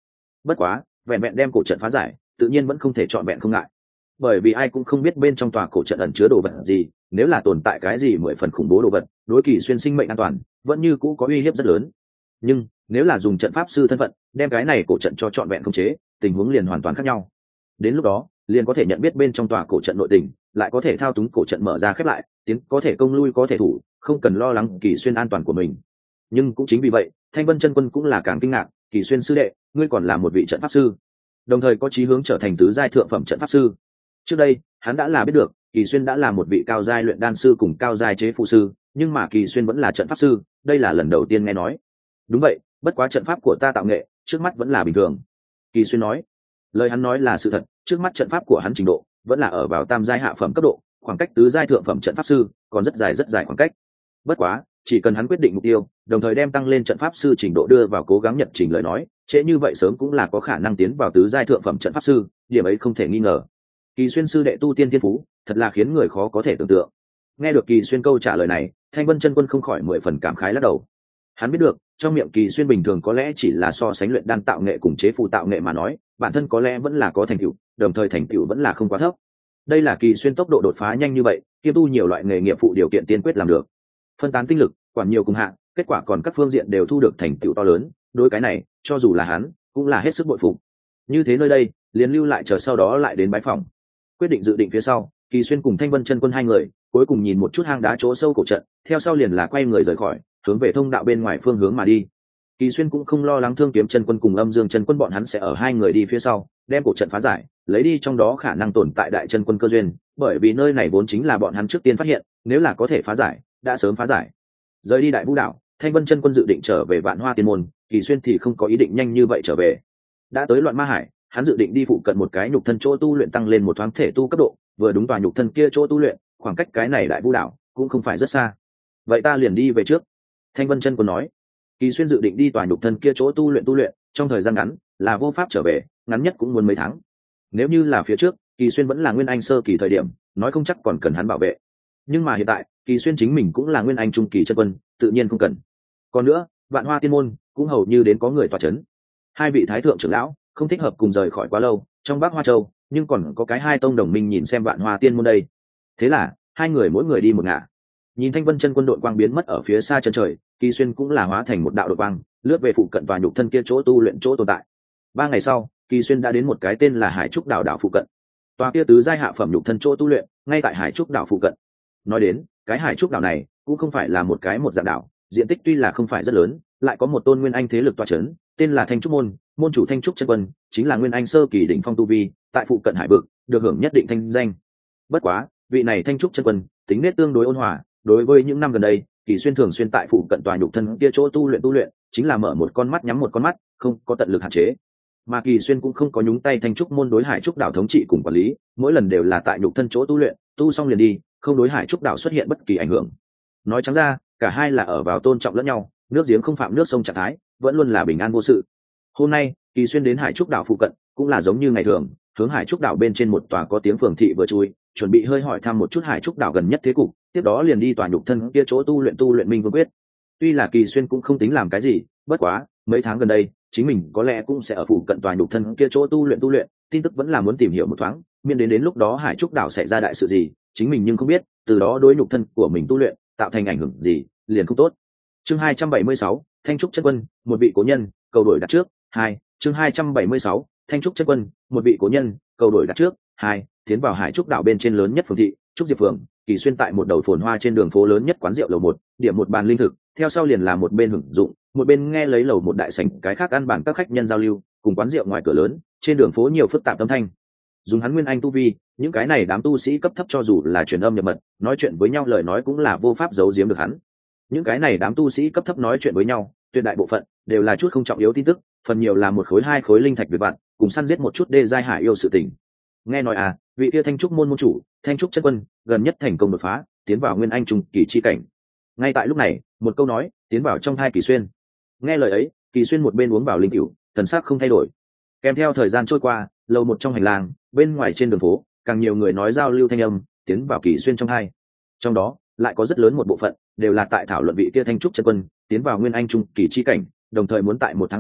Bất quá vẹn vẹn đem cổ trận phá giải tự nhiên vẫn không thể trọn vẹn không ngại, bởi vì ai cũng không biết bên trong tòa cổ trận ẩn chứa đồ vật gì, nếu là tồn tại cái gì 10 phần khủng bố đồ vật, đối Kỳ Xuyên sinh mệnh an toàn vẫn như cũ có uy hiếp rất lớn. Nhưng nếu là dùng trận pháp sư thân phận đem cái này cổ trận cho trọn vẹn khống chế, tình huống liền hoàn toàn khác nhau. Đến lúc đó liền có thể nhận biết bên trong tòa cổ trận nội tình, lại có thể thao túng cổ trận mở ra khép lại, tiến có thể công lui có thể thủ, không cần lo lắng Kỳ Xuyên an toàn của mình. Nhưng cũng chính vì vậy, Thanh Vân chân quân cũng là càng kinh ngạc, Kỳ Xuyên sư đệ, ngươi còn là một vị trận pháp sư, đồng thời có chí hướng trở thành tứ giai thượng phẩm trận pháp sư. Trước đây hắn đã là biết được Kỳ Xuyên đã là một vị cao giai luyện đan sư cùng cao giai chế phụ sư, nhưng mà Kỳ Xuyên vẫn là trận pháp sư, đây là lần đầu tiên nghe nói. Đúng vậy, bất quá trận pháp của ta tạo nghệ trước mắt vẫn là bình thường, Kỳ Xuyên nói. Lời hắn nói là sự thật, trước mắt trận pháp của hắn trình độ vẫn là ở vào tam giai hạ phẩm cấp độ, khoảng cách tứ giai thượng phẩm trận pháp sư còn rất dài khoảng cách. Bất quá chỉ cần hắn quyết định mục tiêu, đồng thời đem tăng lên trận pháp sư trình độ đưa vào cố gắng nhận trình lời nói, trễ như vậy sớm cũng là có khả năng tiến vào tứ giai thượng phẩm trận pháp sư, điểm ấy không thể nghi ngờ. Kỳ Xuyên sư đệ tu tiên thiên phú thật là khiến người khó có thể tưởng tượng. Nghe được Kỳ Xuyên câu trả lời này, Thanh Vân chân quân không khỏi 10 phần cảm khái lắc đầu. Hắn biết được trong miệng Kỳ Xuyên bình thường có lẽ chỉ là so sánh luyện đan tạo nghệ cùng chế phù tạo nghệ mà nói, bản thân có lẽ vẫn là có thành tựu, đồng thời thành tựu vẫn là không quá thấp. Đây là Kỳ Xuyên tốc độ đột phá nhanh như vậy, kiêm tu nhiều loại nghề nghiệp phụ điều kiện tiên quyết làm được. Phân tán tinh lực, quản nhiều cùng hạ, kết quả còn các phương diện đều thu được thành tựu to lớn, đối cái này, cho dù là hắn, cũng là hết sức bội phục. Như thế nơi đây, liền lưu lại chờ sau đó lại đến bái phòng. Quyết định dự định phía sau, Kỳ Xuyên cùng Thanh Vân chân quân hai người cuối cùng nhìn một chút hang đá chỗ sâu cổ trận, theo sau liền là quay người rời khỏi, hướng về thông đạo bên ngoài phương hướng mà đi. Kỳ Xuyên cũng không lo lắng Thương Kiếm chân quân cùng Âm Dương chân quân bọn hắn sẽ ở hai người đi phía sau đem cổ trận phá giải, lấy đi trong đó khả năng tồn tại đại chân quân cơ duyên, bởi vì nơi này vốn chính là bọn hắn trước tiên phát hiện, nếu là có thể phá giải đã sớm phá giải. Rời đi Đại Vũ đảo, Thanh Vân chân quân dự định trở về Vạn Hoa Tiên môn, Kỳ Xuyên thì không có ý định nhanh như vậy trở về. Đã tới Loạn Ma Hải, hắn dự định đi phụ cận một cái nhục thân chỗ tu luyện tăng lên một thoáng thể tu cấp độ, vừa đúng tòa nhục thân kia chỗ tu luyện, khoảng cách cái này Đại Vũ đảo cũng không phải rất xa. Vậy ta liền đi về trước, Thanh Vân chân quân nói. Kỳ Xuyên dự định đi tòa nhục thân kia chỗ tu luyện, trong thời gian ngắn là vô pháp trở về, ngắn nhất cũng muốn mấy tháng. Nếu như là phía trước, Kỳ Xuyên vẫn là nguyên anh sơ kỳ thời điểm, nói không chắc còn cần hắn bảo vệ. Nhưng mà hiện tại, Kỳ Xuyên chính mình cũng là nguyên anh trung kỳ chân quân, tự nhiên không cần. Còn nữa, Vạn Hoa Tiên môn cũng hầu như đến có người tọa chấn. Hai vị thái thượng trưởng lão không thích hợp cùng rời khỏi quá lâu, trong Bắc Hoa Châu, nhưng còn có cái hai tông đồng minh nhìn xem Vạn Hoa Tiên môn đây. Thế là, hai người mỗi người đi một ngả. Nhìn Thanh Vân chân quân đội quang biến mất ở phía xa chân trời, Kỳ Xuyên cũng là hóa thành một đạo đội quang, lướt về phụ cận tòa nhục thân kia chỗ tu luyện chỗ tồn tại. 3 ngày sau, Kỳ Xuyên đã đến một cái tên là Hải Trúc đảo đảo phụ cận. Tòa kia tứ giai hạ phẩm nhục thân chỗ tu luyện, ngay tại Hải Trúc đảo phụ cận. Nói đến, cái Hải Trúc đảo này cũng không phải là một dạng đảo, diện tích tuy là không phải rất lớn, lại có một tôn nguyên anh thế lực tọa chấn, tên là Thanh Trúc môn, môn chủ Thanh Trúc chân quân, chính là nguyên anh sơ kỳ đỉnh phong tu vi, tại phụ cận hải vực, được hưởng nhất định thanh danh. Bất quá, vị này Thanh Trúc chân quân, tính nết tương đối ôn hòa, đối với những năm gần đây, Kỳ Xuyên thường xuyên tại phụ cận tòa nhục thân kia chỗ tu luyện, chính là mở một con mắt nhắm một con mắt, không có tận lực hạn chế. Mà Kỳ Xuyên cũng không có nhúng tay Thanh Trúc môn đối Hải Trúc đảo thống trị cùng quản lý, mỗi lần đều là tại nhục thân chỗ tu luyện, tu xong liền đi, không đối Hải Trúc đảo xuất hiện bất kỳ ảnh hưởng. Nói trắng ra, cả hai là ở vào tôn trọng lẫn nhau, nước giếng không phạm nước sông trạng thái, vẫn luôn là bình an vô sự. Hôm nay, Kỳ Xuyên đến Hải Trúc đảo phụ cận, cũng là giống như ngày thường, hướng Hải Trúc đảo bên trên một tòa có tiếng phường thị vừa chui, chuẩn bị hơi hỏi thăm một chút Hải Trúc đảo gần nhất thế cục, tiếp đó liền đi tòa nhục thân kia chỗ tu luyện Minh Vương quyết. Tuy là Kỳ Xuyên cũng không tính làm cái gì, bất quá mấy tháng gần đây, chính mình có lẽ cũng sẽ ở phụ cận tòa nhục thân kia chỗ tu luyện, tin tức vẫn là muốn tìm hiểu một thoáng, miễn đến lúc đó Hải Trúc đảo xảy ra đại sự gì, chính mình nhưng không biết, từ đó đối nhục thân của mình tu luyện tạo thành ảnh hưởng gì, liền không tốt. Chương 276, Thanh Trúc chân quân, một vị cố nhân, cầu đổi đặt trước. 2. Chương 276, Thanh Trúc chân quân, một vị cố nhân, cầu đổi đặt trước. 2. Tiến vào Hải Trúc đảo bên trên lớn nhất phường thị, Trúc Diệp phường. Kỳ Xuyên tại một đầu phồn hoa trên đường phố lớn nhất quán rượu lầu 1, điểm một bàn linh thực, theo sau liền là một bên hưởng dụng, một bên nghe lấy lầu một đại sảnh cái khác ăn bàn các khách nhân giao lưu, cùng quán rượu ngoài cửa lớn, trên đường phố nhiều phức tạp âm thanh. Dùng hắn nguyên anh tu vi, những cái này đám tu sĩ cấp thấp cho dù là truyền âm nhập mật, nói chuyện với nhau lời nói cũng là vô pháp giấu giếm được hắn. Những cái này đám tu sĩ cấp thấp nói chuyện với nhau, tuyệt đại bộ phận đều là chút không trọng yếu tin tức, phần nhiều là một khối hai khối linh thạch việc vặt, cùng săn giết một chút đê giai hải yêu sự tình. Nghe nói vị kia Thanh Trúc môn môn chủ, Thanh Trúc chân quân, gần nhất thành công đột phá, tiến vào nguyên anh trung kỳ chi cảnh. Ngay tại lúc này, một câu nói tiến vào trong thai Kỳ Xuyên. Nghe lời ấy, Kỳ Xuyên một bên uống vào linh cửu, thần sắc không thay đổi. Kèm theo thời gian trôi qua, lầu một trong hành lang, bên ngoài trên đường phố, càng nhiều người nói giao lưu thanh âm tiến vào Kỳ Xuyên trong hai. Trong đó, lại có rất lớn một bộ phận đều là tại thảo luận vị kia Thanh Trúc chân quân tiến vào nguyên anh trung kỳ chi cảnh, đồng thời muốn tại 1 tháng sau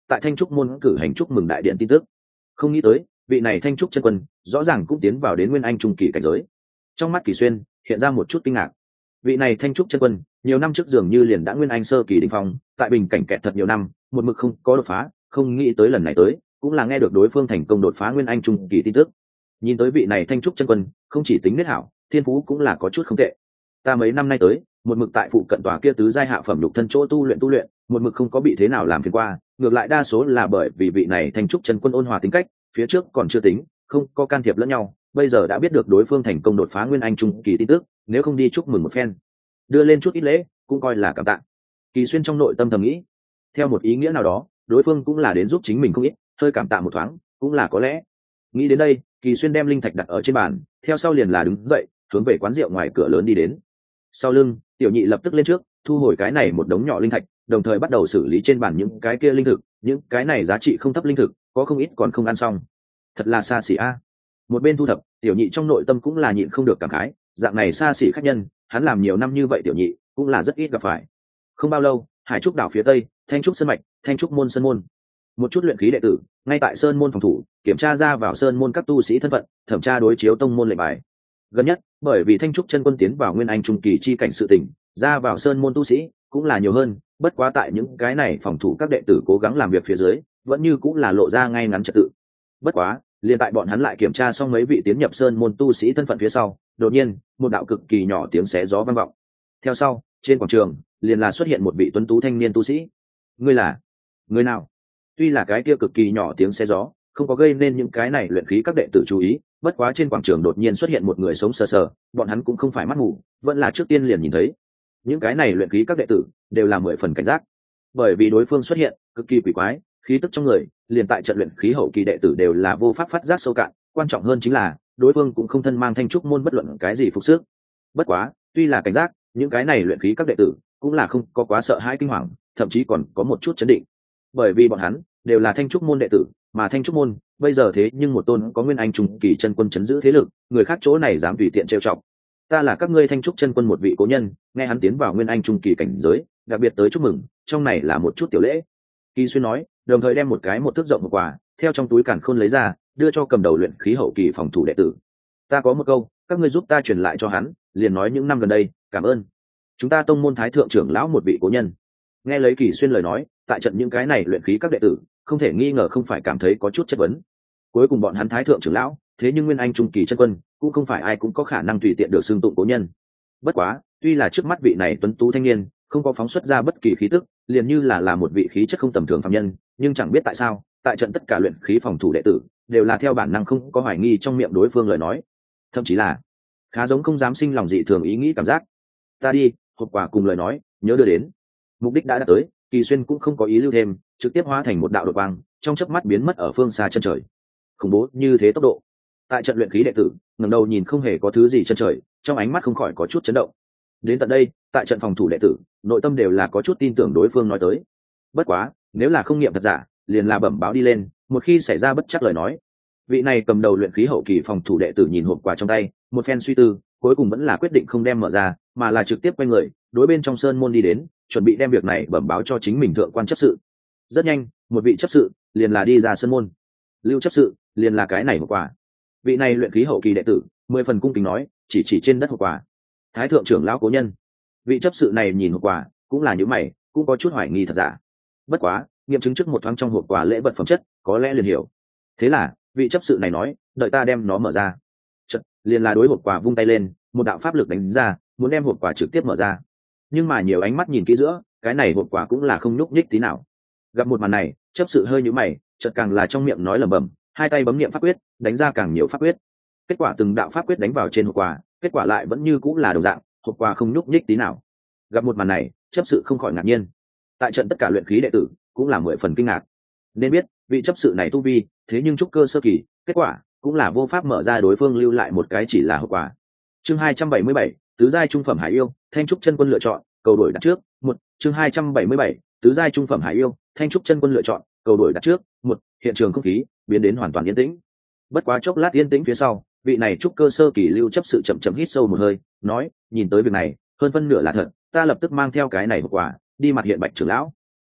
tại thanh trúc môn cử hành chúc mừng đại điện tin tức. Không nghĩ tới vị này thanh trúc chân quân rõ ràng cũng tiến vào đến nguyên anh trung kỳ cảnh giới. Trong mắt Kỳ Xuyên hiện ra một chút kinh ngạc. Vị này thanh trúc chân quân nhiều năm trước dường như liền đã nguyên anh sơ kỳ đỉnh phong, tại bình cảnh kẹt thật nhiều năm, một mực không có đột phá, không nghĩ tới lần này tới cũng là nghe được đối phương thành công đột phá nguyên anh trung kỳ tin tức. Nhìn tới vị này thanh trúc chân quân không chỉ tính nết hảo, thiên phú cũng là có chút không tệ. Ta mấy năm nay tới một mực tại phụ cận tòa kia tứ giai hạ phẩm lục thân chỗ tu luyện, một mực không có bị thế nào làm phiền qua, ngược lại đa số là bởi vì vị này thanh trúc chân quân ôn hòa tính cách, phía trước còn chưa tính không có can thiệp lẫn nhau, bây giờ đã biết được đối phương thành công đột phá nguyên anh trung kỳ tin tức, nếu không đi chúc mừng một phen, đưa lên chút ít lễ cũng coi là cảm tạ. Kỳ Xuyên trong nội tâm thầm nghĩ, theo một ý nghĩa nào đó đối phương cũng là đến giúp chính mình không ít, hơi cảm tạ một thoáng cũng là có lẽ. Nghĩ đến đây, Kỳ Xuyên đem linh thạch đặt ở trên bàn, theo sau liền là đứng dậy hướng về quán rượu ngoài cửa lớn đi đến. Sau lưng tiểu nhị lập tức lên trước thu hồi cái này một đống nhỏ linh thạch, đồng thời bắt đầu xử lý trên bàn những cái kia linh thực, những cái này giá trị không thấp linh thực có không ít còn không ăn xong, thật là xa xỉ a. Một bên thu thập, tiểu nhị trong nội tâm cũng là nhịn không được cảm khái, dạng này xa xỉ khách nhân hắn làm nhiều năm như vậy tiểu nhị cũng là rất ít gặp phải. Không bao lâu, Hải Trúc đảo phía tây, Thanh Trúc sơn mạch, Thanh Trúc môn sơn môn, một chút luyện khí đệ tử ngay tại sơn môn phòng thủ kiểm tra ra vào sơn môn các tu sĩ thân phận, thẩm tra đối chiếu tông môn lệnh bài. Gần nhất bởi vì Thanh Trúc chân quân tiến vào nguyên anh trung kỳ chi cảnh sự tình, ra vào sơn môn tu sĩ cũng là nhiều hơn, bất quá tại những cái này phòng thủ các đệ tử cố gắng làm việc phía dưới vẫn như cũng là lộ ra ngay ngắn trật tự. Bất quá liền tại bọn hắn lại kiểm tra xong mấy vị tiến nhập sơn môn tu sĩ thân phận phía sau, đột nhiên một đạo cực kỳ nhỏ tiếng xé gió vang vọng. Theo sau trên quảng trường liền là xuất hiện một vị tuấn tú thanh niên tu sĩ. Ngươi là người nào? Tuy là cái kia cực kỳ nhỏ tiếng xé gió không có gây nên những cái này luyện khí các đệ tử chú ý, bất quá trên quảng trường đột nhiên xuất hiện một người sống sờ sờ, bọn hắn cũng không phải mắt mù, vẫn là trước tiên liền nhìn thấy. Những cái này luyện khí các đệ tử đều là 10 phần cảnh giác, bởi vì đối phương xuất hiện cực kỳ quỷ quái, khí tức trong người liền tại trận luyện khí hậu kỳ đệ tử đều là vô pháp phát giác sâu cạn, quan trọng hơn chính là đối phương cũng không thân mang thanh trúc môn bất luận cái gì phục sức. Bất quá tuy là cảnh giác, những cái này luyện khí các đệ tử cũng là không có quá sợ hãi kinh hoàng, thậm chí còn có một chút chấn định, bởi vì bọn hắn đều là thanh trúc môn đệ tử, mà thanh trúc môn bây giờ thế nhưng một tôn có nguyên anh trung kỳ chân quân chấn giữ thế lực, người khác chỗ này dám tùy tiện trêu chọc. Ta là các ngươi thanh trúc chân quân một vị cố nhân, nghe hắn tiến vào nguyên anh trung kỳ cảnh giới, đặc biệt tới chúc mừng, trong này là một chút tiểu lễ. Kỳ Xuyên nói, đồng thời đem một thước rộng một quà theo trong túi càn khôn lấy ra, đưa cho cầm đầu luyện khí hậu kỳ phòng thủ đệ tử. Ta có một câu, các ngươi giúp ta truyền lại cho hắn, liền nói những năm gần đây, cảm ơn chúng ta tông môn thái thượng trưởng lão một vị cố nhân. Nghe lấy Kỳ Xuyên lời nói, tại trận những cái này luyện khí các đệ tử không thể nghi ngờ không phải cảm thấy có chút chất vấn. Cuối cùng bọn hắn thái thượng trưởng lão thế nhưng nguyên anh trung kỳ chân quân, cũng không phải ai cũng có khả năng tùy tiện được xưng tụng cố nhân. Bất quá tuy là trước mắt vị này tuấn tú thanh niên không có phóng xuất ra bất kỳ khí tức, liền như là một vị khí chất không tầm thường phàm nhân, nhưng chẳng biết tại sao tại trận tất cả luyện khí phòng thủ đệ tử đều là theo bản năng không có hoài nghi trong miệng đối phương lời nói, thậm chí là khá giống không dám sinh lòng dị thường ý nghĩ cảm giác. Ta đi, hộp quà cùng lời nói nhớ đưa đến. Mục đích đã đạt tới, Kỳ Xuyên cũng không có ý lưu thêm, trực tiếp hóa thành một đạo đột quang, trong chớp mắt biến mất ở phương xa chân trời. Khủng bố như thế tốc độ, tại trận luyện khí đệ tử ngẩng đầu nhìn không hề có thứ gì chân trời, trong ánh mắt không khỏi có chút chấn động. Đến tận đây, tại trận phòng thủ đệ tử nội tâm đều là có chút tin tưởng đối phương nói tới. Bất quá nếu là không nghiệm thật giả, liền là bẩm báo đi lên, một khi xảy ra bất chắc lời nói. Vị này cầm đầu luyện khí hậu kỳ phòng thủ đệ tử nhìn hộp quà trong tay, một phen suy tư, cuối cùng vẫn là quyết định không đem mở ra, mà là trực tiếp quay người đối bên trong sơn môn đi đến, chuẩn bị đem việc này bẩm báo cho chính mình thượng quan chấp sự. Rất nhanh một vị chấp sự liền là đi ra sơn môn. Lưu chấp sự liền là cái này hộp quà. Vị này luyện khí hậu kỳ đệ tử 10 phần cung kính nói, chỉ trên đất hộp quà. Thái thượng trưởng lão cố nhân. Vị chấp sự này nhìn hộp quà cũng là những mày, cũng có chút hoài nghi thật giả. Bất quá nghiệm chứng trước một thoáng trong hộp quà lễ vật phẩm chất, có lẽ liền hiểu. Thế là vị chấp sự này nói, đợi ta đem nó mở ra. Chợt liền là đối hộp quà vung tay lên, một đạo pháp lực đánh ra, muốn đem hộp quà trực tiếp mở ra. Nhưng mà nhiều ánh mắt nhìn kỹ giữa, cái này hộp quà cũng là không nhúc nhích tí nào. Gặp một màn này, chấp sự hơi nhíu mày, chợt càng là trong miệng nói lẩm bẩm, hai tay bấm niệm pháp quyết, đánh ra càng nhiều pháp quyết. Kết quả từng đạo pháp quyết đánh vào trên hộp quà, kết quả lại vẫn như cũng là đồng dạng, hộp quà không nhúc nhích tí nào. Gặp một màn này, chấp sự không khỏi ngạc nhiên. Tại trận tất cả luyện khí đệ tử cũng là 10 phần kinh ngạc. Nên biết, vị chấp sự này tu vi, thế nhưng trúc cơ sơ kỳ, kết quả cũng là vô pháp mở ra đối phương lưu lại một cái chỉ là hộp quà. Chương 277, tứ giai trung phẩm hải yêu, Thanh trúc chân quân lựa chọn, cầu đổi đặt trước, một. Chương 277, tứ giai trung phẩm hải yêu, Thanh trúc chân quân lựa chọn, cầu đổi đặt trước, một. Hiện trường không khí biến đến hoàn toàn yên tĩnh. Bất quá chốc lát yên tĩnh phía sau, vị này trúc cơ sơ kỳ lưu chấp sự chậm chậm hít sâu một hơi, nói, nhìn tới việc này hơn phân nửa là thật, ta lập tức mang theo cái này hộp quà đi mặt hiện Bạch trưởng lão. Chật,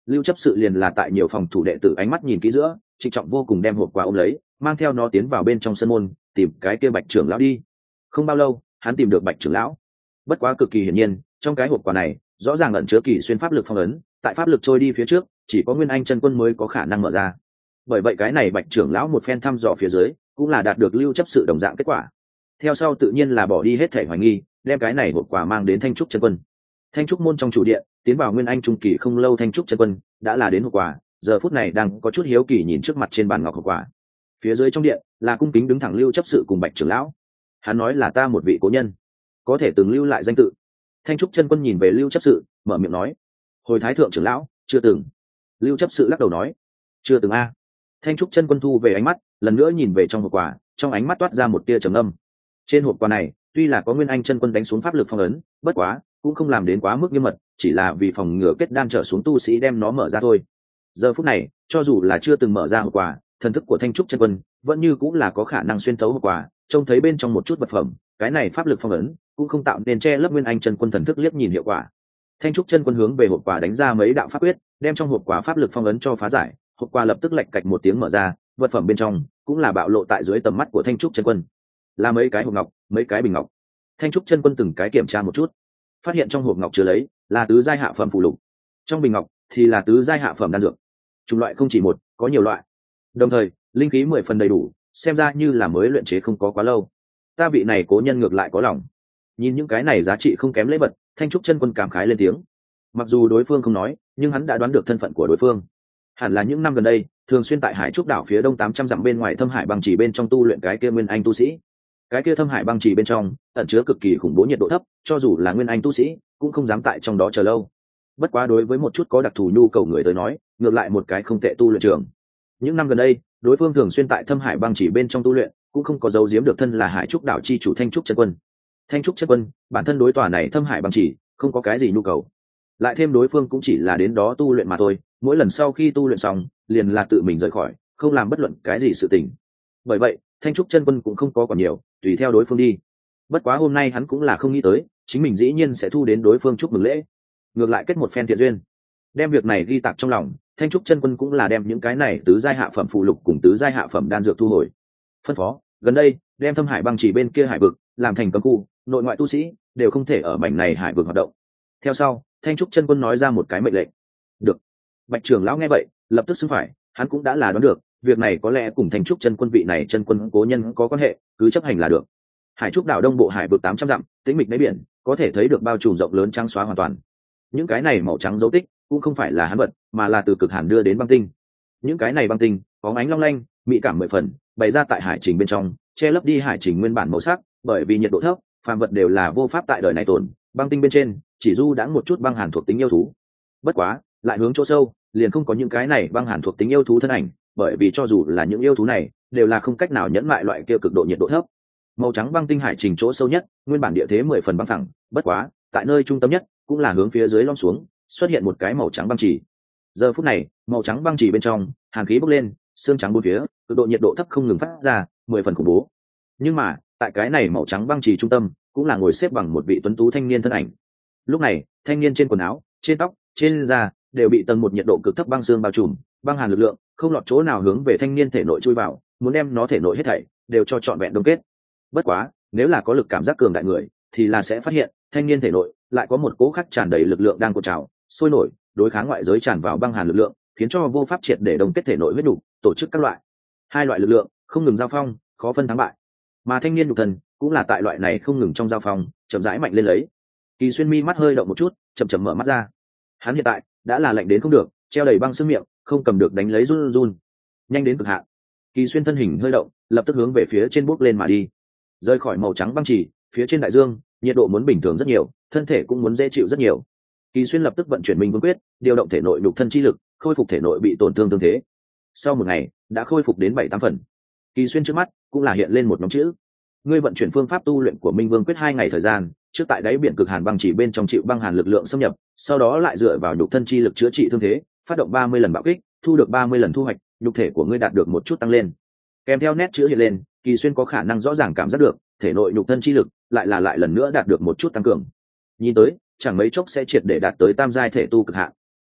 Lưu chấp sự liền là tại nhiều phòng thủ đệ tử ánh mắt nhìn kỹ giữa, trịnh trọng vô cùng đem hộp quà ôm lấy, mang theo nó tiến vào bên trong sân môn, tìm cái kia Bạch trưởng lão đi. Không bao lâu, hắn tìm được Bạch trưởng lão. Bất quá cực kỳ hiển nhiên, trong cái hộp quà này, rõ ràng ẩn chứa kỳ xuyên pháp lực phong ấn, tại pháp lực trôi đi phía trước, chỉ có Nguyên Anh chân quân mới có khả năng mở ra. Bởi vậy cái này Bạch trưởng lão một phen thăm dò phía dưới, cũng là đạt được Lưu chấp sự đồng dạng kết quả. Theo sau tự nhiên là bỏ đi hết thể hoài nghi, đem cái này hộp quà mang đến Thanh trúc chân quân. Thanh trúc môn trong chủ điện, tiến vào Nguyên Anh trung kỳ không lâu Thanh trúc chân quân đã là đến hộp quà, giờ phút này đang có chút hiếu kỳ nhìn trước mặt trên bàn ngọc hộp quà. Phía dưới trong điện là cung kính đứng thẳng Lưu chấp sự cùng Bạch trưởng lão. Hắn nói là ta một vị cố nhân, có thể từng lưu lại danh tự. Thanh trúc chân quân nhìn về Lưu chấp sự, mở miệng nói: hồi thái thượng trưởng lão, chưa từng. Lưu chấp sự lắc đầu nói: chưa từng a. Thanh trúc chân quân thu về ánh mắt, lần nữa nhìn về trong hộp quà, trong ánh mắt toát ra một tia trầm âm. Trên hộp quà này tuy là có Nguyên Anh chân quân đánh xuống pháp lực phong ấn, bất quá cũng không làm đến quá mức nghiêm mật, chỉ là vì phòng ngừa kết đan trở xuống tu sĩ đem nó mở ra thôi. Giờ phút này, cho dù là chưa từng mở ra hộp quà, thần thức của Thanh trúc chân quân vẫn như cũng là có khả năng xuyên thấu hộp quà, trông thấy bên trong một chút vật phẩm, cái này pháp lực phong ấn cũng không tạo nên che lấp Nguyên Anh chân quân thần thức liếc nhìn hiệu quả. Thanh trúc chân quân hướng về hộp quà đánh ra mấy đạo pháp quyết, đem trong hộp quà pháp lực phong ấn cho phá giải, hộp quà lập tức lạch cạch một tiếng mở ra, vật phẩm bên trong cũng là bạo lộ tại dưới tầm mắt của Thanh trúc chân quân, là mấy cái hộp ngọc, mấy cái bình ngọc. Thanh trúc chân quân từng cái kiểm tra một chút, phát hiện trong hộp ngọc chứa lấy là tứ giai hạ phẩm phù lục, trong bình ngọc thì là tứ giai hạ phẩm đan dược, chủng loại không chỉ một, có nhiều loại, đồng thời linh khí 10 phần đầy đủ, xem ra như là mới luyện chế không có quá lâu. Ta vị này cố nhân ngược lại có lòng. Nhìn những cái này giá trị không kém lễ vật, Thanh trúc chân quân cảm khái lên tiếng. Mặc dù đối phương không nói, nhưng hắn đã đoán được thân phận của đối phương. Hẳn là những năm gần đây thường xuyên tại Hải Trúc đảo phía đông 800 dặm bên ngoài Thâm Hải băng chỉ bên trong tu luyện cái kia Nguyên Anh tu sĩ. Cái kia Thâm Hải băng chỉ bên trong ẩn chứa cực kỳ khủng bố nhiệt độ thấp, cho dù là Nguyên Anh tu sĩ cũng không dám tại trong đó chờ lâu. Bất quá đối với một chút có đặc thù nhu cầu người tới nói, ngược lại một cái không tệ tu luyện trường. Những năm gần đây đối phương thường xuyên tại Thâm Hải băng chỉ bên trong tu luyện, cũng không có dấu giếm được thân là Hải Trúc đảo chi chủ Thanh trúc chân quân. Thanh trúc chân quân bản thân đối tòa này Thâm Hải băng chỉ không có cái gì nhu cầu, lại thêm đối phương cũng chỉ là đến đó tu luyện mà thôi, mỗi lần sau khi tu luyện xong liền là tự mình rời khỏi, không làm bất luận cái gì sự tình. Bởi vậy Thanh trúc chân quân cũng không có còn nhiều, tùy theo đối phương đi. Bất quá hôm nay hắn cũng là không nghĩ tới chính mình dĩ nhiên sẽ thu đến đối phương chúc mừng lễ, ngược lại kết một phen thiện duyên. Đem việc này ghi tạc trong lòng, Thanh trúc chân quân cũng là đem những cái này tứ giai hạ phẩm phụ lục cùng tứ giai hạ phẩm đan dược thu hồi, phân phó gần đây đem Thâm Hải băng chỉ bên kia hải vực làm thành cấm khu, nội ngoại tu sĩ đều không thể ở mảnh này hải vực hoạt động. Theo sau Thanh trúc chân quân nói ra một cái mệnh lệnh. Được. Bạch trưởng lão nghe vậy lập tức xưng phải, hắn cũng đã là đoán được việc này có lẽ cùng Thanh trúc chân quân vị này chân quân cố nhân có quan hệ, cứ chấp hành là được. Hải Trúc đảo đông bộ hải vực 800 dặm, tĩnh mịch đáy biển, có thể thấy được bao trùm rộng lớn trắng xóa hoàn toàn. Những cái này màu trắng dấu tích cũng không phải là hắn vật, mà là từ cực hàn đưa đến băng tinh. Những cái này băng tinh có ánh long lanh, mỹ cảm 10 phần, bày ra tại hải trình bên trong, che lấp đi hải trình nguyên bản màu sắc, bởi vì nhiệt độ thấp, phàm vật đều là vô pháp tại đời này tồn. Băng tinh bên trên chỉ du đãng một chút băng hàn thuộc tính yêu thú. Bất quá, lại hướng chỗ sâu, liền không có những cái này băng hàn thuộc tính yêu thú thân ảnh, bởi vì cho dù là những yêu thú này, đều là không cách nào nhẫn mại loại kia cực độ nhiệt độ thấp. Màu trắng băng tinh hải trình chỗ sâu nhất, nguyên bản địa thế 10 phần băng phẳng, bất quá, tại nơi trung tâm nhất, cũng là hướng phía dưới lõm xuống, xuất hiện một cái màu trắng băng chỉ. Giờ phút này, màu trắng băng chỉ bên trong, hàn khí bốc lên, xương trắng bốn phía, cực độ nhiệt độ thấp không ngừng phát ra, 10 phần khủng bố. Nhưng mà, tại cái này màu trắng băng chỉ trung tâm, cũng là ngồi xếp bằng một vị tuấn tú thanh niên thân ảnh. Lúc này, thanh niên trên quần áo, trên tóc, trên da đều bị tầng một nhiệt độ cực thấp băng xương bao trùm, băng hàn lực lượng không lọt chỗ nào hướng về thanh niên thể nội chui vào, muốn đem nó thể nội hết thảy đều cho trọn vẹn đông kết. Bất quá, nếu là có lực cảm giác cường đại người, thì là sẽ phát hiện thanh niên thể nội lại có một cỗ khắc tràn đầy lực lượng đang cuộn trào, sôi nổi, đối kháng ngoại giới tràn vào băng hàn lực lượng, khiến cho vô pháp triệt để đông kết thể nội huyết đủ, tổ chức các loại. Hai loại lực lượng không ngừng giao phong, khó phân thắng bại. Mà thanh niên nhục thần cũng là tại loại này không ngừng trong giao phong, chậm rãi mạnh lên lấy. Kỳ Xuyên mi mắt hơi động một chút, chậm chậm mở mắt ra. Hắn hiện tại đã là lạnh đến không được, treo đầy băng sương miệng, không cầm được đánh lấy run run. Nhanh đến cực hạn. Kỳ Xuyên thân hình hơi động, lập tức hướng về phía trên bước lên mà đi. Rơi khỏi màu trắng băng chỉ, phía trên đại dương, nhiệt độ muốn bình thường rất nhiều, thân thể cũng muốn dễ chịu rất nhiều. Kỳ Xuyên lập tức vận chuyển Minh Vương quyết, điều động thể nội nhục thân chi lực, khôi phục thể nội bị tổn thương tương thế. Sau một ngày, đã khôi phục đến 7-8 phần. Kỳ Xuyên trước mắt cũng là hiện lên một nhóm chữ. Ngươi vận chuyển phương pháp tu luyện của Minh Vương quyết 2 ngày thời gian, trước tại đáy biển cực hàn băng chỉ bên trong chịu băng hàn lực lượng xâm nhập, sau đó lại dựa vào nhục thân chi lực chữa trị thương thế, phát động 30 lần bạo kích, thu được 30 lần thu hoạch, nhục thể của ngươi đạt được một chút tăng lên. Kèm theo nét chữ hiện lên, Kỳ Xuyên có khả năng rõ ràng cảm giác được, thể nội nhục thân chi lực lại lần nữa đạt được một chút tăng cường. Nhìn tới, chẳng mấy chốc sẽ triệt để đạt tới tam giai thể tu cực hạn.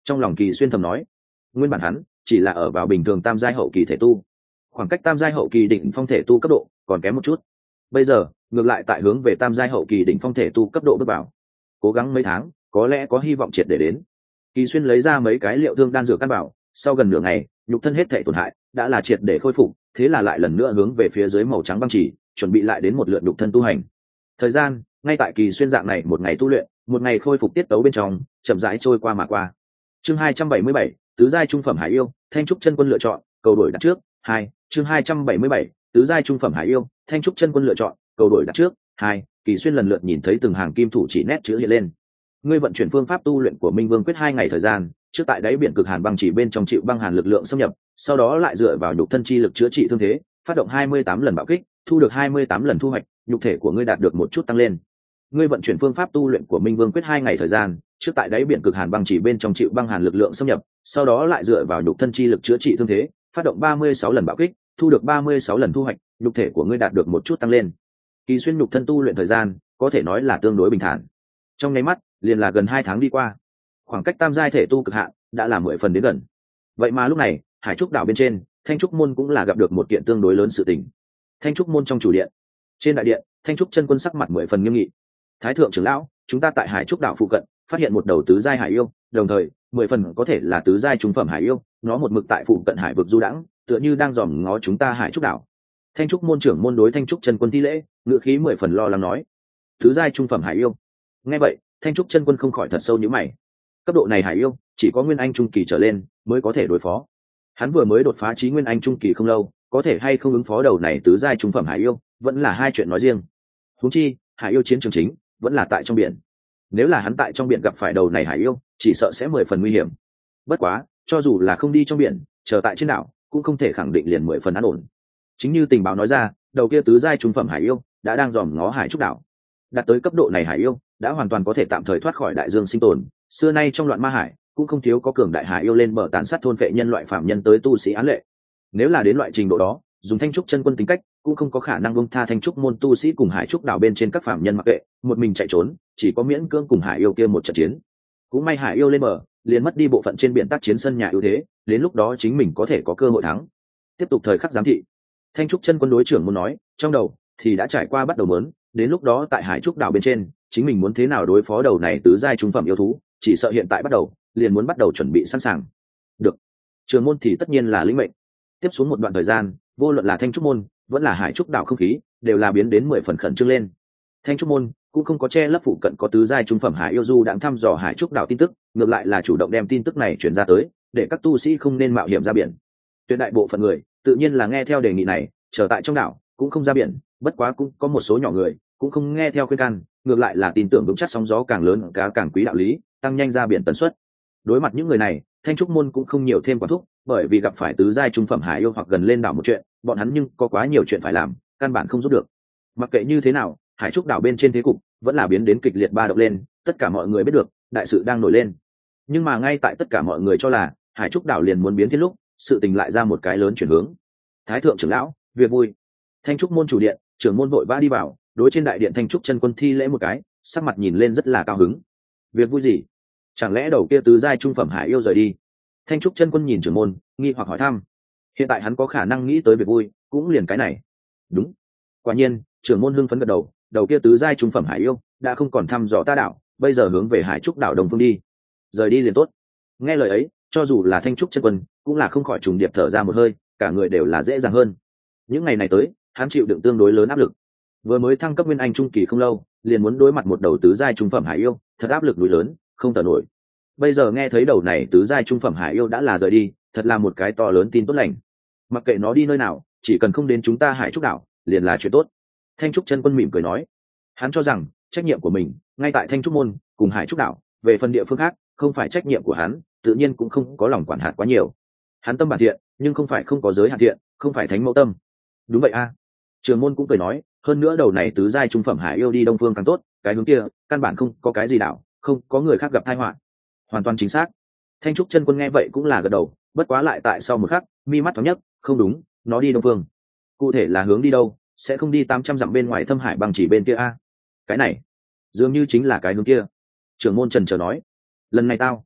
Trong lòng Kỳ Xuyên thầm nói, nguyên bản hắn chỉ là ở vào bình thường tam giai hậu kỳ thể tu, khoảng cách tam giai hậu kỳ đỉnh phong thể tu cấp độ còn kém một chút. Bây giờ ngược lại tại hướng về tam giai hậu kỳ đỉnh phong thể tu cấp độ bước vào, cố gắng mấy tháng có lẽ có hy vọng triệt để đến. Kỳ Xuyên lấy ra mấy cái liệu thương đan dược căn bảo, sau gần nửa ngày nhục thân hết thể tổn hại đã là triệt để khôi phục, thế là lại lần nữa hướng về phía dưới màu trắng băng chỉ, chuẩn bị lại đến một lượt nhục thân tu hành. Thời gian ngay tại Kỳ Xuyên dạng này một ngày tu luyện, một ngày khôi phục tiết tấu bên trong chậm rãi trôi qua mà qua. Chương 277, tứ giai trung phẩm hải yêu, Thanh trúc chân quân lựa chọn, cầu đổi đặt trước. 2, chương 277, tứ giai trung phẩm hải yêu, Thanh trúc chân quân lựa chọn, cầu đổi đặt trước. 2, Kỳ Xuyên lần lượt nhìn thấy từng hàng kim thủ chỉ nét chữ hiện lên. Ngươi vận chuyển phương pháp tu luyện của Minh Vương quyết 2 ngày thời gian, trước tại đáy biển cực hàn băng chỉ bên trong chịu băng hàn lực lượng xâm nhập, sau đó lại dựa vào nhục thân chi lực chữa trị thương thế, phát động 28 lần bạo kích, thu được 28 lần thu hoạch, nhục thể của ngươi đạt được một chút tăng lên. Ngươi vận chuyển phương pháp tu luyện của Minh Vương quyết 2 ngày thời gian, trước tại đáy biển cực hàn băng chỉ bên trong chịu băng hàn lực lượng xâm nhập, sau đó lại dựa vào nhục thân chi lực chữa trị thương thế, phát động 36 lần bạo kích, thu được 36 lần thu hoạch, nhục thể của ngươi đạt được một chút tăng lên. Kỳ Xuyên nhục thân tu luyện thời gian có thể nói là tương đối bình thản. Trong nháy mắt, liền là gần 2 tháng đi qua. Khoảng cách tam giai thể tu cực hạn đã là 10 phần đến gần. Vậy mà lúc này, Hải Trúc đảo bên trên, Thanh trúc môn cũng là gặp được một kiện tương đối lớn sự tình. Thanh trúc môn trong chủ điện, trên đại điện, Thanh trúc chân quân sắc mặt 10 phần nghiêm nghị. Thái thượng trưởng lão, chúng ta tại Hải Trúc đảo phụ cận phát hiện một đầu tứ giai hải yêu, đồng thời 10 phần có thể là tứ giai trung phẩm hải yêu, nó một mực tại phụ cận hải vực du đãng, tựa như đang dòm ngó chúng ta Hải Trúc đảo. Thanh trúc môn trưởng môn đối Thanh trúc chân quân thi lễ, ngữ khí 10 phần lo lắng nói: tứ giai trung phẩm hải yêu. Nghe vậy, Thanh trúc chân quân không khỏi thật sâu nhíu mày. Cấp độ này hải yêu chỉ có nguyên anh trung kỳ trở lên mới có thể đối phó. Hắn vừa mới đột phá chí nguyên anh trung kỳ không lâu, có thể hay không ứng phó đầu này tứ giai trung phẩm hải yêu vẫn là hai chuyện nói riêng. Huống chi hải yêu chiến trường chính vẫn là tại trong biển, nếu là hắn tại trong biển gặp phải đầu này hải yêu chỉ sợ sẽ 10 phần nguy hiểm. Bất quá cho dù là không đi trong biển, chờ tại trên đảo cũng không thể khẳng định liền 10 phần an ổn. Chính như tình báo nói ra, đầu kia tứ giai trung phẩm hải yêu đã đang dòm ngó Hải Trúc đảo. Đạt tới cấp độ này hải yêu đã hoàn toàn có thể tạm thời thoát khỏi đại dương sinh tồn. Xưa nay trong loạn ma hải cũng không thiếu có cường đại hải yêu lên bờ tàn sát thôn phệ nhân loại phạm nhân tới tu sĩ án lệ. Nếu là đến loại trình độ đó, dùng Thanh trúc chân quân tính cách cũng không có khả năng buông tha Thanh trúc môn tu sĩ cùng Hải Trúc đảo bên trên các phạm nhân mặc kệ, một mình chạy trốn, chỉ có miễn cưỡng cùng hải yêu kia một trận chiến. Cũng may hải yêu lên bờ, liền mất đi bộ phận trên biển tác chiến sân nhà ưu thế, đến lúc đó chính mình có thể có cơ hội thắng. Tiếp tục thời khắc giám thị, Thanh trúc chân quân đối trưởng muốn nói, trong đầu thì đã trải qua bắt đầu mớn, đến lúc đó tại Hải Trúc đảo bên trên, chính mình muốn thế nào đối phó đầu này tứ giai trung phẩm yêu thú, chỉ sợ hiện tại bắt đầu, liền muốn bắt đầu chuẩn bị sẵn sàng. Được, trường môn thì tất nhiên là lĩnh mệnh. Tiếp xuống một đoạn thời gian, vô luận là Thanh trúc môn vẫn là Hải Trúc đảo không khí đều là biến đến 10 phần khẩn trương lên. Thanh trúc môn cũng không có che lấp phụ cận có tứ giai trung phẩm hải yêu du đang thăm dò Hải Trúc đảo tin tức, ngược lại là chủ động đem tin tức này truyền ra tới, để các tu sĩ không nên mạo hiểm ra biển. Tuyệt đại bộ phận người tự nhiên là nghe theo đề nghị này, trở tại trong đảo cũng không ra biển, bất quá cũng có một số nhỏ người cũng không nghe theo khuyên can, ngược lại là tin tưởng vững chắc sóng gió càng lớn cá càng quý đạo lý, tăng nhanh ra biển tần suất. Đối mặt những người này, Thanh trúc môn cũng không nhiều thêm quản thúc, bởi vì gặp phải tứ giai trung phẩm hải yêu hoặc gần lên đảo một chuyện, bọn hắn nhưng có quá nhiều chuyện phải làm, căn bản không giúp được. Mặc kệ như thế nào, Hải Trúc đảo bên trên thế cục vẫn là biến đến kịch liệt ba động lên, tất cả mọi người biết được đại sự đang nổi lên. Nhưng mà ngay tại tất cả mọi người cho là Hải Trúc đảo liền muốn biến thiên lúc, sự tình lại ra một cái lớn chuyển hướng. Thái thượng trưởng lão, việc vui. Thanh trúc môn chủ điện, trưởng môn vội vã đi vào, đối trên đại điện Thanh trúc chân quân thi lễ một cái, sắc mặt nhìn lên rất là cao hứng. Việc vui gì? Chẳng lẽ đầu kia tứ giai trung phẩm hải yêu rời đi? Thanh trúc chân quân nhìn trưởng môn, nghi hoặc hỏi thăm. Hiện tại hắn có khả năng nghĩ tới việc vui, cũng liền cái này. Đúng. Quả nhiên, trưởng môn hưng phấn gật đầu, đầu kia tứ giai trung phẩm hải yêu đã không còn thăm dò ta đảo, bây giờ hướng về Hải Trúc đảo Đông Phương đi. Rời đi liền tốt. Nghe lời ấy, cho dù là Thanh trúc chân quân cũng là không khỏi trùng điệp thở ra một hơi, cả người đều là dễ dàng hơn. Những ngày này tới, hắn chịu đựng tương đối lớn áp lực. Vừa mới thăng cấp nguyên anh trung kỳ không lâu, liền muốn đối mặt một đầu tứ giai trung phẩm hải yêu, thật áp lực núi lớn, không thở nổi. Bây giờ nghe thấy đầu này tứ giai trung phẩm hải yêu đã là rời đi, thật là một cái to lớn tin tốt lành. Mặc kệ nó đi nơi nào, chỉ cần không đến chúng ta Hải Trúc đảo, liền là chuyện tốt. Thanh trúc chân quân mỉm cười nói, hắn cho rằng trách nhiệm của mình ngay tại Thanh trúc môn cùng Hải Trúc đảo, về phần địa phương khác không phải trách nhiệm của hắn, tự nhiên cũng không có lòng quản hạt quá nhiều. Hắn tâm bản thiện, nhưng không phải không có giới hạn thiện, không phải thánh mẫu tâm. Đúng vậy a. Trường môn cũng cười nói, hơn nữa đầu này tứ giai trung phẩm hải yêu đi đông phương càng tốt, cái hướng kia căn bản không có cái gì đảo, không có người khác gặp tai họa. Hoàn toàn chính xác. Thanh trúc chân quân nghe vậy cũng là gật đầu, bất quá lại tại sau một khắc, mi mắt thoáng nhấc, không đúng, nó đi đông phương. Cụ thể là hướng đi đâu, sẽ không đi 800 dặm bên ngoài Thâm Hải bằng chỉ bên kia a? Cái này, dường như chính là cái hướng kia. Trưởng môn trần chờ nói, lần này tao.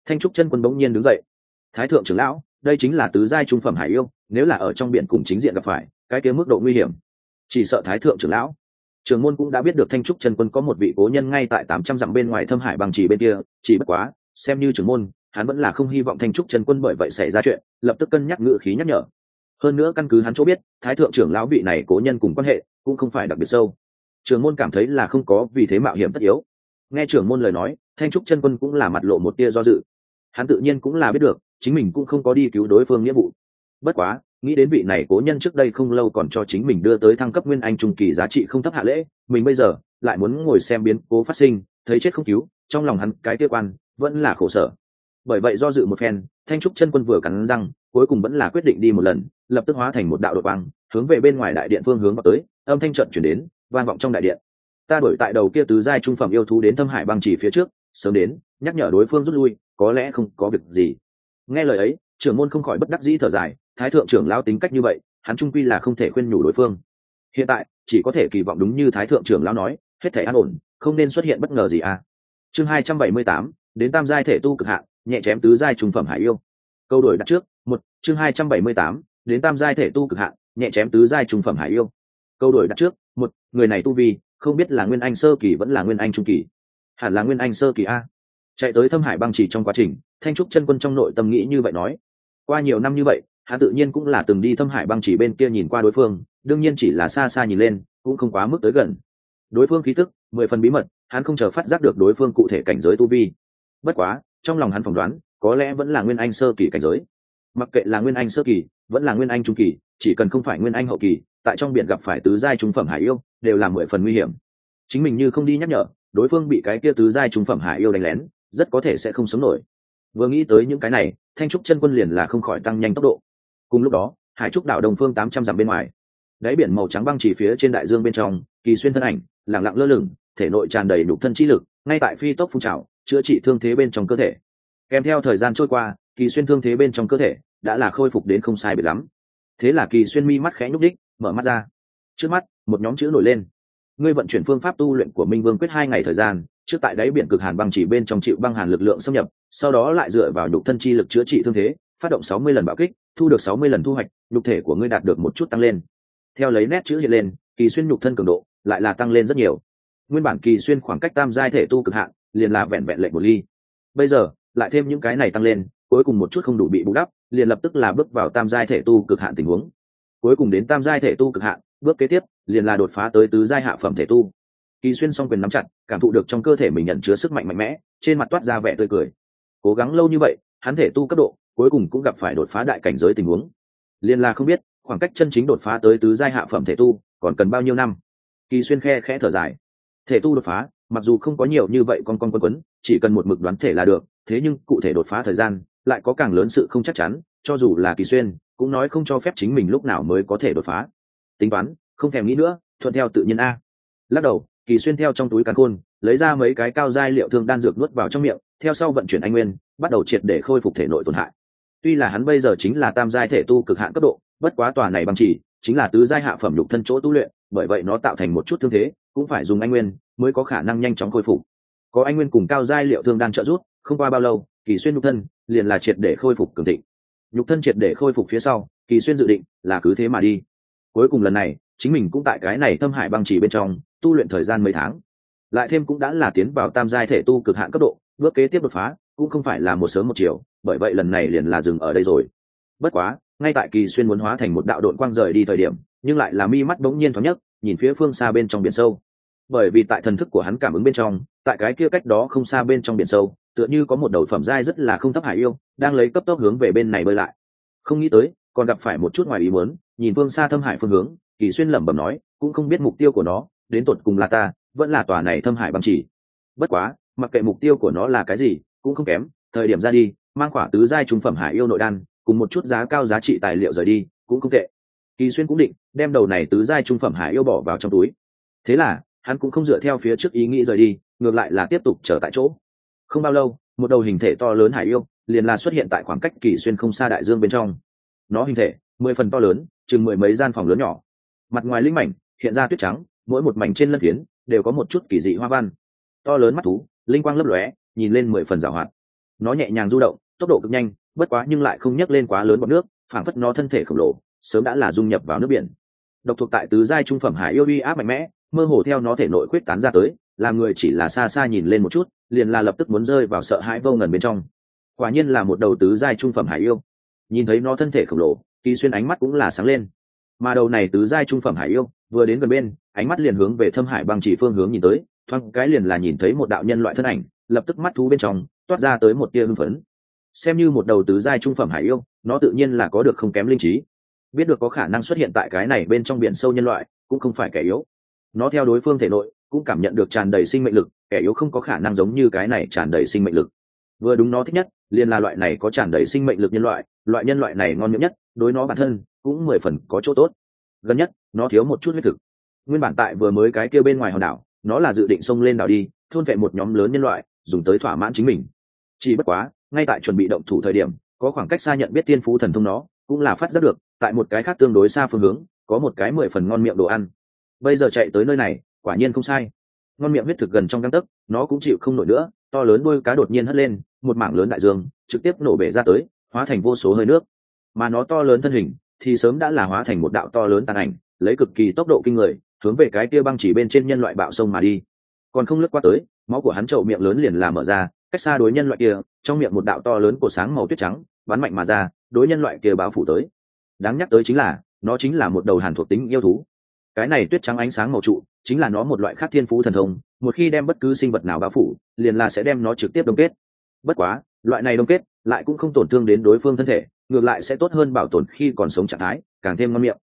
Thanh trúc chân quân bỗng nhiên đứng dậy. Thái thượng trưởng lão, đây chính là tứ giai trung phẩm hải yêu, nếu là ở trong biển cùng chính diện gặp phải, cái kia mức độ nguy hiểm chỉ sợ thái thượng trưởng lão. Trưởng môn cũng đã biết được Thanh trúc chân quân có một vị cố nhân ngay tại 800 dặm bên ngoài Thâm Hải Băng Trì bên kia, chỉ bất quá xem như trưởng môn, hắn vẫn là không hy vọng Thanh trúc chân quân bởi vậy xảy ra chuyện, lập tức cân nhắc ngữ khí nhắc nhở. Hơn nữa căn cứ hắn chỗ biết, thái thượng trưởng lão vị này cố nhân cùng quan hệ cũng không phải đặc biệt sâu. Trưởng môn cảm thấy là không có vì thế mạo hiểm tất yếu. Nghe trưởng môn lời nói, Thanh trúc chân quân cũng là mặt lộ một tia do dự. Hắn tự nhiên cũng là biết được chính mình cũng không có đi cứu đối phương nghĩa vụ. Bất quá nghĩ đến vị này cố nhân trước đây không lâu còn cho chính mình đưa tới thăng cấp nguyên anh trung kỳ giá trị không thấp hạ lễ, mình bây giờ lại muốn ngồi xem biến cố phát sinh, thấy chết không cứu, trong lòng hắn cái kia quan vẫn là khổ sở. Bởi vậy do dự một phen, Thanh trúc chân quân vừa cắn răng, cuối cùng vẫn là quyết định đi một lần, lập tức hóa thành một đạo đột quang, hướng về bên ngoài đại điện phương hướng vào tới. Âm thanh trận chuyển đến, vang vọng trong đại điện. Ta đuổi tại đầu kia tứ giai trung phẩm yêu thú đến Thâm Hải Băng Trì phía trước, sớm đến nhắc nhở đối phương rút lui, có lẽ không có việc gì. Nghe lời ấy, trưởng môn không khỏi bất đắc dĩ thở dài, thái thượng trưởng lão tính cách như vậy, hắn trung quy là không thể khuyên nhủ đối phương. Hiện tại chỉ có thể kỳ vọng đúng như thái thượng trưởng lão nói, hết thể an ổn, không nên xuất hiện bất ngờ gì à. Chương 278, đến tam giai thể tu cực hạn, nhẹ chém tứ giai trung phẩm hải yêu. Câu đổi đặt trước, một. Chương 278, đến tam giai thể tu cực hạn, nhẹ chém tứ giai trung phẩm hải yêu. Câu đổi đặt trước, một. Người này tu vi không biết là nguyên anh sơ kỳ vẫn là nguyên anh trung kỳ. Hẳn là nguyên anh sơ kỳ a. Chạy tới Thâm Hải Băng Trì trong quá trình, Thanh trúc chân quân trong nội tâm nghĩ như vậy nói. Qua nhiều năm như vậy, hắn tự nhiên cũng là từng đi Thâm Hải Băng Trì bên kia nhìn qua đối phương, đương nhiên chỉ là xa xa nhìn lên, cũng không quá mức tới gần. Đối phương khí tức 10 phần bí mật, hắn không chờ phát giác được đối phương cụ thể cảnh giới tu vi. Bất quá, trong lòng hắn phỏng đoán, có lẽ vẫn là nguyên anh sơ kỳ cảnh giới. Mặc kệ là nguyên anh sơ kỳ, vẫn là nguyên anh trung kỳ, chỉ cần không phải nguyên anh hậu kỳ, tại trong biển gặp phải tứ giai trung phẩm hải yêu, đều là 10 phần nguy hiểm. Chính mình như không đi nhắc nhở, đối phương bị cái kia tứ giai trung phẩm hải yêu đánh lén, rất có thể sẽ không sống nổi. Vừa nghĩ tới những cái này, Thanh trúc chân quân liền là không khỏi tăng nhanh tốc độ. Cùng lúc đó, hải trúc đảo Đông Phương 800 dặm bên ngoài, đáy biển màu trắng băng chỉ phía trên đại dương bên trong, Kỳ Xuyên thân ảnh lặng lặng lơ lửng, thể nội tràn đầy nhục thân chi lực, ngay tại phi tốc phun trào, chữa trị thương thế bên trong cơ thể. Kèm theo thời gian trôi qua, Kỳ Xuyên thương thế bên trong cơ thể đã là khôi phục đến không sai biệt lắm. Thế là Kỳ Xuyên mi mắt khẽ nhúc đích, mở mắt ra. Trước mắt, một nhóm chữ nổi lên. Ngươi vận chuyển phương pháp tu luyện của Minh Vương quyết 2 ngày thời gian, trước tại đáy biển cực hàn băng chỉ bên trong chịu băng hàn lực lượng xâm nhập, sau đó lại dựa vào nhục thân chi lực chữa trị thương thế, phát động 60 lần bạo kích, thu được 60 lần thu hoạch, nhục thể của ngươi đạt được một chút tăng lên. Theo lấy nét chữ hiện lên, Kỳ Xuyên nhục thân cường độ lại là tăng lên rất nhiều. Nguyên bản Kỳ Xuyên khoảng cách tam giai thể tu cực hạn, liền là vẹn vẹn lệnh một ly. Bây giờ, lại thêm những cái này tăng lên, cuối cùng một chút không đủ bị bù đắp, liền lập tức là bước vào tam giai thể tu cực hạn tình huống. Cuối cùng đến tam giai thể tu cực hạn, bước kế tiếp liền là đột phá tới tứ giai hạ phẩm thể tu. Kỳ Xuyên song quyền nắm chặt, cảm thụ được trong cơ thể mình nhận chứa sức mạnh mạnh mẽ, trên mặt toát ra vẻ tươi cười. Cố gắng lâu như vậy, hắn thể tu cấp độ cuối cùng cũng gặp phải đột phá đại cảnh giới tình huống. Liên là không biết, khoảng cách chân chính đột phá tới tứ giai hạ phẩm thể tu còn cần bao nhiêu năm. Kỳ Xuyên khẽ thở dài. Thể tu đột phá, mặc dù không có nhiều như vậy con quấn, chỉ cần một mực đoán thể là được, thế nhưng cụ thể đột phá thời gian lại có càng lớn sự không chắc chắn, cho dù là Kỳ Xuyên cũng nói không cho phép chính mình lúc nào mới có thể đột phá. Tính toán, không thèm nghĩ nữa, thuận theo tự nhiên a. Lắc đầu, Kỳ Xuyên theo trong túi càn khôn lấy ra mấy cái cao giai liệu thương đan dược nuốt vào trong miệng, theo sau vận chuyển anh nguyên, bắt đầu triệt để khôi phục thể nội tổn hại. Tuy là hắn bây giờ chính là tam giai thể tu cực hạn cấp độ, bất quá tòa này bằng chỉ chính là tứ giai hạ phẩm nhục thân chỗ tu luyện, bởi vậy nó tạo thành một chút thương thế, cũng phải dùng anh nguyên mới có khả năng nhanh chóng khôi phục. Có anh nguyên cùng cao giai liệu thương đan trợ giúp, không qua bao lâu, Kỳ Xuyên nhục thân liền là triệt để khôi phục cường thịnh. Nhục thân triệt để khôi phục phía sau, Kỳ Xuyên dự định là cứ thế mà đi. Cuối cùng lần này, chính mình cũng tại cái này Thâm Hải băng chỉ bên trong tu luyện thời gian mấy tháng, lại thêm cũng đã là tiến vào tam giai thể tu cực hạn cấp độ, bước kế tiếp đột phá cũng không phải là một sớm một chiều, bởi vậy lần này liền là dừng ở đây rồi. Bất quá, ngay tại Kỳ Xuyên muốn hóa thành một đạo độn quang rời đi thời điểm, nhưng lại là mi mắt bỗng nhiên thoáng nhấc, nhìn phía phương xa bên trong biển sâu. Bởi vì tại thần thức của hắn cảm ứng bên trong, tại cái kia cách đó không xa bên trong biển sâu, tựa như có một đầu phẩm giai rất là không thấp hải yêu, đang lấy cấp tốc hướng về bên này bơi lại. Không nghĩ tới, còn gặp phải một chút ngoài ý muốn, nhìn phương xa Thâm Hải phương hướng, Kỳ Xuyên lẩm bẩm nói, cũng không biết mục tiêu của nó đến tột cùng là ta, vẫn là tòa này Thâm Hải băng chỉ. Bất quá, mặc kệ mục tiêu của nó là cái gì, cũng không kém, thời điểm ra đi, mang khỏa tứ giai trung phẩm hải yêu nội đan, cùng một chút giá cao giá trị tài liệu rời đi, cũng không tệ. Kỳ Xuyên cũng định đem đầu này tứ giai trung phẩm hải yêu bỏ vào trong túi. Thế là, hắn cũng không dựa theo phía trước ý nghĩ rời đi, ngược lại là tiếp tục chờ tại chỗ. Không bao lâu, một đầu hình thể to lớn hải yêu liền là xuất hiện tại khoảng cách Kỳ Xuyên không xa đại dương bên trong. Nó hình thể 10 phần to lớn, chừng 10 mấy gian phòng lớn nhỏ. Mặt ngoài linh mảnh, hiện ra tuyết trắng, mỗi một mảnh trên lân phiến đều có một chút kỳ dị hoa văn. To lớn mắt thú, linh quang lấp lóe, nhìn lên 10 phần giàu hoạt. nó nhẹ nhàng du động, tốc độ cực nhanh, bất quá nhưng lại không nhấc lên quá lớn bọt nước, phảng phất nó thân thể khổng lồ sớm đã là dung nhập vào nước biển. Độc thuộc tại tứ giai trung phẩm hải yêu uy áp mạnh mẽ, mơ hồ theo nó thể nội quyết tán ra tới, làm người chỉ là xa xa nhìn lên một chút liền là lập tức muốn rơi vào sợ hãi vô ngần bên trong. Quả nhiên là một đầu tứ giai trung phẩm hải yêu. Nhìn thấy nó thân thể khổng lồ, Kỳ Xuyên ánh mắt cũng là sáng lên. Mà đầu này tứ giai trung phẩm hải yêu vừa đến gần bên, ánh mắt liền hướng về Thâm Hải băng chỉ phương hướng nhìn tới, thoáng cái liền là nhìn thấy một đạo nhân loại thân ảnh, lập tức mắt thú bên trong toát ra tới một tia hưng phấn. Xem như một đầu tứ giai trung phẩm hải yêu, nó tự nhiên là có được không kém linh trí, biết được có khả năng xuất hiện tại cái này bên trong biển sâu nhân loại cũng không phải kẻ yếu. Nó theo đối phương thể nội cũng cảm nhận được tràn đầy sinh mệnh lực, kẻ yếu không có khả năng giống như cái này tràn đầy sinh mệnh lực. Vừa đúng nó thích nhất liền là loại này có tràn đầy sinh mệnh lực nhân loại, loại nhân loại này ngon miệng nhất, đối nó bản thân cũng 10 phần có chỗ tốt. Gần nhất nó thiếu một chút huyết thực. Nguyên bản tại vừa mới cái kia bên ngoài hòn đảo, nó là dự định xông lên đảo đi thôn vệ một nhóm lớn nhân loại, dùng tới thỏa mãn chính mình. Chỉ bất quá ngay tại chuẩn bị động thủ thời điểm, có khoảng cách xa nhận biết tiên phú thần thông nó cũng là phát giác được tại một cái khác tương đối xa phương hướng có một cái 10 phần ngon miệng đồ ăn. Bây giờ chạy tới nơi này quả nhiên không sai, ngon miệng huyết thực gần trong gang tấc, nó cũng chịu không nổi nữa, to lớn đuôi cá đột nhiên hất lên, một mảng lớn đại dương trực tiếp nổ bể ra tới, hóa thành vô số hơi nước. Mà nó to lớn thân hình thì sớm đã là hóa thành một đạo to lớn tàn ảnh, lấy cực kỳ tốc độ kinh người hướng về cái kia băng chỉ bên trên nhân loại bạo sông mà đi. Còn không lướt qua tới, máu của hắn chậu miệng lớn liền là mở ra, cách xa đối nhân loại kia, trong miệng một đạo to lớn của sáng màu tuyết trắng bắn mạnh mà ra, đối nhân loại kia báo phủ tới. Đáng nhắc tới chính là nó chính là một đầu hàn thuộc tính yêu thú. Cái này tuyết trắng ánh sáng màu trụ chính là nó một loại khác thiên phú thần thông, một khi đem bất cứ sinh vật nào bao phủ liền là sẽ đem nó trực tiếp đông kết. Bất quá loại này đông kết lại cũng không tổn thương đến đối phương thân thể, ngược lại sẽ tốt hơn bảo tồn khi còn sống trạng thái, càng thêm ngon miệng.